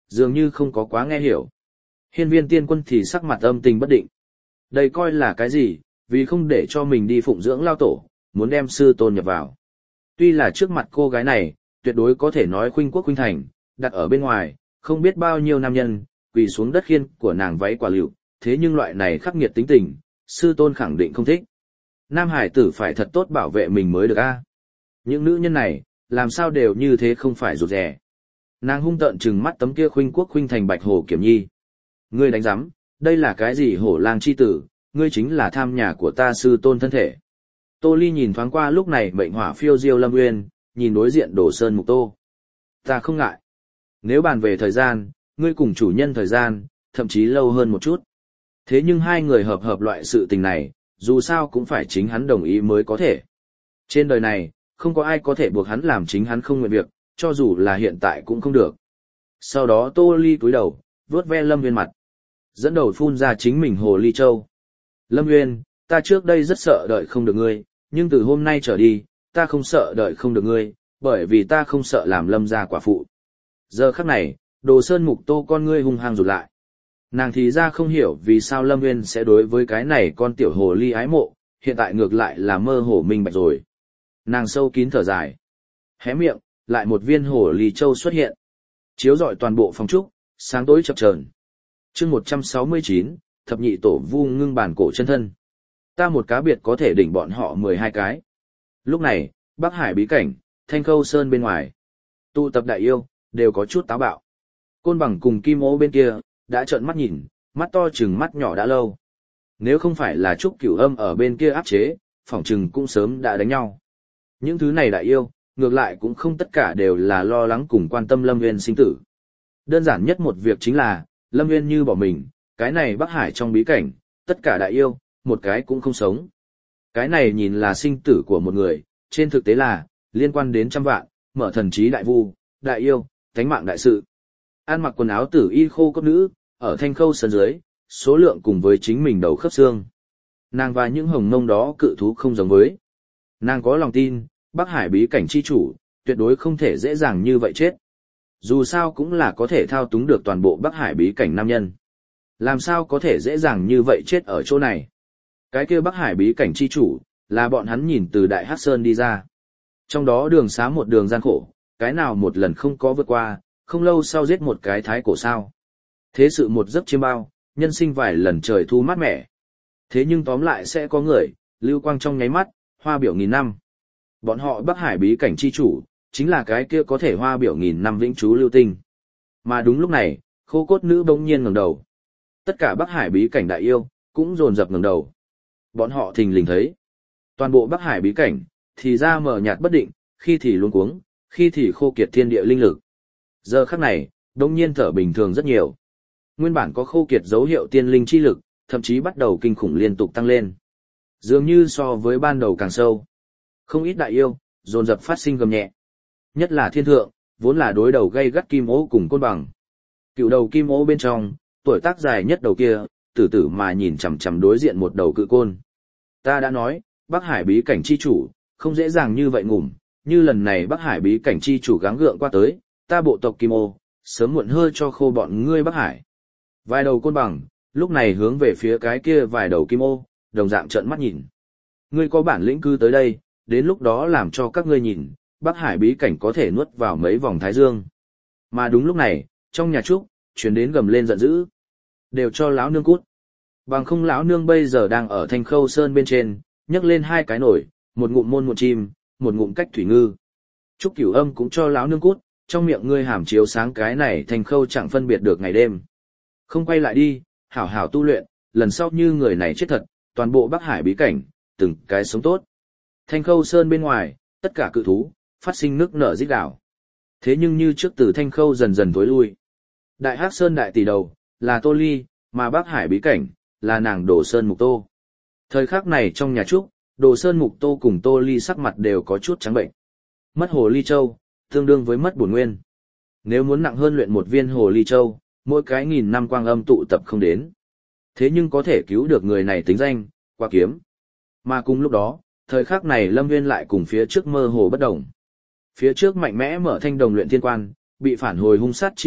dường như không có quá nghe hiểu. Hiên Viên Tiên Quân thì sắc mặt âm tình bất định. Đây coi là cái gì, vì không để cho mình đi phụng dưỡng lao tổ, muốn đem sư tôn nhập vào. Tuy là trước mặt cô gái này, tuyệt đối có thể nói khuynh quốc khuynh thành, đặt ở bên ngoài, không biết bao nhiêu nam nhân, quỳ xuống đất khiên của nàng váy quả lựu, thế nhưng loại này khắc nghiệt tính tình, sư tôn khẳng định không thích. Nam hải tử phải thật tốt bảo vệ mình mới được a. Những nữ nhân này, làm sao đều như thế không phải rụt rè. Nàng hung tợn trừng mắt tấm kia khuynh quốc khuynh thành Bạch Hồ Kiểm Nhi. Ngươi đánh giám, đây là cái gì hổ lang chi tử, ngươi chính là tham nhà của ta sư tôn thân thể. Tô Ly nhìn thoáng qua lúc này mệnh hỏa phiêu diêu Lâm Nguyên, nhìn đối diện Đồ Sơn Mục Tô. Ta không ngại. Nếu bàn về thời gian, ngươi cùng chủ nhân thời gian, thậm chí lâu hơn một chút. Thế nhưng hai người hợp loại sự tình này, dù sao cũng phải chính hắn đồng ý mới có thể. Trên đời này, không có ai có thể buộc hắn làm chính hắn không nguyện việc, cho dù là hiện tại cũng không được. Sau đó Tô Ly cúi đầu, vuốt ve Lâm Nguyên mặt. Dẫn đầu phun ra chính mình Hồ Ly Châu. Lâm Nguyên, ta trước đây rất sợ đợi không được ngươi, nhưng từ hôm nay trở đi, ta không sợ đợi không được ngươi, bởi vì ta không sợ làm Lâm gia quả phụ. Giờ khắc này, Đồ Sơn Mục Tô con ngươi hung hăng rụt lại. Nàng thì ra không hiểu vì sao Lâm Nguyên sẽ đối với cái này con tiểu hồ ly ái mộ, hiện tại ngược lại là mơ hồ minh bạch rồi. Nàng sâu kín thở dài. Hé miệng, lại một viên hồ ly châu xuất hiện. Chiếu rọi toàn bộ phòng trúc, sáng tối chập chờn. Chương 169, thập nhị tổ vu ngưng bản cổ chân thân. Ta một cá biệt có thể đỉnh bọn họ 12 cái. Lúc này, Bắc Hải bí cảnh, Thanh Khâu Sơn bên ngoài. Tụ tập đại yêu, đều có chút táo bạo. Côn Bằng cùng Kim Ô bên kia, đã trợn mắt nhìn, mắt to chừng mắt nhỏ đã lâu. Nếu không phải là Trúc Cửu Âm ở bên kia áp chế, phỏng chừng cũng sớm đã đánh nhau. Những thứ này đại yêu, ngược lại cũng không tất cả đều là lo lắng cùng quan tâm Lâm Nguyên sinh tử. Đơn giản nhất một việc chính là, Lâm Nguyên như bỏ mình, cái này Bắc Hải trong bí cảnh, tất cả đại yêu, một cái cũng không sống. Cái này nhìn là sinh tử của một người, trên thực tế là, liên quan đến trăm vạn, mở thần trí đại vu, đại yêu, thánh mạng đại sự. Ăn mặc quần áo tử y khô cốt nữ, ở Thanh Khâu Sơn dưới, số lượng cùng với chính mình đầu khớp xương. Nàng và những hồng mông đó cự thú không giống với. Nàng có lòng tin, Bắc Hải bí cảnh chi chủ, tuyệt đối không thể dễ dàng như vậy chết. Dù sao cũng là có thể thao túng được toàn bộ Bắc Hải bí cảnh nam nhân. Làm sao có thể dễ dàng như vậy chết ở chỗ này. Cái kia Bắc Hải bí cảnh chi chủ, là bọn hắn nhìn từ Đại Hắc Sơn đi ra. Trong đó đường xá một đường gian khổ, cái nào một lần không có vượt qua, không lâu sau giết một cái thái cổ sao. Thế sự một giấc chiêm bao, nhân sinh vài lần trời thu mát mẻ. Thế nhưng tóm lại sẽ có người, lưu quang trong nháy mắt, hoa biểu nghìn năm. Bọn họ Bắc Hải bí cảnh chi chủ, chính là cái kia có thể hoa biểu nghìn năm vĩnh trú lưu tinh. Mà đúng lúc này, khô cốt nữ bỗng nhiên ngẩng đầu. Tất cả Bắc Hải bí cảnh đại yêu, cũng dồn dập ngẩng đầu. Bọn họ thình lình thấy. Toàn bộ Bắc Hải bí cảnh, thì ra mờ nhạt bất định, khi thì luống cuống, khi thì khô kiệt thiên địa linh lực. Giờ khắc này, bỗng nhiên thở bình thường rất nhiều. Nguyên bản có khô kiệt dấu hiệu tiên linh chi lực, thậm chí bắt đầu kinh khủng liên tục tăng lên. Dường như so với ban đầu càng sâu. Không ít đại yêu, dồn dập phát sinh gầm nhẹ. Nhất là thiên thượng, vốn là đối đầu gây gắt Kim Ô cùng Côn Bằng. Cựu đầu Kim Ô bên trong, tuổi tác dài nhất đầu kia, tử tử mà nhìn chằm chằm đối diện một đầu cự côn. Ta đã nói, Bắc Hải bí cảnh chi chủ, không dễ dàng như vậy ngủm, như lần này Bắc Hải bí cảnh chi chủ gắng gượng qua tới, ta bộ tộc Kim Ô, sớm muộn hơi cho khô bọn ngươi Bắc Hải. Vài đầu Côn Bằng, lúc này hướng về phía cái kia vài đầu Kim Ô, đồng dạng trợn mắt nhìn. Ngươi có bản lĩnh cư tới đây, đến lúc đó làm cho các ngươi nhìn, Bắc Hải bí cảnh có thể nuốt vào mấy vòng thái dương. Mà đúng lúc này, trong nhà trúc, chuyển đến gầm lên giận dữ. Đều cho lão nương cút. Bằng không lão nương bây giờ đang ở Thanh Khâu Sơn bên trên, nhấc lên hai cái nổi, một ngụm môn một chim, một ngụm cách thủy ngư. Trúc Cửu Âm cũng cho lão nương cút, trong miệng ngươi hàm chiếu sáng cái này Thanh Khâu chẳng phân biệt được ngày đêm. Không quay lại đi, hảo hảo tu luyện, lần sau như người này chết thật, toàn bộ Bắc Hải bí cảnh, từng cái sống tốt. Thanh Khâu Sơn bên ngoài, tất cả cự thú, phát sinh nước nở rít gào. Thế nhưng như trước từ Thanh Khâu dần dần tối lui. Đại Hắc Sơn đại tỷ đầu, là Tô Ly, mà Bắc Hải bí cảnh, là nàng Đồ Sơn Mục Tô. Thời khắc này trong nhà trúc, Đồ Sơn Mục Tô cùng Tô Ly sắc mặt đều có chút trắng bệnh. Mất Hồ Ly Châu, tương đương với mất bổn nguyên. Nếu muốn nặng hơn luyện một viên Hồ Ly Châu, mỗi cái 1000 năm quang âm tụ tập không đến. Thế nhưng có thể cứu được người này tính danh, qua kiếm. Mà cùng lúc đó, thời khắc này Lâm Nguyên lại cùng phía trước mơ hồ bất động. Phía trước mạnh mẽ mở thanh đồng luyện thiên quan, bị phản hồi hung sát chi lực,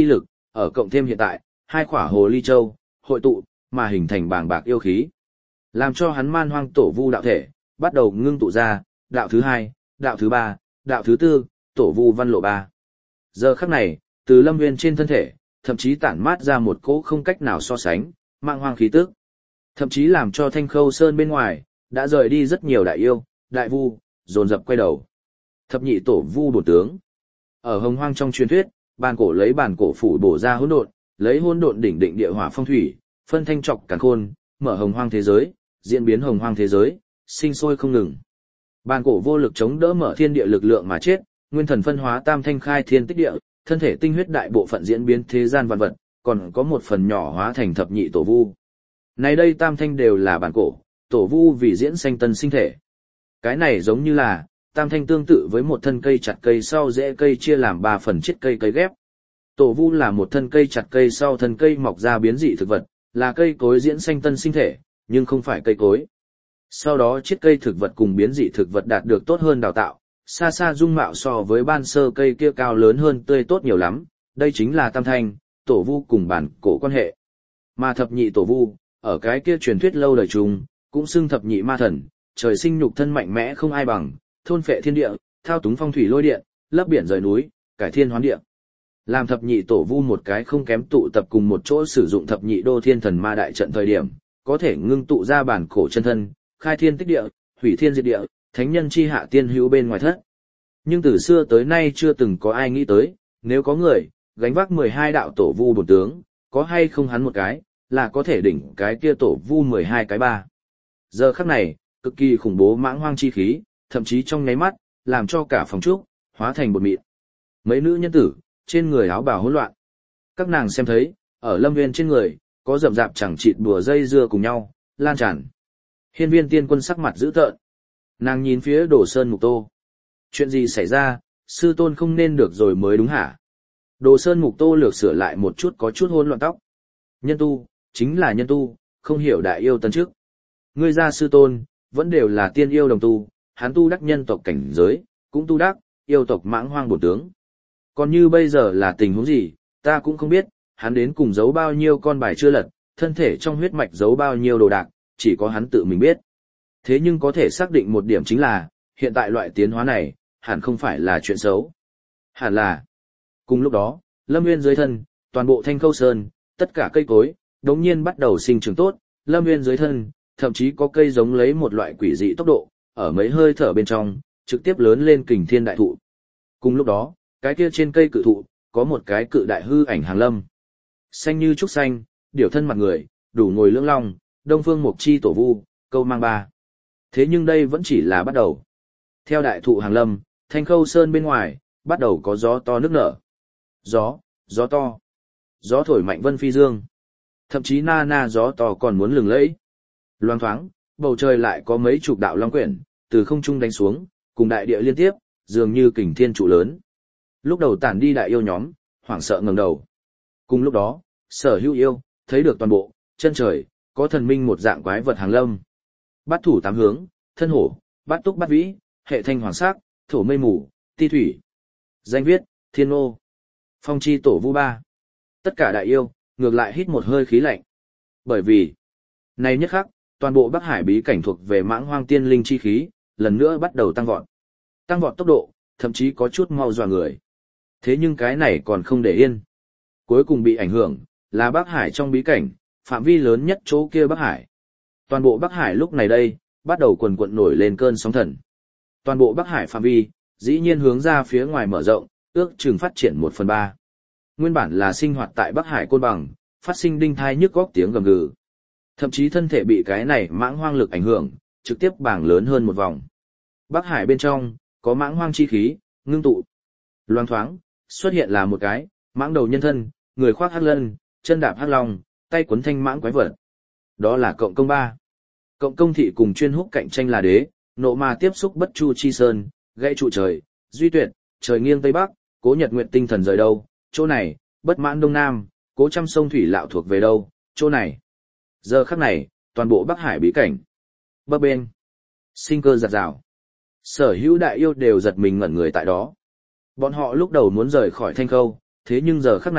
ở cộng thêm hiện tại, hai quả hồ ly châu, hội tụ, mà hình thành bàng bạc yêu khí. Làm cho hắn man hoang tổ vu đạo thể, bắt đầu ngưng tụ ra, đạo thứ hai, đạo thứ ba, đạo thứ tư, tổ vu văn lộ ba. Giờ khắc này, từ Lâm Nguyên trên thân thể, thậm chí tản mát ra một cỗ không cách nào so sánh, mạng hoang khí tức. Thậm chí làm cho Thanh Khâu Sơn bên ngoài, đã rời đi rất nhiều đại yêu, đại vu, dồn dập quay đầu. Thập nhị tổ vu bổn tướng. Ở Hồng Hoang trong truyền thuyết, bàn cổ lấy bàn cổ phủ bổ ra hỗn độn, lấy hỗn độn đỉnh định địa hỏa phong thủy, phân thanh trọc càn khôn, mở Hồng Hoang thế giới, diễn biến Hồng Hoang thế giới, sinh sôi không ngừng. Bàn cổ vô lực chống đỡ mở thiên địa lực lượng mà chết, nguyên thần phân hóa tam thanh khai thiên tích địa, thân thể tinh huyết đại bộ phận diễn biến thế gian vạn vật, còn có một phần nhỏ hóa thành thập nhị tổ vu. Này đây tam thanh đều là bản cổ, tổ vu vì diễn sanh tân sinh thể. Cái này giống như là, tam thanh tương tự với một thân cây chặt cây sau rễ cây chia làm 3 phần chiết cây cấy ghép. Tổ vu là một thân cây chặt cây sau thân cây mọc ra biến dị thực vật, là cây cối diễn sanh tân sinh thể, nhưng không phải cây cối. Sau đó chiết cây thực vật cùng biến dị thực vật đạt được tốt hơn đào tạo, xa xa dung mạo so với ban sơ cây kia cao lớn hơn tươi tốt nhiều lắm, đây chính là tam thanh, tổ vu cùng bản cổ quan hệ. Mà thập nhị tổ vu, ở cái kia truyền thuyết lâu đời chung, cũng xưng thập nhị ma thần, trời sinh nhục thân mạnh mẽ không ai bằng, thôn phệ thiên địa, thao túng phong thủy lôi điện, lấp biển rời núi, cải thiên hoán địa. Làm thập nhị tổ vu một cái không kém tụ tập cùng một chỗ sử dụng thập nhị đô thiên thần ma đại trận thời điểm, có thể ngưng tụ ra bản cổ chân thân, khai thiên tích địa, hủy thiên diệt địa, thánh nhân chi hạ tiên hữu bên ngoài thất. Nhưng từ xưa tới nay chưa từng có ai nghĩ tới, nếu có người, gánh vác 12 đạo tổ vu bổn tướng, có hay không hắn một cái, là có thể đỉnh cái kia tổ vu 12 cái ba. Giờ khắc này, cực kỳ khủng bố mãng hoang chi khí, thậm chí trong nháy mắt, làm cho cả phòng trúc, hóa thành bột mịn. Mấy nữ nhân tử, trên người áo bào hỗn loạn. Các nàng xem thấy, ở Lâm Nguyên trên người, có rậm rạp chẳng chịt đùa dây dưa cùng nhau, lan tràn. Hiên Viên Tiên Quân sắc mặt dữ tợn. Nàng nhìn phía Đồ Sơn Mục Tô. Chuyện gì xảy ra, sư tôn không nên được rồi mới đúng hả? Đồ Sơn Mục Tô lược sửa lại một chút có chút hỗn loạn tóc. Nhân tu, chính là nhân tu, không hiểu đại yêu tân trước. Ngươi gia sư tôn, vẫn đều là tiên yêu đồng tu, hắn tu đắc nhân tộc cảnh giới, cũng tu đắc, yêu tộc mãng hoang bổn tướng. Còn như bây giờ là tình huống gì, ta cũng không biết, hắn đến cùng giấu bao nhiêu con bài chưa lật, thân thể trong huyết mạch giấu bao nhiêu đồ đạc, chỉ có hắn tự mình biết. Thế nhưng có thể xác định một điểm chính là, hiện tại loại tiến hóa này, hẳn không phải là chuyện xấu. Hẳn là. Cùng lúc đó, Lâm Nguyên dưới thân, toàn bộ Thanh Khâu Sơn, tất cả cây cối, đống nhiên bắt đầu sinh trưởng tốt, Lâm Nguyên dưới thân, thậm chí có cây giống lấy một loại quỷ dị tốc độ, ở mấy hơi thở bên trong, trực tiếp lớn lên kình thiên đại thụ. Cùng lúc đó, cái kia trên cây cự thụ, có một cái cự đại hư ảnh hàng lâm. Xanh như trúc xanh, điểu thân mặt người, đủ ngồi lưỡng long, đông phương mục chi tổ vu, câu mang ba. Thế nhưng đây vẫn chỉ là bắt đầu. Theo đại thụ hàng lâm, Thanh Khâu Sơn bên ngoài, bắt đầu có gió to nức nở. Gió to. Gió thổi mạnh vân phi dương. Thậm chí na na gió to còn muốn lừng lẫy. Loang thoáng, bầu trời lại có mấy chục đạo long quyển, từ không trung đánh xuống, cùng đại địa liên tiếp, dường như kình thiên trụ lớn. Lúc đầu tản đi đại yêu nhóm, hoảng sợ ngẩng đầu. Cùng lúc đó, Sở Hữu yêu, thấy được toàn bộ, chân trời, có thần minh một dạng quái vật hàng lâm. Bát thủ tám hướng, thân hổ, bát túc bát vĩ, hệ thanh hoàng sắc, thổ mây mù, ti thủy. Danh viết, thiên ô. Phong chi tổ vu ba. Tất cả đại yêu, ngược lại hít một hơi khí lạnh. Bởi vì, này nhất khắc, toàn bộ Bắc Hải bí cảnh thuộc về mãng hoang tiên linh chi khí, lần nữa bắt đầu tăng vọt. Tăng vọt tốc độ, thậm chí có chút mau dọa người. Thế nhưng cái này còn không để yên. Cuối cùng bị ảnh hưởng, là Bắc Hải trong bí cảnh, phạm vi lớn nhất chỗ kia Bắc Hải. Toàn bộ Bắc Hải lúc này đây, bắt đầu quần quận nổi lên cơn sóng thần. Toàn bộ Bắc Hải phạm vi, dĩ nhiên hướng ra phía ngoài mở rộng, ước chừng phát triển 1/3. Nguyên bản là sinh hoạt tại Bắc Hải côn bằng, phát sinh đinh thai nhức góc tiếng gầm gừ. Thậm chí thân thể bị cái này mãng hoang lực ảnh hưởng, trực tiếp bảng lớn hơn một vòng. Bắc Hải bên trong, có mãng hoang chi khí, ngưng tụ. Loang thoáng, xuất hiện là một cái, mãng đầu nhân thân, người khoác hắc lân, chân đạp hắc long, tay quấn thanh mãng quái vật. Đó là cộng công ba. Cộng công thị cùng chuyên húc cạnh tranh là đế, nộ mà tiếp xúc bất chu chi sơn, gãy trụ trời, duy tuyệt, trời nghiêng tây bắc, cố nhật nguyện tinh thần rời đâu, chỗ này, bất mãn đông nam, cố trăm sông thủy lạo thuộc về đâu, chỗ này. Giờ khắc này, toàn bộ Bắc Hải bí cảnh. Bấp bên. Sinh cơ giạt rào. Sở Hữu đại yêu đều giật mình ngẩn người tại đó. Bọn họ lúc đầu muốn rời khỏi Thanh Khâu, thế nhưng giờ khắc này,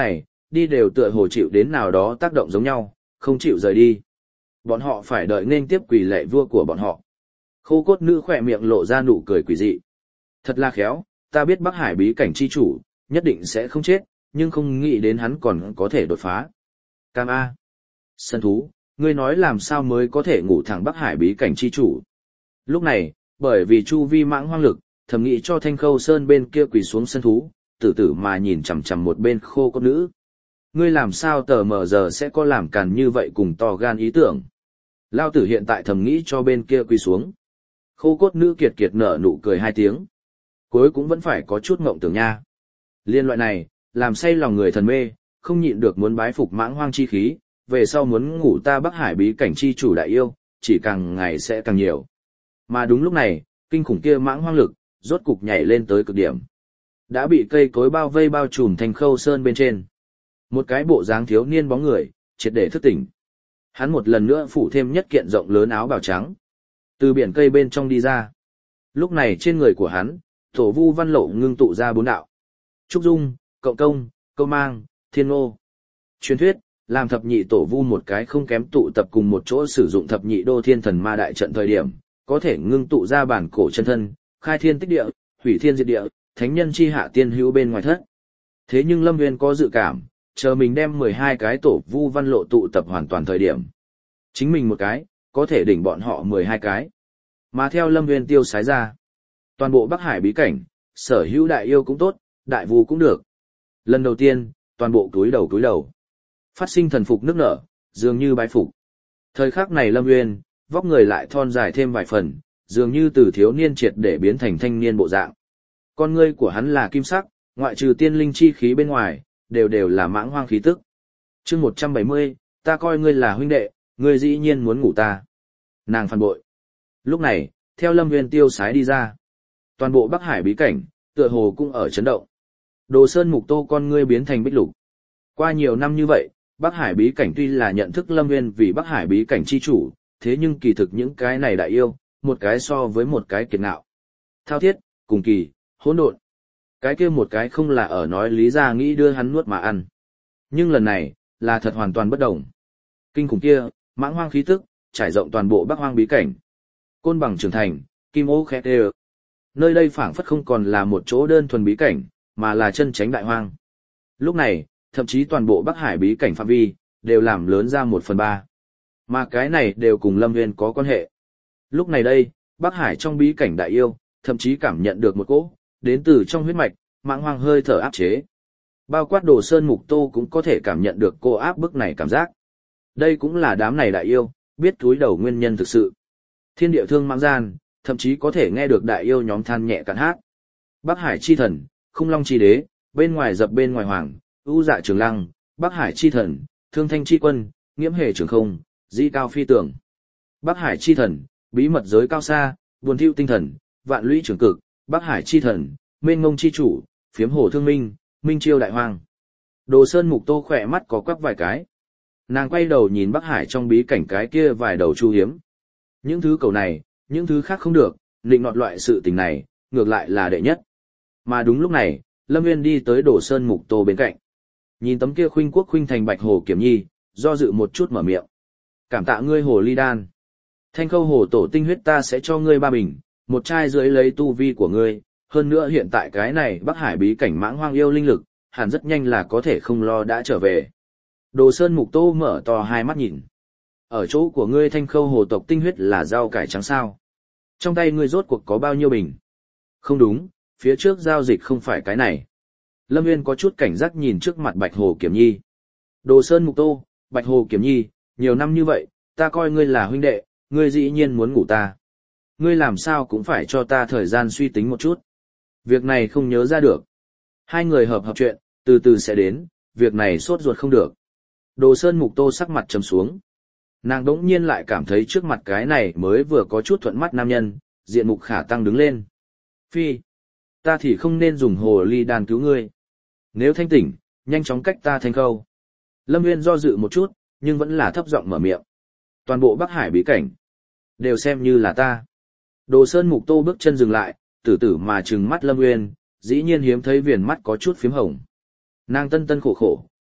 đi đều tựa hồ chịu đến nào đó tác động giống nhau, không chịu rời đi. Bọn họ phải đợi nên tiếp quỳ lạy vua của bọn họ. Khô cốt nữ khỏe miệng lộ ra nụ cười quỷ dị. Thật là khéo, ta biết Bắc Hải bí cảnh chi chủ, nhất định sẽ không chết, nhưng không nghĩ đến hắn còn có thể đột phá. Cam A. Sân thú, ngươi nói làm sao mới có thể ngủ thẳng Bắc Hải bí cảnh chi chủ. Lúc này, bởi vì chu vi mãng hoang lực, thầm nghĩ cho Thanh Khâu Sơn bên kia quỳ xuống sân thú, tử tử mà nhìn chằm chằm một bên khô cốt nữ. Ngươi làm sao tờ mờ giờ sẽ có làm càn như vậy cùng to gan ý tưởng. Lao tử hiện tại thầm nghĩ cho bên kia quỳ xuống. Khô cốt nữ kiệt kiệt nở nụ cười 2 tiếng. Cuối cũng vẫn phải có chút ngộng tưởng nha. Liên loại này, làm say lòng người thần mê, không nhịn được muốn bái phục mãng hoang chi khí, về sau muốn ngủ ta Bắc Hải bí cảnh chi chủ đại yêu, chỉ càng ngày sẽ càng nhiều. Mà đúng lúc này, kinh khủng kia mãng hoang lực, rốt cục nhảy lên tới cực điểm. Đã bị cây cối bao vây bao trùm Thanh Khâu Sơn bên trên. Một cái bộ dáng thiếu niên bóng người, triệt để thức tỉnh. Hắn một lần nữa phủ thêm nhất kiện rộng lớn áo bào trắng. Từ biển cây bên trong đi ra. Lúc này trên người của hắn, tổ vu văn lộ ngưng tụ ra 4 đạo. Trúc Dung, Cộng Công, Câu Mang, Thiên Ngô. Truyền thuyết, làm thập nhị tổ vu một cái không kém tụ tập cùng một chỗ sử dụng thập nhị đô thiên thần ma đại trận thời điểm, có thể ngưng tụ ra bản cổ chân thân, khai thiên tích địa, hủy thiên diệt địa, thánh nhân chi hạ tiên hữu bên ngoài thất. Thế nhưng Lâm Nguyên có dự cảm, chờ mình đem 12 cái tổ vu văn lộ tụ tập hoàn toàn thời điểm. Chính mình một cái, có thể đỉnh bọn họ 12 cái. Mà theo Lâm Nguyên tiêu sái ra, toàn bộ Bắc Hải bí cảnh, sở hữu đại yêu cũng tốt, đại vu cũng được. Lần đầu tiên, toàn bộ cúi đầu. Phát sinh thần phục nước nở, dường như bái phục. Thời khắc này Lâm Nguyên, vóc người lại thon dài thêm vài phần, dường như từ thiếu niên triệt để biến thành thanh niên bộ dạng. Con ngươi của hắn là kim sắc, ngoại trừ tiên linh chi khí bên ngoài, đều là mãng hoang khí tức. Chương 170, ta coi ngươi là huynh đệ, ngươi dĩ nhiên muốn ngủ ta. Nàng phản bội. Lúc này, theo Lâm Nguyên tiêu sái đi ra, toàn bộ Bắc Hải bí cảnh, tựa hồ cũng ở chấn động. Đồ Sơn Mục Tô con ngươi biến thành bích lục. Qua nhiều năm như vậy, Bắc Hải bí cảnh tuy là nhận thức Lâm Nguyên vì Bắc Hải bí cảnh chi chủ, thế nhưng kỳ thực những cái này đại yêu, một cái so với một cái kiệt ngạo. Thao thiết, cùng kỳ, hỗn độn. Cái kia một cái không là ở nói lý ra nghĩ đưa hắn nuốt mà ăn. Nhưng lần này, là thật hoàn toàn bất đồng. Kinh khủng kia, mãng hoang khí tức, trải rộng toàn bộ Bắc Hoang bí cảnh. Côn Bằng trưởng thành, kim ô khét đều. Nơi đây phảng phất không còn là một chỗ đơn thuần bí cảnh, mà là chân chánh đại hoang. Lúc này, thậm chí toàn bộ Bắc Hải bí cảnh phạm vi, đều làm lớn ra 1/3. Mà cái này đều cùng Lâm Nguyên có quan hệ. Lúc này đây, Bắc Hải trong bí cảnh đại yêu, thậm chí cảm nhận được một cỗ, đến từ trong huyết mạch, mãng hoang hơi thở áp chế. Bao quát Đồ Sơn Mục Tô cũng có thể cảm nhận được cô áp bức này cảm giác. Đây cũng là đám này đại yêu, biết túi đầu nguyên nhân thực sự. Thiên địa thương mãng gian, thậm chí có thể nghe được đại yêu nhóm than nhẹ cạn hát. Bắc Hải chi thần, Khung Long chi đế, bên ngoài dập bên ngoài hoàng, ưu dạ trường lăng, Bắc Hải chi thần, Thương Thanh chi quân, Nghiễm hề trường không, Di cao phi tưởng. Bắc Hải chi thần, bí mật giới cao xa, buồn thiu tinh thần, vạn lũy trường cực, Bắc Hải chi thần, mênh mông chi chủ, phiếm hổ thương minh, minh chiêu đại hoang. Đồ Sơn Mục Tô khỏe mắt có quắc vài cái. Nàng quay đầu nhìn Bắc Hải trong bí cảnh cái kia vài đầu chu hiếm. Những thứ cầu này, những thứ khác không được, định nọt loại sự tình này, ngược lại là đệ nhất. Mà đúng lúc này, Lâm Nguyên đi tới Đồ Sơn Mục Tô bên cạnh. Nhìn tấm kia khuynh quốc khuynh thành bạch hồ kiểm nhi, do dự một chút mở miệng. Cảm tạ ngươi hồ ly đan. Thanh Khâu hồ tổ tinh huyết ta sẽ cho ngươi 3 bình, một chai dưới lấy tu vi của ngươi. Hơn nữa hiện tại cái này Bắc Hải bí cảnh mãng hoang yêu linh lực, hẳn rất nhanh là có thể không lo đã trở về. Đồ Sơn Mục Tô mở to hai mắt nhìn. Ở chỗ của ngươi Thanh Khâu hồ tộc tinh huyết là rau cải trắng sao? Trong tay ngươi rốt cuộc có bao nhiêu bình? Không đúng, phía trước giao dịch không phải cái này. Lâm Nguyên có chút cảnh giác nhìn trước mặt Bạch Hồ Kiểm Nhi. Đồ Sơn Mục Tô, Bạch Hồ Kiểm Nhi, nhiều năm như vậy, ta coi ngươi là huynh đệ, ngươi dĩ nhiên muốn ngủ ta. Ngươi làm sao cũng phải cho ta thời gian suy tính một chút. Việc này không nhớ ra được. Hai người hợp chuyện, từ từ sẽ đến, việc này sốt ruột không được. Đồ Sơn Mục Tô sắc mặt trầm xuống. Nàng đỗng nhiên lại cảm thấy trước mặt cái này mới vừa có chút thuận mắt nam nhân, diện mục khả tăng đứng lên. Phi, ta thì không nên dùng hồ ly đan cứu ngươi. Nếu thanh tỉnh, nhanh chóng cách ta Thanh Khâu. Lâm Nguyên do dự một chút, nhưng vẫn là thấp giọng mở miệng. Toàn bộ Bắc Hải bí cảnh, đều xem như là ta. Đồ Sơn Mục Tô bước chân dừng lại, tử tử mà trừng mắt Lâm Nguyên, dĩ nhiên hiếm thấy viền mắt có chút phím hồng. Nàng tân tân khổ khổ,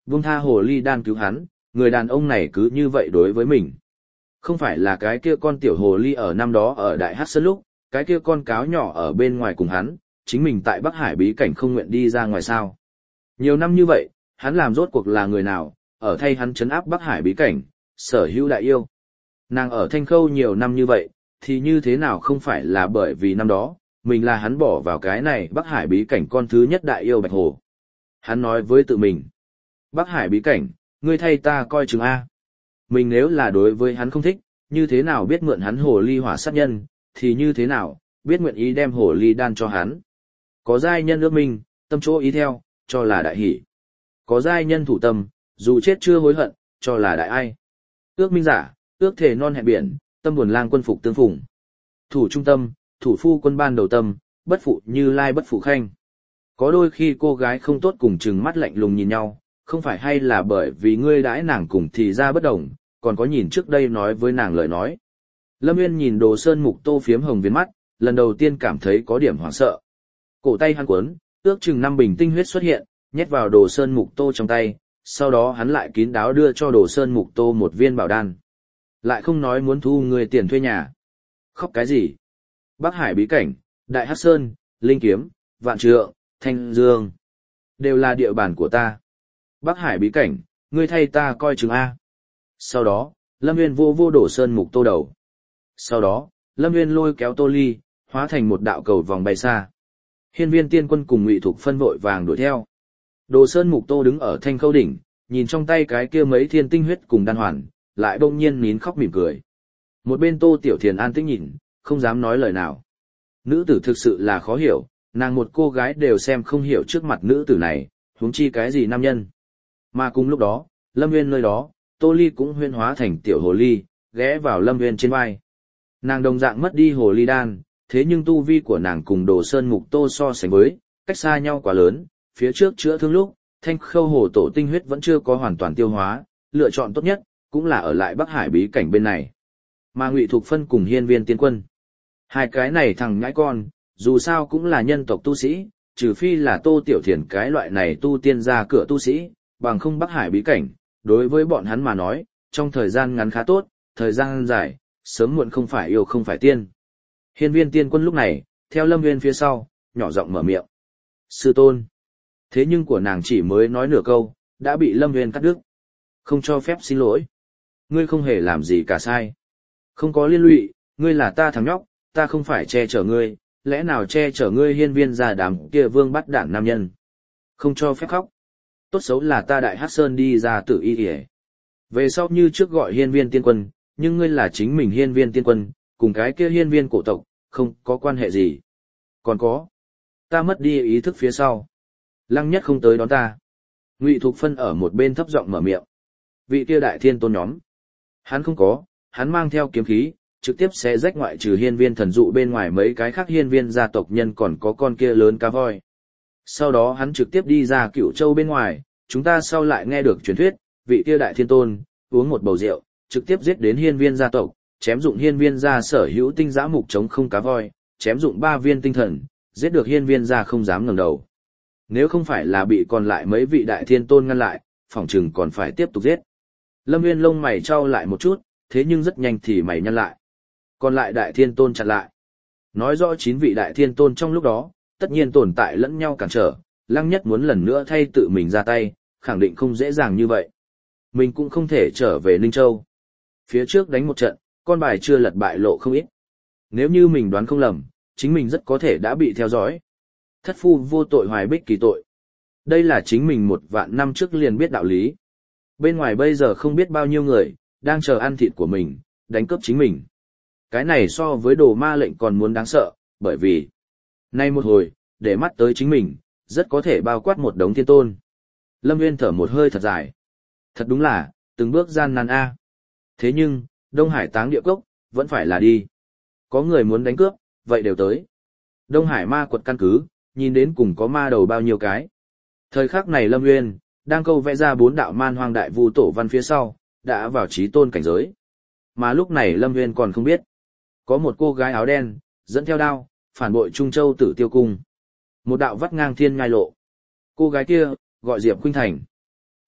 buông tha hồ ly đan cứu hắn, người đàn ông này cứ như vậy đối với mình. Không phải là cái kia con tiểu hồ ly ở năm đó ở Đại Hắc Sơn lúc, cái kia con cáo nhỏ ở bên ngoài cùng hắn, chính mình tại Bắc Hải bí cảnh không nguyện đi ra ngoài sao. Nhiều năm như vậy, hắn làm rốt cuộc là người nào, ở thay hắn trấn áp Bắc Hải bí cảnh, sở hữu đại yêu. Nàng ở Thanh Khâu nhiều năm như vậy, thì như thế nào không phải là bởi vì năm đó, mình là hắn bỏ vào cái này Bắc Hải bí cảnh con thứ nhất đại yêu Bạch Hồ. Hắn nói với tự mình, Bắc Hải bí cảnh, ngươi thay ta coi chừng A. Mình nếu là đối với hắn không thích, như thế nào biết mượn hắn hồ ly hỏa sát nhân, thì như thế nào, biết nguyện ý đem hồ ly đan cho hắn. Có giai nhân ước minh, tâm chỗ ý theo, cho là đại hỷ. Có giai nhân thủ tâm, dù chết chưa hối hận, cho là đại ai. Ước minh giả, ước thể non hẹn biển, tâm buồn lang quân phục tương phùng. Thủ trung tâm, thủ phu quân ban đầu tâm, bất phụ như lai bất phụ khanh. Có đôi khi cô gái không tốt cùng chừng mắt lạnh lùng nhìn nhau, không phải hay là bởi vì ngươi đãi nàng cùng thì ra bất đồng, còn có nhìn trước đây nói với nàng lời nói. Lâm Nguyên nhìn Đồ Sơn Mục Tô phiếm hồng viền mắt, lần đầu tiên cảm thấy có điểm hoảng sợ. Cổ tay hắn cuốn, ước chừng 5 bình tinh huyết xuất hiện, nhét vào Đồ Sơn Mục Tô trong tay, sau đó hắn lại kín đáo đưa cho Đồ Sơn Mục Tô một viên bảo đan. Lại không nói muốn thu người tiền thuê nhà. Khóc cái gì? Bắc Hải bí cảnh, Đại Hắc Sơn, Linh Kiếm, Vạn Trượng, Thanh Dương. Đều là địa bàn của ta. Bắc Hải bí cảnh, ngươi thay ta coi chừng A. Sau đó, Lâm Nguyên vô Đồ Sơn Mục Tô đầu. Sau đó, Lâm Nguyên lôi kéo Tô Ly, hóa thành một đạo cầu vòng bay xa. Hiên Viên Tiên Quân cùng Ngụy Thục Phân vội vàng đuổi theo. Đồ Sơn Mục Tô đứng ở Thanh Khâu đỉnh, nhìn trong tay cái kia mấy thiên tinh huyết cùng đan hoàn, lại bỗng nhiên nín khóc mỉm cười. Một bên Tô Tiểu Thiền an tĩnh nhìn, không dám nói lời nào. Nữ tử thực sự là khó hiểu, nàng một cô gái đều xem không hiểu trước mặt nữ tử này, huống chi cái gì nam nhân. Mà cùng lúc đó, Lâm Nguyên nơi đó, Tô Ly cũng huyên hóa thành tiểu hồ ly, ghé vào Lâm Nguyên trên vai. Nàng đồng dạng mất đi hồ ly đan, thế nhưng tu vi của nàng cùng Đồ Sơn Mục Tô so sánh với, cách xa nhau quá lớn, phía trước chữa thương lúc, Thanh Khâu hồ tổ tinh huyết vẫn chưa có hoàn toàn tiêu hóa, lựa chọn tốt nhất cũng là ở lại Bắc Hải bí cảnh bên này. Mà Ngụy Thục Phân cùng Hiên Viên Tiên Quân, hai cái này thằng nhãi con, dù sao cũng là nhân tộc tu sĩ, trừ phi là Tô Tiểu Thiền cái loại này tu tiên ra cửa tu sĩ, bằng không Bắc Hải bí cảnh, đối với bọn hắn mà nói, trong thời gian ngắn khá tốt, thời gian dài, sớm muộn không phải yêu không phải tiên. Hiên Viên Tiên Quân lúc này, theo Lâm Nguyên phía sau, nhỏ giọng mở miệng. Sư tôn. Thế nhưng của nàng chỉ mới nói nửa câu, đã bị Lâm Nguyên cắt đứt. Không cho phép xin lỗi. Ngươi không hề làm gì cả sai. Không có liên lụy, ngươi là ta thằng nhóc, ta không phải che chở ngươi, lẽ nào che chở ngươi hiên viên ra đám kia vương bắt đảng nam nhân. Không cho phép khóc. Tốt xấu là ta Đại Hắc Sơn đi ra tự y kìa. Về sau như trước gọi hiên viên tiên quân, nhưng ngươi là chính mình hiên viên tiên quân, cùng cái kia hiên viên cổ tộc, không có quan hệ gì. Còn có, ta mất đi ý thức phía sau. Lăng Nhất không tới đón ta. Ngụy Thục Phân ở một bên thấp giọng mở miệng. Vị kia đại thiên tôn nhóm. Hắn không có, hắn mang theo kiếm khí, trực tiếp sẽ rách ngoại trừ hiên viên thần dụ bên ngoài mấy cái khác hiên viên gia tộc nhân còn có con kia lớn cá voi. Sau đó hắn trực tiếp đi ra Cửu Châu bên ngoài, chúng ta sau lại nghe được truyền thuyết, vị kia đại thiên tôn, uống một bầu rượu, trực tiếp giết đến hiên viên gia tộc, chém dụng hiên viên gia sở hữu tinh giã mục chống không cá voi, chém dụng 3 viên tinh thần, giết được hiên viên gia không dám ngẩng đầu. Nếu không phải là bị còn lại mấy vị đại thiên tôn ngăn lại, phỏng chừng còn phải tiếp tục giết. Lâm Nguyên lông mày trao lại một chút, thế nhưng rất nhanh thì mày nhăn lại. Còn lại đại thiên tôn chặn lại. Nói rõ 9 vị đại thiên tôn trong lúc đó, tất nhiên tồn tại lẫn nhau cản trở, Lăng Nhất muốn lần nữa thay tự mình ra tay, khẳng định không dễ dàng như vậy. Mình cũng không thể trở về Ninh Châu. Phía trước đánh một trận, con bài chưa lật bại lộ không ít. Nếu như mình đoán không lầm, chính mình rất có thể đã bị theo dõi. Thất phu vô tội hoài bích kỳ tội. Đây là chính mình 1 vạn năm trước liền biết đạo lý. Bên ngoài bây giờ không biết bao nhiêu người, đang chờ ăn thịt của mình, đánh cướp chính mình. Cái này so với đồ ma lệnh còn muốn đáng sợ, bởi vì nay một hồi, để mắt tới chính mình, rất có thể bao quát một đống thiên tôn. Lâm Nguyên thở một hơi thật dài. Thật đúng là, từng bước gian nan a. Thế nhưng, Đông Hải Táng Địa Cốc, vẫn phải là đi. Có người muốn đánh cướp, vậy đều tới. Đông Hải ma quật căn cứ, nhìn đến cùng có ma đầu bao nhiêu cái. Thời khắc này Lâm Nguyên, đang câu vẽ ra 4 đạo man hoang đại vu tổ văn phía sau, đã vào chí tôn cảnh giới. Mà lúc này Lâm Nguyên còn không biết. Có một cô gái áo đen, dẫn theo đao, phản bội Trung Châu Tử Tiêu Cung. Một đạo vắt ngang thiên ngai lộ. Cô gái kia, gọi Diệp Khuynh Thành.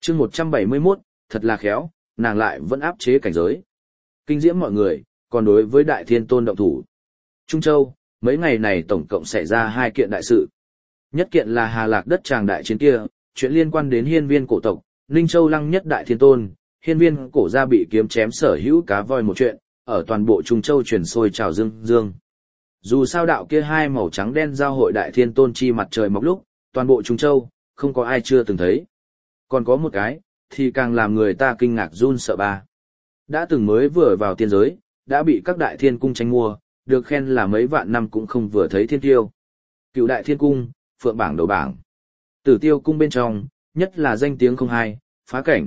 chương 171, thật là khéo, nàng lại vẫn áp chế cảnh giới. Kinh diễm mọi người, còn đối với Đại Thiên Tôn động thủ. Trung Châu, mấy ngày này tổng cộng xảy ra 2 kiện đại sự. Nhất kiện là Hà Lạc đất tràng đại chiến kia, chuyện liên quan đến hiên viên cổ tộc, Ninh Châu Lăng Nhất Đại Thiên Tôn, hiên viên cổ gia bị kiếm chém sở hữu cá voi một chuyện, ở toàn bộ Trung Châu truyền sôi trào dương dương. Dù sao đạo kia 2 màu trắng đen giao hội Đại Thiên Tôn chi mặt trời mọc lúc, toàn bộ Trung Châu, không có ai chưa từng thấy. Còn có một cái, thì càng làm người ta kinh ngạc run sợ ba. Đã từng mới vừa vào tiên giới, đã bị các đại thiên cung tranh mua, được khen là mấy vạn năm cũng không vừa thấy thiên tiêu. Cựu đại thiên cung, phượng bảng đầu bảng. Tử tiêu cung bên trong, nhất là danh tiếng không hai, phá cảnh,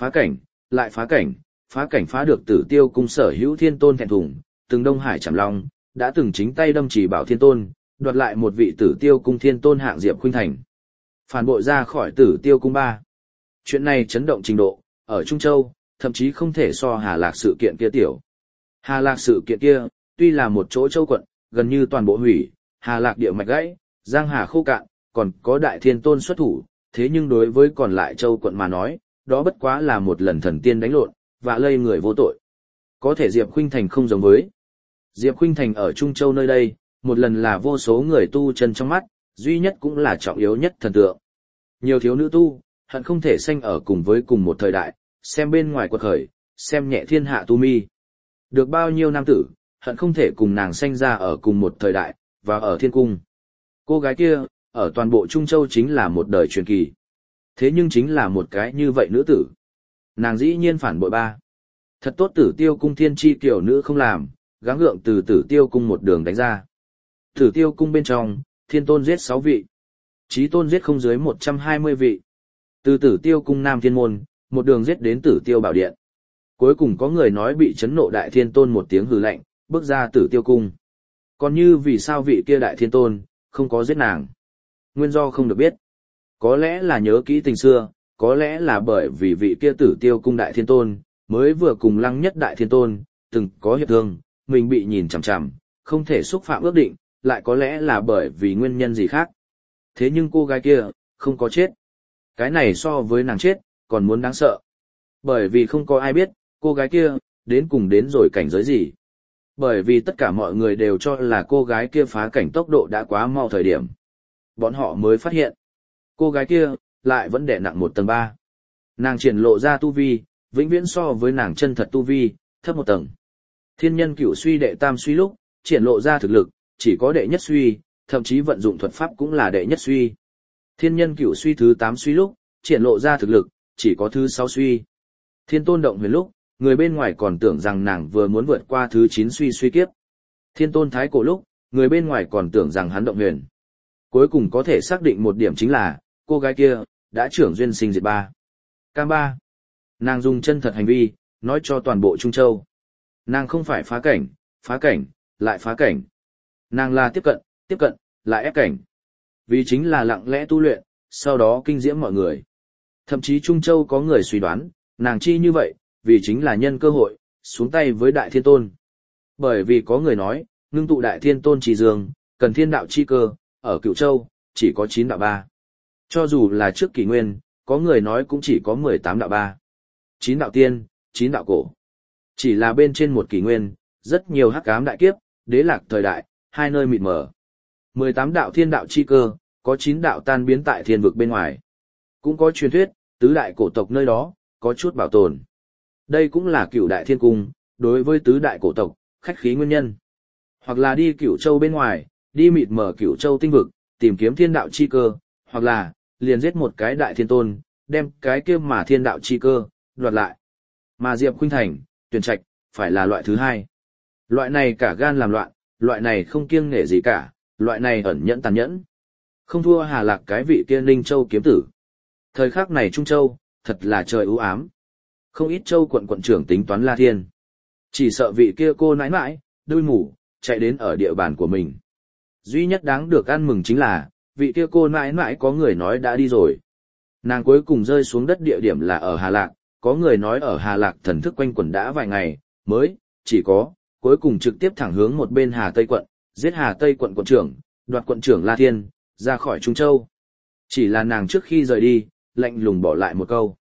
lại phá cảnh phá được tử tiêu cung sở hữu thiên tôn thẹn thùng, từng Đông Hải Trảm Long, đã từng chính tay đâm chỉ bảo thiên tôn, đoạt lại một vị tử tiêu cung thiên tôn hạng Diệp Khuynh Thành. Phản bội ra khỏi tử tiêu cung 3. Chuyện này chấn động trình độ, ở Trung Châu, thậm chí không thể so Hà Lạc sự kiện kia tiểu. Hà Lạc sự kiện kia, tuy là một chỗ châu quận, gần như toàn bộ hủy, Hà Lạc địa mạch gãy, giang hà khô cạn, còn có đại thiên tôn xuất thủ, thế nhưng đối với còn lại châu quận mà nói, đó bất quá là một lần thần tiên đánh lộn, và lây người vô tội. Có thể Diệp Khuynh Thành không giống với. Diệp Khuynh Thành ở Trung Châu nơi đây, một lần là vô số người tu chân trong mắt, duy nhất cũng là trọng yếu nhất thần tượng. Nhiều thiếu nữ tu, hận không thể sanh ở cùng với cùng một thời đại, xem bên ngoài quật khởi, xem nhẹ thiên hạ tu mi. Được bao nhiêu nam tử, hận không thể cùng nàng sanh ra ở cùng một thời đại, và ở thiên cung. Cô gái kia, ở toàn bộ Trung Châu chính là một đời truyền kỳ. Thế nhưng chính là một cái như vậy nữ tử. Nàng dĩ nhiên phản bội 3. Thật tốt tử tiêu cung thiên chi kiểu nữ không làm, gắng gượng từ tử tiêu cung một đường đánh ra. Tử tiêu cung bên trong, thiên tôn giết 6 vị. Chí tôn giết không dưới 120 vị. Từ tử tiêu cung nam thiên môn, một đường giết đến tử tiêu bảo điện. Cuối cùng có người nói bị chấn nộ đại thiên tôn một tiếng hừ lạnh, bước ra tử tiêu cung. Còn như vì sao vị kia đại thiên tôn, không có giết nàng. Nguyên do không được biết. Có lẽ là nhớ kỹ tình xưa, có lẽ là bởi vì vị kia tử tiêu cung đại thiên tôn, mới vừa cùng Lăng Nhất Đại Thiên Tôn, từng có hiệp thương, mình bị nhìn chằm chằm, không thể xúc phạm ước định, lại có lẽ là bởi vì nguyên nhân gì khác. Thế nhưng cô gái kia, không có chết. Cái này so với nàng chết, còn muốn đáng sợ. Bởi vì không có ai biết, cô gái kia, đến cùng đến rồi cảnh giới gì. Bởi vì tất cả mọi người đều cho là cô gái kia phá cảnh tốc độ đã quá mau thời điểm. Bọn họ mới phát hiện, cô gái kia, lại vẫn đè nặng 1 tầng 3. Nàng triển lộ ra tu vi, vĩnh viễn so với nàng chân thật tu vi, thấp 1 tầng. Thiên nhân cửu suy đệ tam suy lúc, triển lộ ra thực lực, chỉ có đệ nhất suy, thậm chí vận dụng thuật pháp cũng là đệ nhất suy. Thiên nhân cửu suy thứ 8 suy lúc, triển lộ ra thực lực, chỉ có thứ 6 suy. Thiên tôn động huyền lúc, người bên ngoài còn tưởng rằng nàng vừa muốn vượt qua thứ 9 suy kiếp. Thiên tôn thái cổ lúc, người bên ngoài còn tưởng rằng hắn động huyền. Cuối cùng có thể xác định một điểm chính là, cô gái kia, đã trưởng duyên sinh diệt 3. Cam 3. Nàng dùng chân thật hành vi, nói cho toàn bộ Trung Châu. Nàng không phải phá cảnh, lại phá cảnh. Nàng là tiếp cận, lại ép cảnh. Vì chính là lặng lẽ tu luyện, sau đó kinh diễm mọi người. Thậm chí Trung Châu có người suy đoán, nàng chi như vậy, vì chính là nhân cơ hội, xuống tay với Đại Thiên Tôn. Bởi vì có người nói, ngưng tụ Đại Thiên Tôn chỉ dương, cần thiên đạo chi cơ, ở Cửu Châu, chỉ có 9 đạo 3. Cho dù là trước kỷ nguyên, có người nói cũng chỉ có 18 đạo 3. 9 đạo tiên, 9 đạo cổ. Chỉ là bên trên một kỷ nguyên, rất nhiều hắc ám đại kiếp, đế lạc thời đại, hai nơi mịt mờ. 18 đạo thiên đạo chi cơ, có 9 đạo tan biến tại thiên vực bên ngoài. Cũng có truyền thuyết, tứ đại cổ tộc nơi đó, có chút bảo tồn. Đây cũng là Cửu Đại Thiên Cung, đối với tứ đại cổ tộc, khách khí nguyên nhân. Hoặc là đi Cửu Châu bên ngoài, đi mịt mờ Cửu Châu tinh vực, tìm kiếm thiên đạo chi cơ, hoặc là, liền giết một cái đại thiên tôn, đem cái kia mà thiên đạo chi cơ, đoạt lại. Mà Diệp Khuynh Thành, tuyển trạch, phải là loại thứ 2. Loại này cả gan làm loạn, loại này không kiêng nể gì cả, loại này ẩn nhẫn tàn nhẫn. Không thua Hà Lạc cái vị kia Ninh Châu kiếm tử. Thời khắc này Trung Châu, thật là trời ưu ám. Không ít châu quận trưởng tính toán La Thiên. Chỉ sợ vị kia cô nãi nãi, đuôi mù, chạy đến ở địa bàn của mình. Duy nhất đáng được ăn mừng chính là, vị kia cô nãi nãi có người nói đã đi rồi. Nàng cuối cùng rơi xuống đất địa điểm là ở Hà Lạc, có người nói ở Hà Lạc thần thức quanh quẩn đã vài ngày, mới, chỉ có, cuối cùng trực tiếp thẳng hướng một bên Hà Tây quận, giết Hà Tây quận quận trưởng, đoạt quận trưởng La Thiên, ra khỏi Trung Châu. Chỉ là nàng trước khi rời đi, lạnh lùng bỏ lại một câu.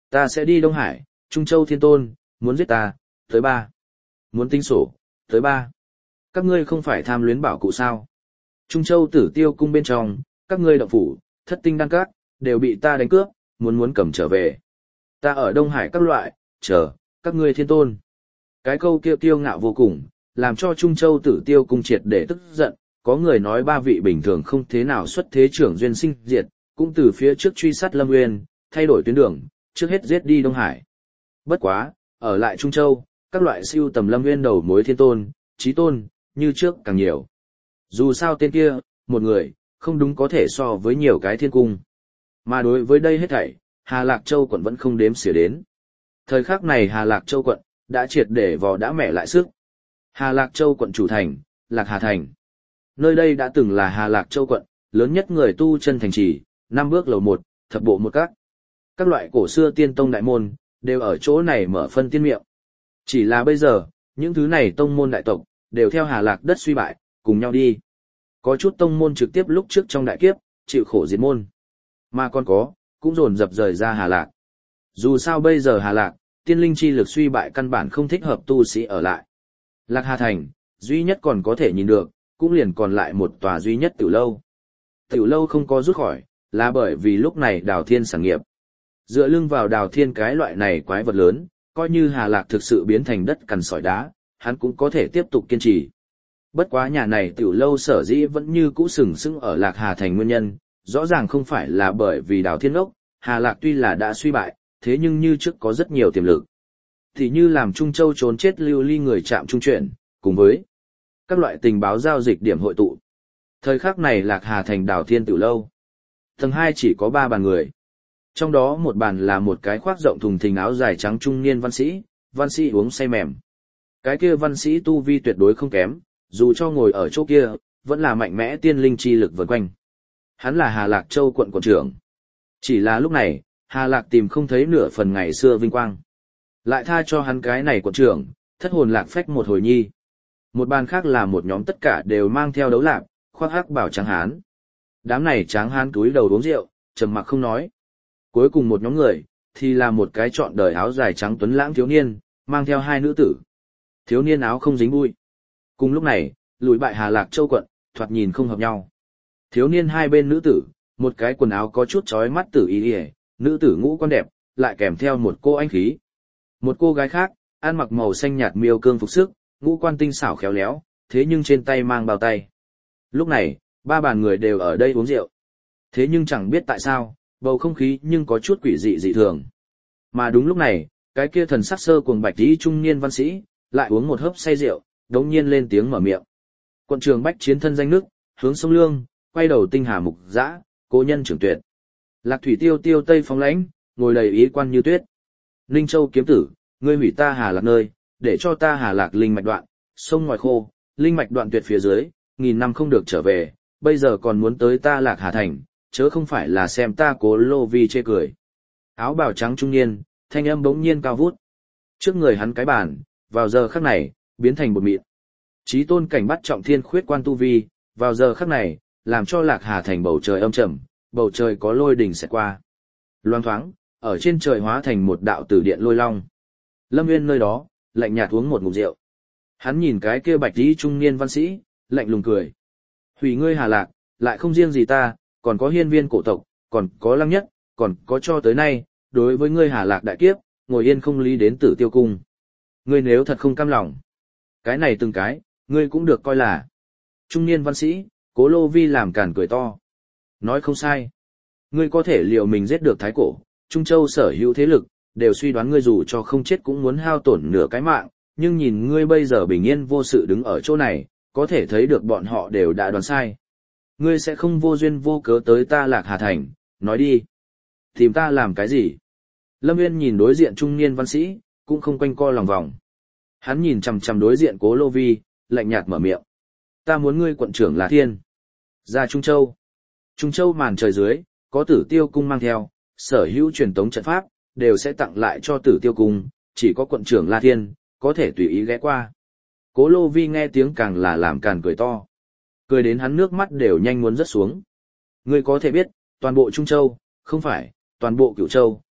Ta sẽ đi Đông Hải, Trung Châu Thiên Tôn, muốn giết ta, tới 3. Muốn tính sổ, tới 3. Các ngươi không phải tham luyến bảo cụ sao? Trung Châu Tử Tiêu cung bên trong, các ngươi động phủ, thất tinh đăng các, đều bị ta đánh cướp, muốn cầm trở về. Ta ở Đông Hải các loại, chờ, các ngươi thiên tôn. Cái câu kia kiêu ngạo vô cùng, làm cho Trung Châu Tử Tiêu cung triệt để tức giận, có người nói 3 vị bình thường không thế nào xuất thế trưởng duyên sinh diệt, cũng từ phía trước truy sát Lâm Nguyên, thay đổi tuyến đường, trước hết giết đi Đông Hải. Bất quá, ở lại Trung Châu, các loại siêu tầm Lâm Nguyên đầu mối thiên tôn, chí tôn, như trước càng nhiều. Dù sao tên kia, một người, không đúng có thể so với nhiều cái thiên cung. Mà đối với đây hết thảy, Hà Lạc Châu quận vẫn không đếm xỉa đến. Thời khắc này Hà Lạc Châu quận, đã triệt để vò đã mẹ lại sức. Hà Lạc Châu quận chủ thành, Lạc Hà Thành. Nơi đây đã từng là Hà Lạc Châu quận, lớn nhất người tu chân thành trì, 5 bước lầu 1, thập bộ một các. Các loại cổ xưa tiên tông đại môn, đều ở chỗ này mở phân tiên miệng. Chỉ là bây giờ, những thứ này tông môn đại tộc, đều theo Hà Lạc đất suy bại, cùng nhau đi. Có chút tông môn trực tiếp lúc trước trong đại kiếp, chịu khổ diệt môn. Mà còn có, cũng dồn dập rời ra Hà Lạc. Dù sao bây giờ Hà Lạc, tiên linh chi lực suy bại căn bản không thích hợp tu sĩ ở lại. Lạc Hà Thành, duy nhất còn có thể nhìn được, cũng liền còn lại một tòa duy nhất tiểu lâu. Tiểu lâu không có rút khỏi, là bởi vì lúc này Đào Thiên sản nghiệp. Dựa lưng vào Đào Thiên cái loại này quái vật lớn, coi như Hà Lạc thực sự biến thành đất cằn sỏi đá, hắn cũng có thể tiếp tục kiên trì. Bất quá nhà này tiểu lâu sở dĩ vẫn như cũ sừng sững ở Lạc Hà Thành nguyên nhân, rõ ràng không phải là bởi vì Đào Thiên ốc, Hà Lạc tuy là đã suy bại, thế nhưng như trước có rất nhiều tiềm lực. Thì như làm Trung Châu trốn chết lưu ly người chạm trung chuyển, cùng với các loại tình báo giao dịch điểm hội tụ. Thời khắc này Lạc Hà Thành Đào Thiên tiểu lâu. Tầng 2 chỉ có 3 bàn người. Trong đó một bàn là một cái khoác rộng thùng thình áo dài trắng trung niên văn sĩ uống say mềm. Cái kia văn sĩ tu vi tuyệt đối không kém, dù cho ngồi ở chỗ kia, vẫn là mạnh mẽ tiên linh chi lực vần quanh. Hắn là Hà Lạc Châu quận quận trưởng. Chỉ là lúc này, Hà Lạc tìm không thấy nửa phần ngày xưa vinh quang. Lại tha cho hắn cái này quận trưởng, thất hồn lạc phách một hồi nhi. Một bàn khác là một nhóm tất cả đều mang theo đấu lạc, khoác hắc bảo trắng hán. Đám này tráng hán túi đầu uống rượu, trầm mặc không nói. Cuối cùng một nhóm người, thì là một cái trọn đời áo dài trắng tuấn lãng thiếu niên, mang theo 2 nữ tử. Thiếu niên áo không dính bụi. Cùng lúc này, lùi bại Hà Lạc Châu quận, thoạt nhìn không hợp nhau. Thiếu niên 2 bên nữ tử, một cái quần áo có chút chói mắt tử y, nữ tử ngũ quan đẹp, lại kèm theo một cô anh khí. Một cô gái khác, ăn mặc màu xanh nhạt miêu cương phục sức, ngũ quan tinh xảo khéo léo, thế nhưng trên tay mang bao tay. Lúc này, 3 bàn người đều ở đây uống rượu. Thế nhưng chẳng biết tại sao, bầu không khí nhưng có chút quỷ dị dị thường. Mà đúng lúc này, cái kia thần sắc sơ cuồng bạch tí trung niên văn sĩ, lại uống một hớp say rượu, đống nhiên lên tiếng mở miệng. Quận trường bách chiến thân danh nước, hướng sông Lương, quay đầu tinh hà mục dã, cố nhân trưởng tuyệt. Lạc thủy tiêu tiêu tây phóng lãnh, ngồi đầy ý quan như tuyết. Ninh Châu kiếm tử, ngươi hủy ta Hà Lạc nơi, để cho ta Hà Lạc linh mạch đoạn, sông ngoài khô, linh mạch đoạn tuyệt phía dưới, 1000 năm không được trở về, bây giờ còn muốn tới ta Lạc Hà Thành, chớ không phải là xem ta Cố Lô Vi chê cười. Áo bào trắng trung niên, thanh âm bỗng nhiên cao vút. Trước người hắn cái bàn, vào giờ khắc này, biến thành bột mịn. Chí tôn cảnh bắt trọng thiên khuyết quan tu vi, vào giờ khắc này, làm cho Lạc Hà Thành bầu trời âm trầm, bầu trời có lôi đỉnh xẹt qua. Loang thoáng, ở trên trời hóa thành một đạo tử điện lôi long. Lâm Nguyên nơi đó, lạnh nhạt uống một ngụm rượu. Hắn nhìn cái kia bạch tí trung niên văn sĩ, lạnh lùng cười. Hủy ngươi Hà Lạc, lại không riêng gì ta, còn có hiên viên cổ tộc, còn có lăng nhất, còn có cho tới nay, đối với ngươi Hà Lạc đại kiếp, ngồi yên không lý đến Tử Tiêu cung. Ngươi nếu thật không cam lòng, cái này từng cái, ngươi cũng được coi là. Trung niên văn sĩ, Cố Lô Vi làm cản cười to. Nói không sai. Ngươi có thể liệu mình giết được Thái Cổ, Trung Châu sở hữu thế lực, đều suy đoán ngươi dù cho không chết cũng muốn hao tổn nửa cái mạng, nhưng nhìn ngươi bây giờ bình yên vô sự đứng ở chỗ này, có thể thấy được bọn họ đều đã đoán sai. Ngươi sẽ không vô duyên vô cớ tới ta Lạc Hà Thành, nói đi. Tìm ta làm cái gì? Lâm Nguyên nhìn đối diện trung niên văn sĩ, cũng không quanh co lòng vòng. Hắn nhìn chằm chằm đối diện Cố Lô Vi, lạnh nhạt mở miệng. Ta muốn ngươi quận trưởng là Thiên. Ra Trung Châu. Trung Châu màn trời dưới, có Tử Tiêu cung mang theo, sở hữu truyền tống trận pháp, đều sẽ tặng lại cho Tử Tiêu cung, chỉ có quận trưởng La Thiên, có thể tùy ý ghé qua. Cố Lô Vi nghe tiếng càng là làm càn cười to. Cười đến hắn nước mắt đều nhanh muốn rớt xuống. Ngươi có thể biết, toàn bộ Trung Châu, không phải, toàn bộ Cửu Châu,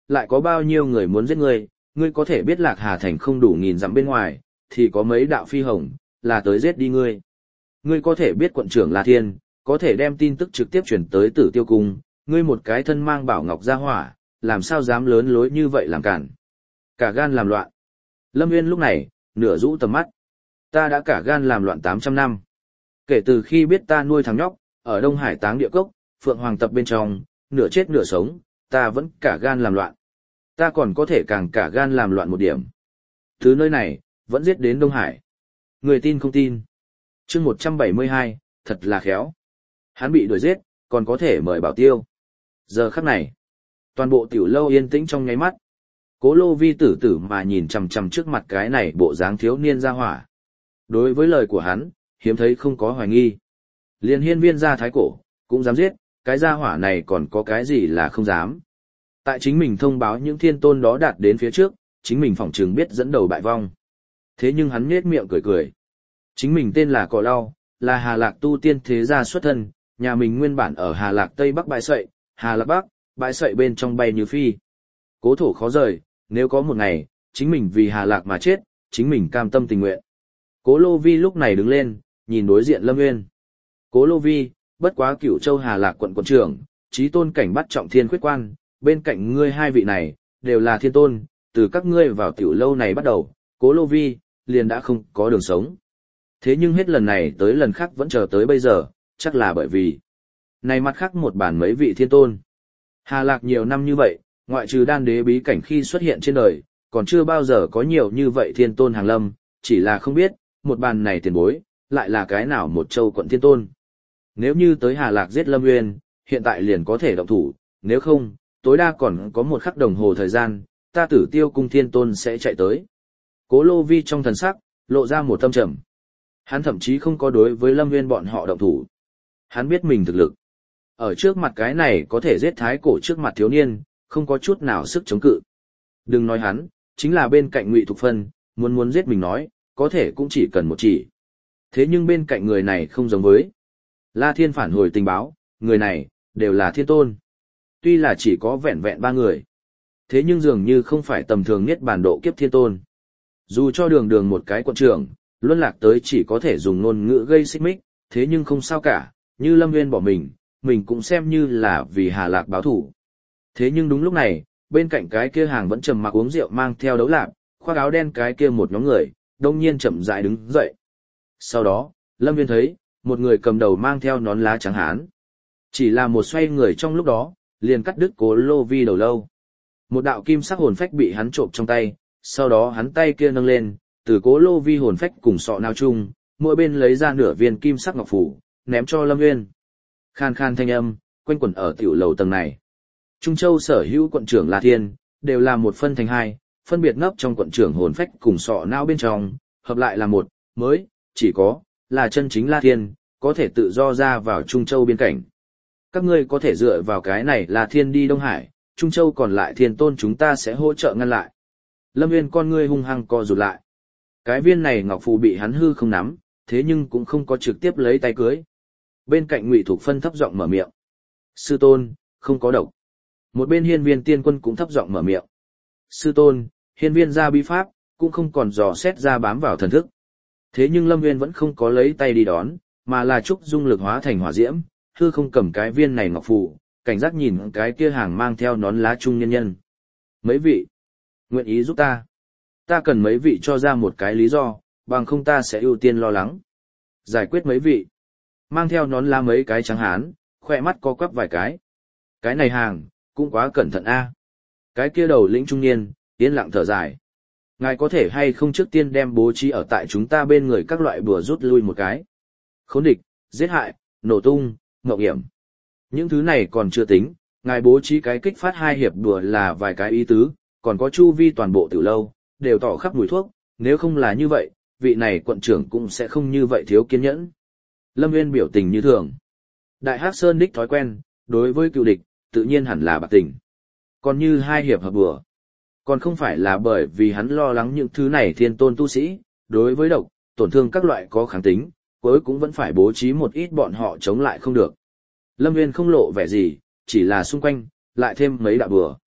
lại có bao nhiêu người muốn giết ngươi, ngươi có thể biết Lạc Hà Thành không đủ nghìn dặm bên ngoài, thì có mấy đạo phi hồng, là tới giết đi ngươi. Ngươi có thể biết quận trưởng La Thiên, có thể đem tin tức trực tiếp chuyển tới Tử Tiêu Cung, ngươi một cái thân mang bảo ngọc ra hỏa, làm sao dám lớn lối như vậy làm cản. Cả gan làm loạn. Lâm Nguyên lúc này, nửa rũ tầm mắt. Ta đã cả gan làm loạn 800 năm. Kể từ khi biết ta nuôi thằng nhóc, ở Đông Hải Táng Địa Cốc, Phượng Hoàng tập bên trong, nửa chết nửa sống, ta vẫn cả gan làm loạn. Ta còn có thể càng cả gan làm loạn một điểm. Thứ nơi này, vẫn giết đến Đông Hải. Người tin không tin. Chương 172, thật là khéo. Hắn bị đuổi giết, còn có thể mời bảo tiêu. Giờ khắc này, toàn bộ tiểu lâu yên tĩnh trong nháy mắt. Cố Lô Vi tử tử mà nhìn chằm chằm trước mặt cái này bộ dáng thiếu niên ra hỏa. Đối với lời của hắn, hiếm thấy không có hoài nghi. Liên hiên viên gia thái cổ, cũng dám giết, cái gia hỏa này còn có cái gì là không dám. Tại chính mình thông báo những thiên tôn đó đạt đến phía trước, chính mình phỏng chừng biết dẫn đầu bại vong. Thế nhưng hắn nhếch miệng cười cười. Chính mình tên là Cỏ Lau, là Hà Lạc tu tiên thế gia xuất thân, nhà mình nguyên bản ở Hà Lạc Tây Bắc bãi sậy, Hà Lạc Bắc, bãi sậy bên trong bay như phi. Cố thổ khó rời, nếu có một ngày, chính mình vì Hà Lạc mà chết, chính mình cam tâm tình nguyện. Cố Lô Vi lúc này đứng lên, nhìn đối diện Lâm Nguyên. Cố Lô Vi, bất quá Cửu Châu Hà Lạc quận quận trưởng, chí tôn cảnh bắt trọng thiên khuyết quan, bên cạnh ngươi hai vị này, đều là thiên tôn, từ các ngươi vào tiểu lâu này bắt đầu, Cố Lô Vi, liền đã không có đường sống. Thế nhưng hết lần này tới lần khác vẫn chờ tới bây giờ, chắc là bởi vì này mặt khác một bản mấy vị thiên tôn. Hà Lạc nhiều năm như vậy, ngoại trừ đan đế bí cảnh khi xuất hiện trên đời, còn chưa bao giờ có nhiều như vậy thiên tôn hàng lâm, chỉ là không biết, một bàn này tiền bối, lại là cái nào một châu quận thiên tôn. Nếu như tới Hà Lạc giết Lâm Nguyên, hiện tại liền có thể động thủ, nếu không, tối đa còn có một khắc đồng hồ thời gian, ta Tử Tiêu Cung thiên tôn sẽ chạy tới. Cố Lô Vi trong thần sắc, lộ ra một tâm trầm. Hắn thậm chí không có đối với Lâm Nguyên bọn họ động thủ. Hắn biết mình thực lực. Ở trước mặt cái này có thể giết thái cổ trước mặt thiếu niên, không có chút nào sức chống cự. Đừng nói hắn, chính là bên cạnh Ngụy Thục Phân, muốn giết mình nói, có thể cũng chỉ cần một chỉ. Thế nhưng bên cạnh người này không giống với. La Thiên phản hồi tình báo, người này, đều là thiên tôn. Tuy là chỉ có vẹn vẹn 3 người. Thế nhưng dường như không phải tầm thường nhất bản độ kiếp thiên tôn. Dù cho đường một cái quận trưởng, luân lạc tới chỉ có thể dùng ngôn ngữ gây xích mích, thế nhưng không sao cả, như Lâm Nguyên bỏ mình cũng xem như là vì Hà Lạc báo thủ. Thế nhưng đúng lúc này, bên cạnh cái kia hàng vẫn trầm mặc uống rượu mang theo đấu lạp, khoác áo đen cái kia một nhóm người, đông nhiên chậm rãi đứng dậy. Sau đó, Lâm Nguyên thấy, một người cầm đầu mang theo nón lá trắng hán. Chỉ là một xoay người trong lúc đó, liền cắt đứt Cố Lô Vi đầu lâu. Một đạo kim sắc hồn phách bị hắn trộm trong tay, sau đó hắn tay kia nâng lên, từ Cố Lô Vi hồn phách cùng sọ nao chung, mỗi bên lấy ra nửa viên kim sắc ngọc phủ, ném cho Lâm Nguyên. Khan khan thanh âm, quanh quẩn ở tiểu lầu tầng này. Trung Châu sở hữu quận trưởng La Thiên, đều là một phân thành hai, phân biệt ngấp trong quận trưởng hồn phách cùng sọ não bên trong, hợp lại là một, mới, chỉ có, là chân chính La Thiên, có thể tự do ra vào Trung Châu biên cảnh. Các ngươi có thể dựa vào cái này La Thiên đi Đông Hải, Trung Châu còn lại thiên tôn chúng ta sẽ hỗ trợ ngăn lại. Lâm Nguyên con ngươi hung hăng co rụt lại. Cái viên này ngọc phù bị hắn hư không nắm, thế nhưng cũng không có trực tiếp lấy tay cưới. Bên cạnh Ngụy Thục Phân thấp giọng mở miệng. Sư tôn, không có độc. Một bên Hiên Viên Tiên Quân cũng thấp giọng mở miệng. Sư tôn, Hiên Viên ra bí pháp, cũng không còn dò xét ra bám vào thần thức. Thế nhưng Lâm Nguyên vẫn không có lấy tay đi đón, mà là trúc dung lực hóa thành hỏa diễm, hư không cầm cái viên này ngọc phù, cảnh giác nhìn cái kia hàng mang theo nón lá trung nhân nhân. Mấy vị, nguyện ý giúp ta. Ta cần mấy vị cho ra một cái lý do, bằng không ta sẽ ưu tiên lo lắng. Giải quyết mấy vị. Mang theo nón lá mấy cái trắng hán, khỏe mắt co quắp vài cái. Cái này hàng, cũng quá cẩn thận a. Cái kia đầu lĩnh trung niên, yên lặng thở dài. Ngài có thể hay không trước tiên đem bố trí ở tại chúng ta bên người các loại bùa rút lui một cái. Khốn địch, giết hại, nổ tung, ngộng hiểm. Những thứ này còn chưa tính, ngài bố trí cái kích phát 2 hiệp đùa là vài cái ý tứ, còn có chu vi toàn bộ tiểu lâu, đều tỏ khắp mùi thuốc, nếu không là như vậy, vị này quận trưởng cũng sẽ không như vậy thiếu kiên nhẫn. Lâm Nguyên biểu tình như thường. Đại Hắc Sơn đích thói quen, đối với cựu địch, tự nhiên hẳn là bạc tình. Còn như 2 hiệp hợp bùa, còn không phải là bởi vì hắn lo lắng những thứ này thiên tôn tu sĩ, đối với độc, tổn thương các loại có kháng tính, cuối cũng vẫn phải bố trí một ít bọn họ chống lại không được. Lâm Nguyên không lộ vẻ gì, chỉ là xung quanh, lại thêm mấy đạo bùa.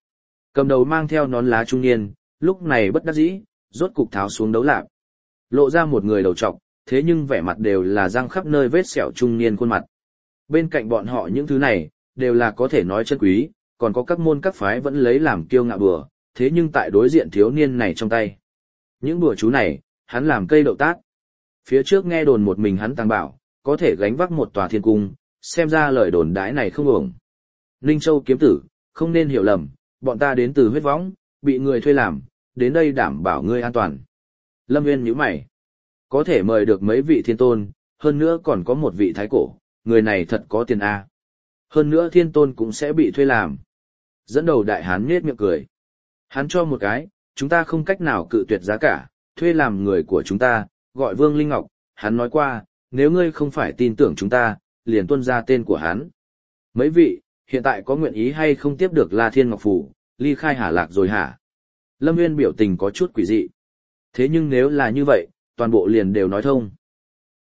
Cầm đầu mang theo nón lá trung niên, lúc này bất đắc dĩ, rốt cục tháo xuống đấu lạp. Lộ ra một người đầu trọc, thế nhưng vẻ mặt đều là răng khắp nơi vết sẹo trung niên khuôn mặt. Bên cạnh bọn họ những thứ này, đều là có thể nói chân quý, còn có các môn các phái vẫn lấy làm kiêu ngạo bừa, thế nhưng tại đối diện thiếu niên này trong tay. Những bùa chú này, hắn làm cây đậu tác. Phía trước nghe đồn một mình hắn tăng bảo, có thể gánh vác một tòa thiên cung, xem ra lời đồn đãi này không ổng. Ninh Châu kiếm tử, không nên hiểu lầm, bọn ta đến từ huyết võng, bị người thuê làm, đến đây đảm bảo ngươi an toàn. Lâm Nguyên nhíu mày. Có thể mời được mấy vị thiên tôn, hơn nữa còn có một vị thái cổ, người này thật có tiền A. Hơn nữa thiên tôn cũng sẽ bị thuê làm. Dẫn đầu đại hán nhếch miệng cười. Hắn cho một cái, chúng ta không cách nào cự tuyệt giá cả, thuê làm người của chúng ta, gọi Vương Linh Ngọc, hắn nói qua, nếu ngươi không phải tin tưởng chúng ta, liền tuân ra tên của hắn. Mấy vị, hiện tại có nguyện ý hay không tiếp được La Thiên Ngọc Phủ, ly khai Hà Lạc rồi hả? Lâm Nguyên biểu tình có chút quỷ dị. Thế nhưng nếu là như vậy, toàn bộ liền đều nói thông.